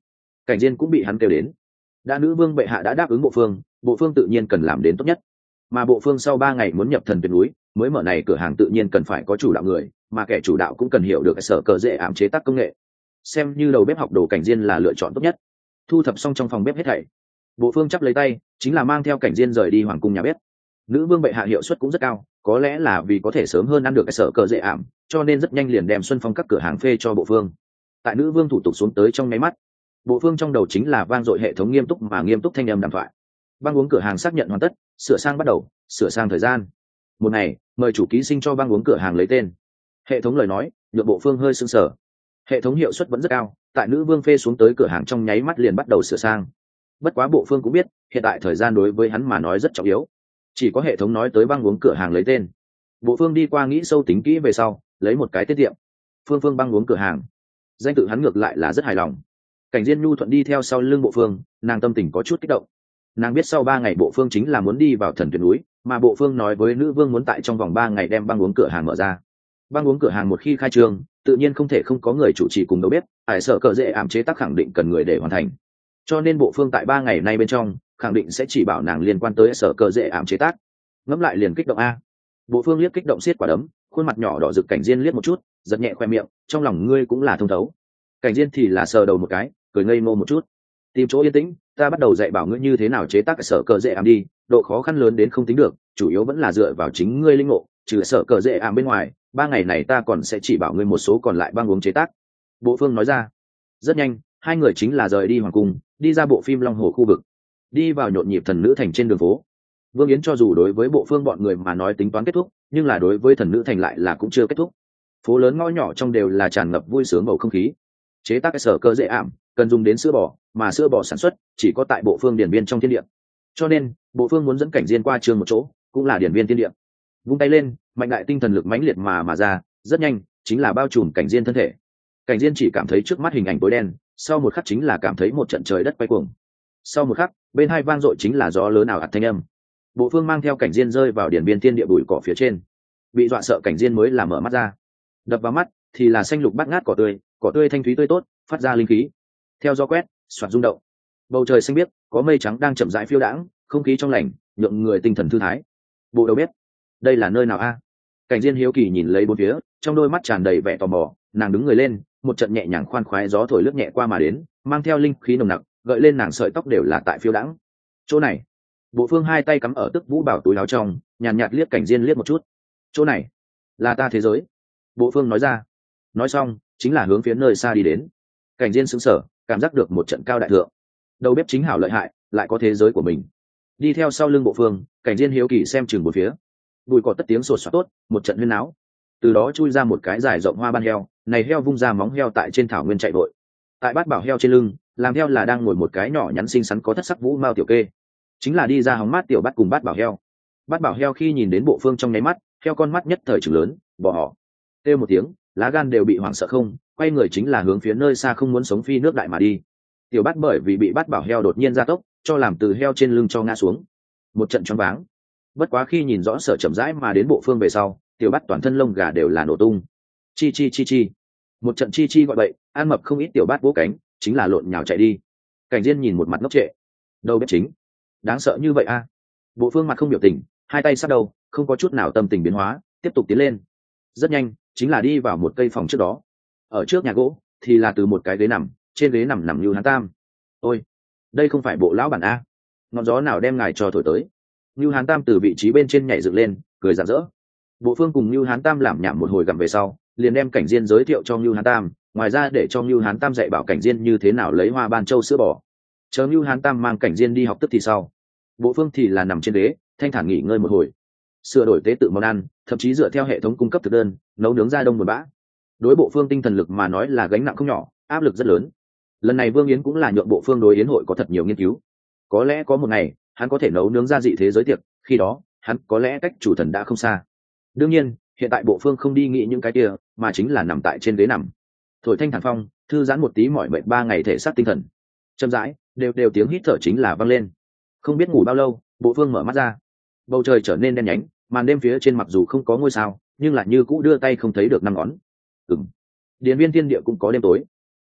Cảnh Diên cũng bị hắn kêu đến. Đã nữ vương bệ hạ đã đáp ứng bộ phương, bộ phương tự nhiên cần làm đến tốt nhất. Mà bộ phương sau ba ngày muốn nhập thần tuyệt núi, mới mở này cửa hàng tự nhiên cần phải có chủ đạo người, mà kẻ chủ đạo cũng cần hiểu được sở cờ dễ ảm chế tác công nghệ. Xem như đầu bếp học đồ Cảnh Diên là lựa chọn tốt nhất. Thu thập xong trong phòng bếp hết thảy, bộ phương chắp lấy tay, chính là mang theo Cảnh Diên rời đi hoàng cung nhà bếp. Nữ vương bệ hạ hiệu suất cũng rất cao, có lẽ là vì có thể sớm hơn ăn được cái sở cờ dễ ảm, cho nên rất nhanh liền đem Xuân Phong các cửa hàng phê cho bộ phương. Tại nữ vương thủ tục xuống tới trong nháy mắt, bộ phương trong đầu chính là vang dội hệ thống nghiêm túc mà nghiêm túc thanh âm đàm thoại. Băng uống cửa hàng xác nhận hoàn tất, sửa sang bắt đầu, sửa sang thời gian. Một ngày, mời chủ ký sinh cho băng uống cửa hàng lấy tên. Hệ thống lời nói, nhượng bộ phương hơi sưng sở. Hệ thống hiệu suất vẫn rất cao, tại nữ vương phê xuống tới cửa hàng trong nháy mắt liền bắt đầu sửa sang. Bất quá bộ phương cũng biết, hiện tại thời gian đối với hắn mà nói rất trọng yếu. Chỉ có hệ thống nói tới băng uống cửa hàng lấy tên. Bộ phương đi qua nghĩ sâu tính kỹ về sau, lấy một cái tiết tiệm. Phương Phương băng uống cửa hàng. Danh tự hắn ngược lại là rất hài lòng. Cảnh Diên nhu thuận đi theo sau lưng bộ phương, nàng tâm tình có chút kích động. Nàng biết sau ba ngày bộ phương chính là muốn đi vào thần tuyệt núi, mà bộ phương nói với nữ vương muốn tại trong vòng ba ngày đem băng uống cửa hàng mở ra. Băng uống cửa hàng một khi khai trương, tự nhiên không thể không có người chủ trì cùng đầu bếp, ải sở cờ dễ ảm chế tác khẳng định cần người để hoàn thành. Cho nên bộ phương tại ba ngày nay bên trong, khẳng định sẽ chỉ bảo nàng liên quan tới sở cờ dễ ảm chế tác. Ngẫm lại liền kích động a. Bộ phương liếc kích động siết quả đấm, khuôn mặt nhỏ đỏ rực Cảnh Diên liếc một chút, giật nhẹ khoe miệng, trong lòng ngươi cũng là thông thấu. Cảnh Diên thì là sờ đầu một cái, cười ngây ngô một chút. Tìm chỗ yên tĩnh, ta bắt đầu dạy bảo ngươi như thế nào chế tác sở cờ dễ ảm đi, độ khó khăn lớn đến không tính được, chủ yếu vẫn là dựa vào chính ngươi linh ngộ, trừ sở cờ dễ ảm bên ngoài, ba ngày này ta còn sẽ chỉ bảo ngươi một số còn lại băng uống chế tác. Bộ phương nói ra. Rất nhanh, hai người chính là rời đi hoàng cung, đi ra bộ phim Long Hồ khu vực, đi vào nhộn nhịp thần nữ thành trên đường phố. Vương Yến cho dù đối với bộ phương bọn người mà nói tính toán kết thúc, nhưng là đối với thần nữ thành lại là cũng chưa kết thúc. Phố lớn ngõ nhỏ trong đều là tràn ngập vui sướng bầu không khí. Chế tác sở cơ dễ ảm cần dùng đến sữa bò, mà sữa bò sản xuất chỉ có tại bộ phương điển viên trong thiên địa. Cho nên, bộ phương muốn dẫn Cảnh Diên qua trường một chỗ, cũng là điển viên thiên địa. Vung tay lên, mạnh đại tinh thần lực mãnh liệt mà mà ra, rất nhanh, chính là bao trùm Cảnh Diên thân thể. Cảnh Diên chỉ cảm thấy trước mắt hình ảnh tối đen, sau một khắc chính là cảm thấy một trận trời đất quay cuồng. Sau một khắc, bên hai vang dội chính là gió lớn ảo ạt thanh âm. Bộ phương mang theo Cảnh Diên rơi vào điển viên thiên địa bụi cỏ phía trên. Bị dọa sợ Cảnh Diên mới là mở mắt ra. Đập vào mắt thì là xanh lục bát ngát cỏ tươi, cỏ tươi thanh thúy tươi tốt, phát ra linh khí. Theo gió quét, xoạt rung động. Bầu trời xanh biếc, có mây trắng đang chậm rãi phiêu đãng, không khí trong lành, nhượng người tinh thần thư thái. Bộ đầu bếp, đây là nơi nào a? Cảnh Diên hiếu kỳ nhìn lấy bốn phía, trong đôi mắt tràn đầy vẻ tò mò, nàng đứng người lên, một trận nhẹ nhàng khoan khoái gió thổi lướt nhẹ qua mà đến, mang theo linh khí nồng nặc, gợi lên nàng sợi tóc đều là tại phiêu đãng. Chỗ này, bộ phương hai tay cắm ở tức vũ bảo túi áo trong, nhàn nhạt liếc Cảnh Diên liếc một chút. Chỗ này, là ta thế giới. Bộ phương nói ra. Nói xong, chính là hướng phía nơi xa đi đến. Cảnh Diên sững sờ, cảm giác được một trận cao đại thượng. Đầu bếp chính hảo lợi hại, lại có thế giới của mình. Đi theo sau lưng bộ phương, Cảnh Diên hiếu kỳ xem chừng một phía. Bùi cỏ tất tiếng sột soạt tốt, một trận huyên náo. Từ đó chui ra một cái dài rộng hoa ban heo, này heo vung ra móng heo tại trên thảo nguyên chạy vội. Tại bát bảo heo trên lưng, làm theo là đang ngồi một cái nhỏ nhắn xinh xắn có thất sắc vũ mao tiểu kê. Chính là đi ra hóng mát tiểu bát cùng bát bảo heo. Bát bảo heo khi nhìn đến bộ phương trong nháy mắt, heo con mắt nhất thời trừng lớn, bỏ họ. Kêu một tiếng, lá gan đều bị hoảng sợ không, quay người chính là hướng phía nơi xa không muốn sống phi nước đại mà đi. Tiểu bát bởi vì bị bát bảo heo đột nhiên gia tốc, cho làm từ heo trên lưng cho ngã xuống. Một trận choáng váng. Bất quá khi nhìn rõ sở chậm rãi mà đến bộ phương về sau, tiểu bát toàn thân lông gà đều là nổ tung. Chi chi chi chi. Một trận chi chi gọi bậy, ăn mập không ít tiểu bát vỗ cánh, chính là lộn nhào chạy đi. Cảnh Diên nhìn một mặt ngốc trệ. Đâu bếp chính, đáng sợ như vậy a. Bộ phương mặt không biểu tình, hai tay sát đầu, không có chút nào tâm tình biến hóa, tiếp tục tiến lên. Rất nhanh, chính là đi vào một cây phòng trước đó. Ở trước nhà gỗ thì là từ một cái ghế nằm, trên ghế nằm nằm Nưu Hán Tam. Ôi, đây không phải bộ lão bản a? Ngọn gió nào đem ngài cho thổi tới? Nưu Hán Tam từ vị trí bên trên nhảy dựng lên, cười rạng rỡ. Bộ phương cùng Nưu Hán Tam làm nhảm một hồi gặm về sau, liền đem Cảnh Diên giới thiệu cho Nưu Hán Tam, ngoài ra để cho Nưu Hán Tam dạy bảo Cảnh Diên như thế nào lấy hoa ban châu sữa bò. Chờ Nưu Hán Tam mang Cảnh Diên đi học tức thì sau, bộ phương thì là nằm trên ghế, thanh thản nghỉ ngơi một hồi, sửa đổi tế tự món ăn, thậm chí dựa theo hệ thống cung cấp thực đơn, nấu nướng ra đông một bã. Đối bộ phương tinh thần lực mà nói là gánh nặng không nhỏ, áp lực rất lớn. Lần này Vương Yến cũng là nhượng bộ phương đối yến hội có thật nhiều nghiên cứu. Có lẽ có một ngày, hắn có thể nấu nướng ra dị thế giới tiệc, khi đó, hắn có lẽ cách chủ thần đã không xa. Đương nhiên, hiện tại bộ phương không đi nghĩ những cái kia, mà chính là nằm tại trên ghế nằm. Thổi thanh thản phong, thư giãn một tí mỏi mệt ba ngày thể xác tinh thần. Chậm rãi, đều đều tiếng hít thở chính là vang lên. Không biết ngủ bao lâu, bộ phương mở mắt ra. Bầu trời trở nên đen nhánh, màn đêm phía trên mặc dù không có ngôi sao, nhưng lại như cũ đưa tay không thấy được năm ngón. Ừm. Điền viên thiên địa cũng có đêm tối.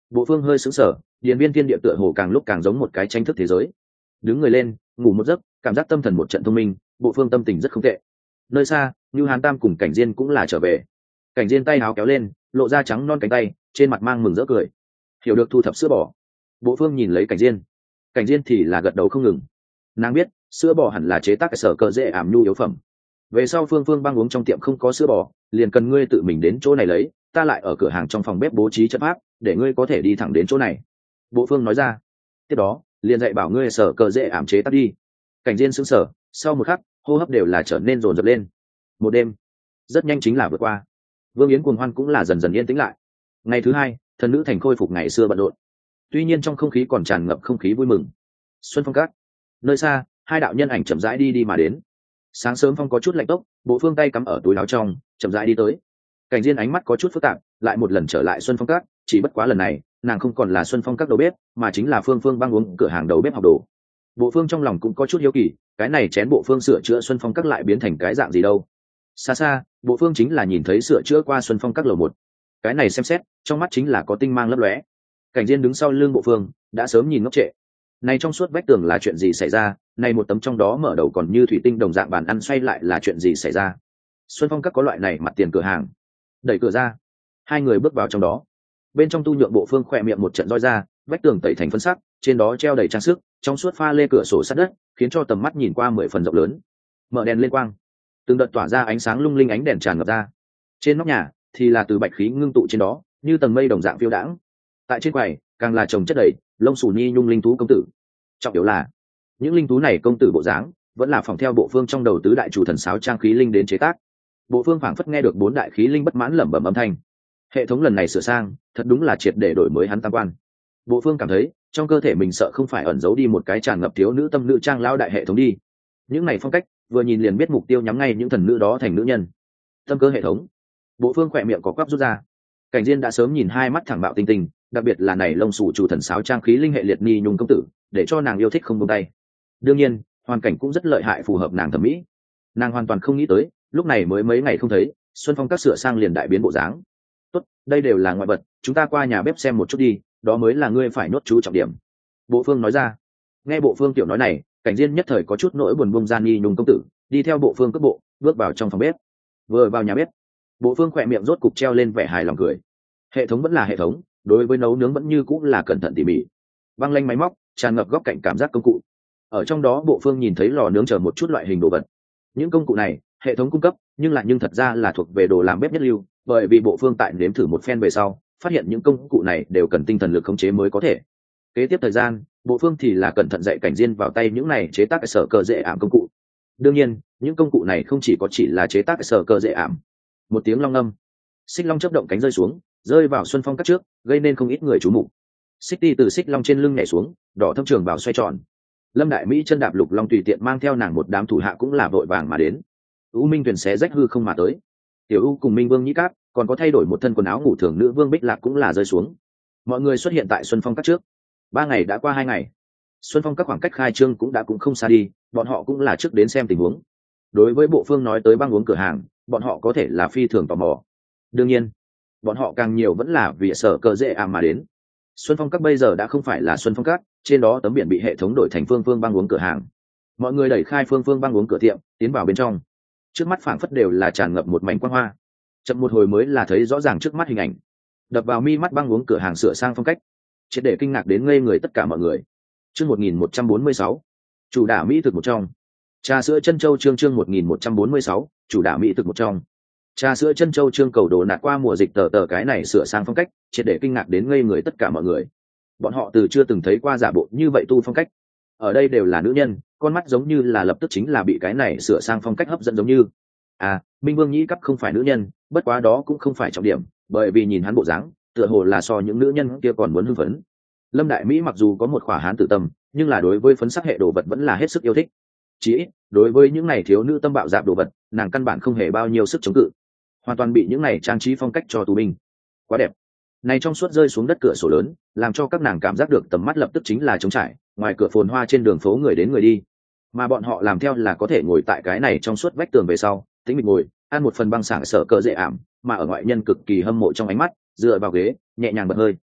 Bộ phương hơi sững sờ, điền viên thiên địa tựa hồ càng lúc càng giống một cái tranh thức thế giới. Đứng người lên, ngủ một giấc, cảm giác tâm thần một trận thông minh, bộ phương tâm tình rất không tệ. Nơi xa, Nưu Hàn Tam cùng Cảnh Diên cũng là trở về. Cảnh Diên tay áo kéo lên, lộ ra trắng non cánh tay, trên mặt mang mừng rỡ cười. Hiểu được thu thập sữa bò. Bộ phương nhìn lấy Cảnh Diên. Cảnh Diên thì là gật đầu không ngừng. Nàng biết, sữa bò hẳn là chế tác sở cơ dễ ảm nhu yếu phẩm. Về sau Phương Phương băng uống trong tiệm không có sữa bò, liền cần ngươi tự mình đến chỗ này lấy, ta lại ở cửa hàng trong phòng bếp bố trí chất pháp, để ngươi có thể đi thẳng đến chỗ này. Bộ Phương nói ra. Tiếp đó, liền dạy bảo ngươi sở cơ dễ ảm chế tác đi. Cảnh Diên sững sờ, sau một khắc, hô hấp đều là trở nên rồn rập lên. Một đêm, rất nhanh chính là vượt qua. Vương Yến cuồng hoan cũng là dần dần yên tĩnh lại. Ngày thứ hai, thần nữ thành khôi phục ngày xưa bận rộn. Tuy nhiên trong không khí còn tràn ngập không khí vui mừng. Xuân Phong Các, nơi xa, hai đạo nhân ảnh chậm rãi đi đi mà đến. Sáng sớm phong có chút lạnh tốc, Bộ Phương tay cắm ở túi áo trong, chậm rãi đi tới. Cảnh Diên ánh mắt có chút phức tạp, lại một lần trở lại Xuân Phong Các, chỉ bất quá lần này, nàng không còn là Xuân Phong Các đầu bếp, mà chính là Phương Phương băng uống cửa hàng đầu bếp học đồ. Bộ Phương trong lòng cũng có chút hiếu kỳ, cái này chén Bộ Phương sửa chữa Xuân Phong Các lại biến thành cái dạng gì đâu. Xa xa, Bộ Phương chính là nhìn thấy sửa chữa qua Xuân Phong Các lầu một. Cái này xem xét, trong mắt chính là có tinh mang lấp lóe. Cảnh Diên đứng sau lưng Bộ Phương, đã sớm nhìn ngốc trệ. Này trong suốt vách tường là chuyện gì xảy ra, này một tấm trong đó mở đầu còn như thủy tinh đồng dạng bàn ăn xoay lại là chuyện gì xảy ra. Xuân Phong Các có loại này mặt tiền cửa hàng. Đẩy cửa ra, hai người bước vào trong đó. Bên trong tu nhượng Bộ Phương khỏe miệng một trận roi ra, vách tường tẩy thành phân sắc, trên đó treo đầy trang sức, trong suốt pha lê cửa sổ sắt đất, khiến cho tầm mắt nhìn qua mười phần rộng lớn. Mở đèn lên quang, từng đợt tỏa ra ánh sáng lung linh, ánh đèn tràn ngập ra. Trên nóc nhà thì là từ bạch khí ngưng tụ trên đó, như tầng mây đồng dạng phiêu đãng. Tại trên quầy, càng là chồng chất đầy lông xù ni nhung linh thú công tử. Trọng yếu là những linh thú này công tử bộ dáng vẫn là phòng theo Bộ Phương trong đầu tứ đại chủ thần sáo trang khí linh đến chế tác. Bộ Phương phảng phất nghe được bốn đại khí linh bất mãn lẩm bẩm âm thanh. Hệ thống lần này sửa sang, thật đúng là triệt để đổi mới hắn tam quan. Bộ Phương cảm thấy trong cơ thể mình sợ không phải ẩn giấu đi một cái tràn ngập thiếu nữ tâm nữ trang lao đại hệ thống đi. Những này phong cách vừa nhìn liền biết mục tiêu nhắm ngay những thần nữ đó thành nữ nhân. Tâm cơ hệ thống. Bộ Phương khỏe miệng có quắp rút ra. Cảnh Diên đã sớm nhìn hai mắt thẳng bạo tinh tinh, đặc biệt là này lông xù chủ thần sáo trang khí linh hệ liệt ni nhung công tử, để cho nàng yêu thích không buông tay. Đương nhiên, hoàn cảnh cũng rất lợi hại phù hợp nàng thẩm mỹ. Nàng hoàn toàn không nghĩ tới, lúc này mới mấy ngày không thấy, Xuân Phong Các sửa sang liền đại biến bộ dáng. Tốt, đây đều là ngoại vật, chúng ta qua nhà bếp xem một chút đi, đó mới là ngươi phải nốt chú trọng điểm. Bộ Phương nói ra. Nghe Bộ Phương tiểu nói này, Cảnh Diên nhất thời có chút nỗi buồn buông ra ni nhung công tử, đi theo Bộ Phương cất bộ, bước vào trong phòng bếp. Vừa vào nhà bếp, Bộ Phương khỏe miệng rốt cục treo lên vẻ hài lòng cười. Hệ thống vẫn là hệ thống, đối với nấu nướng vẫn như cũng là cẩn thận tỉ mỉ. Băng lanh máy móc tràn ngập góc cạnh cảm giác công cụ. Ở trong đó Bộ Phương nhìn thấy lò nướng chờ một chút loại hình đồ vật. Những công cụ này hệ thống cung cấp, nhưng lại nhưng thật ra là thuộc về đồ làm bếp nhất lưu, bởi vì Bộ Phương tại nếm thử một phen về sau, phát hiện những công cụ này đều cần tinh thần lực khống chế mới có thể. Kế tiếp thời gian, Bộ Phương thì là cẩn thận dạy Cảnh Diên vào tay những này chế tác sở cơ dễ ảm công cụ. Đương nhiên, những công cụ này không chỉ có chỉ là chế tác sở cơ dễ ảm. Một tiếng long ngâm, xích long chớp động cánh rơi xuống, rơi vào Xuân Phong Các trước, gây nên không ít người chú mục. Xích Ti từ xích long trên lưng nhảy xuống, đỏ thâm trường bảo xoay tròn. Lâm Đại Mỹ chân đạp lục long tùy tiện mang theo nàng một đám thủ hạ cũng là vội vàng mà đến. U Minh Tuyền xé rách hư không mà tới. Tiểu U cùng Minh Vương Nhĩ Cáp, còn có thay đổi một thân quần áo ngủ thường nữ Vương Bích Lạc cũng là rơi xuống. Mọi người xuất hiện tại Xuân Phong Các trước. Ba ngày đã qua hai ngày, Xuân Phong Các khoảng cách khai trương cũng đã cũng không xa đi, bọn họ cũng là trước đến xem tình huống. Đối với Bộ Phương nói tới băng uống cửa hàng, bọn họ có thể là phi thường tò mò. Đương nhiên, bọn họ càng nhiều vẫn là vì sở cơ dễ ảm mà đến. Xuân Phong Các bây giờ đã không phải là Xuân Phong Các, trên đó tấm biển bị hệ thống đổi thành Phương Phương băng uống cửa hàng. Mọi người đẩy khai Phương Phương băng uống cửa tiệm, tiến vào bên trong. Trước mắt phảng phất đều là tràn ngập một mảnh quang hoa. Chậm một hồi mới là thấy rõ ràng trước mắt hình ảnh. Đập vào mi mắt băng uống cửa hàng sửa sang phong cách, triệt để kinh ngạc đến ngây người tất cả mọi người. Chương một nghìn một trăm bốn mươi sáu, chủ đả mỹ thực một trong. Trà sữa chân châu chương chương một nghìn một trăm bốn mươi sáu, chủ đả mỹ thực một trong. Trà sữa chân châu chương cầu đồ nạt qua mùa dịch tờ tờ cái này sửa sang phong cách, triệt để kinh ngạc đến ngây người tất cả mọi người. Bọn họ từ chưa từng thấy qua giả bộ như vậy tu phong cách. Ở đây đều là nữ nhân, con mắt giống như là lập tức chính là bị cái này sửa sang phong cách hấp dẫn giống như. À, Minh Vương Nhĩ Cáp không phải nữ nhân, bất quá đó cũng không phải trọng điểm, bởi vì nhìn hắn bộ dáng, tựa hồ là so những nữ nhân kia còn muốn hưng phấn. Lâm Đại Mỹ mặc dù có một khỏa hán tử tâm, nhưng là đối với phấn sắc hệ đồ vật vẫn là hết sức yêu thích. Chỉ ít, đối với những này thiếu nữ tâm bạo dạn đồ vật, nàng căn bản không hề bao nhiêu sức chống cự, hoàn toàn bị những này trang trí phong cách cho tù binh. Quá đẹp. Này trong suốt rơi xuống đất cửa sổ lớn, làm cho các nàng cảm giác được tầm mắt lập tức chính là trống trải, ngoài cửa phồn hoa trên đường phố người đến người đi. Mà bọn họ làm theo là có thể ngồi tại cái này trong suốt vách tường về sau, tính mình ngồi, ăn một phần băng sảng sở cờ dễ ảm, mà ở ngoại nhân cực kỳ hâm mộ trong ánh mắt, dựa vào ghế, nhẹ nhàng bật hơi.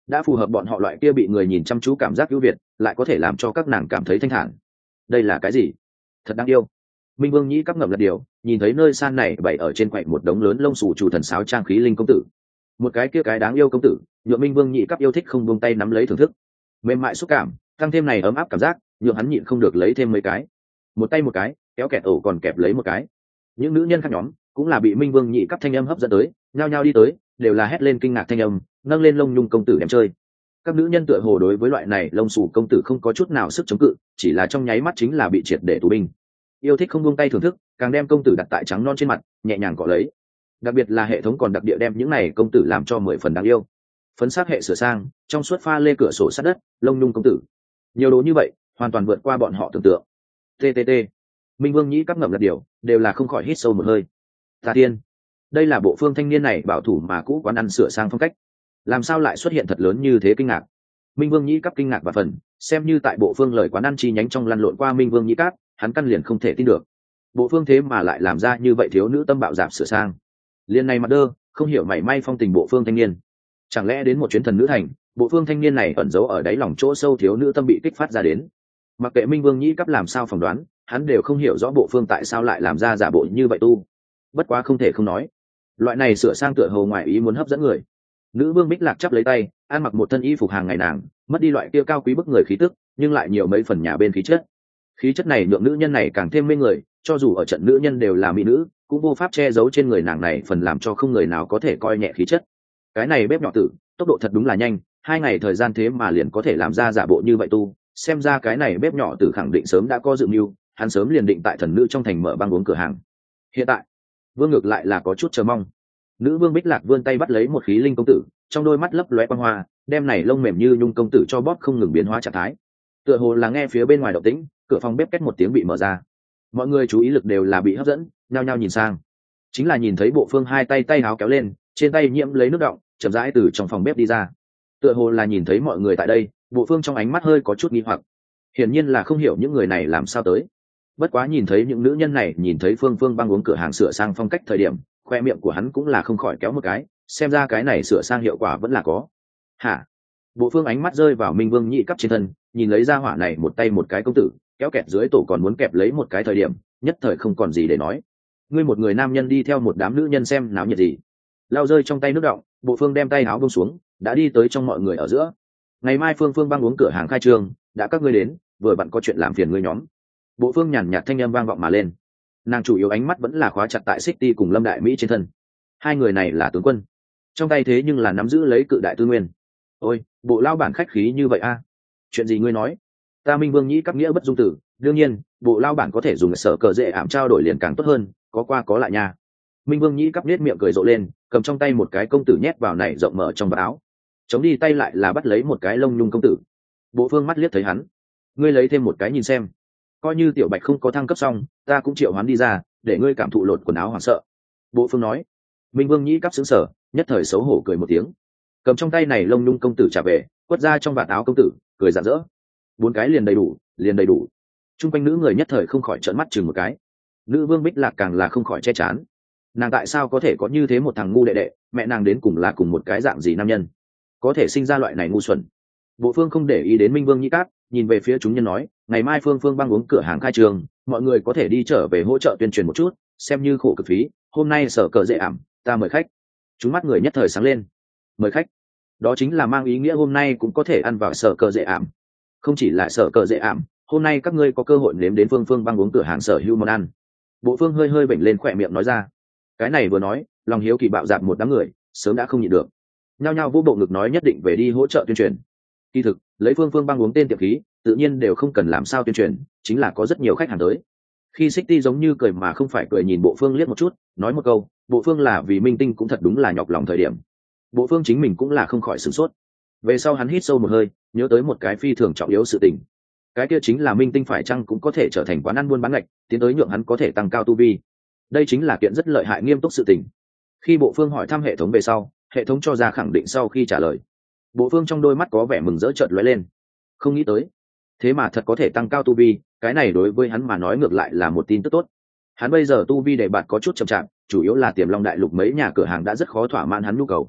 đã phù hợp bọn họ loại kia bị người nhìn chăm chú cảm giác ưu việt, lại có thể làm cho các nàng cảm thấy thanh thản. Đây là cái gì? Thật đáng yêu. Minh Vương nhĩ cắp ngậm lật điều, nhìn thấy nơi san này bày ở trên quầy một đống lớn lông xù chủ thần sáo trang khí linh công tử. Một cái kia cái đáng yêu công tử, nhượng Minh Vương nhĩ cắp yêu thích không buông tay nắm lấy thưởng thức. Mềm mại xúc cảm, tăng thêm này ấm áp cảm giác, nhượng hắn nhịn không được lấy thêm mấy cái. Một tay một cái, kéo kẹt ổ còn kẹp lấy một cái. Những nữ nhân khác nhóm cũng là bị Minh Vương nhĩ cắp thanh âm hấp dẫn tới, nhao nhao đi tới, đều là hét lên kinh ngạc thanh âm, nâng lên lông nhung công tử đem chơi. Các nữ nhân tựa hồ đối với loại này lông xù công tử không có chút nào sức chống cự, chỉ là trong nháy mắt chính là bị triệt để tù binh. Yêu thích không buông tay thưởng thức, càng đem công tử đặt tại trắng non trên mặt, nhẹ nhàng cọ lấy. Đặc biệt là hệ thống còn đặc địa đem những này công tử làm cho mười phần đáng yêu. Phấn sắc hệ sửa sang, trong suốt pha lê cửa sổ sát đất, lông nhung công tử. Nhiều đồ như vậy, hoàn toàn vượt qua bọn họ tưởng tượng. Ttt. Minh Vương nhĩ cắp ngậm lật điều, đều là không khỏi hít sâu một hơi. Tà tiên, đây là bộ phương thanh niên này bảo thủ mà cũ quán ăn sửa sang phong cách, làm sao lại xuất hiện thật lớn như thế kinh ngạc. Minh Vương nhĩ cắp kinh ngạc và phần, xem như tại bộ phương lời quán ăn chi nhánh trong lăn lộn qua Minh Vương nhĩ cắp, hắn căn liền không thể tin được. Bộ phương thế mà lại làm ra như vậy thiếu nữ tâm bạo dạp sửa sang. Liên này mặt đơ, không hiểu mảy may phong tình bộ phương thanh niên. Chẳng lẽ đến một chuyến thần nữ thành, bộ phương thanh niên này ẩn giấu ở đáy lòng chỗ sâu thiếu nữ tâm bị kích phát ra đến. Mặc kệ Minh Vương nhĩ cắp làm sao phỏng đoán, hắn đều không hiểu rõ bộ phương tại sao lại làm ra giả bộ như vậy tu. Bất quá không thể không nói, loại này sửa sang tựa hồ ngoài ý muốn hấp dẫn người. Nữ vương Bích Lạc chắp lấy tay, ăn mặc một thân y phục hàng ngày nàng, mất đi loại kia cao quý bức người khí tức, nhưng lại nhiều mấy phần nhà bên khí chất. Khí chất này nhượng nữ nhân này càng thêm mê người, cho dù ở trận nữ nhân đều là mỹ nữ, cũng vô pháp che giấu trên người nàng này phần làm cho không người nào có thể coi nhẹ khí chất. Cái này bếp nhỏ tử, tốc độ thật đúng là nhanh, hai ngày thời gian thế mà liền có thể làm ra giả bộ như vậy tu, xem ra cái này bếp nhỏ tử khẳng định sớm đã có dự mưu, hắn sớm liền định tại thần nữ trong thành mở băng uống cửa hàng. Hiện tại, vương ngược lại là có chút chờ mong. Nữ vương Bích Lạc vươn tay bắt lấy một khí linh công tử, trong đôi mắt lấp lóe quang hoa, đem này lông mềm như nhung công tử cho bóp không ngừng biến hóa trạng thái. Tựa hồ là nghe phía bên ngoài động tĩnh, cửa phòng bếp két một tiếng bị mở ra. Mọi người chú ý lực đều là bị hấp dẫn, nhao nhao nhìn sang. Chính là nhìn thấy bộ phương hai tay tay áo kéo lên, trên tay nhiễm lấy nước đọng, chậm rãi từ trong phòng bếp đi ra. Tựa hồ là nhìn thấy mọi người tại đây, bộ phương trong ánh mắt hơi có chút nghi hoặc. Hiển nhiên là không hiểu những người này làm sao tới. Bất quá nhìn thấy những nữ nhân này, nhìn thấy Phương Phương băng uống cửa hàng sửa sang phong cách thời điểm, khoe miệng của hắn cũng là không khỏi kéo một cái, xem ra cái này sửa sang hiệu quả vẫn là có. Hả? Bộ phương ánh mắt rơi vào Minh Vương nhị cấp trên thân, nhìn lấy ra hỏa này một tay một cái công tử, kéo kẹt dưới tổ còn muốn kẹp lấy một cái thời điểm, nhất thời không còn gì để nói. Ngươi một người nam nhân đi theo một đám nữ nhân xem náo nhiệt gì? Lao rơi trong tay nước đọng, bộ phương đem tay áo buông xuống, đã đi tới trong mọi người ở giữa. Ngày mai Phương Phương băng uống cửa hàng khai trương, đã các ngươi đến, vừa vặn có chuyện làm phiền ngươi nhóm. Bộ phương nhàn nhạt thanh âm vang vọng mà lên. Nàng chủ yếu ánh mắt vẫn là khóa chặt tại City cùng Lâm Đại Mỹ trên thân. Hai người này là tướng quân, trong tay thế nhưng là nắm giữ lấy cự đại tư nguyên. Ôi, bộ lao bản khách khí như vậy a? Chuyện gì ngươi nói? Ta Minh Vương nhĩ các nghĩa bất dung tử, đương nhiên, bộ lao bản có thể dùng sở cờ dễ ảm trao đổi liền càng tốt hơn, có qua có lại nha. Minh Vương nhĩ cắp nết miệng cười rộ lên, cầm trong tay một cái công tử nhét vào này rộng mở trong vạt áo, chống đi tay lại là bắt lấy một cái lông nhung công tử. Bộ phương mắt liếc thấy hắn, ngươi lấy thêm một cái nhìn xem, coi như tiểu bạch không có thăng cấp xong, ta cũng triệu hoán đi ra, để ngươi cảm thụ lột quần áo hoảng sợ. Bộ phương nói. Minh Vương nhĩ cắp xứng sở, nhất thời xấu hổ cười một tiếng, cầm trong tay này lông nhung công tử trả về, quất ra trong vạt áo công tử, cười rạng rỡ. Bốn cái liền đầy đủ, liền đầy đủ. Trung quanh nữ người nhất thời không khỏi trợn mắt chừng một cái. Nữ vương Bích Lạc càng là không khỏi che chán. Nàng tại sao có thể có như thế một thằng ngu đệ đệ, mẹ nàng đến cùng là cùng một cái dạng gì nam nhân, có thể sinh ra loại này ngu xuẩn. Bộ phương không để ý đến Minh Vương nhĩ cát, nhìn về phía chúng nhân nói, ngày mai Phương Phương băng uống cửa hàng khai trường, mọi người có thể đi trở về hỗ trợ tuyên truyền một chút, xem như khổ cực phí. Hôm nay sở cờ dễ ảm, ta mời khách. Chúng mắt người nhất thời sáng lên. Mời khách, đó chính là mang ý nghĩa hôm nay cũng có thể ăn vào sở cờ dễ ảm. Không chỉ là sở cờ dễ ảm, hôm nay các ngươi có cơ hội nếm đến Phương Phương băng uống cửa hàng sở hữu món ăn. Bộ phương hơi hơi bệnh lên khỏe miệng nói ra. Cái này vừa nói, lòng hiếu kỳ bạo dạn một đám người sớm đã không nhịn được, nhao nhao vô bộ ngực nói nhất định về đi hỗ trợ tuyên truyền. Kỳ thực lấy Phương Phương băng uống tên tiệm khí, tự nhiên đều không cần làm sao tuyên truyền, chính là có rất nhiều khách hàng tới. Khi City giống như cười mà không phải cười nhìn bộ phương liếc một chút, nói một câu, bộ phương là vì minh tinh cũng thật đúng là nhọc lòng thời điểm. Bộ phương chính mình cũng là không khỏi sửng sốt. Về sau hắn hít sâu một hơi, nhớ tới một cái phi thường trọng yếu sự tình. Cái kia chính là minh tinh phải chăng cũng có thể trở thành quán ăn buôn bán ngạch, tiến tới nhượng hắn có thể tăng cao tu vi. Đây chính là kiện rất lợi hại nghiêm túc sự tình. Khi bộ phương hỏi thăm hệ thống về sau, hệ thống cho ra khẳng định sau khi trả lời. Bộ phương trong đôi mắt có vẻ mừng rỡ chợt lóe lên. Không nghĩ tới, thế mà thật có thể tăng cao tu vi, cái này đối với hắn mà nói ngược lại là một tin tức tốt. Hắn bây giờ tu vi đề bạt có chút chậm chạp, chủ yếu là Tiềm Long đại lục mấy nhà cửa hàng đã rất khó thỏa mãn hắn nhu cầu.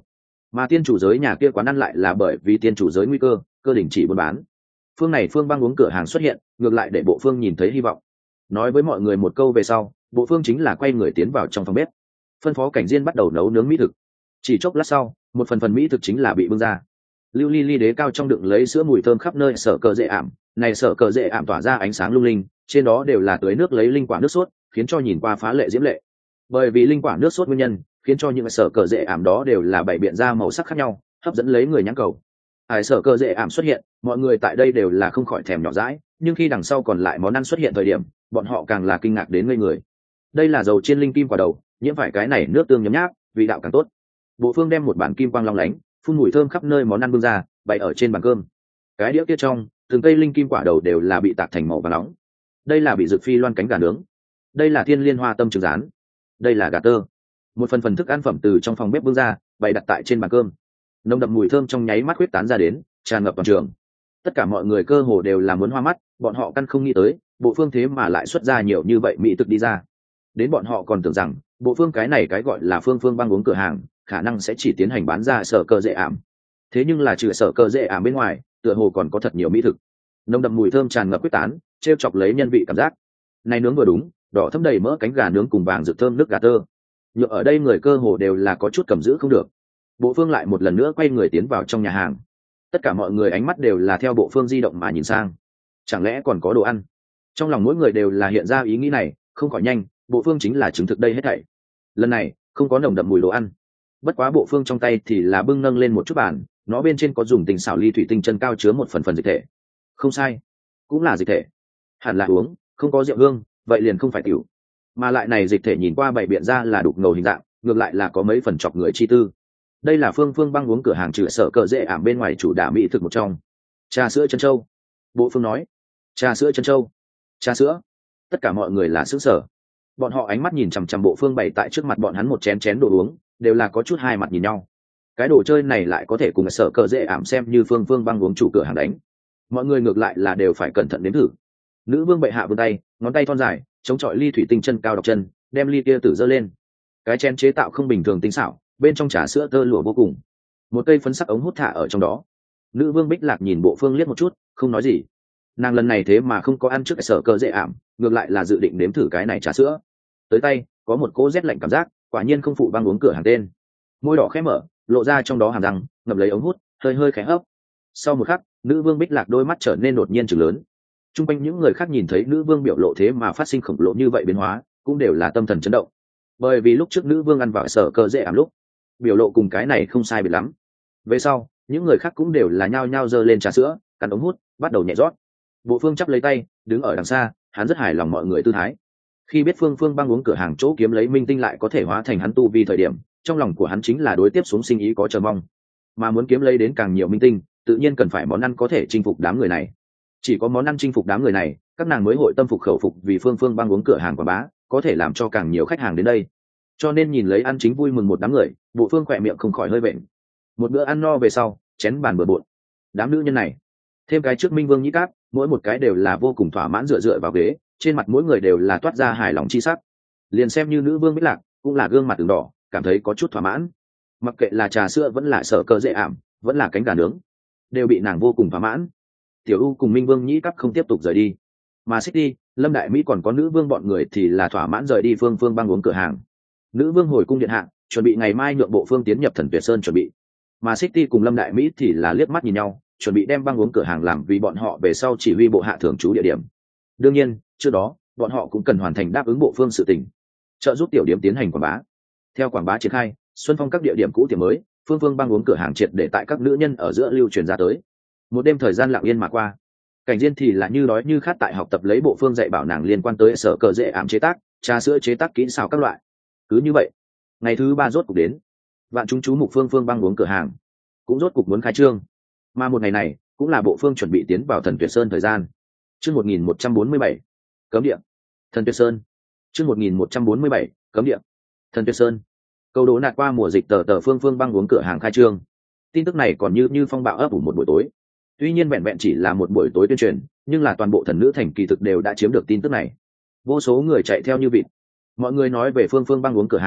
mà tiên chủ giới nhà kia quán ăn lại là bởi vì tiên chủ giới nguy cơ cơ đình chỉ buôn bán. Phương này phương băng uống cửa hàng xuất hiện, ngược lại để bộ phương nhìn thấy hy vọng. Nói với mọi người một câu về sau, bộ phương chính là quay người tiến vào trong phòng bếp, phân phó cảnh diên bắt đầu nấu nướng mỹ thực. Chỉ chốc lát sau, một phần phần mỹ thực chính là bị bưng ra. Lưu ly ly đế cao trong đựng lấy sữa mùi thơm khắp nơi, sở cờ dễ ảm này sở cờ dễ ảm tỏa ra ánh sáng lung linh, trên đó đều là tưới nước lấy linh quả nước sốt, khiến cho nhìn qua phá lệ diễm lệ. Bởi vì linh quả nước sốt nguyên nhân, khiến cho những sở cờ dễ ảm đó đều là bảy biện ra màu sắc khác nhau, hấp dẫn lấy người nhãn cầu. Ai sở cờ dễ ảm xuất hiện, mọi người tại đây đều là không khỏi thèm nhỏ dãi, nhưng khi đằng sau còn lại món ăn xuất hiện thời điểm, bọn họ càng là kinh ngạc đến ngây người. Đây là dầu chiên linh kim quả đầu, nhiễm phải cái này nước tương nhấm nháp, vị đạo càng tốt. Bộ phương đem một bản kim quang long lánh, phun mùi thơm khắp nơi món ăn bưng ra, bày ở trên bàn cơm. Cái đĩa kia trong, từng cây linh kim quả đầu đều là bị tạc thành màu vàng nóng. Đây là bị dược phi loan cánh gà nướng. Đây là thiên liên hoa tâm trứng rán. Đây là gà tơ. Một phần phần thức ăn phẩm từ trong phòng bếp bưng ra, bày đặt tại trên bàn cơm. Nồng đậm mùi thơm trong nháy mắt huyết tán ra đến, tràn ngập toàn trường. Tất cả mọi người cơ hồ đều là muốn hoa mắt, bọn họ căn không nghĩ tới, bộ phương thế mà lại xuất ra nhiều như vậy mỹ thực đi ra. Đến bọn họ còn tưởng rằng, bộ phương cái này cái gọi là phương phương băng uống cửa hàng, khả năng sẽ chỉ tiến hành bán ra sở cơ dễ ảm. Thế nhưng là trừ sở cơ dễ ảm bên ngoài, tựa hồ còn có thật nhiều mỹ thực. Nồng đậm mùi thơm tràn ngập quyết tán, trêu chọc lấy nhân vị cảm giác. Này nướng vừa đúng, đỏ thấm đầy mỡ cánh gà nướng cùng vàng rực thơm nước gà tơ. Nhựa ở đây người cơ hồ đều là có chút cầm giữ không được. Bộ phương lại một lần nữa quay người tiến vào trong nhà hàng. Tất cả mọi người ánh mắt đều là theo bộ phương di động mà nhìn sang. Chẳng lẽ còn có đồ ăn? Trong lòng mỗi người đều là hiện ra ý nghĩ này, không khỏi nhanh, bộ phương chính là chứng thực đây hết thảy. Lần này không có nồng đậm mùi đồ ăn, bất quá bộ phương trong tay thì là bưng nâng lên một chút bàn, nó bên trên có dùng tình xảo ly thủy tinh chân cao chứa một phần phần dịch thể. Không sai, cũng là dịch thể. Hẳn là uống, không có rượu hương, vậy liền không phải tiểu. Mà lại này dịch thể nhìn qua bày biện ra là đục ngầu hình dạng, ngược lại là có mấy phần chọc người chi tư. Đây là phương phương băng uống cửa hàng trừ sở cờ dễ ảm bên ngoài chủ đả mỹ thực một trong. Trà sữa chân châu. Bộ phương nói. Trà sữa chân châu. Trà sữa. Tất cả mọi người là sững sờ. Bọn họ ánh mắt nhìn chằm chằm bộ phương bày tại trước mặt bọn hắn một chén chén đồ uống, đều là có chút hai mặt nhìn nhau. Cái đồ chơi này lại có thể cùng sở cờ dễ ảm xem như phương phương băng uống chủ cửa hàng đánh. Mọi người ngược lại là đều phải cẩn thận đến thử. Nữ vương bệ hạ vươn tay, ngón tay thon dài chống chọi ly thủy tinh chân cao độc chân, đem ly kia tử dơ lên. Cái chén chế tạo không bình thường tinh xảo, bên trong trà sữa tơ lụa vô cùng, một cây phấn sắc ống hút thả ở trong đó. Nữ vương Bích Lạc nhìn bộ phương liếc một chút, không nói gì. Nàng lần này thế mà không có ăn trước sở cơ dễ ảm, ngược lại là dự định nếm thử cái này trà sữa. Tới tay có một cỗ rét lạnh cảm giác, quả nhiên không phụ băng uống cửa hàng tên. Môi đỏ khẽ mở, lộ ra trong đó hàm răng, ngậm lấy ống hút, hơi hơi khẽ hấp. Sau một khắc, nữ vương Bích Lạc đôi mắt trở nên đột nhiên trừng lớn. Trung quanh những người khác nhìn thấy nữ vương biểu lộ thế mà phát sinh khổng lồ như vậy biến hóa, cũng đều là tâm thần chấn động. Bởi vì lúc trước nữ vương ăn vào sở cơ dễ ảm lúc, biểu lộ cùng cái này không sai biệt lắm. Về sau, những người khác cũng đều là nhao nhao giơ lên trà sữa, cắn ống hút, bắt đầu nhẹ rót. Bộ phương chắp lấy tay, đứng ở đằng xa, hắn rất hài lòng mọi người tư thái. Khi biết phương phương băng uống cửa hàng chỗ kiếm lấy minh tinh lại có thể hóa thành hắn tu vi thời điểm, trong lòng của hắn chính là đối tiếp xuống sinh ý có chờ mong. Mà muốn kiếm lấy đến càng nhiều minh tinh, tự nhiên cần phải món ăn có thể chinh phục đám người này. Chỉ có món ăn chinh phục đám người này, các nàng mới hội tâm phục khẩu phục vì phương phương băng uống cửa hàng quảng bá, có thể làm cho càng nhiều khách hàng đến đây. Cho nên nhìn lấy ăn chính vui mừng một đám người, bộ phương khỏe miệng không khỏi hơi bệnh. Một bữa ăn no về sau, chén bàn bừa bộn. Đám nữ nhân này, thêm cái trước minh vương nhĩ cáp, mỗi một cái đều là vô cùng thỏa mãn, dựa dựa vào ghế, trên mặt mỗi người đều là toát ra hài lòng chi sắc. Liền xem như nữ vương Bích Lạc, cũng là gương mặt từng đỏ, cảm thấy có chút thỏa mãn. Mặc kệ là trà sữa vẫn là sở cơ dễ ảm, vẫn là cánh gà nướng, đều bị nàng vô cùng thỏa mãn. Tiểu U cùng minh vương nhĩ cáp không tiếp tục rời đi, mà City, Lâm Đại Mỹ còn có nữ vương bọn người thì là thỏa mãn rời đi phương phương băng uống cửa hàng. Nữ vương hồi cung điện hạ, chuẩn bị ngày mai nhượng bộ phương tiến nhập Thần Tuyệt Sơn chuẩn bị. Mà City cùng Lâm Đại Mỹ thì là liếc mắt nhìn nhau, chuẩn bị đem băng uống cửa hàng làm vì bọn họ về sau chỉ huy bộ hạ thường trú địa điểm. Đương nhiên, trước đó, bọn họ cũng cần hoàn thành đáp ứng bộ phương sự tình, trợ giúp tiểu điểm tiến hành quảng bá. Theo quảng bá triển khai, xuân phong các địa điểm cũ tiệm mới, phương phương băng uống cửa hàng triệt để tại các nữ nhân ở giữa lưu truyền ra tới. Một đêm thời gian lặng yên mà qua, Cảnh Diên thì là như đói như khát tại học tập lấy bộ phương dạy bảo nàng liên quan tới sở cờ dễ ảm chế tác, trà sữa chế tác kỹ xảo các loại. Cứ như vậy, ngày thứ ba rốt cục đến, vạn chúng chú mục phương phương băng uống cửa hàng cũng rốt cục muốn khai trương. Mà một ngày này cũng là bộ phương chuẩn bị tiến vào Thần Tuyệt Sơn thời gian. Chương một nghìn một trăm bốn mươi bảy, cấm địa. Thần Tuyệt Sơn. Chương một nghìn một trăm bốn mươi bảy, cấm địa. Thần Tuyệt Sơn. Câu đố nạt qua mùa dịch tờ tờ phương phương băng uống cửa hàng khai trương. Tin tức này còn như như phong bạo ấp ủ một buổi tối. Tuy nhiên vẹn vẹn chỉ là một buổi tối tuyên truyền, nhưng là toàn bộ thần nữ thành kỳ thực đều đã chiếm được tin tức này. Vô số người chạy theo như vịt. Mọi người nói về phương phương băng uống cửa hàng,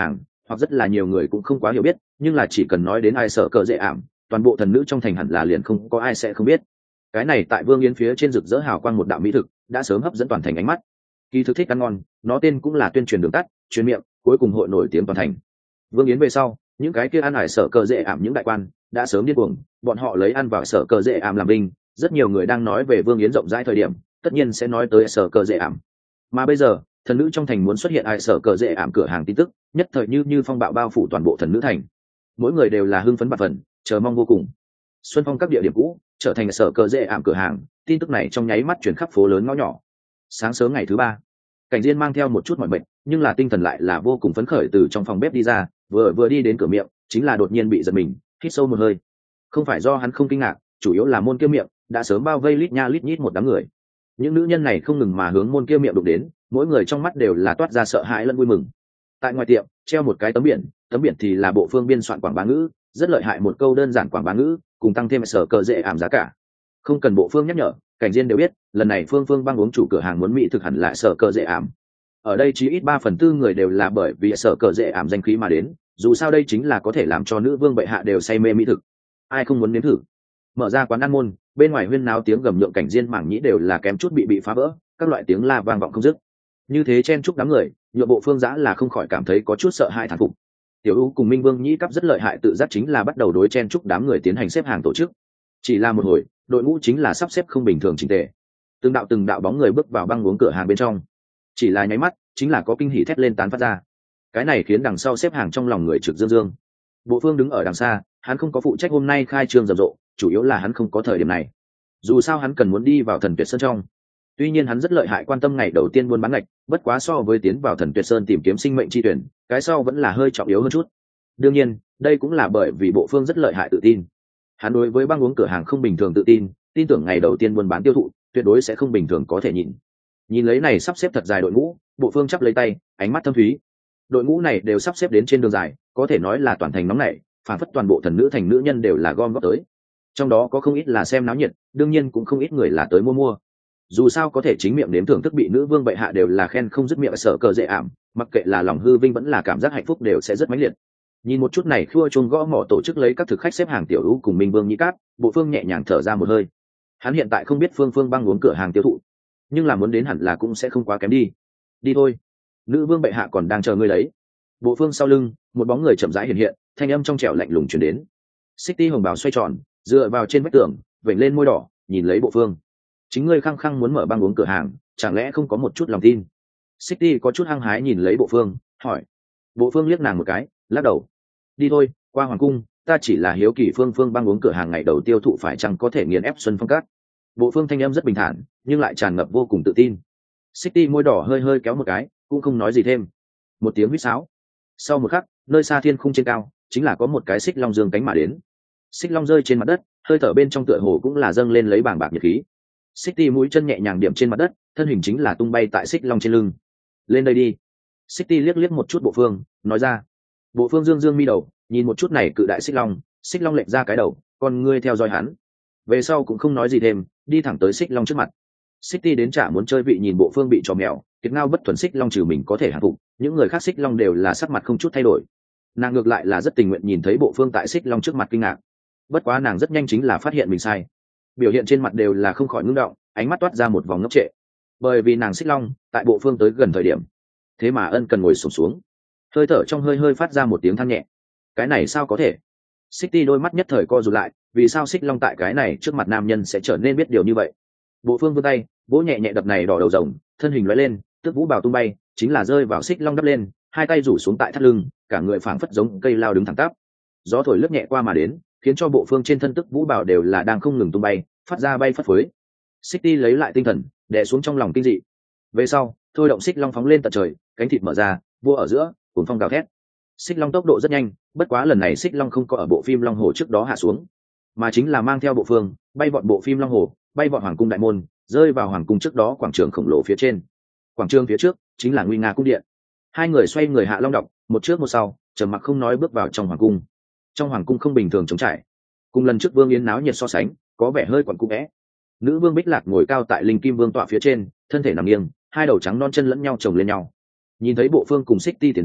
hoặc rất là nhiều người cũng không quá hiểu biết, nhưng là chỉ cần nói đến ai sợ cờ dễ ảm, toàn bộ thần nữ trong thành hẳn là liền không có ai sẽ không biết. Cái này tại Vương Yến phía trên rực rỡ hào quang một đạo mỹ thực đã sớm hấp dẫn toàn thành ánh mắt. Kỳ thực thích ăn ngon, nó tên cũng là tuyên truyền đường tắt, truyền miệng, cuối cùng hội nổi tiếng toàn thành. Vương Yến về sau, những cái kia ăn hải sợ cờ dễ ảm những đại quan đã sớm điên cuồng, bọn họ lấy ăn vào sợ cờ dễ ảm làm binh. Rất nhiều người đang nói về Vương Yến rộng rãi thời điểm, tất nhiên sẽ nói tới sợ cờ dễ ảm. Mà bây giờ, thần nữ trong thành muốn xuất hiện ai sợ cờ dễ ảm cửa hàng tin tức, nhất thời như như phong bạo bao phủ toàn bộ thần nữ thành. Mỗi người đều là hưng phấn bạt phần, chờ mong vô cùng. Xuân Phong các địa điểm cũ trở thành sở cờ dễ ảm cửa hàng, tin tức này trong nháy mắt chuyển khắp phố lớn ngõ nhỏ. Sáng sớm ngày thứ ba, Cảnh Diên mang theo một chút mỏi mệt, nhưng là tinh thần lại là vô cùng phấn khởi từ trong phòng bếp đi ra, vừa vừa đi đến cửa miệng, chính là đột nhiên bị giật mình, hít sâu một hơi. Không phải do hắn không kinh ngạc, chủ yếu là môn kia miệng đã sớm bao vây lít nha lít nhít một đám người. Những nữ nhân này không ngừng mà hướng môn kia miệng đụng đến, mỗi người trong mắt đều là toát ra sợ hãi lẫn vui mừng. Tại ngoài tiệm, treo một cái tấm biển, tấm biển thì là bộ phương biên soạn quảng bá ngữ, rất lợi hại một câu đơn giản quảng bá ngữ, cùng tăng thêm sở cờ dễ ảm giá cả. Không cần bộ phương nhắc nhở, Cảnh Diên đều biết, lần này Phương Phương băng uống chủ cửa hàng muốn mỹ thực hẳn lại sở cờ dễ ảm. Ở đây chí ít ba phần tư người đều là bởi vì sở cờ dễ ảm danh khí mà đến, dù sao đây chính là có thể làm cho nữ vương bệ hạ đều say mê mỹ thực. Ai không muốn nếm thử? Mở ra quán ăn môn, bên ngoài huyên náo tiếng gầm nhượng Cảnh Diên mảng nhĩ đều là kém chút bị bị phá vỡ, các loại tiếng la vang vọng không dứt. Như thế chen chúc đám người, nhượng bộ Phương Dã là không khỏi cảm thấy có chút sợ hãi thán phục. Tiểu U cùng Minh Vương Nhĩ Cấp rất lợi hại tự giác chính là bắt đầu đối chen chúc đám người tiến hành xếp hàng tổ chức. Chỉ là một hồi, đội ngũ chính là sắp xếp không bình thường chỉnh tề. Từng đạo từng đạo bóng người bước vào băng uống cửa hàng bên trong. Chỉ là nháy mắt, chính là có kinh hỉ thét lên tán phát ra. Cái này khiến đằng sau xếp hàng trong lòng người trực dương dương. Bộ Phương đứng ở đằng xa, hắn không có phụ trách hôm nay khai trương rầm rộ, chủ yếu là hắn không có thời điểm này. Dù sao hắn cần muốn đi vào Thần Tuyệt Sơn trong. Tuy nhiên hắn rất lợi hại quan tâm ngày đầu tiên buôn bán ngạch, bất quá so với tiến vào Thần Tuyệt Sơn tìm kiếm sinh mệnh chi tuyển, cái sau vẫn là hơi trọng yếu hơn chút. Đương nhiên, đây cũng là bởi vì Bộ Phương rất lợi hại tự tin. Hắn đối với băng uống cửa hàng không bình thường tự tin, tin tưởng ngày đầu tiên buôn bán tiêu thụ, tuyệt đối sẽ không bình thường có thể nhìn. Nhìn lấy này sắp xếp thật dài đội ngũ, Bộ Phương chắp lấy tay, ánh mắt thâm thúy. Đội ngũ này đều sắp xếp đến trên đường dài, có thể nói là toàn thành nóng nảy, phản phất toàn bộ thần nữ thành nữ nhân đều là gom góp tới. Trong đó có không ít là xem náo nhiệt, đương nhiên cũng không ít người là tới mua mua. Dù sao có thể chính miệng nếm thưởng thức bị nữ vương bệ hạ đều là khen không dứt miệng, sợ cờ dễ ảm, mặc kệ là lòng hư vinh vẫn là cảm giác hạnh phúc đều sẽ rất mãnh liệt. Nhìn một chút này khua chuông gõ mỏ tổ chức lấy các thực khách xếp hàng tiểu U cùng Minh Vương Nhĩ Cáp, Bộ Phương nhẹ nhàng thở ra một hơi. Hắn hiện tại không biết Phương Phương băng uống cửa hàng tiêu thụ, nhưng là muốn đến hẳn là cũng sẽ không quá kém đi. Đi thôi, nữ vương bệ hạ còn đang chờ ngươi đấy. Bộ Phương sau lưng, một bóng người chậm rãi hiện hiện, thanh âm trong trẻo lạnh lùng truyền đến. City hồng bào xoay tròn, dựa vào trên vách tường, vểnh lên môi đỏ, nhìn lấy Bộ Phương. Chính ngươi khăng khăng muốn mở băng uống cửa hàng, chẳng lẽ không có một chút lòng tin? City có chút hăng hái nhìn lấy Bộ Phương, hỏi. Bộ Phương liếc nàng một cái, lắc đầu. Đi thôi, qua hoàng cung, ta chỉ là hiếu kỳ Phương Phương băng uống cửa hàng ngày đầu tiêu thụ phải chăng có thể nghiền ép Xuân Phong Các. Bộ Phương thanh em rất bình thản, nhưng lại tràn ngập vô cùng tự tin. City môi đỏ hơi hơi kéo một cái, cũng không nói gì thêm. Một tiếng huýt sáo. Sau một khắc, nơi xa thiên khung trên cao, chính là có một cái xích long dương cánh mà đến. Xích long rơi trên mặt đất, hơi thở bên trong tựa hồ cũng là dâng lên lấy bảng bạc nhiệt khí. City mũi chân nhẹ nhàng điểm trên mặt đất, thân hình chính là tung bay tại xích long trên lưng. Lên đây đi. City liếc liếc một chút Bộ Phương, nói ra. Bộ Phương dương dương mi đầu, nhìn một chút này cự đại xích long, xích long lệch ra cái đầu, còn ngươi theo dõi hắn. Về sau cũng không nói gì thêm, đi thẳng tới xích long trước mặt. City đến chả muốn chơi vị nhìn Bộ Phương bị trò mèo, kiệt ngao bất thuần xích long trừ mình có thể hạ phục, những người khác xích long đều là sắc mặt không chút thay đổi. Nàng ngược lại là rất tình nguyện nhìn thấy Bộ Phương tại xích long trước mặt kinh ngạc. Bất quá nàng rất nhanh chính là phát hiện mình sai. Biểu hiện trên mặt đều là không khỏi ngưng động, ánh mắt toát ra một vòng ngốc trệ. Bởi vì nàng xích long, tại Bộ Phương tới gần thời điểm, thế mà ân cần ngồi xổm xuống, xuống. Hơi thở trong hơi hơi phát ra một tiếng than nhẹ. Cái này sao có thể? City đôi mắt nhất thời co rụt lại, vì sao xích long tại cái này trước mặt nam nhân sẽ trở nên biết điều như vậy? Bộ Phương vươn tay, vỗ nhẹ nhẹ đập này đỏ đầu rồng, thân hình lóe lên, tức vũ bào tung bay, chính là rơi vào xích long đắp lên, hai tay rủ xuống tại thắt lưng, cả người phảng phất giống cây lao đứng thẳng tắp. Gió thổi lướt nhẹ qua mà đến, khiến cho Bộ Phương trên thân tức vũ bào đều là đang không ngừng tung bay, phát ra bay phất phới. City lấy lại tinh thần, đè xuống trong lòng kinh dị. Về sau, thôi động xích long phóng lên tận trời, cánh thịt mở ra, vua ở giữa, cuồng phong gào thét. Xích long tốc độ rất nhanh, bất quá lần này xích long không có ở bộ phim Long Hồ trước đó hạ xuống, mà chính là mang theo Bộ Phương, bay vọt bộ phim Long Hồ, bay vọt hoàng cung đại môn, rơi vào hoàng cung trước đó quảng trường khổng lồ phía trên. Quảng trường phía trước chính là nguy nga cung điện. Hai người xoay người hạ long đọc, một trước một sau, trầm mặc không nói bước vào trong hoàng cung. Trong hoàng cung không bình thường trống trải, cùng lần trước Vương Yến náo nhiệt so sánh, có vẻ hơi quẩn cung é. Nữ vương Bích Lạc ngồi cao tại linh kim vương tọa phía trên, thân thể nằm nghiêng, hai đầu trắng non chân lẫn nhau chồng lên nhau. Nhìn thấy Bộ Phương cùng Xích Ti tiến đến,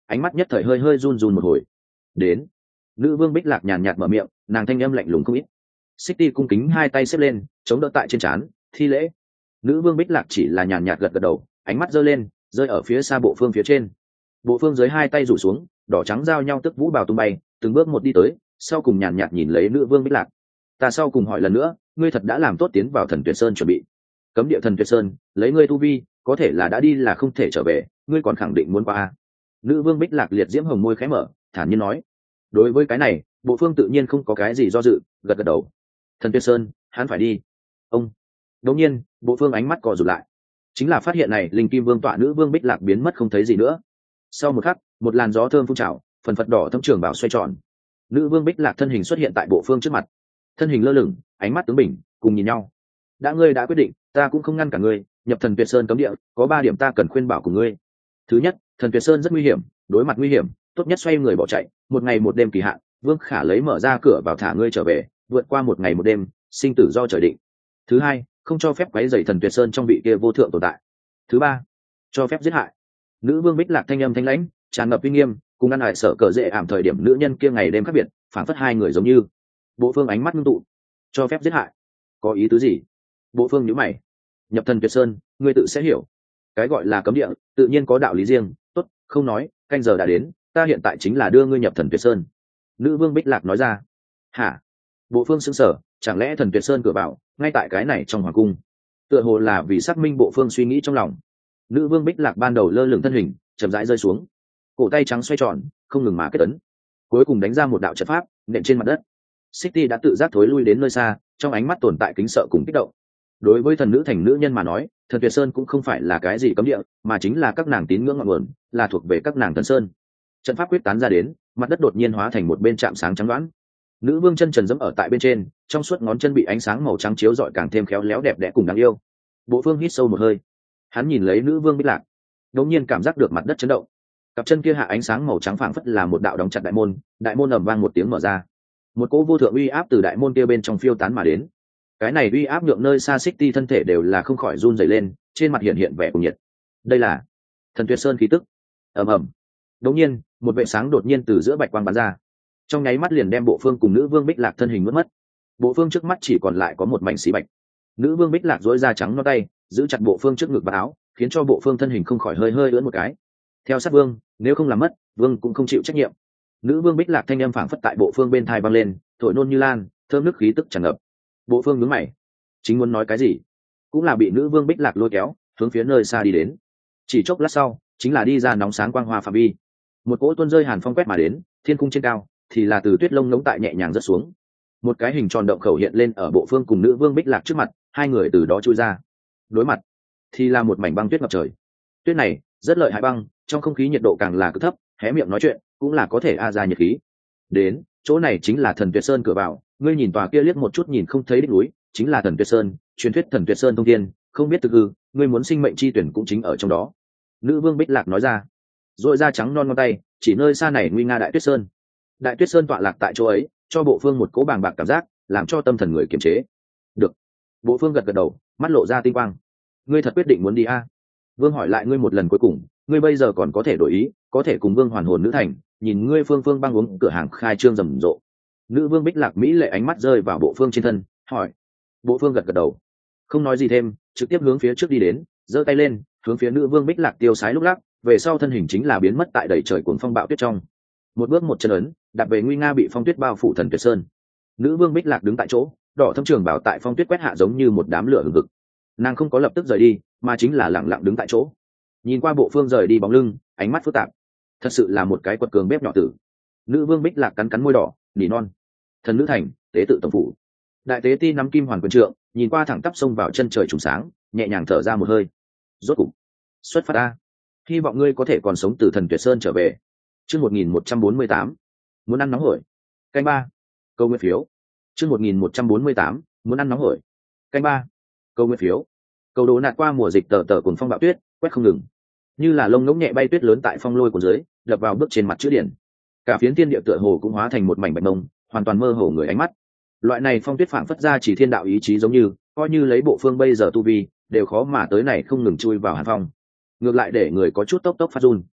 ánh mắt nhất thời hơi hơi run run một hồi. Đến. Nữ vương Bích Lạc nhàn nhạt mở miệng, nàng thanh âm lạnh lùng không ít. City cung kính hai tay xếp lên, chống đỡ tại trên trán, thi lễ. Nữ vương Bích Lạc chỉ là nhàn nhạt gật gật đầu, ánh mắt giơ lên, rơi ở phía xa bộ phương phía trên. Bộ phương dưới hai tay rủ xuống, đỏ trắng giao nhau tức vũ bào tung bay, từng bước một đi tới, sau cùng nhàn nhạt nhìn lấy nữ vương Bích Lạc. Ta sau cùng hỏi lần nữa, ngươi thật đã làm tốt tiến vào Thần Tuyệt Sơn chuẩn bị? Cấm địa Thần Tuyệt Sơn, lấy ngươi tu vi, có thể là đã đi là không thể trở về, ngươi còn khẳng định muốn qua a? Nữ vương Bích Lạc liệt diễm hồng môi khẽ mở, thản nhiên nói. Đối với cái này, bộ phương tự nhiên không có cái gì do dự, gật gật đầu. Thần Tuyệt Sơn, hắn phải đi. Ông. Đột nhiên, bộ phương ánh mắt co rụt lại. Chính là phát hiện này, linh kim vương tọa nữ vương Bích Lạc biến mất không thấy gì nữa. Sau một khắc, một làn gió thơm phun trào, phần phật đỏ thâm trường bảo xoay tròn. Nữ vương Bích Lạc thân hình xuất hiện tại bộ phương trước mặt. Thân hình lơ lửng, ánh mắt tướng bình, cùng nhìn nhau. Đã ngươi đã quyết định, ta cũng không ngăn cả ngươi, nhập Thần Tuyệt Sơn cấm địa, có ba điểm ta cần khuyên bảo của ngươi. Thứ nhất, Thần Tuyệt Sơn rất nguy hiểm, đối mặt nguy hiểm, tốt nhất xoay người bỏ chạy, một ngày một đêm kỳ hạn, Vương Khả lấy mở ra cửa vào thả ngươi trở về, vượt qua một ngày một đêm, sinh tử do trời định. Thứ hai, không cho phép quấy rầy Thần Tuyệt Sơn trong vị kia vô thượng tồn tại. Thứ ba, cho phép giết hại. Nữ vương Bích Lạc thanh âm thanh lãnh, tràn ngập uy nghiêm, cùng ăn hại sợ cờ dễ ảm thời điểm nữ nhân kia ngày đêm khác biệt, phản phất hai người giống như. Bộ phương ánh mắt ngưng tụ, cho phép giết hại, có ý tứ gì? Bộ phương nhíu mày. Nhập Thần Tuyệt Sơn, ngươi tự sẽ hiểu. Cái gọi là cấm địa, tự nhiên có đạo lý riêng. Tốt, không nói, canh giờ đã đến, ta hiện tại chính là đưa ngươi nhập Thần Tuyệt Sơn. Nữ vương Bích Lạc nói ra. Hả? Bộ phương sững sờ, chẳng lẽ Thần Tuyệt Sơn cửa vào ngay tại cái này trong hoàng cung? Tựa hồ là vì xác minh bộ phương suy nghĩ trong lòng. Nữ vương Bích Lạc ban đầu lơ lửng thân hình, chậm rãi rơi xuống, cổ tay trắng xoay tròn, không ngừng mà kết ấn, cuối cùng đánh ra một đạo trận pháp nện trên mặt đất. City đã tự giác thối lui đến nơi xa, trong ánh mắt tồn tại kính sợ cùng kích động. Đối với thần nữ thành nữ nhân mà nói, Thần Tuyệt Sơn cũng không phải là cái gì cấm địa, mà chính là các nàng tín ngưỡng ngọn nguồn, là thuộc về các nàng thần sơn. Trận pháp quyết tán ra đến, mặt đất đột nhiên hóa thành một bên trạm sáng trắng đoán. Nữ vương chân trần dẫm ở tại bên trên, trong suốt ngón chân bị ánh sáng màu trắng chiếu rọi càng thêm khéo léo đẹp đẽ cùng đáng yêu. Bộ phương hít sâu một hơi, hắn nhìn lấy nữ vương Bích Lạc, đột nhiên cảm giác được mặt đất chấn động. Cặp chân kia hạ ánh sáng màu trắng phảng phất là một đạo đóng chặt đại môn, đại môn ầm vang một tiếng mở ra. Một cỗ vô thượng uy áp từ đại môn kia bên trong phiêu tán mà đến. Cái này uy áp nhượng nơi xa City thân thể đều là không khỏi run rẩy lên, trên mặt hiện hiện vẻ cuồng nhiệt. Đây là Thần Tuyệt Sơn khí tức. Ầm ầm. Đột nhiên, một vệ sáng đột nhiên từ giữa bạch quang bắn ra, trong nháy mắt liền đem bộ phương cùng nữ vương Bích Lạc thân hình mất mất. Bộ phương trước mắt chỉ còn lại có một mảnh xí bạch. Nữ vương Bích Lạc duỗi ra trắng no tay, giữ chặt bộ phương trước ngực và áo, khiến cho bộ phương thân hình không khỏi hơi hơi ưỡn một cái. Theo sát vương, nếu không làm mất, vương cũng không chịu trách nhiệm. Nữ vương Bích Lạc thanh âm phảng phất tại bộ phương bên thai vang lên, thổi nôn như lan, thơm nước khí tức tràn ngập. Bộ phương nhướng mày, chính muốn nói cái gì, cũng là bị nữ vương Bích Lạc lôi kéo hướng phía nơi xa đi đến. Chỉ chốc lát sau, chính là đi ra nóng sáng quang hoa phạm vi. Một cỗ tuôn rơi hàn phong quét mà đến, thiên cung trên cao thì là từ tuyết lông ngỗng tại nhẹ nhàng rớt xuống. Một cái hình tròn động khẩu hiện lên ở bộ phương cùng nữ vương Bích Lạc trước mặt, hai người từ đó chui ra. Đối mặt thì là một mảnh băng tuyết ngập trời. Tuyết này rất lợi hại băng, trong không khí nhiệt độ càng là cực thấp, hé miệng nói chuyện cũng là có thể a ra nhiệt khí. Đến chỗ này chính là Thần Tuyệt Sơn cửa vào, ngươi nhìn tòa kia liếc một chút nhìn không thấy đỉnh núi, chính là Thần Tuyệt Sơn, truyền thuyết Thần Tuyệt Sơn thông thiên, không biết thực hư, ngươi muốn sinh mệnh chi tuyển cũng chính ở trong đó. Nữ vương Bích Lạc nói ra, rồi da trắng non ngón tay chỉ nơi xa này nguy nga Đại Tuyết Sơn. Đại Tuyết Sơn tọa lạc tại chỗ ấy, cho bộ phương một cỗ bàng bạc cảm giác, làm cho tâm thần người kiềm chế. Được. Bộ phương gật gật đầu, mắt lộ ra tinh quang. Ngươi thật quyết định muốn đi a? Vương hỏi lại ngươi một lần cuối cùng, ngươi bây giờ còn có thể đổi ý, có thể cùng Vương hoàn hồn nữ thành, nhìn ngươi phương phương băng uống cửa hàng khai trương rầm rộ. Nữ vương Bích Lạc mỹ lệ ánh mắt rơi vào bộ phương trên thân, hỏi. Bộ phương gật gật đầu, không nói gì thêm, trực tiếp hướng phía trước đi đến, giơ tay lên, hướng phía nữ vương Bích Lạc tiêu sái lúc lắc, về sau thân hình chính là biến mất tại đầy trời cuồng phong bạo tuyết trong. Một bước một chân ấn, đạp về nguy nga bị phong tuyết bao phủ Thần Tuyệt Sơn. Nữ vương Bích Lạc đứng tại chỗ, đỏ thâm trường bảo tại phong tuyết quét hạ giống như một đám lửa hừng hực. Nàng không có lập tức rời đi, mà chính là lặng lặng đứng tại chỗ, nhìn qua bộ phương rời đi bóng lưng, ánh mắt phức tạp. Thật sự là một cái quật cường bếp nhỏ tử. Nữ vương Bích Lạc cắn cắn môi đỏ, nỉ non. Thần nữ thành, tế tự tổng phủ. Đại tế ti nắm kim hoàn quyền trượng, nhìn qua thẳng tắp sông vào chân trời trùng sáng, nhẹ nhàng thở ra một hơi. Rốt cục xuất phát a, hy vọng ngươi có thể còn sống từ Thần Tuyệt Sơn trở về. Chương một nghìn một trăm bốn mươi tám, muốn ăn nóng hổi. Canh ba. Câu nguyên phiếu. Chương một nghìn một trăm bốn mươi tám, muốn ăn nóng hổi. Canh ba. Câu nguyên phiếu. Cầu đố nạt qua mùa dịch tờ tờ cuồng phong bạo tuyết, quét không ngừng. Như là lông ngỗng nhẹ bay tuyết lớn tại phong lôi của dưới, đập vào bước trên mặt chữ điển. Cả phiến thiên địa tựa hồ cũng hóa thành một mảnh bạch mông, hoàn toàn mơ hồ người ánh mắt. Loại này phong tuyết phảng phất ra chỉ thiên đạo ý chí giống như, coi như lấy bộ phương bây giờ tu vi, đều khó mà tới này không ngừng chui vào hàn phong. Ngược lại để người có chút tốc tốc phát run.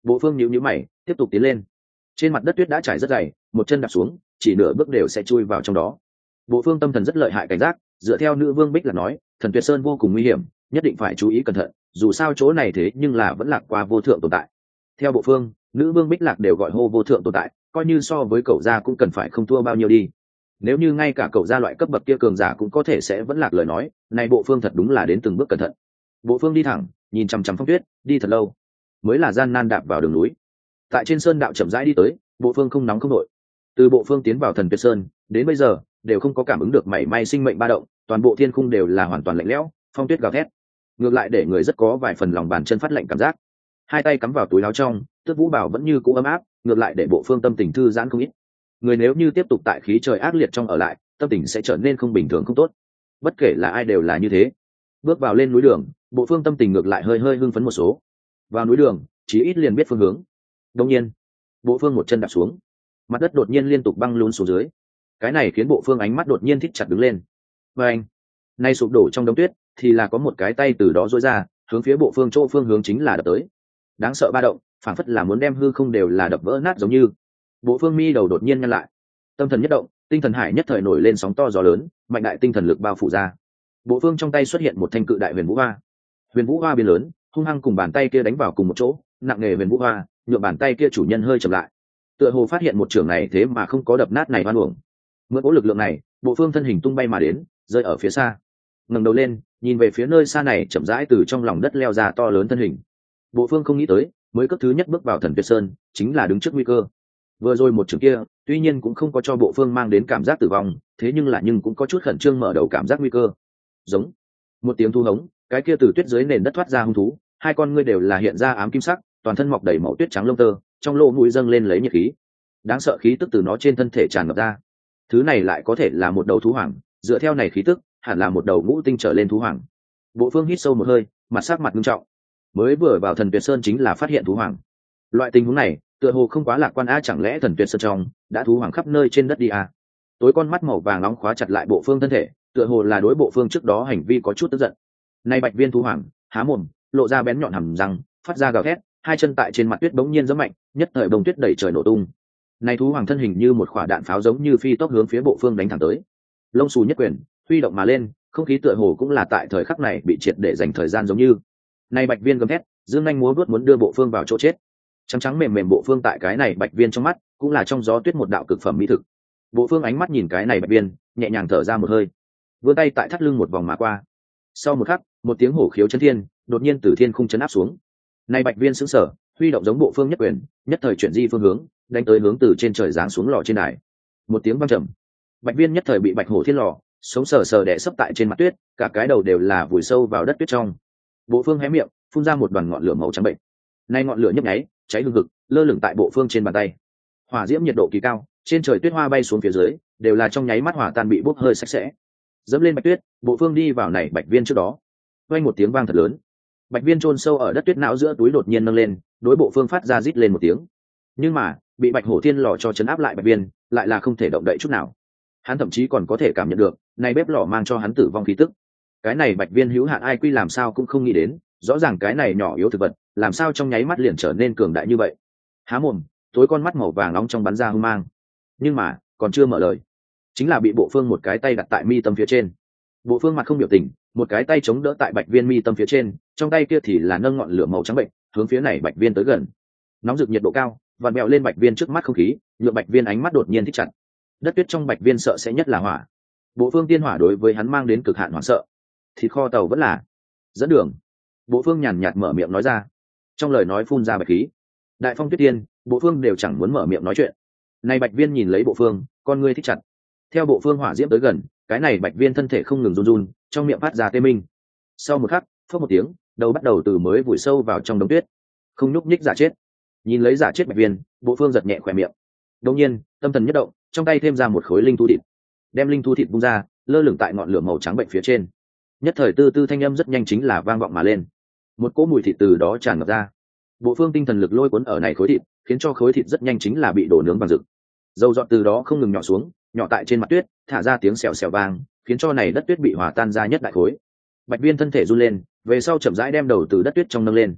Bộ phương nhíu nhíu mày tiếp tục tiến lên. Trên mặt đất tuyết đã trải rất dày, một chân đạp xuống chỉ nửa bước đều sẽ chui vào trong đó. Bộ phương tâm thần rất lợi hại cảnh giác, dựa theo nữ vương Bích là nói, thần tuyệt sơn vô cùng nguy hiểm, nhất định phải chú ý cẩn thận, dù sao chỗ này thế nhưng là vẫn lạc qua vô thượng tồn tại. Theo bộ phương, nữ vương Bích lạc đều gọi hô vô thượng tồn tại, coi như so với cậu gia cũng cần phải không thua bao nhiêu đi. Nếu như ngay cả cậu gia loại cấp bậc kia cường giả cũng có thể sẽ vẫn lạc lời nói, này bộ phương thật đúng là đến từng bước cẩn thận. Bộ phương đi thẳng, nhìn chằm chằm phong tuyết, đi thật lâu, mới là gian nan đạp vào đường núi. Tại trên sơn đạo chậm rãi đi tới, bộ phương không nóng không nội. Từ bộ phương tiến vào thần tuyệt sơn đến bây giờ đều không có cảm ứng được mảy may sinh mệnh ba động, toàn bộ thiên khung đều là hoàn toàn lạnh lẽo, phong tuyết gào thét, ngược lại để người rất có vài phần lòng bàn chân phát lạnh cảm giác. Hai tay cắm vào túi áo trong, tước vũ bảo vẫn như cũ ấm áp, ngược lại để bộ phương tâm tình thư giãn không ít. Người nếu như tiếp tục tại khí trời ác liệt trong ở lại, tâm tình sẽ trở nên không bình thường không tốt. Bất kể là ai đều là như thế. Bước vào lên núi đường, bộ phương tâm tình ngược lại hơi hơi hưng phấn một số. Vào núi đường, chí ít liền biết phương hướng. Đương nhiên, bộ phương một chân đạp xuống, mặt đất đột nhiên liên tục băng lún xuống dưới. Cái này khiến bộ phương ánh mắt đột nhiên thích chặt đứng lên. Và anh, nay sụp đổ trong đống tuyết, thì là có một cái tay từ đó duỗi ra, hướng phía bộ phương chỗ phương hướng chính là đập tới. Đáng sợ ba động, phản phất là muốn đem hư không đều là đập vỡ nát giống như. Bộ phương mi đầu đột nhiên nhăn lại, tâm thần nhất động, tinh thần hải nhất thời nổi lên sóng to gió lớn, mạnh đại tinh thần lực bao phủ ra. Bộ phương trong tay xuất hiện một thanh cự đại huyền vũ hoa. Huyền vũ hoa biến lớn, hung hăng cùng bàn tay kia đánh vào cùng một chỗ, nặng nề huyền vũ hoa, nhựa bàn tay kia chủ nhân hơi chậm lại. Tựa hồ phát hiện một trường này thế mà không có đập nát này oan uổng. Mượn cỗ lực lượng này, bộ phương thân hình tung bay mà đến, rơi ở phía xa. Ngẩng đầu lên, nhìn về phía nơi xa này chậm rãi từ trong lòng đất leo ra to lớn thân hình. Bộ phương không nghĩ tới, mới cấp thứ nhất bước vào thần tuyệt sơn, chính là đứng trước nguy cơ. Vừa rồi một trường kia, tuy nhiên cũng không có cho bộ phương mang đến cảm giác tử vong, thế nhưng là nhưng cũng có chút khẩn trương mở đầu cảm giác nguy cơ. Giống một tiếng thu hống, cái kia từ tuyết dưới nền đất thoát ra hung thú, hai con ngươi đều là hiện ra ám kim sắc, toàn thân mọc đầy màu tuyết trắng lông tơ, trong lỗ mũi dâng lên lấy nhiệt khí, đáng sợ khí tức từ nó trên thân thể tràn ngập ra. Thứ này lại có thể là một đầu thú hoàng, dựa theo này khí tức hẳn là một đầu ngũ tinh trở lên thú hoàng. Bộ phương hít sâu một hơi, mặt sắc mặt nghiêm trọng. Mới vừa vào thần tuyệt sơn chính là phát hiện thú hoàng, loại tình huống này tựa hồ không quá lạc quan a, chẳng lẽ thần tuyệt sơn trong đã thú hoàng khắp nơi trên đất đi a? Tối con mắt màu vàng nóng khóa chặt lại bộ phương thân thể, tựa hồ là đối bộ phương trước đó hành vi có chút tức giận. Nay bạch viên thú hoàng há mồm, lộ ra bén nhọn hàm răng, phát ra gào thét, hai chân tại trên mặt tuyết bỗng nhiên giẫm mạnh, nhất thời bông tuyết đẩy trời nổ tung. Này thú hoàng thân hình như một quả đạn pháo giống như phi tốc hướng phía bộ phương đánh thẳng tới. Lông xù nhất quyền huy động mà lên, không khí tựa hồ cũng là tại thời khắc này bị triệt để dành thời gian giống như. Này bạch viên gầm thét, dương nhanh múa vuốt muốn đưa bộ phương vào chỗ chết. Trắng trắng mềm mềm bộ phương tại cái này bạch viên trong mắt cũng là trong gió tuyết một đạo cực phẩm mỹ thực. Bộ phương ánh mắt nhìn cái này bạch viên, nhẹ nhàng thở ra một hơi, vươn tay tại thắt lưng một vòng mà qua. Sau một khắc, một tiếng hổ khiếu chấn thiên đột nhiên từ thiên khung chấn áp xuống. Này bạch viên sững sờ, huy động giống bộ phương nhất quyền, nhất thời chuyển di phương hướng, đánh tới hướng từ trên trời giáng xuống lò trên đài. Một tiếng vang trầm, bạch viên nhất thời bị bạch hổ thiên lò sống sờ sờ đè sấp tại trên mặt tuyết, cả cái đầu đều là vùi sâu vào đất tuyết trong. Bộ phương hé miệng, phun ra một đoàn ngọn lửa màu trắng bệnh. Nay ngọn lửa nhấp nháy, cháy hừng hực, lơ lửng tại bộ phương trên bàn tay. Hỏa diễm nhiệt độ kỳ cao, trên trời tuyết hoa bay xuống phía dưới, đều là trong nháy mắt hỏa tan bị bốc hơi sạch sẽ. Dẫm lên bạch tuyết, bộ phương đi vào này bạch viên trước đó. Vang một tiếng vang thật lớn. Bạch viên chôn sâu ở đất tuyết não giữa túi đột nhiên nâng lên, đối bộ phương phát ra rít lên một tiếng. Nhưng mà, bị bạch hổ thiên lò cho chấn áp lại bạch viên, lại là không thể động đậy chút nào. Hắn thậm chí còn có thể cảm nhận được, này bếp lò mang cho hắn tử vong khí tức. Cái này bạch viên hữu hạn ai quy làm sao cũng không nghĩ đến, rõ ràng cái này nhỏ yếu thực vật, làm sao trong nháy mắt liền trở nên cường đại như vậy. Há mồm, tối con mắt màu vàng nóng trong bắn ra hung mang. Nhưng mà, còn chưa mở lời, chính là bị bộ phương một cái tay đặt tại mi tâm phía trên. Bộ phương mặt không biểu tình, một cái tay chống đỡ tại bạch viên mi tâm phía trên, trong tay kia thì là nâng ngọn lửa màu trắng bệnh, hướng phía này bạch viên tới gần. Nóng rực nhiệt độ cao, vặn mèo lên bạch viên trước mắt không khí, nhựa bạch viên ánh mắt đột nhiên thích chặt. Đất tuyết trong bạch viên sợ sẽ nhất là hỏa. Bộ phương tiên hỏa đối với hắn mang đến cực hạn hoảng sợ. Thịt kho tàu vẫn là dẫn đường. Bộ phương nhàn nhạt mở miệng nói ra, trong lời nói phun ra bạch khí. Đại phong tuyết tiên, bộ phương đều chẳng muốn mở miệng nói chuyện. Này bạch viên nhìn lấy bộ phương, con ngươi thích chặt. Theo bộ phương hỏa diễm tới gần, cái này bạch viên thân thể không ngừng run run, trong miệng phát ra tê minh. Sau một khắc, phốc một tiếng, đầu bắt đầu từ mới vùi sâu vào trong đống tuyết, không nhúc nhích giả chết. Nhìn lấy giả chết bạch viên, bộ phương giật nhẹ khỏe miệng. Đột nhiên, tâm thần nhất động, trong tay thêm ra một khối linh thú thịt, đem linh thú thịt bung ra, lơ lửng tại ngọn lửa màu trắng bệnh phía trên. Nhất thời tư tư thanh âm rất nhanh chính là vang vọng mà lên, một cỗ mùi thịt từ đó tràn ngập ra. Bộ phương tinh thần lực lôi cuốn ở này khối thịt, khiến cho khối thịt rất nhanh chính là bị đổ nướng vàng rực. Dầu dọn từ đó không ngừng nhỏ xuống, nhỏ tại trên mặt tuyết, thả ra tiếng xèo xèo vang, khiến cho này đất tuyết bị hòa tan ra nhất đại khối. Bạch viên thân thể run lên, về sau chậm rãi đem đầu từ đất tuyết trong nâng lên.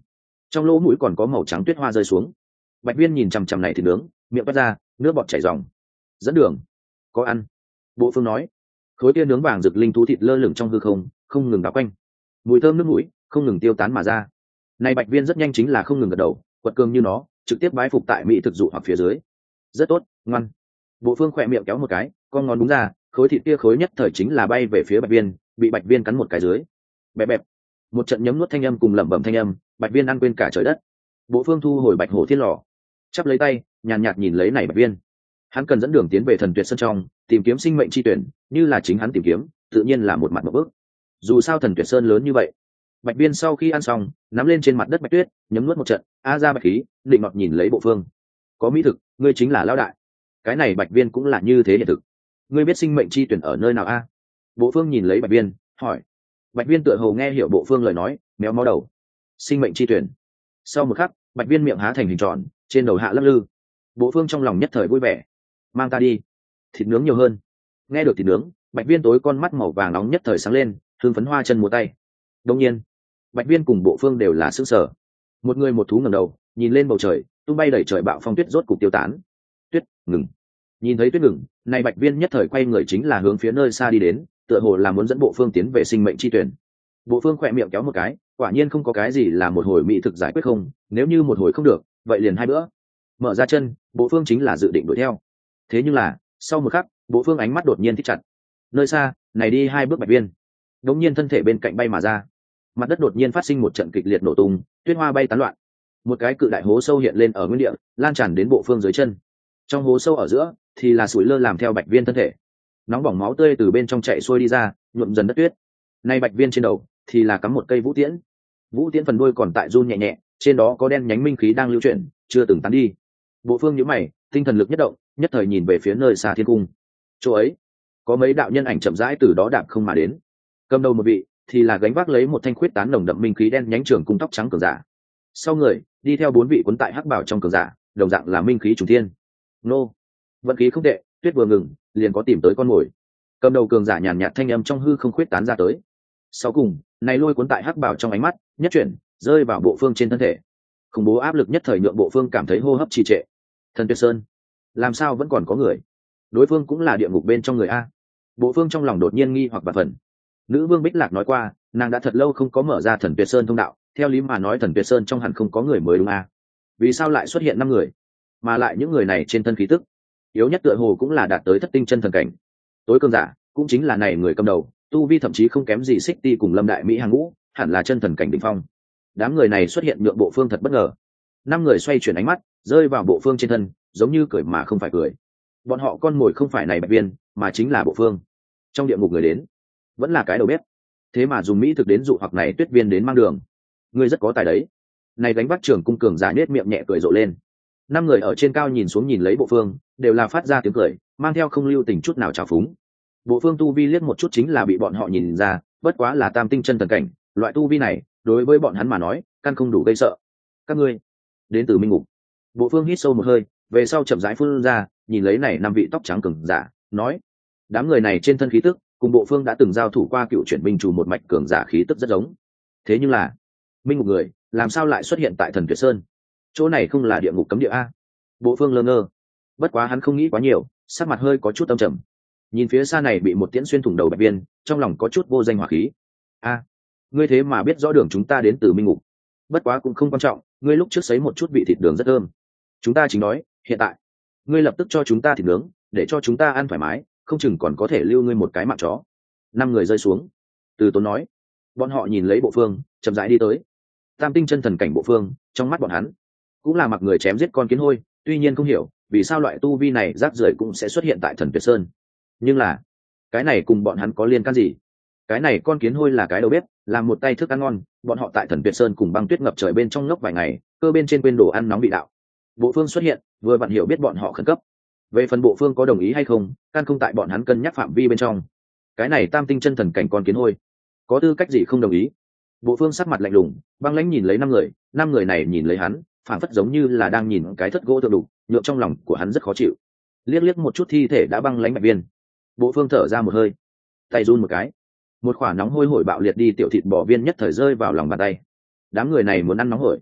trong lỗ mũi còn có màu trắng tuyết hoa rơi xuống. Bạch Viên nhìn chằm chằm này thịt nướng, miệng bắt ra, nước bọt chảy ròng. Dẫn đường, có ăn. Bộ Phương nói. Khối kia nướng vàng rực linh thú thịt lơ lửng trong hư không, không ngừng đảo quanh, mùi thơm nước mũi không ngừng tiêu tán mà ra. Này Bạch Viên rất nhanh chính là không ngừng gật đầu, quật cường như nó, trực tiếp bái phục tại mỹ thực dụ hoặc phía dưới. Rất tốt, ngoan. Bộ Phương khỏe miệng kéo một cái, con ngón đúng ra, khối thịt kia khối nhất thời chính là bay về phía Bạch Viên, bị Bạch Viên cắn một cái dưới. Bẹp bẹp. Một trận nhấm nuốt thanh âm cùng lẩm bẩm thanh âm, Bạch Viên ăn quên cả trời đất. Bộ Phương thu hồi Bạch Hổ Thiên Lò, chắp lấy tay, nhàn nhạt nhìn lấy này Bạch Viên. Hắn cần dẫn đường tiến về Thần Tuyệt Sơn trong, tìm kiếm sinh mệnh chi tuyển, như là chính hắn tìm kiếm, tự nhiên là một mặt một bước. Dù sao Thần Tuyệt Sơn lớn như vậy. Bạch Viên sau khi ăn xong, nắm lên trên mặt đất bạch tuyết, nhấm nuốt một trận, a ra bạch khí, định ngọt nhìn lấy Bộ Phương. Có mỹ thực, ngươi chính là lão đại. Cái này Bạch Viên cũng là như thế hiện thực. Ngươi biết sinh mệnh chi tuyển ở nơi nào a? Bộ Phương nhìn lấy Bạch Viên, hỏi. Bạch Viên tựa hồ nghe hiểu Bộ Phương lời nói, méo mó đầu. Sinh mệnh chi tuyển. Sau một khắc, Bạch Viên miệng há thành hình tròn, trên đầu hạ lắc lư. Bộ Phương trong lòng nhất thời vui vẻ. Mang ta đi. Thịt nướng nhiều hơn. Nghe được thịt nướng, Bạch Viên tối con mắt màu vàng nóng nhất thời sáng lên, hương phấn hoa chân múa tay. Đương nhiên, Bạch Viên cùng Bộ Phương đều là sững sờ. Một người một thú ngẩng đầu, nhìn lên bầu trời, tung bay đẩy trời bạo phong tuyết rốt cục tiêu tán. Tuyết ngừng. Nhìn thấy tuyết ngừng, này Bạch Viên nhất thời quay người chính là hướng phía nơi xa đi đến, tựa hồ là muốn dẫn Bộ Phương tiến về sinh mệnh chi tuyển. Bộ Phương khỏe miệng kéo một cái, quả nhiên không có cái gì là một hồi mỹ thực giải quyết không, nếu như một hồi không được, vậy liền hai bữa. Mở ra chân, Bộ Phương chính là dự định đuổi theo. Thế nhưng là, sau một khắc, Bộ Phương ánh mắt đột nhiên thích chặt. Nơi xa, này đi hai bước Bạch Viên, đống nhiên thân thể bên cạnh bay mà ra. Mặt đất đột nhiên phát sinh một trận kịch liệt nổ tung, tuyết hoa bay tán loạn. Một cái cự đại hố sâu hiện lên ở nguyên địa, lan tràn đến Bộ Phương dưới chân. Trong hố sâu ở giữa thì là sủi lơ làm theo Bạch Viên thân thể. Nóng bỏng máu tươi từ bên trong chạy xuôi đi ra, nhuộm dần đất tuyết. Nay Bạch Viên trên đầu thì là cắm một cây vũ tiễn. Vũ tiễn phần đuôi còn tại run nhẹ nhẹ, trên đó có đen nhánh minh khí đang lưu chuyển, chưa từng tán đi. Bộ Phương nhíu mày, tinh thần lực nhất động, nhất thời nhìn về phía nơi xa thiên cung. Chỗ ấy, có mấy đạo nhân ảnh chậm rãi từ đó đạp không mà đến. Cầm đầu một vị thì là gánh vác lấy một thanh khuyết tán nồng đậm minh khí đen nhánh trường cung tóc trắng cường giả. Sau người đi theo bốn vị cuốn tại hắc bảo trong cường giả, đồng dạng là minh khí trùng thiên. Nô, vận khí không tệ, tuyết vừa ngừng, liền có tìm tới con mồi. Cầm đầu cường giả nhàn nhạt thanh âm trong hư không khuyết tán ra tới. Sau cùng, này lôi cuốn tại hắc bảo trong ánh mắt, nhất chuyển, rơi vào Bộ Phương trên thân thể. Khủng bố áp lực nhất thời nhượng Bộ Phương cảm thấy hô hấp trì trệ. Thần Tuyệt Sơn, làm sao vẫn còn có người? Đối phương cũng là địa ngục bên trong người a. Bộ Phương trong lòng đột nhiên nghi hoặc bạt phần. Nữ vương Bích Lạc nói qua, nàng đã thật lâu không có mở ra Thần Tuyệt Sơn thông đạo, theo lý mà nói Thần Tuyệt Sơn trong hẳn không có người mới đúng a. Vì sao lại xuất hiện năm người? Mà lại những người này trên thân khí tức, yếu nhất tựa hồ cũng là đạt tới thất tinh chân thần cảnh. Tối cường giả, cũng chính là này người cầm đầu, tu vi thậm chí không kém gì Xích Ti cùng Lâm Đại Mỹ hàng ngũ, hẳn là chân thần cảnh đỉnh phong. Đám người này xuất hiện nhượng Bộ Phương thật bất ngờ. Năm người xoay chuyển ánh mắt, rơi vào Bộ Phương trên thân, giống như cười mà không phải cười. Bọn họ con mồi không phải này Bạch Viên, mà chính là Bộ Phương. Trong địa ngục người đến, vẫn là cái đầu bếp. Thế mà dùng mỹ thực đến dụ hoặc này Tuyết Viên đến mang đường. Ngươi rất có tài đấy. Này đánh bắt trưởng cung cường giả nết miệng nhẹ cười rộ lên. Năm người ở trên cao nhìn xuống nhìn lấy Bộ Phương, đều là phát ra tiếng cười, mang theo không lưu tình chút nào trào phúng. Bộ Phương tu vi liếc một chút chính là bị bọn họ nhìn ra, bất quá là tam tinh chân thần cảnh, loại tu vi này, đối với bọn hắn mà nói, căn không đủ gây sợ. Các ngươi, đến từ Minh Ngục. Bộ Phương hít sâu một hơi, về sau chậm rãi phun ra, nhìn lấy này năm vị tóc trắng cường giả, nói: đám người này trên thân khí tức, cùng Bộ Phương đã từng giao thủ qua cựu chuyển binh chủ một mạch cường giả khí tức rất giống. Thế nhưng là, Minh Ngục người, làm sao lại xuất hiện tại Thần Tuyệt Sơn? Chỗ này không là địa ngục cấm địa a? Bộ Phương lơ ngơ. Bất quá hắn không nghĩ quá nhiều, sắc mặt hơi có chút âm trầm. Nhìn phía xa này bị một tiễn xuyên thủng đầu Bạch Viên, trong lòng có chút vô danh hỏa khí. A, ngươi thế mà biết rõ đường chúng ta đến từ Minh Ngục. Bất quá cũng không quan trọng, ngươi lúc trước sấy một chút vị thịt đường rất thơm. Chúng ta chính nói, hiện tại, ngươi lập tức cho chúng ta thịt nướng, để cho chúng ta ăn thoải mái, không chừng còn có thể lưu ngươi một cái mạng chó. Năm người rơi xuống. Từ Tốn nói. Bọn họ nhìn lấy Bộ Phương, chậm rãi đi tới. Tam tinh chân thần cảnh Bộ Phương, trong mắt bọn hắn, cũng là mặc người chém giết con kiến hôi, tuy nhiên không hiểu vì sao loại tu vi này rác rưởi cũng sẽ xuất hiện tại Thần Tuyệt Sơn. Nhưng là, cái này cùng bọn hắn có liên can gì? Cái này con kiến hôi là cái đầu bếp, làm một tay thức ăn ngon, bọn họ tại Thần Tuyệt Sơn cùng băng tuyết ngập trời bên trong ngốc vài ngày, cơ bên trên quên đồ ăn nóng bị đạo. Bộ Phương xuất hiện, vừa bạn hiểu biết bọn họ khẩn cấp. Về phần Bộ Phương có đồng ý hay không, căn không tại bọn hắn cân nhắc phạm vi bên trong. Cái này tam tinh chân thần cảnh con kiến hôi, có tư cách gì không đồng ý? Bộ Phương sắc mặt lạnh lùng, băng lãnh nhìn lấy năm người, năm người này nhìn lấy hắn, phản phất giống như là đang nhìn cái thất gỗ thượng đục, nhượng trong lòng của hắn rất khó chịu. Liếc liếc một chút thi thể đã băng lãnh Bạch Viên, Bộ Phương thở ra một hơi, tay run một cái, một quả nóng hôi hổi bạo liệt đi tiểu thịt bò viên nhất thời rơi vào lòng bàn tay. Đám người này muốn ăn nóng hổi,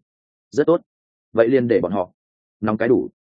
rất tốt, vậy liền để bọn họ nóng cái đủ.